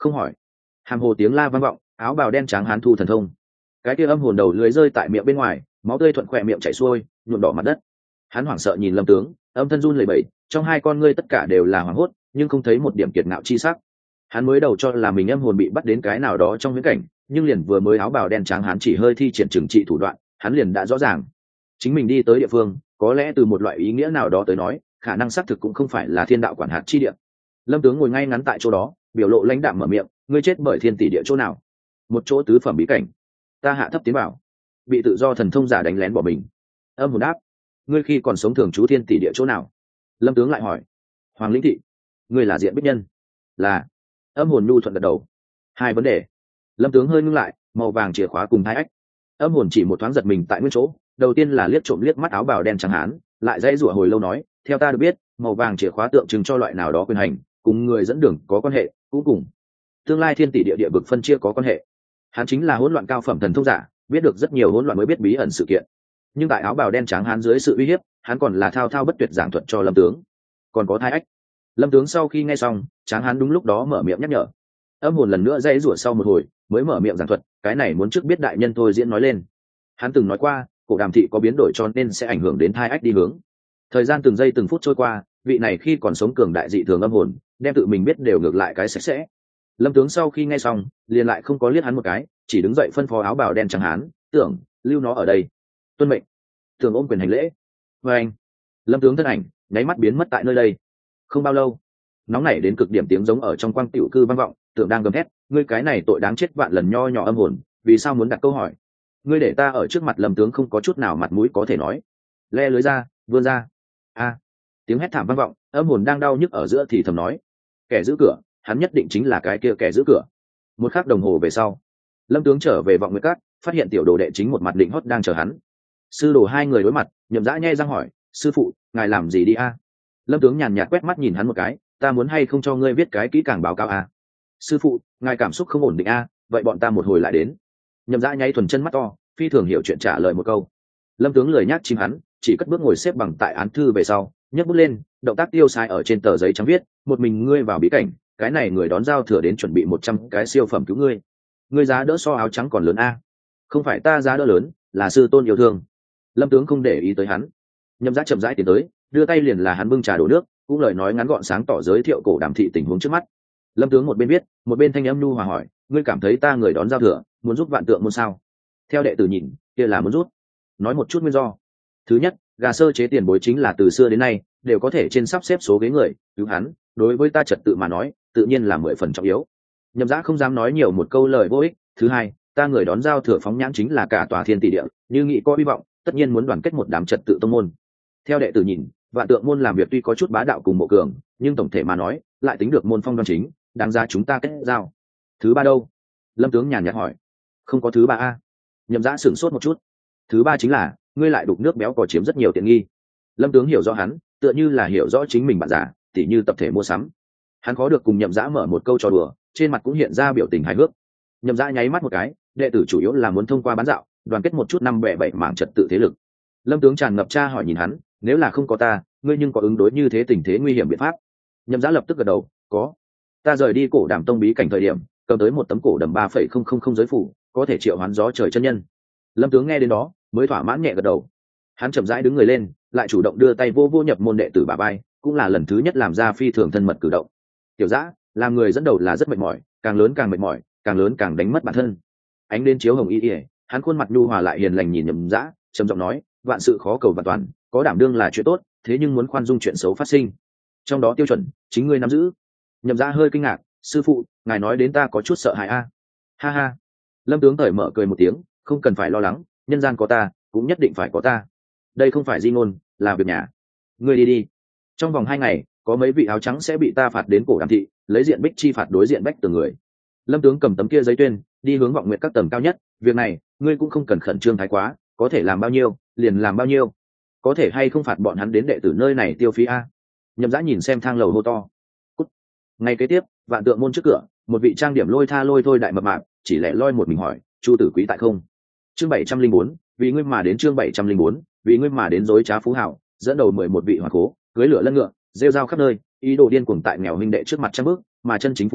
không hỏi. Hàm hồ tiếng la vang vọng, áo bào đen trắng hán thu thần thông. Cái kia âm hồn đầu lưới rơi tại miệng bên ngoài, máu tươi thuận khỏe miệng chảy xuôi, nhuộm đỏ mặt đất. Hắn hoảng sợ nhìn Lâm Tướng, âm thân run lẩy bẩy, trong hai con ngươi tất cả đều là hoảng hốt, nhưng không thấy một điểm kiệt ngạo chi sắc. Hắn mới đầu cho là mình âm hồn bị bắt đến cái nào đó trong viễn cảnh, nhưng liền vừa mới áo bào đen trắng hắn chỉ hơi thi triển trừng trị thủ đoạn, hắn liền đã rõ ràng, chính mình đi tới địa phương, có lẽ từ một loại ý nghĩa nào đó tới nói, khả năng xác thực cũng không phải là thiên đạo quản hạt chi địa. Lâm Tướng ngồi ngay ngắn tại chỗ đó, biểu lộ lãnh đạm mở miệng, ngươi chết bởi thiên tỷ địa chỗ nào? Một chỗ tứ phẩm bí cảnh. Ta hạ thấp tiến bảo, bị tự do thần thông giả đánh lén bỏ mình. Âm hồn đáp, ngươi khi còn sống thường trú thiên tỷ địa chỗ nào? Lâm Tướng lại hỏi, Hoàng Lĩnh thị. Ngươi là Diện Bích Nhân? Là. Âm hồn nhu thuận gật đầu. Hai vấn đề. Lâm Tướng hơi ngưng lại, màu vàng chìa khóa cùng hai ách. Âm hồn chỉ một thoáng giật mình tại nguyên chỗ, đầu tiên là liếc trộm liếc mắt áo bào đen trắng hán, lại dãy rủa hồi lâu nói, theo ta được biết, màu vàng chìa khóa tượng trưng cho loại nào đó quyền hành, cùng người dẫn đường có quan hệ, cũng cùng tương lai thiên tỷ địa địa vực phân chia có quan hệ. Hắn chính là hỗn loạn cao phẩm thần thông giả, biết được rất nhiều hỗn loạn mới biết bí ẩn sự kiện. Nhưng tại áo bào đen trắng hán dưới sự uy hiếp, hắn còn là thao thao bất tuyệt giảng thuật cho Lâm Tướng. Còn có thai ách. Lâm Tướng sau khi nghe xong, tráng hán đúng lúc đó mở miệng nhắc nhở. Âm hồn lần nữa dãy rủa sau một hồi, mới mở miệng giảng thuật, cái này muốn trước biết đại nhân thôi diễn nói lên. Hắn từng nói qua, cổ Đàm thị có biến đổi cho nên sẽ ảnh hưởng đến thai ách đi hướng. Thời gian từng giây từng phút trôi qua, vị này khi còn sống cường đại dị thường âm hồn, đem tự mình biết đều ngược lại cái sạch sẽ. Lâm Tướng sau khi nghe xong, liền lại không có liếc hắn một cái, chỉ đứng dậy phân phó áo bào đen trắng hán, tưởng lưu nó ở đây. Tuân mệnh. Tưởng ôm quyền hành lễ. Và anh. Lâm Tướng thân ảnh nháy mắt biến mất tại nơi đây. Không bao lâu, nóng nảy đến cực điểm tiếng giống ở trong quang tiểu cư vang vọng, Tưởng đang gầm hét, ngươi cái này tội đáng chết vạn lần nho nhỏ âm hồn, vì sao muốn đặt câu hỏi? Ngươi để ta ở trước mặt Lâm Tướng không có chút nào mặt mũi có thể nói. Le lưới ra, vươn ra. A. Tiếng hét thảm vang vọng, âm hồn đang đau nhức ở giữa thì thầm nói, kẻ giữ cửa, hắn nhất định chính là cái kia kẻ giữ cửa. Một khắc đồng hồ về sau, Lâm Tướng trở về Vọng Nguyệt Các, phát hiện tiểu đồ đệ chính một mặt định hót đang chờ hắn. Sư đồ hai người đối mặt, Nhậm Dã nhe răng hỏi, sư phụ, ngài làm gì đi a? Lâm Tướng nhàn nhạt quét mắt nhìn hắn một cái, ta muốn hay không cho ngươi viết cái kỹ càng báo cáo a? Sư phụ, ngài cảm xúc không ổn định a, vậy bọn ta một hồi lại đến. Nhậm Dã nháy thuần chân mắt to, phi thường hiểu chuyện trả lời một câu. Lâm Tướng lười nhác chim hắn, chỉ cất bước ngồi xếp bằng tại án thư về sau, nhấc bút lên, động tác tiêu sai ở trên tờ giấy trắng viết, một mình ngươi vào bí cảnh, cái này người đón giao thừa đến chuẩn bị 100 cái siêu phẩm cứu ngươi. Ngươi giá đỡ so áo trắng còn lớn a? Không phải ta giá đỡ lớn, là sư tôn yêu thương. Lâm Tướng không để ý tới hắn. Nhậm Dã chậm rãi tiến tới, đưa tay liền là hắn bưng trà đổ nước, cũng lời nói ngắn gọn sáng tỏ giới thiệu cổ Đàm thị tình huống trước mắt. Lâm Tướng một bên viết, một bên thanh âm nhu hòa hỏi, ngươi cảm thấy ta người đón giao thừa, muốn giúp vạn tượng môn sao? Theo đệ tử nhìn, kia là muốn rút. Nói một chút nguyên do. Thứ nhất, gà sơ chế tiền bối chính là từ xưa đến nay đều có thể trên sắp xếp số ghế người cứu hắn, đối với ta trật tự mà nói tự nhiên là 10 phần trọng yếu. Nhậm Dã không dám nói nhiều một câu lời vô ích. Thứ hai, ta người đón giao thừa phóng nhãn chính là cả tòa thiên tỷ địa, như nghĩ có hy vọng tất nhiên muốn đoàn kết một đám trật tự tông môn. Theo đệ tử nhìn, vạn tượng môn làm việc tuy có chút bá đạo cùng mộ cường, nhưng tổng thể mà nói lại tính được môn phong đoan chính, đáng ra chúng ta kết giao. Thứ ba đâu? Lâm Tướng nhàn nhạt hỏi. Không có thứ ba a. Nhậm Dã sửng sốt một chút. Thứ ba chính là ngươi lại đục nước béo cò chiếm rất nhiều tiện nghi. Lâm Tướng hiểu rõ hắn, tựa như là hiểu rõ chính mình bạn giả, tỉ như tập thể mua sắm. Hắn khó được cùng Nhậm Dã mở một câu trò đùa, trên mặt cũng hiện ra biểu tình hài hước. Nhậm Dã nháy mắt một cái, đệ tử chủ yếu là muốn thông qua bán dạo, đoàn kết một chút năm bè bảy mảng trật tự thế lực. Lâm Tướng tràn ngập tra hỏi nhìn hắn, nếu là không có ta, ngươi nhưng có ứng đối như thế tình thế nguy hiểm biện pháp? Nhậm Dã lập tức gật đầu, có. Ta rời đi cổ Đàm tông bí cảnh thời điểm, cầm tới một tấm cổ đầm 3,000 giới phủ, có thể triệu hoán gió trời chân nhân. Lâm Tướng nghe đến đó, mới thỏa mãn nhẹ gật đầu. Hắn chậm rãi đứng người lên, lại chủ động đưa tay vô vô nhập môn đệ tử bả vai, cũng là lần thứ nhất làm ra phi thường thân mật cử động. Tiểu Dã, làm người dẫn đầu là rất mệt mỏi, càng lớn càng mệt mỏi, càng lớn càng đánh mất bản thân. Ánh đến chiếu hồng y, hắn khuôn mặt nhu hòa lại hiền lành nhìn Nhậm Dã, trầm giọng nói, vạn sự khó cầu vạn toàn, có đảm đương là chuyện tốt, thế nhưng muốn khoan dung chuyện xấu phát sinh. Trong đó tiêu chuẩn, chính ngươi nắm giữ. Nhậm Dã hơi kinh ngạc, sư phụ, ngài nói đến ta có chút sợ hãi a. Ha ha. Lâm Tướng cởi mở cười một tiếng, không cần phải lo lắng, nhân gian có ta, cũng nhất định phải có ta. Đây không phải di ngôn, là việc nhà. Ngươi đi đi. Trong vòng 2 ngày, có mấy vị áo trắng sẽ bị ta phạt đến cổ Đàm thị, lấy diện Bích chi phạt đối diện Bách Tường người. Lâm Tướng cầm tấm kia giấy tuyên, đi hướng Vọng Nguyệt các tầng cao nhất. Việc này, ngươi cũng không cần khẩn trương thái quá, có thể làm bao nhiêu, liền làm bao nhiêu. Có thể hay không phạt bọn hắn đến đệ tử nơi này tiêu phí a? Nhậm Dã nhìn xem thang lầu hô to. Cút. Ngay kế tiếp, vạn tượng môn trước cửa, một vị trang điểm lôi thôi đại mập mạp, chỉ lẻ loi một mình hỏi, Chu tử quý tại không? Chương 704, vì ngươi mà đến. Chương 704, vì ngươi mà đến. Dối trá phú hảo, dẫn đầu 11 vị hoàng cố, cưới lửa lân ngựa, rêu rao khắp nơi, ý đồ điên cuồng tại nghèo huynh đệ trước mặt trăm bước, mà chân chính phú hảo,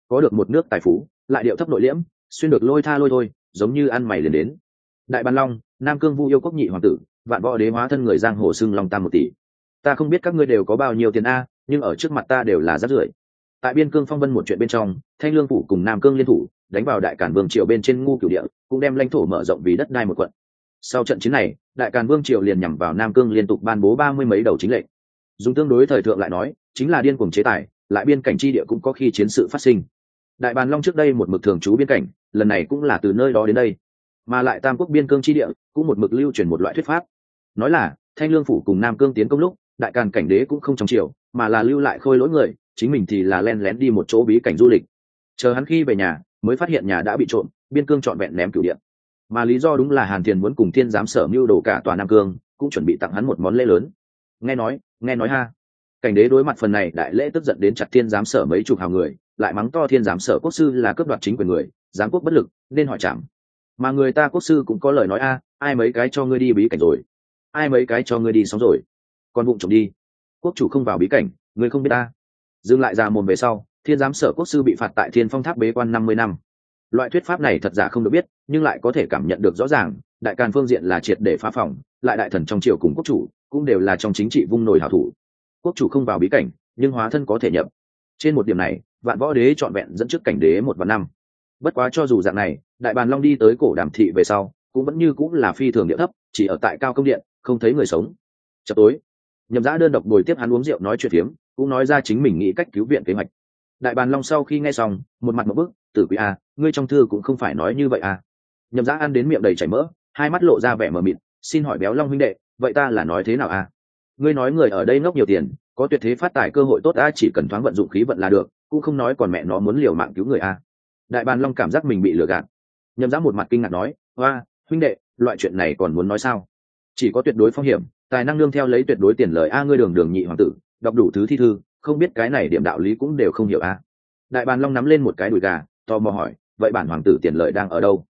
có được một nước tài phú, lại điệu thấp nội liễm, xuyên được lôi tha lôi thôi, giống như ăn mày liền đến. Đại Bàn Long, Nam Cương Vu yêu quốc nhị hoàng tử, vạn võ đế hóa thân người giang hồ xưng long tam 1 tỷ. Ta không biết các ngươi đều có bao nhiêu tiền a, nhưng ở trước mặt ta đều là rác rưởi. Tại biên cương phong vân một chuyện bên trong, Thanh Lương phủ cùng Nam Cương liên thủ, đánh vào Đại Càn Vương triều bên trên Ngu Cửu địa, cũng đem lãnh thổ mở rộng vì đất đai một quận. Sau trận chiến này, Đại Càn Vương triều liền nhằm vào Nam Cương liên tục ban bố 30 mấy đầu chính lệnh. Dùng tương đối thời thượng lại nói, chính là điên cuồng chế tài, lại biên cảnh chi địa cũng có khi chiến sự phát sinh. Đại Bàn Long trước đây một mực thường trú biên cảnh, lần này cũng là từ nơi đó đến đây, mà lại Tam Quốc biên cương chi địa cũng một mực lưu truyền một loại thuyết pháp, nói là Thanh Lương phủ cùng Nam Cương tiến công lúc, Đại Càn cảnh đế cũng không trong triều, mà là lưu lại khôi lỗi người, chính mình thì là len lén đi một chỗ bí cảnh du lịch. Chờ hắn khi về nhà, mới phát hiện nhà đã bị trộm, biên cương trọn vẹn ném cửu địa. Mà lý do đúng là Hàn Thiền muốn cùng Thiên giám sở mưu đồ cả tòa Nam Cương, cũng chuẩn bị tặng hắn một món lễ lớn. Nghe nói ha. Cảnh đế đối mặt phần này đại lễ tức giận đến chặt Thiên giám sở mấy chục hào người, lại mắng to Thiên giám sở quốc sư là cướp đoạt chính quyền người, giám quốc bất lực, nên hỏi trảm. Mà người ta quốc sư cũng có lời nói a, ai mấy cái cho ngươi đi bí cảnh rồi, ai mấy cái cho ngươi đi sống rồi, còn bụng trộm đi. Quốc chủ không vào bí cảnh, ngươi không biết ta. Dừng lại ra mồm về sau, Thiên giám sở quốc sư bị phạt tại Thiên Phong Tháp bế quan 50 năm. Loại thuyết pháp này thật giả không được biết, nhưng lại có thể cảm nhận được rõ ràng, Đại Càn phương diện là triệt để phá phòng, lại đại thần trong triều cùng quốc chủ cũng đều là trong chính trị vung nổi hảo thủ. Quốc chủ không vào bí cảnh, nhưng hóa thân có thể nhập. Trên một điểm này, Vạn Võ Đế trọn vẹn dẫn trước cảnh đế 1 và 5. Bất quá cho dù dạng này, Đại Bàn Long đi tới cổ Đàm thị về sau, cũng vẫn như cũng là phi thường địa thấp, chỉ ở tại cao công điện, không thấy người sống. Chập tối, Nhậm Dã đơn độc bồi tiếp hắn uống rượu nói chuyện phiếm, cũng nói ra chính mình nghĩ cách cứu viện kế hoạch. Đại Bàn Long sau khi nghe xong, một mặt một bức, Tử Quý a, ngươi trong thư cũng không phải nói như vậy a. Nhậm Dã ăn đến miệng đầy chảy mỡ, hai mắt lộ ra vẻ mờ mịt, xin hỏi Béo Long huynh đệ, vậy ta là nói thế nào a? Ngươi nói người ở đây ngốc nhiều tiền, có tuyệt thế phát tài cơ hội tốt a, chỉ cần thoáng vận dụng khí vận là được, cũng không nói còn mẹ nó muốn liều mạng cứu người a. Đại Bàn Long cảm giác mình bị lừa gạt. Nhậm Dã một mặt kinh ngạc nói, hoa, huynh đệ, loại chuyện này còn muốn nói sao? Chỉ có tuyệt đối phong hiểm, tài năng nương theo lấy tuyệt đối tiền lời a, ngươi đường đường nhị hoàng tử, đọc đủ thứ thi thư, không biết cái này điểm đạo lý cũng đều không hiểu a. Đại Bàn Long nắm lên một cái đùi gà, tò mò hỏi, vậy bản hoàng tử tiền lợi đang ở đâu?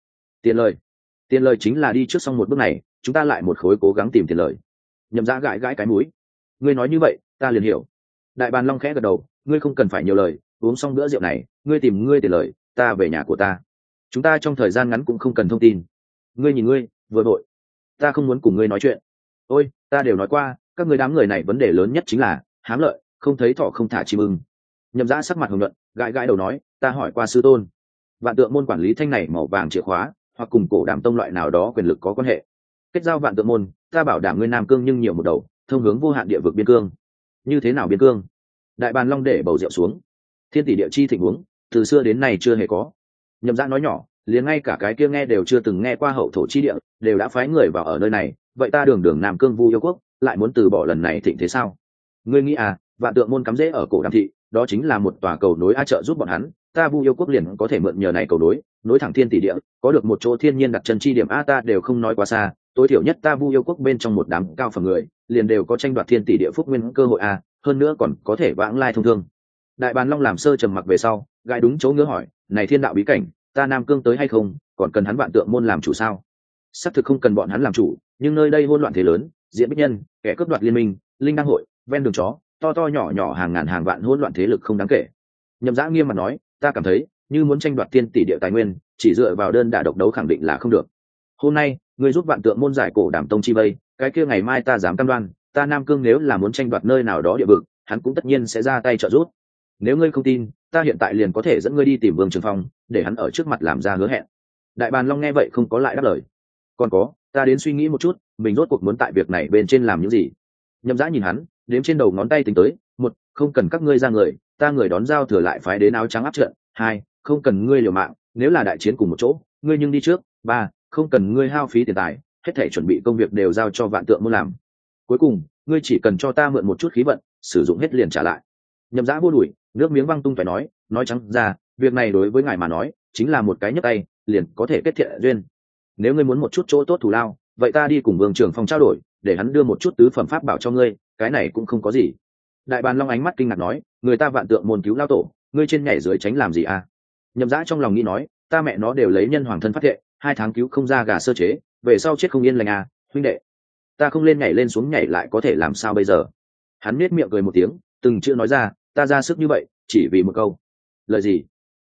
Tiền lợi chính là đi trước xong một bước này, chúng ta lại một khối cố gắng tìm tiền lợi. Nhậm Dã gãi gãi cái mũi, ngươi nói như vậy, ta liền hiểu. Đại Bàn Long khẽ gật đầu, ngươi không cần phải nhiều lời, uống xong bữa rượu này, ngươi tìm ngươi tiền lợi, ta về nhà của ta. Chúng ta trong thời gian ngắn cũng không cần thông tin. Ngươi nhìn ngươi, vừa vội, ta không muốn cùng ngươi nói chuyện. Ôi, ta đều nói qua, các ngươi đám người này vấn đề lớn nhất chính là hám lợi, không thấy thỏ không thả chim ưng. Nhậm Dã sắc mặt hồng nhuận, gãi gãi đầu nói, ta hỏi qua sư tôn, Vạn Tượng môn quản lý thanh này màu vàng chìa khóa, hoặc cùng cổ Đàm tông loại nào đó quyền lực có quan hệ. Kết giao Vạn Tượng môn, ta bảo đảm ngươi Nam Cương nhưng nhiều một đầu, thông hướng vô hạn địa vực biên cương. Như thế nào biên cương? Đại Bàn Long để bầu rượu xuống. Thiên tỷ địa chi thịnh huống, từ xưa đến nay chưa hề có. Nhậm Dã nói nhỏ, liền ngay cả cái kia nghe đều chưa từng nghe qua hậu thổ chi địa, đều đã phái người vào ở nơi này, vậy ta đường đường Nam Cương Vu yêu quốc, lại muốn từ bỏ lần này thịnh thế sao? Ngươi nghĩ à, Vạn Tượng môn cắm rễ ở cổ Đàm thị, đó chính là một tòa cầu nối a, trợ giúp bọn hắn, ta Vu yêu quốc liền có thể mượn nhờ này cầu nối thẳng thiên tỷ địa, có được một chỗ thiên nhiên đặt chân chi điểm a, ta đều không nói quá xa, tối thiểu nhất ta Vu yêu quốc bên trong một đám cao phẩm người, liền đều có tranh đoạt thiên tỷ địa phúc nguyên cơ hội a, hơn nữa còn có thể vãng lai thông thương. Đại Bàn Long làm sơ trầm mặc về sau, gãi đúng chỗ ngứa hỏi, này thiên đạo bí cảnh, ta Nam Cương tới hay không, còn cần hắn Vạn Tượng môn làm chủ sao? Xác thực không cần bọn hắn làm chủ, nhưng nơi đây hỗn loạn thế lớn, diễn bích nhân, kẻ cướp đoạt liên minh, linh đăng hội, ven đường chó, to to nhỏ nhỏ hàng ngàn hàng vạn hỗn loạn thế lực không đáng kể. Nhậm Dã nghiêm mặt nói, ta cảm thấy, như muốn tranh đoạt thiên tỷ địa tài nguyên, chỉ dựa vào đơn đả độc đấu khẳng định là không được. Hôm nay, ngươi giúp Vạn Tượng môn giải cổ Đàm tông chi vây, cái kia ngày mai ta dám cam đoan, ta Nam Cương nếu là muốn tranh đoạt nơi nào đó địa vực, hắn cũng tất nhiên sẽ ra tay trợ giúp. Nếu ngươi không tin, ta hiện tại liền có thể dẫn ngươi đi tìm Vương Trường Phong, để hắn ở trước mặt làm ra hứa hẹn. Đại Bàn Long nghe vậy không có lại đáp lời. Còn có, ta đến suy nghĩ một chút, mình rốt cuộc muốn tại việc này bên trên làm những gì. Nhậm Dã nhìn hắn, đếm trên đầu ngón tay tính tới, 1, không cần các ngươi ra người, ta người đón giao thừa lại phái đến áo trắng áp trận. 2, không cần ngươi liều mạng, nếu là đại chiến cùng một chỗ, ngươi nhưng đi trước. 3, không cần ngươi hao phí tiền tài, hết thảy chuẩn bị công việc đều giao cho Vạn Tượng môn làm. Cuối cùng, ngươi chỉ cần cho ta mượn một chút khí vận, sử dụng hết liền trả lại. Nhậm Dã vô đuổi, nước miếng văng tung phải nói trắng ra, việc này đối với ngài mà nói, chính là một cái nhấc tay, liền có thể kết thiện duyên. Nếu ngươi muốn một chút chỗ tốt thù lao, vậy ta đi cùng Vương Trường Phong trao đổi, để hắn đưa một chút tứ phẩm pháp bảo cho ngươi, cái này cũng không có gì. Đại Bàn Long ánh mắt kinh ngạc nói, người ta Vạn Tượng môn cứu lao tổ, ngươi trên nhảy dưới tránh làm gì à? Nhậm Dã trong lòng nghĩ nói, ta mẹ nó đều lấy nhân hoàng thân phát thệ, 2 tháng cứu không ra gà sơ chế, về sau chết không yên lành à, huynh đệ. Ta không lên nhảy lên xuống nhảy lại có thể làm sao bây giờ? Hắn nhếch miệng cười một tiếng, từng chữ nói ra, ta ra sức như vậy, chỉ vì một câu. Lời gì?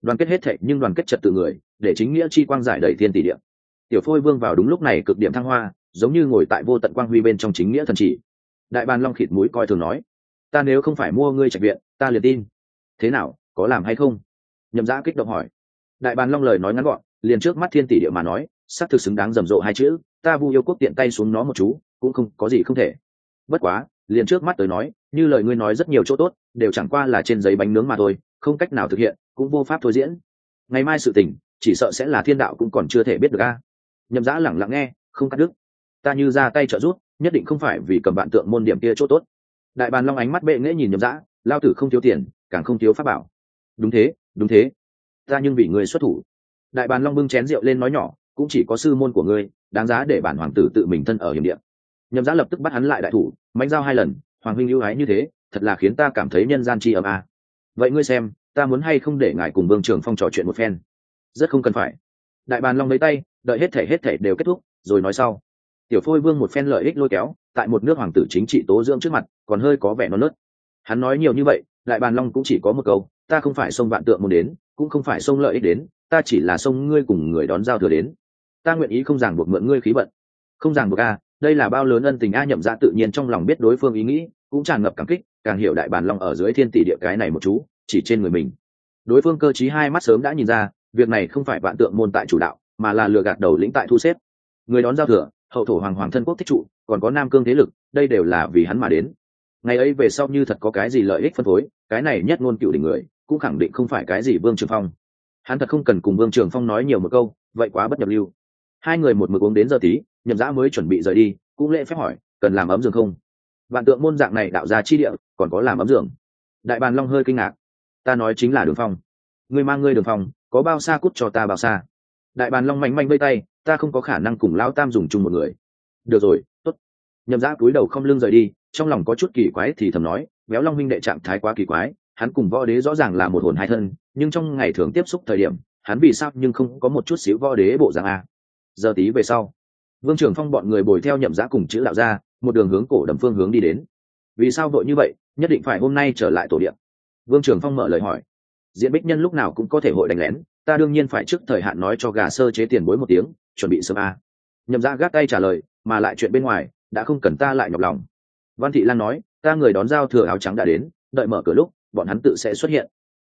đoàn kết hết thệ nhưng đoàn kết trật tự người, để chính nghĩa chi quang giải đầy thiên tỷ địa. Tiểu Phôi Vương vào đúng lúc này cực điểm thăng hoa, giống như ngồi tại vô tận quang huy bên trong chính nghĩa thần chỉ. Đại Bàn Long khịt mũi coi thường nói, ta nếu không phải mua ngươi trạch viện, ta liền tin. Thế nào, có làm hay không? Nhậm Dã kích động hỏi. Đại Bàn Long lời nói ngắn gọn, liền trước mắt thiên tỷ địa mà nói, xác thực xứng đáng rầm rộ hai chữ, ta Vu Yêu Quốc tiện tay xuống nó một chú, cũng không có gì không thể. Bất quá, liền trước mắt tới nói, như lời ngươi nói rất nhiều chỗ tốt, đều chẳng qua là trên giấy bánh nướng mà thôi, không cách nào thực hiện, cũng vô pháp thôi diễn. Ngày mai sự tình, chỉ sợ sẽ là thiên đạo cũng còn chưa thể biết được a. Nhậm Dã lẳng lặng nghe, không cắt đứt. Ta như ra tay trợ giúp, nhất định không phải vì cầm vạn tượng môn điểm kia chỗ tốt. Đại Bàn Long ánh mắt bệ nghễ nhìn Nhậm Dã, lao tử không thiếu tiền, càng không thiếu pháp bảo. Đúng thế, đúng thế. Ta nhưng vì ngươi xuất thủ. Đại Bàn Long bưng chén rượu lên nói nhỏ, cũng chỉ có sư môn của ngươi, đáng giá để bản hoàng tử tự mình thân ở hiểm địa. Nhậm Dã lập tức bắt hắn lại đại thủ, mánh giao hai lần, hoàng huynh ưu ái như thế, thật là khiến ta cảm thấy nhân gian chi ấm a. Vậy ngươi xem, ta muốn hay không để ngài cùng Vương Trường Phong trò chuyện một phen? Rất không cần phải. Đại Bàn Long lấy tay, đợi hết thể đều kết thúc, rồi nói sau. Tiểu Phôi Vương một phen lợi ích lôi kéo, tại một nước hoàng tử chính trị tố dưỡng trước mặt, còn hơi có vẻ non nớt. Hắn nói nhiều như vậy, Đại Bàn Long cũng chỉ có một câu, ta không phải xông vạn tượng muốn đến, cũng không phải xông lợi ích đến, ta chỉ là xông ngươi cùng người đón giao thừa đến. Ta nguyện ý không ràng buộc mượn ngươi khí vận. Không ràng buộc a, đây là bao lớn ân tình a. Nhậm Dã tự nhiên trong lòng biết đối phương ý nghĩ, cũng tràn ngập cảm kích, càng hiểu Đại Bàn Long ở dưới thiên tỷ địa cái này một chú, chỉ trên người mình. Đối phương cơ trí hai mắt sớm đã nhìn ra, việc này không phải vạn tượng môn tại chủ đạo, mà là lừa gạt đầu lĩnh tại thu xếp. Người đón giao thừa, hậu thổ hoàng thân quốc thích trụ, còn có nam cương thế lực, đây đều là vì hắn mà đến. Ngày ấy về sau như thật có cái gì lợi ích phân phối, cái này nhất ngôn cựu đỉnh người, cũng khẳng định không phải cái gì Vương Trường Phong. Hắn thật không cần cùng Vương Trường Phong nói nhiều một câu, vậy quá bất nhập lưu. Hai người một mực uống đến giờ tí, Nhậm Dã mới chuẩn bị rời đi, cũng lễ phép hỏi, cần làm ấm giường không? Vạn tượng môn dạng này đạo ra chi địa, còn có làm ấm giường? Đại Bàn Long hơi kinh ngạc. Ta nói chính là Đường Phong. Ngươi mang ngươi Đường Phong, có bao xa cút cho ta bao xa. Đại Bàn Long manh manh vây tay, ta không có khả năng cùng lão tam dùng chung một người. Được rồi, tốt. Nhậm Dã cúi đầu không lưng rời đi, trong lòng có chút kỳ quái thì thầm nói, Béo Long huynh đệ trạng thái quá kỳ quái, hắn cùng võ đế rõ ràng là một hồn hai thân, nhưng trong ngày thường tiếp xúc thời điểm, hắn vì sao nhưng không có một chút xíu võ đế bộ dạng a. Giờ tí về sau, Vương Trường Phong bọn người bồi theo Nhậm Dã cùng chữ đạo ra, một đường hướng cổ đầm phương hướng đi đến. Vì sao vội như vậy, nhất định phải hôm nay trở lại tổ điện? Vương Trường Phong mở lời hỏi. Diễn Bích Nhân lúc nào cũng có thể hội đánh lén, ta đương nhiên phải trước thời hạn nói cho gà sơ chế tiền bối một tiếng, chuẩn bị sớm a. Nhậm Dã gác tay trả lời, mà lại chuyện bên ngoài đã không cần ta lại nhọc lòng. Văn Thị Lan nói, ta người đón giao thừa áo trắng đã đến, đợi mở cửa lúc bọn hắn tự sẽ xuất hiện.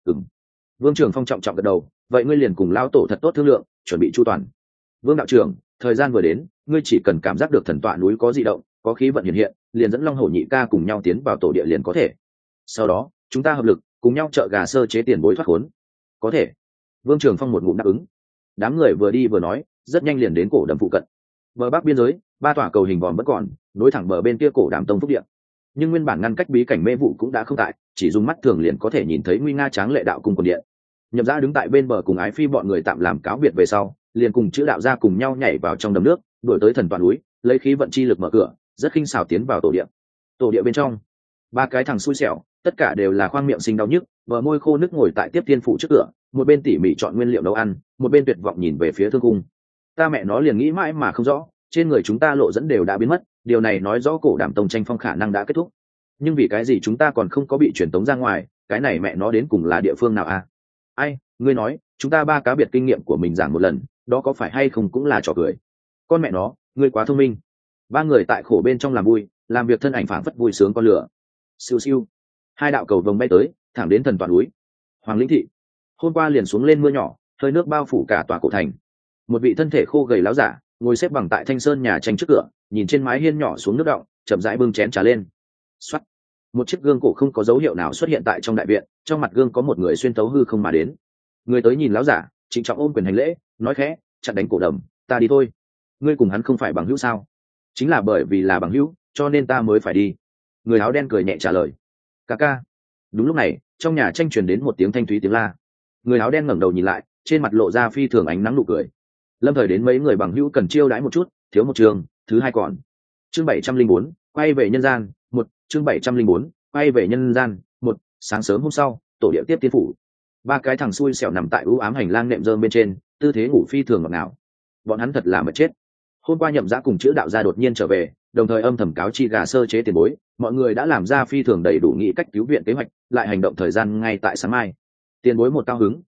Vương Trường Phong trọng trọng gật đầu, vậy ngươi liền cùng lao tổ thật tốt thương lượng, chuẩn bị chu toàn. Vương đạo trưởng, thời gian vừa đến, ngươi chỉ cần cảm giác được thần tọa núi có dị động, có khí vận hiện hiện, liền dẫn Long Hổ Nhị ca cùng nhau tiến vào tổ địa liền có thể. Sau đó chúng ta hợp lực cùng nhau trợ gà sơ chế tiền bối thoát khốn. Có thể. Vương Trường Phong một ngụm đáp ứng. Đám người vừa đi vừa nói, rất nhanh liền đến cổ đầm phụ cận. Bờ bắc biên giới, ba tòa cầu hình vòm vẫn còn, nối thẳng bờ bên kia cổ Đàm Tông phúc địa. Nhưng nguyên bản ngăn cách bí cảnh mê vụ cũng đã không tại, chỉ dùng mắt thường liền có thể nhìn thấy nguy nga tráng lệ đạo cung quần điện. Nhậm Dã đứng tại bên bờ cùng Ái Phi bọn người tạm làm cáo biệt về sau, liền cùng chữ đạo ra cùng nhau nhảy vào trong đầm nước, đuổi tới thần toàn núi, lấy khí vận chi lực mở cửa, rất khinh xảo tiến vào tổ địa. Tổ địa bên trong, ba cái thằng xui xẻo, tất cả đều là khoang miệng sinh đau nhức, bờ môi khô nước ngồi tại tiếp thiên phụ trước cửa, một bên tỉ mỉ chọn nguyên liệu nấu ăn, một bên tuyệt vọng nhìn về phía thương cung. Ta mẹ nó liền nghĩ mãi mà không rõ, trên người chúng ta lộ dẫn đều đã biến mất, điều này nói rõ cổ Đàm Tông tranh phong khả năng đã kết thúc. Nhưng vì cái gì chúng ta còn không có bị truyền tống ra ngoài, cái này mẹ nó đến cùng là địa phương nào a? Ai, ngươi nói, chúng ta ba cá biệt kinh nghiệm của mình giảng một lần, đó có phải hay không cũng là trò cười. Con mẹ nó, ngươi quá thông minh. Ba người tại khổ bên trong làm vui, làm việc thân ảnh phảng phất vui sướng con lửa. Siêu siêu, hai đạo cầu vồng bay tới, thẳng đến thần toàn núi. Hoàng Lĩnh thị, hôm qua liền xuống lên mưa nhỏ, hơi nước bao phủ cả tòa cổ thành. Một vị thân thể khô gầy láo giả ngồi xếp bằng tại thanh sơn nhà tranh trước cửa, nhìn trên mái hiên nhỏ xuống nước động, chậm rãi bưng chén trà lên. Xoắt, một chiếc gương cổ không có dấu hiệu nào xuất hiện tại trong đại viện, trong mặt gương có một người xuyên tấu hư không mà đến. Người tới nhìn láo giả, trịnh trọng ôm quyền hành lễ, nói khẽ, chặn đánh cổ đầm, ta đi thôi. Ngươi cùng hắn không phải bằng hữu sao? Chính là bởi vì là bằng hữu, cho nên ta mới phải đi. Người áo đen cười nhẹ trả lời. Ca ca. Đúng lúc này, trong nhà tranh truyền đến một tiếng thanh thúy tiếng la. Người áo đen ngẩng đầu nhìn lại, trên mặt lộ ra phi thường ánh nắng nụ cười. Lâm thời đến mấy người bằng hữu cần chiêu đãi một chút, thiếu một trường, thứ hai còn. Chương 704, quay về nhân gian, một. Chương 704, quay về nhân gian, một. Sáng sớm hôm sau, tổ địa tiếp tiên phủ. Ba cái thằng xui xẻo nằm tại ưu ám hành lang nệm rơm bên trên, tư thế ngủ phi thường ngọt ngào. Bọn hắn thật là mệt chết. Hôm qua Nhậm Dã cùng chữ đạo gia đột nhiên trở về, đồng thời âm thầm cáo chi gà sơ chế tiền bối, mọi người đã làm ra phi thường đầy đủ nghị cách cứu viện kế hoạch, lại hành động thời gian ngay tại sáng mai. Tiền bối một cao hứng,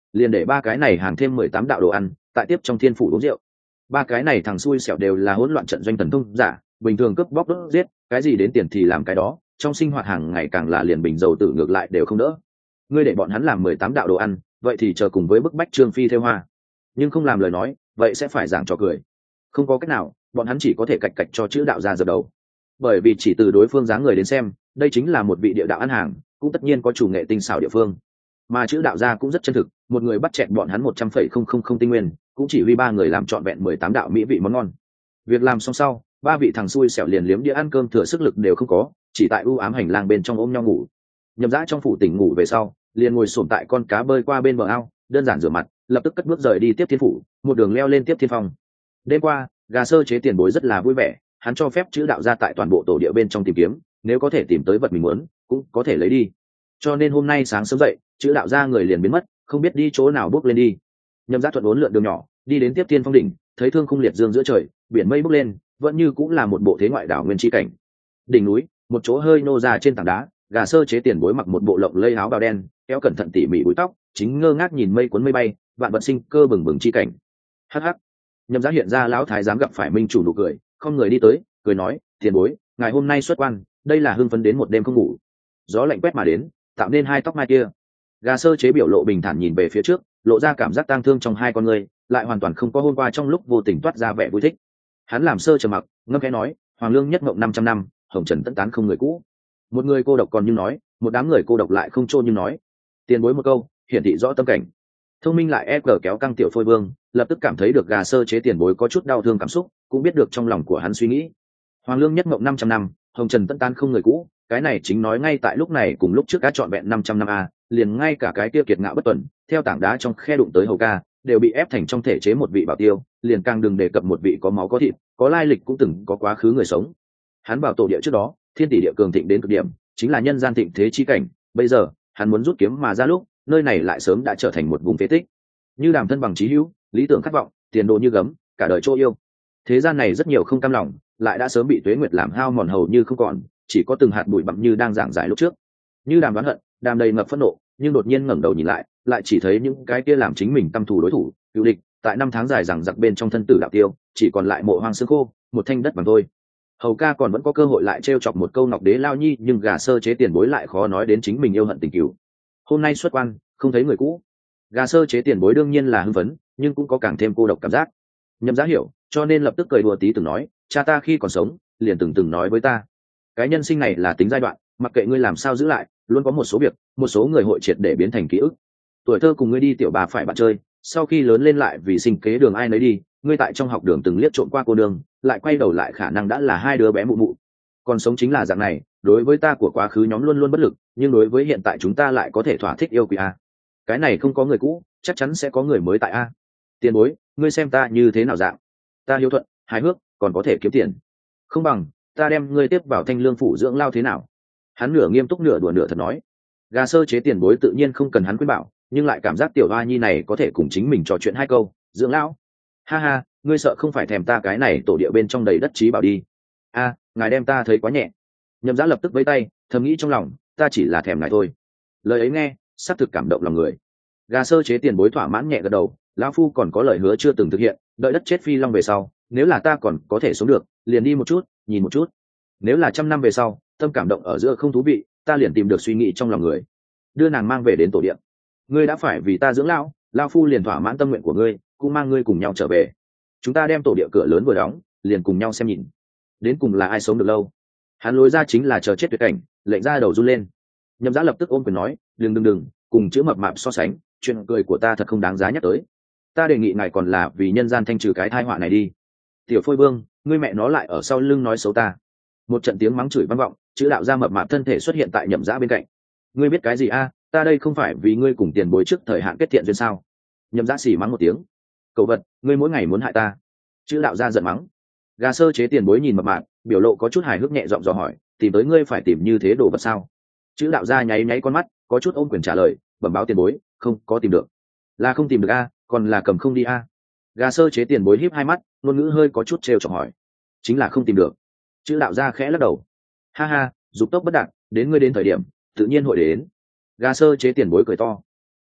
liền để ba cái này hàng thêm 18 đạo đồ ăn, tại tiếp trong thiên phủ uống rượu. Ba cái này thằng xui xẻo đều là hỗn loạn trận doanh thần thông giả, bình thường cướp bóc đốt giết, cái gì đến tiền thì làm cái đó, trong sinh hoạt hàng ngày càng là liền bình dầu tử ngược lại đều không đỡ. Ngươi để bọn hắn làm 18 đạo đồ ăn, vậy thì chờ cùng với bức bách Trương Phi theo hoa. Nhưng không làm lời nói, vậy sẽ phải giảng trò cười. Không có cách nào, bọn hắn chỉ có thể cạch cạch cho chữ đạo ra dập đầu. Bởi vì chỉ từ đối phương dáng người đến xem, đây chính là một vị địa đạo ăn hàng, cũng tất nhiên có chủ nghệ tinh xảo địa phương. Mà chữ đạo gia cũng rất chân thực, một người bắt chẹt bọn hắn 100,000 tinh nguyên, cũng chỉ huy ba người làm trọn vẹn 18 đạo mỹ vị món ngon. Việc làm xong sau, ba vị thằng xui xẻo liền liếm đĩa ăn cơm thừa sức lực đều không có, chỉ tại u ám hành lang bên trong ôm nhau ngủ. Nhậm Dã trong phủ tỉnh ngủ về sau, liền ngồi xổm tại con cá bơi qua bên bờ ao, đơn giản rửa mặt, lập tức cất bước rời đi tiếp thiên phủ, một đường leo lên tiếp thiên phòng. Đêm qua, gà sơ chế tiền bối rất là vui vẻ, hắn cho phép chữ đạo gia tại toàn bộ tổ địa bên trong tìm kiếm, nếu có thể tìm tới vật mình muốn, cũng có thể lấy đi. Cho nên hôm nay sáng sớm dậy, chữ đạo gia người liền biến mất, không biết đi chỗ nào bước lên đi. Nhậm Dã thuận uốn lượn đường nhỏ, đi đến tiếp thiên phong đỉnh, thấy thương khung liệt dương giữa trời, biển mây bốc lên, vẫn như cũng là một bộ thế ngoại đảo nguyên chi cảnh. Đỉnh núi, một chỗ hơi nô ra trên tảng đá, gà sơ chế tiền bối mặc một bộ lộng lây áo bào đen, kéo cẩn thận tỉ mỉ búi tóc, chính ngơ ngác nhìn mây cuốn mây bay, vạn vật sinh cơ bừng bừng chi cảnh. Hắc hắc. Nhậm Dã hiện ra lão thái giám gặp phải minh chủ nụ cười, không người đi tới, cười nói, tiền bối, ngày hôm nay xuất quan, đây là hưng phấn đến một đêm không ngủ. Gió lạnh quét mà đến, tạo nên hai tóc mai kia. Gà sơ chế biểu lộ bình thản nhìn về phía trước, lộ ra cảm giác tang thương trong hai con người, lại hoàn toàn không có hôm qua trong lúc vô tình toát ra vẻ vui thích. Hắn làm sơ trầm mặc, ngâm khẽ nói, hoàng lương nhất mộng 500 năm, hồng trần tận tán không người cũ. Một người cô độc còn như nói, một đám người cô độc lại không trôn như nói. Tiền bối một câu, hiển thị rõ tâm cảnh. Thông minh lại ép kéo căng tiểu phôi vương, lập tức cảm thấy được gà sơ chế tiền bối có chút đau thương cảm xúc, cũng biết được trong lòng của hắn suy nghĩ. Hoàng lương nhất mộng 500 năm, hồng trần tận tán không người cũ, cái này chính nói ngay tại lúc này cùng lúc trước đã trọn vẹn 500 năm a, liền ngay cả cái tiêu kiệt ngạo bất tuần, theo tảng đá trong khe đụng tới hầu ca, đều bị ép thành trong thể chế một vị bảo tiêu, liền càng đừng đề cập một vị có máu có thịt, có lai lịch cũng từng có quá khứ người sống. Hắn bảo tổ địa trước đó, thiên tỷ địa cường thịnh đến cực điểm, chính là nhân gian thịnh thế chi cảnh, bây giờ, hắn muốn rút kiếm mà ra lúc, nơi này lại sớm đã trở thành một vùng phế tích. Như đàm thân bằng chí hữu, lý tưởng khát vọng, tiền đồ như gấm, cả đời chỗ yêu. Thế gian này rất nhiều không cam lòng, lại đã sớm bị tuế nguyệt làm hao mòn hầu như không còn, chỉ có từng hạt bụi bặm như đang giảng giải lúc trước. Như đàm đoán hận, đàm đầy ngập phẫn nộ, nhưng đột nhiên ngẩng đầu nhìn lại chỉ thấy những cái kia làm chính mình tâm thù đối thủ, cựu địch, tại năm tháng dài rằng giặc bên trong thân tử đạo tiêu, chỉ còn lại mộ hoang xương khô, một thanh đất bằng thôi. Hầu ca còn vẫn có cơ hội lại trêu chọc một câu ngọc đế lao nhi, nhưng gà sơ chế tiền bối lại khó nói đến chính mình yêu hận tình cửu. Hôm nay xuất quan, không thấy người cũ. Gà sơ chế tiền bối đương nhiên là hưng phấn, nhưng cũng có càng thêm cô độc cảm giác. Nhậm Giá hiểu, cho nên lập tức cười đùa tí từng nói, cha ta khi còn sống, liền từng nói với ta, cái nhân sinh này là tính giai đoạn, mặc kệ ngươi làm sao giữ lại, luôn có một số việc, một số người hội triệt để biến thành ký ức. Tuổi thơ cùng ngươi đi tiểu bà phải bạn chơi, sau khi lớn lên lại vì sinh kế đường ai nấy đi, ngươi tại trong học đường từng liếc trộm qua cô đường, lại quay đầu lại khả năng đã là hai đứa bé mụ mụ. Còn sống chính là dạng này, đối với ta của quá khứ nhóm luôn luôn bất lực, nhưng đối với hiện tại chúng ta lại có thể thỏa thích yêu quý a. Cái này không có người cũ, chắc chắn sẽ có người mới tại a. Tiền bối, ngươi xem ta như thế nào dạng? Ta hiếu thuận, hài hước, còn có thể kiếm tiền. Không bằng ta đem ngươi tiếp vào Thanh Lương phủ dưỡng lao thế nào? Hắn nửa nghiêm túc nửa đùa nửa thật nói. Gà sơ chế tiền bối tự nhiên không cần hắn khuyên bảo, nhưng lại cảm giác tiểu hoa nhi này có thể cùng chính mình trò chuyện hai câu. Dưỡng lão? Ha ha, ngươi sợ không phải thèm ta cái này tổ địa bên trong đầy đất trí bảo đi. A, ngài đem ta thấy quá nhẹ. Nhậm Giá lập tức vẫy tay, thầm nghĩ trong lòng, ta chỉ là thèm ngài thôi. Lời ấy nghe, xác thực cảm động lòng người. Gà sơ chế tiền bối thỏa mãn nhẹ gật đầu, lão phu còn có lời hứa chưa từng thực hiện, đợi đất chết phi long về sau, nếu là ta còn có thể sống được, liền đi một chút, nhìn một chút. Nếu là 100 năm về sau, tâm cảm động ở giữa không thú vị, ta liền tìm được suy nghĩ trong lòng người, đưa nàng mang về đến tổ điện. Ngươi đã phải vì ta dưỡng lão, lão phu liền thỏa mãn tâm nguyện của ngươi, cũng mang ngươi cùng nhau trở về. Chúng ta đem tổ địa cửa lớn vừa đóng, liền cùng nhau xem nhìn, đến cùng là ai sống được lâu. Hắn lối ra chính là chờ chết tuyệt cảnh, lệnh ra đầu run lên. Nhậm Giá lập tức ôm quyền nói, đừng, cùng chữ mập mạp so sánh, chuyện cười của ta thật không đáng giá nhắc tới. Ta đề nghị ngài còn là vì nhân gian thanh trừ cái tai họa này đi. Tiểu phôi vương, ngươi mẹ nó lại ở sau lưng nói xấu ta. Một trận tiếng mắng chửi vang vọng, chữ đạo gia mập mạp thân thể xuất hiện tại Nhậm Giá bên cạnh. Ngươi biết cái gì a? Ta đây không phải vì ngươi cùng tiền bối trước thời hạn kết thiện duyên sao? Nhậm Giá xì mắng một tiếng. Cậu vật, ngươi mỗi ngày muốn hại ta. Chữ đạo gia giận mắng. Gà sơ chế tiền bối nhìn mập mạp, biểu lộ có chút hài hước nhẹ giọng dò hỏi, tìm tới ngươi phải tìm như thế đồ vật sao? Chữ đạo gia nháy con mắt, có chút ôm quyền trả lời, bẩm báo tiền bối, không có tìm được. Là không tìm được a, còn là cầm không đi a? Gà sơ chế tiền bối híp hai mắt, ngôn ngữ hơi có chút trêu chọc hỏi. Chính là không tìm được. Chữ đạo gia khẽ lắc đầu. Ha ha, dục tốc bất đạt, đến ngươi đến thời điểm, tự nhiên hội đến. Gà sơ chế tiền bối cười to.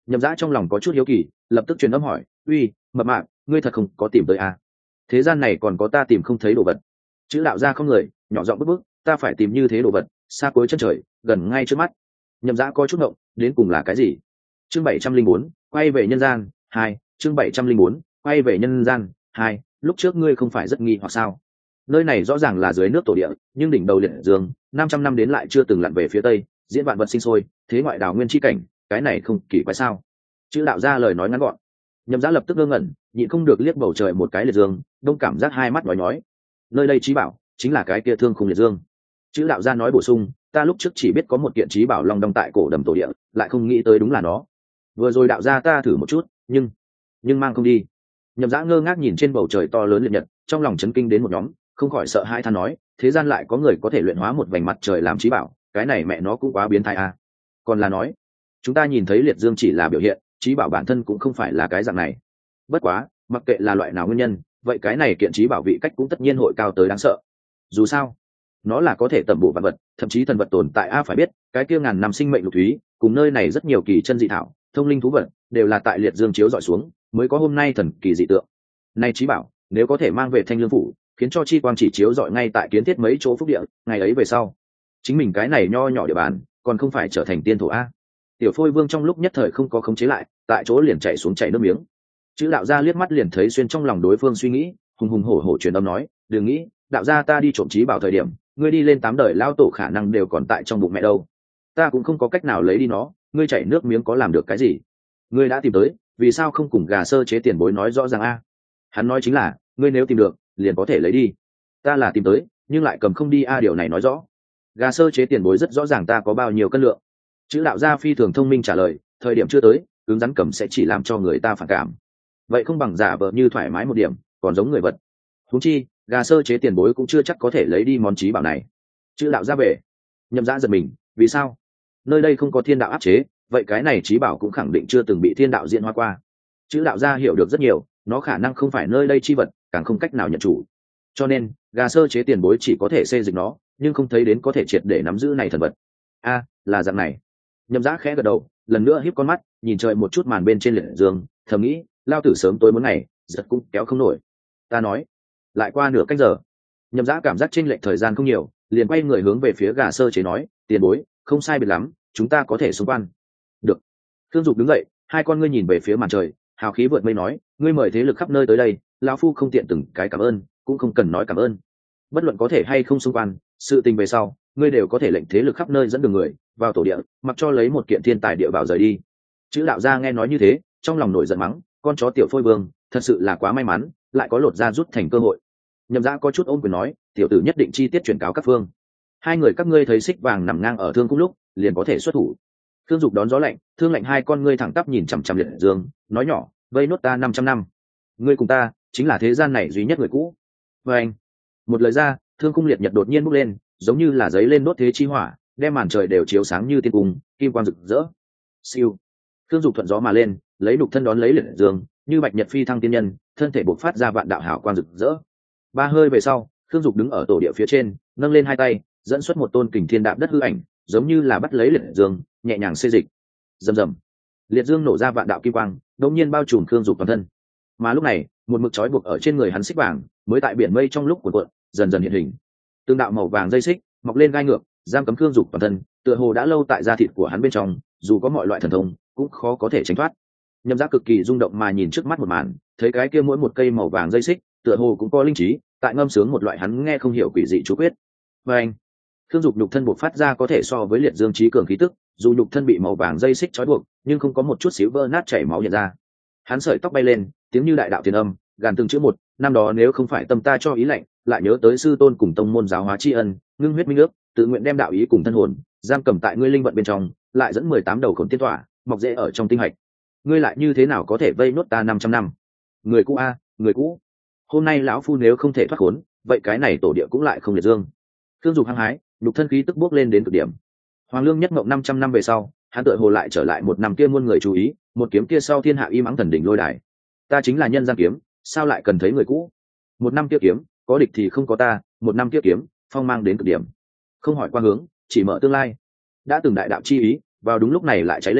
Nhậm Dã trong lòng có chút hiếu kỳ, lập tức truyền âm hỏi, uy, mập mạp, ngươi thật không có tìm tới à? Thế gian này còn có ta tìm không thấy đồ vật. Chữ đạo gia không người, nhỏ giọng bức bức, ta phải tìm như thế đồ vật, xa cuối chân trời, gần ngay trước mắt. Nhậm Dã có chút ngộng, đến cùng là cái gì? Chương 704, quay về nhân gian 2, chương 704, quay về nhân gian 2, lúc trước ngươi không phải rất nghi hoặc sao? Nơi này rõ ràng là dưới nước tổ địa, nhưng đỉnh đầu liệt dương, 500 năm đến lại chưa từng lặn về phía tây, diễn vạn vật sinh sôi, thế ngoại đảo nguyên chi cảnh, cái này không kỳ quái sao? Chữ đạo gia lời nói ngắn gọn. Nhậm Dã lập tức ngơ ngẩn, nhịn không được liếc bầu trời một cái liệt dương, đông cảm giác hai mắt nhói. Nơi đây trí bảo chính là cái kia thương khung liệt dương. Chữ đạo gia nói bổ sung, ta lúc trước chỉ biết có một kiện trí bảo long đong tại cổ đầm tổ địa, lại không nghĩ tới đúng là nó. Vừa rồi đạo gia ta thử một chút, nhưng mang không đi. Nhậm Dã ngơ ngác nhìn trên bầu trời to lớn liệt nhật, trong lòng chấn kinh đến một nhóm, không khỏi sợ hãi than nói, thế gian lại có người có thể luyện hóa một vành mặt trời làm trí bảo, cái này mẹ nó cũng quá biến thái à. Còn là nói, chúng ta nhìn thấy liệt dương chỉ là biểu hiện, trí bảo bản thân cũng không phải là cái dạng này. Bất quá, mặc kệ là loại nào nguyên nhân, vậy cái này kiện trí bảo vị cách cũng tất nhiên hội cao tới đáng sợ. Dù sao, nó là có thể tẩm bổ vạn vật, thậm chí thần vật tồn tại a phải biết, cái kia ngàn năm sinh mệnh lục thúy, cùng nơi này rất nhiều kỳ chân dị thảo, thông linh thú vật, đều là tại liệt dương chiếu dọi xuống, mới có hôm nay thần kỳ dị tượng. Này trí bảo, nếu có thể mang về Thanh Lương phủ, khiến cho chi quang chỉ chiếu dọi ngay tại kiến thiết mấy chỗ phúc địa, ngày ấy về sau, chính mình cái này nho nhỏ địa bàn, còn không phải trở thành tiên thổ a. Tiểu Phôi Vương trong lúc nhất thời không có khống chế lại, tại chỗ liền chạy xuống chảy nước miếng. Chữ đạo gia liếc mắt liền thấy xuyên trong lòng đối phương suy nghĩ, hùng hùng hổ hổ truyền âm nói, đừng nghĩ, đạo gia ta đi trộm trí bảo thời điểm, ngươi đi lên 8 đời lao tổ khả năng đều còn tại trong bụng mẹ đâu. Ta cũng không có cách nào lấy đi nó, ngươi chảy nước miếng có làm được cái gì? Ngươi đã tìm tới, vì sao không cùng gà sơ chế tiền bối nói rõ ràng a? Hắn nói chính là, ngươi nếu tìm được, liền có thể lấy đi. Ta là tìm tới, nhưng lại cầm không đi a, điều này nói rõ. Gà sơ chế tiền bối rất rõ ràng ta có bao nhiêu cân lượng. Chữ đạo gia phi thường thông minh trả lời, thời điểm chưa tới, cứng rắn cầm sẽ chỉ làm cho người ta phản cảm. Vậy không bằng giả vờ như thoải mái một điểm, còn giống người vật. Huống chi, gà sơ chế tiền bối cũng chưa chắc có thể lấy đi món trí bảo này. Chữ đạo gia về. Nhậm Dã giật mình, vì sao? Nơi đây không có thiên đạo áp chế, vậy cái này trí bảo cũng khẳng định chưa từng bị thiên đạo diễn hóa qua. Chữ đạo gia hiểu được rất nhiều, nó khả năng không phải nơi đây chi vật, càng không cách nào nhận chủ. Cho nên, gà sơ chế tiền bối chỉ có thể xây dựng nó, nhưng không thấy đến có thể triệt để nắm giữ này thần vật. A, là dạng này. Nhậm Dã khẽ gật đầu, lần nữa híp con mắt, nhìn trời một chút màn bên trên liệt dương, thầm nghĩ, lao tử sớm tối muốn ngày, giật cũng kéo không nổi. Ta nói, lại qua nửa canh giờ. Nhậm Dã cảm giác chênh lệch thời gian không nhiều, liền quay người hướng về phía gà sơ chế nói, tiền bối, không sai biệt lắm, chúng ta có thể xung quan. Được. Thương Dục đứng dậy, hai con ngươi nhìn về phía màn trời, hào khí vượt mây nói, ngươi mời thế lực khắp nơi tới đây, lão phu không tiện từng cái cảm ơn, cũng không cần nói cảm ơn. Bất luận có thể hay không xung quan, sự tình về sau, ngươi đều có thể lệnh thế lực khắp nơi dẫn đường người vào tổ địa, mặc cho lấy một kiện thiên tài địa bảo rời đi. Chữ đạo gia nghe nói như thế, trong lòng nổi giận mắng, con chó Tiểu Phôi Vương, thật sự là quá may mắn, lại có lột ra rút thành cơ hội. Nhậm Dã có chút ôm quyền nói, tiểu tử nhất định chi tiết chuyển cáo các phương. Hai người các ngươi thấy xích vàng nằm ngang ở thương cung lúc, liền có thể xuất thủ. Thương Dục đón gió lạnh, thương lạnh hai con ngươi thẳng tắp nhìn chằm chằm liệt dương, nói nhỏ, vây nốt ta 500 năm. Ngươi cùng ta, chính là thế gian này duy nhất người cũ. Và anh, một lời ra, thương cung liệt nhật đột nhiên bốc lên, giống như là giấy lên đốt thế chi hỏa, đem màn trời đều chiếu sáng như tiên cung, kim quang rực rỡ. Siêu. Thương Dục thuận gió mà lên, lấy đục thân đón lấy liệt dương, như bạch nhật phi thăng tiên nhân, thân thể bộc phát ra vạn đạo hào quang rực rỡ. Ba hơi về sau, Thương Dục đứng ở tổ địa phía trên, nâng lên hai tay, dẫn xuất một tôn kình thiên đạp đất hư ảnh, giống như là bắt lấy liệt dương, nhẹ nhàng xê dịch. Rầm rầm. Liệt dương nổ ra vạn đạo kim quang, đột nhiên bao trùm Thương Dục toàn thân. Mà lúc này, một mực trói buộc ở trên người hắn xích vàng, mới tại biển mây trong lúc cuộn cuộn, dần dần hiện hình. Tương đạo màu vàng dây xích mọc lên gai ngược, giam cấm Thương Dục toàn thân, tựa hồ đã lâu tại da thịt của hắn bên trong, dù có mọi loại thần thông, cũng khó có thể tránh thoát. Nhậm Dã cực kỳ rung động mà nhìn trước mắt một màn, thấy cái kia mỗi một cây màu vàng dây xích, tựa hồ cũng có linh trí, tại ngâm sướng một loại hắn nghe không hiểu quỷ dị chú quyết. Và anh, Thương Dục nhục thân buộc phát ra có thể so với liệt dương trí cường khí tức, dù nhục thân bị màu vàng dây xích trói buộc, nhưng không có một chút xíu vỡ nát chảy máu hiện ra. Hắn sợi tóc bay lên, tiếng như đại đạo tiền âm, gàn từng chữ một, năm đó nếu không phải tâm ta cho ý lệnh, lại nhớ tới sư tôn cùng tông môn giáo hóa tri ân, ngưng huyết minh ước, tự nguyện đem đạo ý cùng thân hồn giam cầm tại ngươi linh vận bên trong, lại dẫn 18 đầu khổn tiên tỏa, mọc rễ ở trong tinh hạch. Ngươi lại như thế nào có thể vây nốt ta 500 năm? Người cũ a, người cũ. Hôm nay lão phu nếu không thể thoát khốn, vậy cái này tổ địa cũng lại không liệt dương. Thương Dục hăng hái, nhục thân khí tức bước lên đến cực điểm. Hoàng Lương nhất ngộng 500 năm về sau, hắn tựa hồ lại trở lại một năm kia muôn người chú ý, một kiếm kia sau thiên hạ y mắng thần đỉnh lôi đài. Ta chính là nhân gian kiếm, sao lại cần thấy người cũ? Một năm kia kiếm, có địch thì không có ta, một năm kia kiếm, phong mang đến cực điểm. Không hỏi qua hướng, chỉ mở tương lai. Đã từng đại đạo chi ý, vào đúng lúc này lại cháy lên,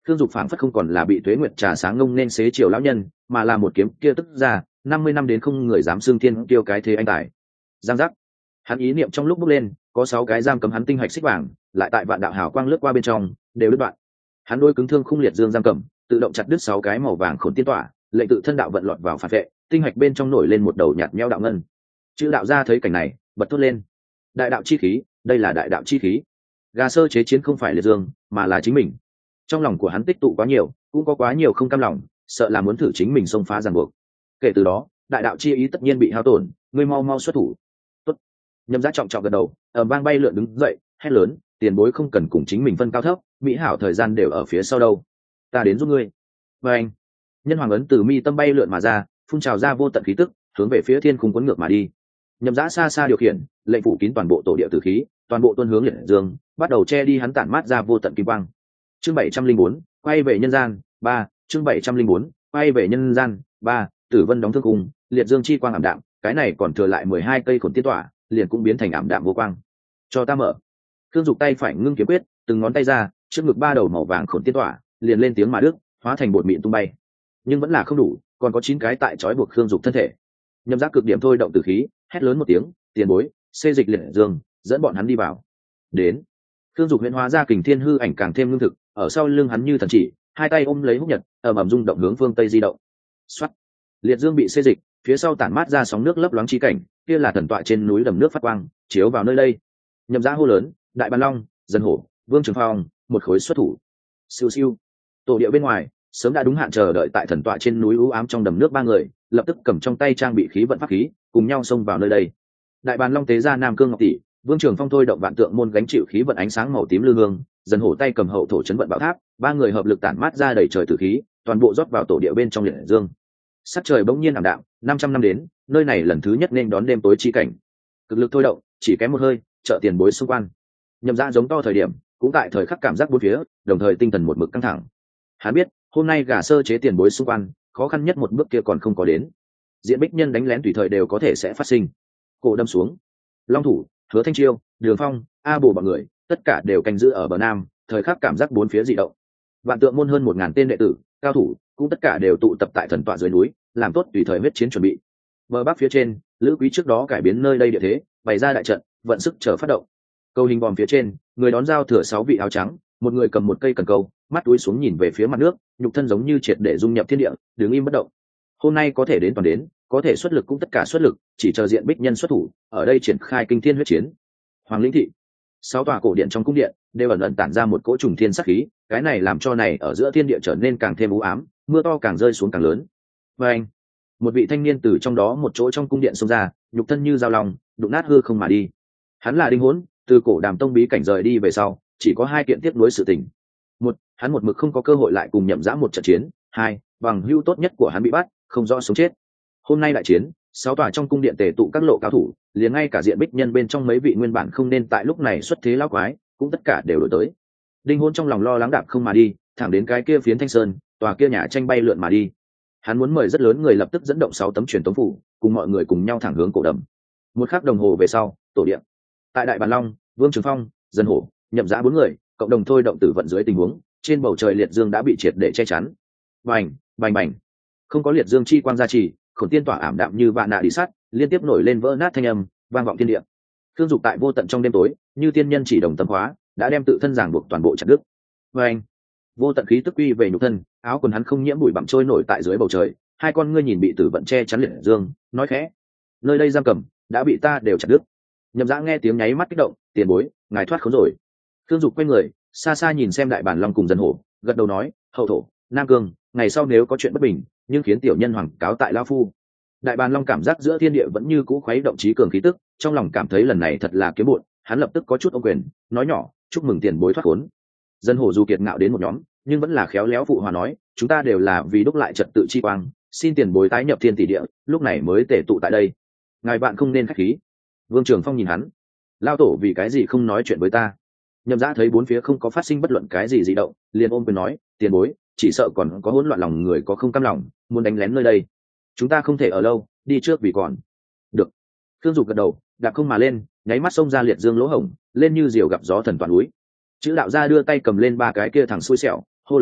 Khương Dục phảng phất không còn là bị Tuế Nguyệt trà sáng ngông nên xế chiều lão nhân, mà là một kiếm kia tức ra 50 năm đến không người dám xưng thiên kiêu cái thế anh tài. Giang giác, hắn ý niệm trong lúc bốc lên, có 6 cái giam cấm hắn tinh hạch xích vàng, lại tại vạn đạo hào quang lướt qua bên trong, đều đứt đoạn. Hắn đôi cứng thương khung liệt dương giam cầm, tự động chặt đứt 6 cái màu vàng khổn tiên tỏa, lệnh tự thân đạo vận lọt vào phản vệ, tinh hạch bên trong nổi lên một đầu nhạt nhẽo đạo ngân. Chữ đạo gia thấy cảnh này, bật thốt lên: đại đạo chi khí, đây là đại đạo chi khí. Gà sơ chế chiến không phải liệt dương, mà là chính mình. Trong lòng của hắn tích tụ quá nhiều, cũng có quá nhiều không cam lòng, sợ là muốn thử chính mình xông phá ràng buộc. Kể từ đó, đại đạo chi ý tất nhiên bị hao tổn, ngươi mau mau xuất thủ. Tốt. Nhậm Giá trọng trọng gật đầu, vang bay lượn đứng dậy, hét lớn: tiền bối không cần cùng chính mình phân cao thấp, mỹ hảo thời gian đều ở phía sau đâu, ta đến giúp ngươi. Và anh, nhân hoàng ấn từ mi tâm bay lượn mà ra, phun trào ra vô tận khí tức, hướng về phía thiên khung cuốn ngược mà đi. Nhậm Giá xa xa điều khiển, lệnh phủ kín toàn bộ tổ địa tử khí, toàn bộ tuôn hướng liệt dương, bắt đầu che đi hắn tản mát ra vô tận kim quang. Chương 704, quay về nhân gian 3, chương 704, quay về nhân gian 3, Tử Vân đóng thương cung, liệt dương chi quang ảm đạm, cái này còn thừa lại 12 cây khổn tiên tỏa, liền cũng biến thành ảm đạm vô quang. Cho ta mở. Khương Dục tay phải ngưng kiếm quyết, từng ngón tay ra, trước ngực 3 đầu màu vàng khổn tiên tỏa, liền lên tiếng mà đứt, hóa thành bột mịn tung bay. Nhưng vẫn là không đủ, còn có 9 cái tại trói buộc Khương Dục thân thể. Nhậm Giá cực điểm thôi động tử khí, hét lớn một tiếng: tiền bối, xê dịch liệt dương, dẫn bọn hắn đi vào. Đến. Khương Dục huyễn hóa ra kình thiên hư ảnh càng thêm lương thực, ở sau lưng hắn như thần chỉ, hai tay ôm lấy húc nhật, ầm ầm rung động hướng phương tây di động. Soát. Liệt dương bị xê dịch, phía sau tản mát ra sóng nước lấp loáng chi cảnh, kia là thần tọa trên núi đầm nước phát quang, chiếu vào nơi đây. Nhậm Giá hô lớn: đại bàn long, dân hổ, vương trường phong, một khối xuất thủ. Siêu siêu. Tổ địa bên ngoài, sớm đã đúng hạn chờ đợi tại thần tọa trên núi u ám trong đầm nước 3 người, lập tức cầm trong tay trang bị khí vận pháp khí, cùng nhau xông vào nơi đây. Đại bàn long tế ra nam cương ngọc tỷ, vương trường phong thôi động vạn tượng môn gánh chịu khí vận ánh sáng màu tím lư hương, dần hổ tay cầm hậu thổ chấn vận bảo tháp, 3 người hợp lực tản mát ra đầy trời tử khí, toàn bộ rót vào tổ địa bên trong liệt dương. Sắc trời bỗng nhiên ảm đạm, 500 năm đến, nơi này lần thứ nhất nên đón đêm tối chi cảnh. Cực lực thôi động, chỉ kém một hơi, trợ tiền bối xung quanh. Nhậm Giá giống to thời điểm, cũng tại thời khắc cảm giác bốn phía, đồng thời tinh thần một mực căng thẳng. Hắn biết, hôm nay gà sơ chế tiền bối xung quanh, khó khăn nhất một bước kia còn không có đến. Diện bích nhân đánh lén tùy thời đều có thể sẽ phát sinh. Cổ đâm xuống. Long thủ, Hứa Thanh Chiêu, Đường Phong, A Bồ bọn người, tất cả đều canh giữ ở bờ nam, thời khắc cảm giác bốn phía dị động. Vạn tượng môn hơn 1000 tên đệ tử, cao thủ, cũng tất cả đều tụ tập tại thần tọa dưới núi, làm tốt tùy thời huyết chiến chuẩn bị. Bờ bắc phía trên, Lữ Quý trước đó cải biến nơi đây địa thế, bày ra đại trận, vận sức chờ phát động. Câu hình bòm phía trên, người đón giao thừa 6 vị áo trắng, một người cầm một cây cần câu, mắt túi xuống nhìn về phía mặt nước, nhục thân giống như triệt để dung nhập thiên địa, đứng im bất động. Hôm nay có thể đến toàn đến, có thể xuất lực cũng tất cả xuất lực, chỉ chờ diện bích nhân xuất thủ, ở đây triển khai kinh thiên huyết chiến. Hoàng lĩnh thị, 6 tòa cổ điện trong cung điện đều ẩn ẩn tản ra một cỗ trùng thiên sát khí, cái này làm cho này ở giữa thiên địa trở nên càng thêm u ám, mưa to càng rơi xuống càng lớn. Và anh, một vị thanh niên từ trong đó một chỗ trong cung điện xông ra, nhục thân như dao lòng, đụng nát hư không mà đi. Hắn là Đinh Hỗn, từ cổ Đàm tông bí cảnh rời đi về sau, chỉ có 2 kiện tiếp nối sự tình. Một, hắn một mực không có cơ hội lại cùng Nhậm Giá một trận chiến. 2, bằng hữu tốt nhất của hắn bị bắt, không rõ sống chết. Hôm nay đại chiến, 6 tòa trong cung điện tề tụ các lộ cao thủ, liền ngay cả diện bích nhân bên trong mấy vị nguyên bản không nên tại lúc này xuất thế lão quái, cũng tất cả đều đổi tới. Đinh Hỗn trong lòng lo lắng đạp không mà đi, thẳng đến cái kia phiến Thanh Sơn, tòa kia nhà tranh bay lượn mà đi. Hắn muốn mời rất lớn người lập tức dẫn động 6 tấm truyền tống phủ, cùng mọi người cùng nhau thẳng hướng cổ đầm. Một khắc đồng hồ về sau, tổ điện. Tại Đại Bàn Long, Vương Trường Phong, Dân Hổ, Nhậm Giá 4 người, cộng đồng thôi động tử vận dưới tình huống, trên bầu trời liệt dương đã bị triệt để che chắn. Bành, bành bành. Không có liệt dương chi quang gia trì, khổn tiên tỏa ảm đạm như vạn nạ đi sắt, liên tiếp nổi lên vỡ nát thanh âm, vang vọng thiên địa. Khương Dục tại vô tận trong đêm tối, như tiên nhân chỉ đồng tâm hóa, đã đem tự thân giảng buộc toàn bộ chặt đứt. Bành. Vô tận khí tức quy về nhục thân, áo quần hắn không nhiễm bụi bặm trôi nổi tại dưới bầu trời, hai con ngươi nhìn bị tử vận che chắn liệt dương, nói khẽ: nơi đây giam cầm đã bị ta đều chặt đứt. Nhậm Giá nghe tiếng nháy mắt kích động: tiền bối, ngài thoát khốn rồi. Khương Dục quay người, xa xa nhìn xem Đại Bản Long cùng Dân Hổ, gật đầu nói: hậu thổ, Nam Cương, ngày sau nếu có chuyện bất bình, nhưng khiến tiểu nhân hoàng cáo tại lao phu. Đại Bản Long cảm giác giữa thiên địa vẫn như cũ khuấy động trí cường khí tức, trong lòng cảm thấy lần này thật là kiếm bộn, hắn lập tức có chút ôm quyền, nói nhỏ: chúc mừng tiền bối thoát khốn. Dân Hổ dù kiệt ngạo đến một nhóm, nhưng vẫn là khéo léo phụ hòa nói: chúng ta đều là vì đúc lại trật tự chi quang, xin tiền bối tái nhập thiên tỷ địa, lúc này mới tề tụ tại đây, ngài bạn không nên khách khí. Vương Trường Phong nhìn hắn: lao tổ vì cái gì không nói chuyện với ta? Nhậm Giá thấy bốn phía không có phát sinh bất luận cái gì dị động, liền ôm quyền nói: tiền bối, chỉ sợ còn có hỗn loạn lòng người có không cam lòng, muốn đánh lén nơi đây, chúng ta không thể ở lâu, đi trước vì còn. Được. Khương Dục gật đầu, đạp không mà lên, nháy mắt xông ra liệt dương lỗ hổng, lên như diều gặp gió thần toàn núi. Chữ đạo gia đưa tay cầm lên 3 cái kia thẳng xui xẻo, hô lớn: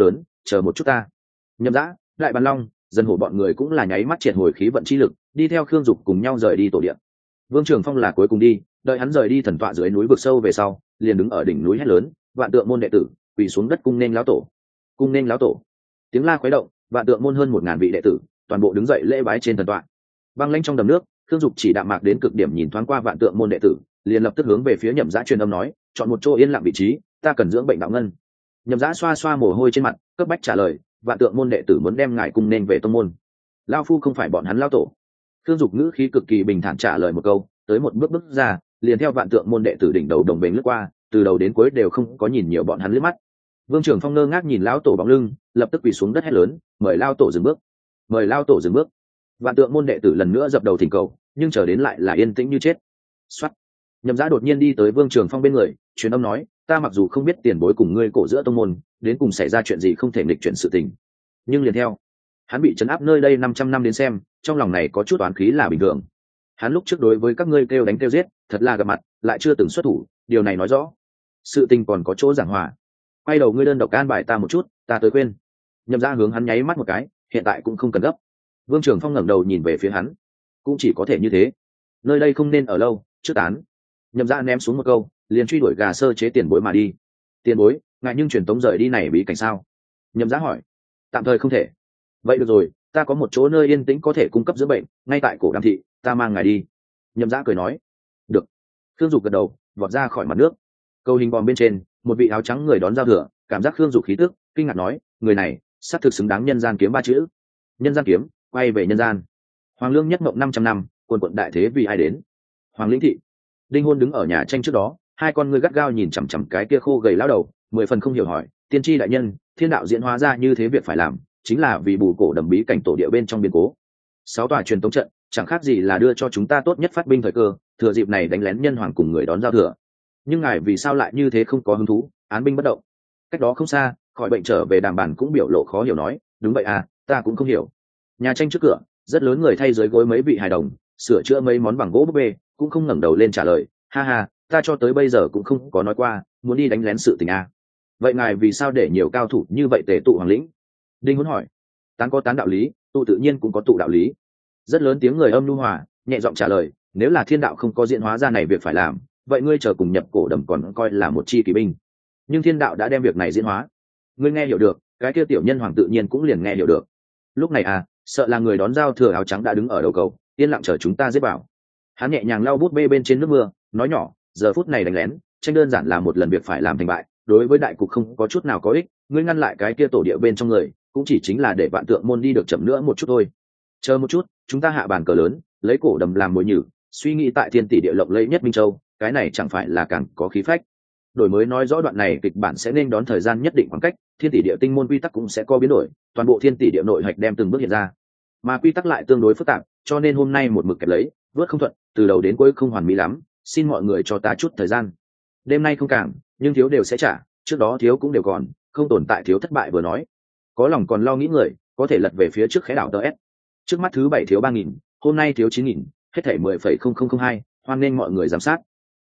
chờ một chút ta. Nhậm Dã, Đại Bàn Long, Dân Hổ bọn người cũng là nháy mắt triệt hồi khí vận chi lực, đi theo Khương Dục cùng nhau rời đi tổ điện. Vương Trường Phong là cuối cùng đi, đợi hắn rời đi thần tọa dưới núi vực sâu về sau, liền đứng ở đỉnh núi hét lớn, vạn tượng môn đệ tử quỳ xuống đất cung nên lão tổ. Cung nên lão tổ. Tiếng la khuấy động, vạn tượng môn hơn 1000 vị đệ tử toàn bộ đứng dậy lễ bái trên thần tọa. Băng lãnh trong đầm nước, Khương Dục chỉ đạm mạc đến cực điểm nhìn thoáng qua vạn tượng môn đệ tử, liền lập tức hướng về phía Nhậm Dã truyền âm nói, chọn một chỗ yên lặng vị trí, ta cần dưỡng bệnh đạo ngân. Nhậm Dã xoa xoa mồ hôi trên mặt, cấp bách trả lời, vạn tượng môn đệ tử muốn đem ngài cung nên về tông môn. Lão phu không phải bọn hắn lão tổ. Khương Dục ngữ khí cực kỳ bình thản trả lời một câu, tới một bước ra, liền theo vạn tượng môn đệ tử đỉnh đầu đồng bền lướt qua, từ đầu đến cuối đều không có nhìn nhiều bọn hắn liếc mắt. Vương Trường Phong ngơ ngác nhìn lão tổ bóng lưng, lập tức quỳ xuống đất hét lớn, mời lão tổ dừng bước, mời lão tổ dừng bước. Vạn tượng môn đệ tử lần nữa dập đầu thỉnh cầu, nhưng chờ đến lại là yên tĩnh như chết. Soát. Nhậm Dã đột nhiên đi tới Vương Trường Phong bên người, truyền âm nói, ta mặc dù không biết tiền bối cùng ngươi cổ giữa tông môn đến cùng xảy ra chuyện gì không thể nghịch chuyển sự tình, nhưng liền theo hắn bị trấn áp nơi đây 500 năm đến xem, trong lòng này có chút oán khí là bình thường. Hắn lúc trước đối với các ngươi kêu đánh kêu giết, thật là gặp mặt lại chưa từng xuất thủ, điều này nói rõ sự tình còn có chỗ giảng hòa. Quay đầu ngươi đơn độc an bài ta một chút, ta tới quên. Nhậm Dã hướng hắn nháy mắt một cái, hiện tại cũng không cần gấp. Vương Trường Phong ngẩng đầu nhìn về phía hắn, cũng chỉ có thể như thế, nơi đây không nên ở lâu, trước tán. Nhậm Dã ném xuống một câu, liền truy đuổi gà sơ chế tiền bối mà đi. Tiền bối, ngài nhưng truyền tống rời đi này bí cảnh sao? Nhậm Dã hỏi. Tạm thời không thể. Vậy được rồi, ta có một chỗ nơi yên tĩnh có thể cung cấp dưỡng bệnh, ngay tại cổ Đàm thị, ta mang ngài đi. Nhậm Dã cười nói. Được. Khương Dục gật đầu, vọt ra khỏi mặt nước. Cầu hình bòm bên trên, một vị áo trắng người đón giao thừa, cảm giác Khương Dục khí tức, kinh ngạc nói, người này xác thực xứng đáng nhân gian kiếm 3 chữ. Nhân gian kiếm, quay về nhân gian. Hoàng lương nhất mộng 500 năm, quần quận đại thế vì ai đến? Hoàng lĩnh thị. Đinh Hôn đứng ở nhà tranh trước đó, hai con ngươi gắt gao nhìn chằm chằm cái kia khô gầy lão đầu, 10 phần không hiểu hỏi, tiên tri đại nhân, thiên đạo diễn hóa ra như thế việc phải làm, chính là vì bù cổ đầm bí cảnh tổ địa bên trong biến cố. 6 tòa truyền tống trận, chẳng khác gì là đưa cho chúng ta tốt nhất phát binh thời cơ, thừa dịp này đánh lén nhân hoàng cùng người đón giao thừa. Nhưng ngài vì sao lại như thế không có hứng thú, án binh bất động? Cách đó không xa, khỏi bệnh trở về đàm bàn cũng biểu lộ khó hiểu nói, đúng vậy à, ta cũng không hiểu. Nhà tranh trước cửa, rất lớn người thay dưới gối mấy vị hài đồng, sửa chữa mấy món bằng gỗ búp bê, cũng không ngẩng đầu lên trả lời, ha ha, ta cho tới bây giờ cũng không có nói qua muốn đi đánh lén sự tình à. Vậy ngài vì sao để nhiều cao thủ như vậy tề tụ hoàng lĩnh? Đinh muốn hỏi. Tán có tán đạo lý, tụ tự nhiên cũng có tụ đạo lý. Rất lớn tiếng người âm nhu hòa, nhẹ giọng trả lời, nếu là thiên đạo không có diễn hóa ra này việc phải làm, vậy ngươi chờ cùng nhập cổ đầm còn coi là một chi kỳ binh. Nhưng thiên đạo đã đem việc này diễn hóa, ngươi nghe hiểu được, cái kia tiểu nhân hoàng tự nhiên cũng liền nghe hiểu được. Lúc này à, sợ là người đón giao thừa áo trắng đã đứng ở đầu cầu, yên lặng chờ chúng ta giết vào. Hắn nhẹ nhàng lau bút bê bên trên nước mưa, nói nhỏ, giờ phút này đánh lén, tranh đơn giản là một lần việc phải làm thành bại, đối với đại cục không có chút nào có ích, ngươi ngăn lại cái kia tổ địa bên trong người, cũng chỉ chính là để vạn tượng môn đi được chậm nữa một chút thôi. Chờ một chút, chúng ta hạ bàn cờ lớn, lấy cổ đầm làm mồi nhử, suy nghĩ tại thiên tỷ địa lộng lẫy nhất Minh Châu, cái này chẳng phải là càng có khí phách. Đổi mới nói rõ đoạn này kịch bản sẽ nên đón thời gian nhất định khoảng cách, thiên tỷ địa tinh môn quy tắc cũng sẽ có biến đổi, toàn bộ thiên tỷ địa nội hạch đem từng bước hiện ra. Mà quy tắc lại tương đối phức tạp, cho nên hôm nay một mực kẹp lấy, vớt không thuận, từ đầu đến cuối không hoàn mỹ lắm, xin mọi người cho ta chút thời gian. Đêm nay không càng, nhưng thiếu đều sẽ trả, trước đó thiếu cũng đều còn, không tồn tại thiếu thất bại vừa nói. Có lòng còn lo nghĩ người, có thể lật về phía trước khẽ đảo tờ S. Trước mắt thứ 7 thiếu 3000, hôm nay thiếu 9000, hết thảy 10,0002, hoan nên mọi người giám sát.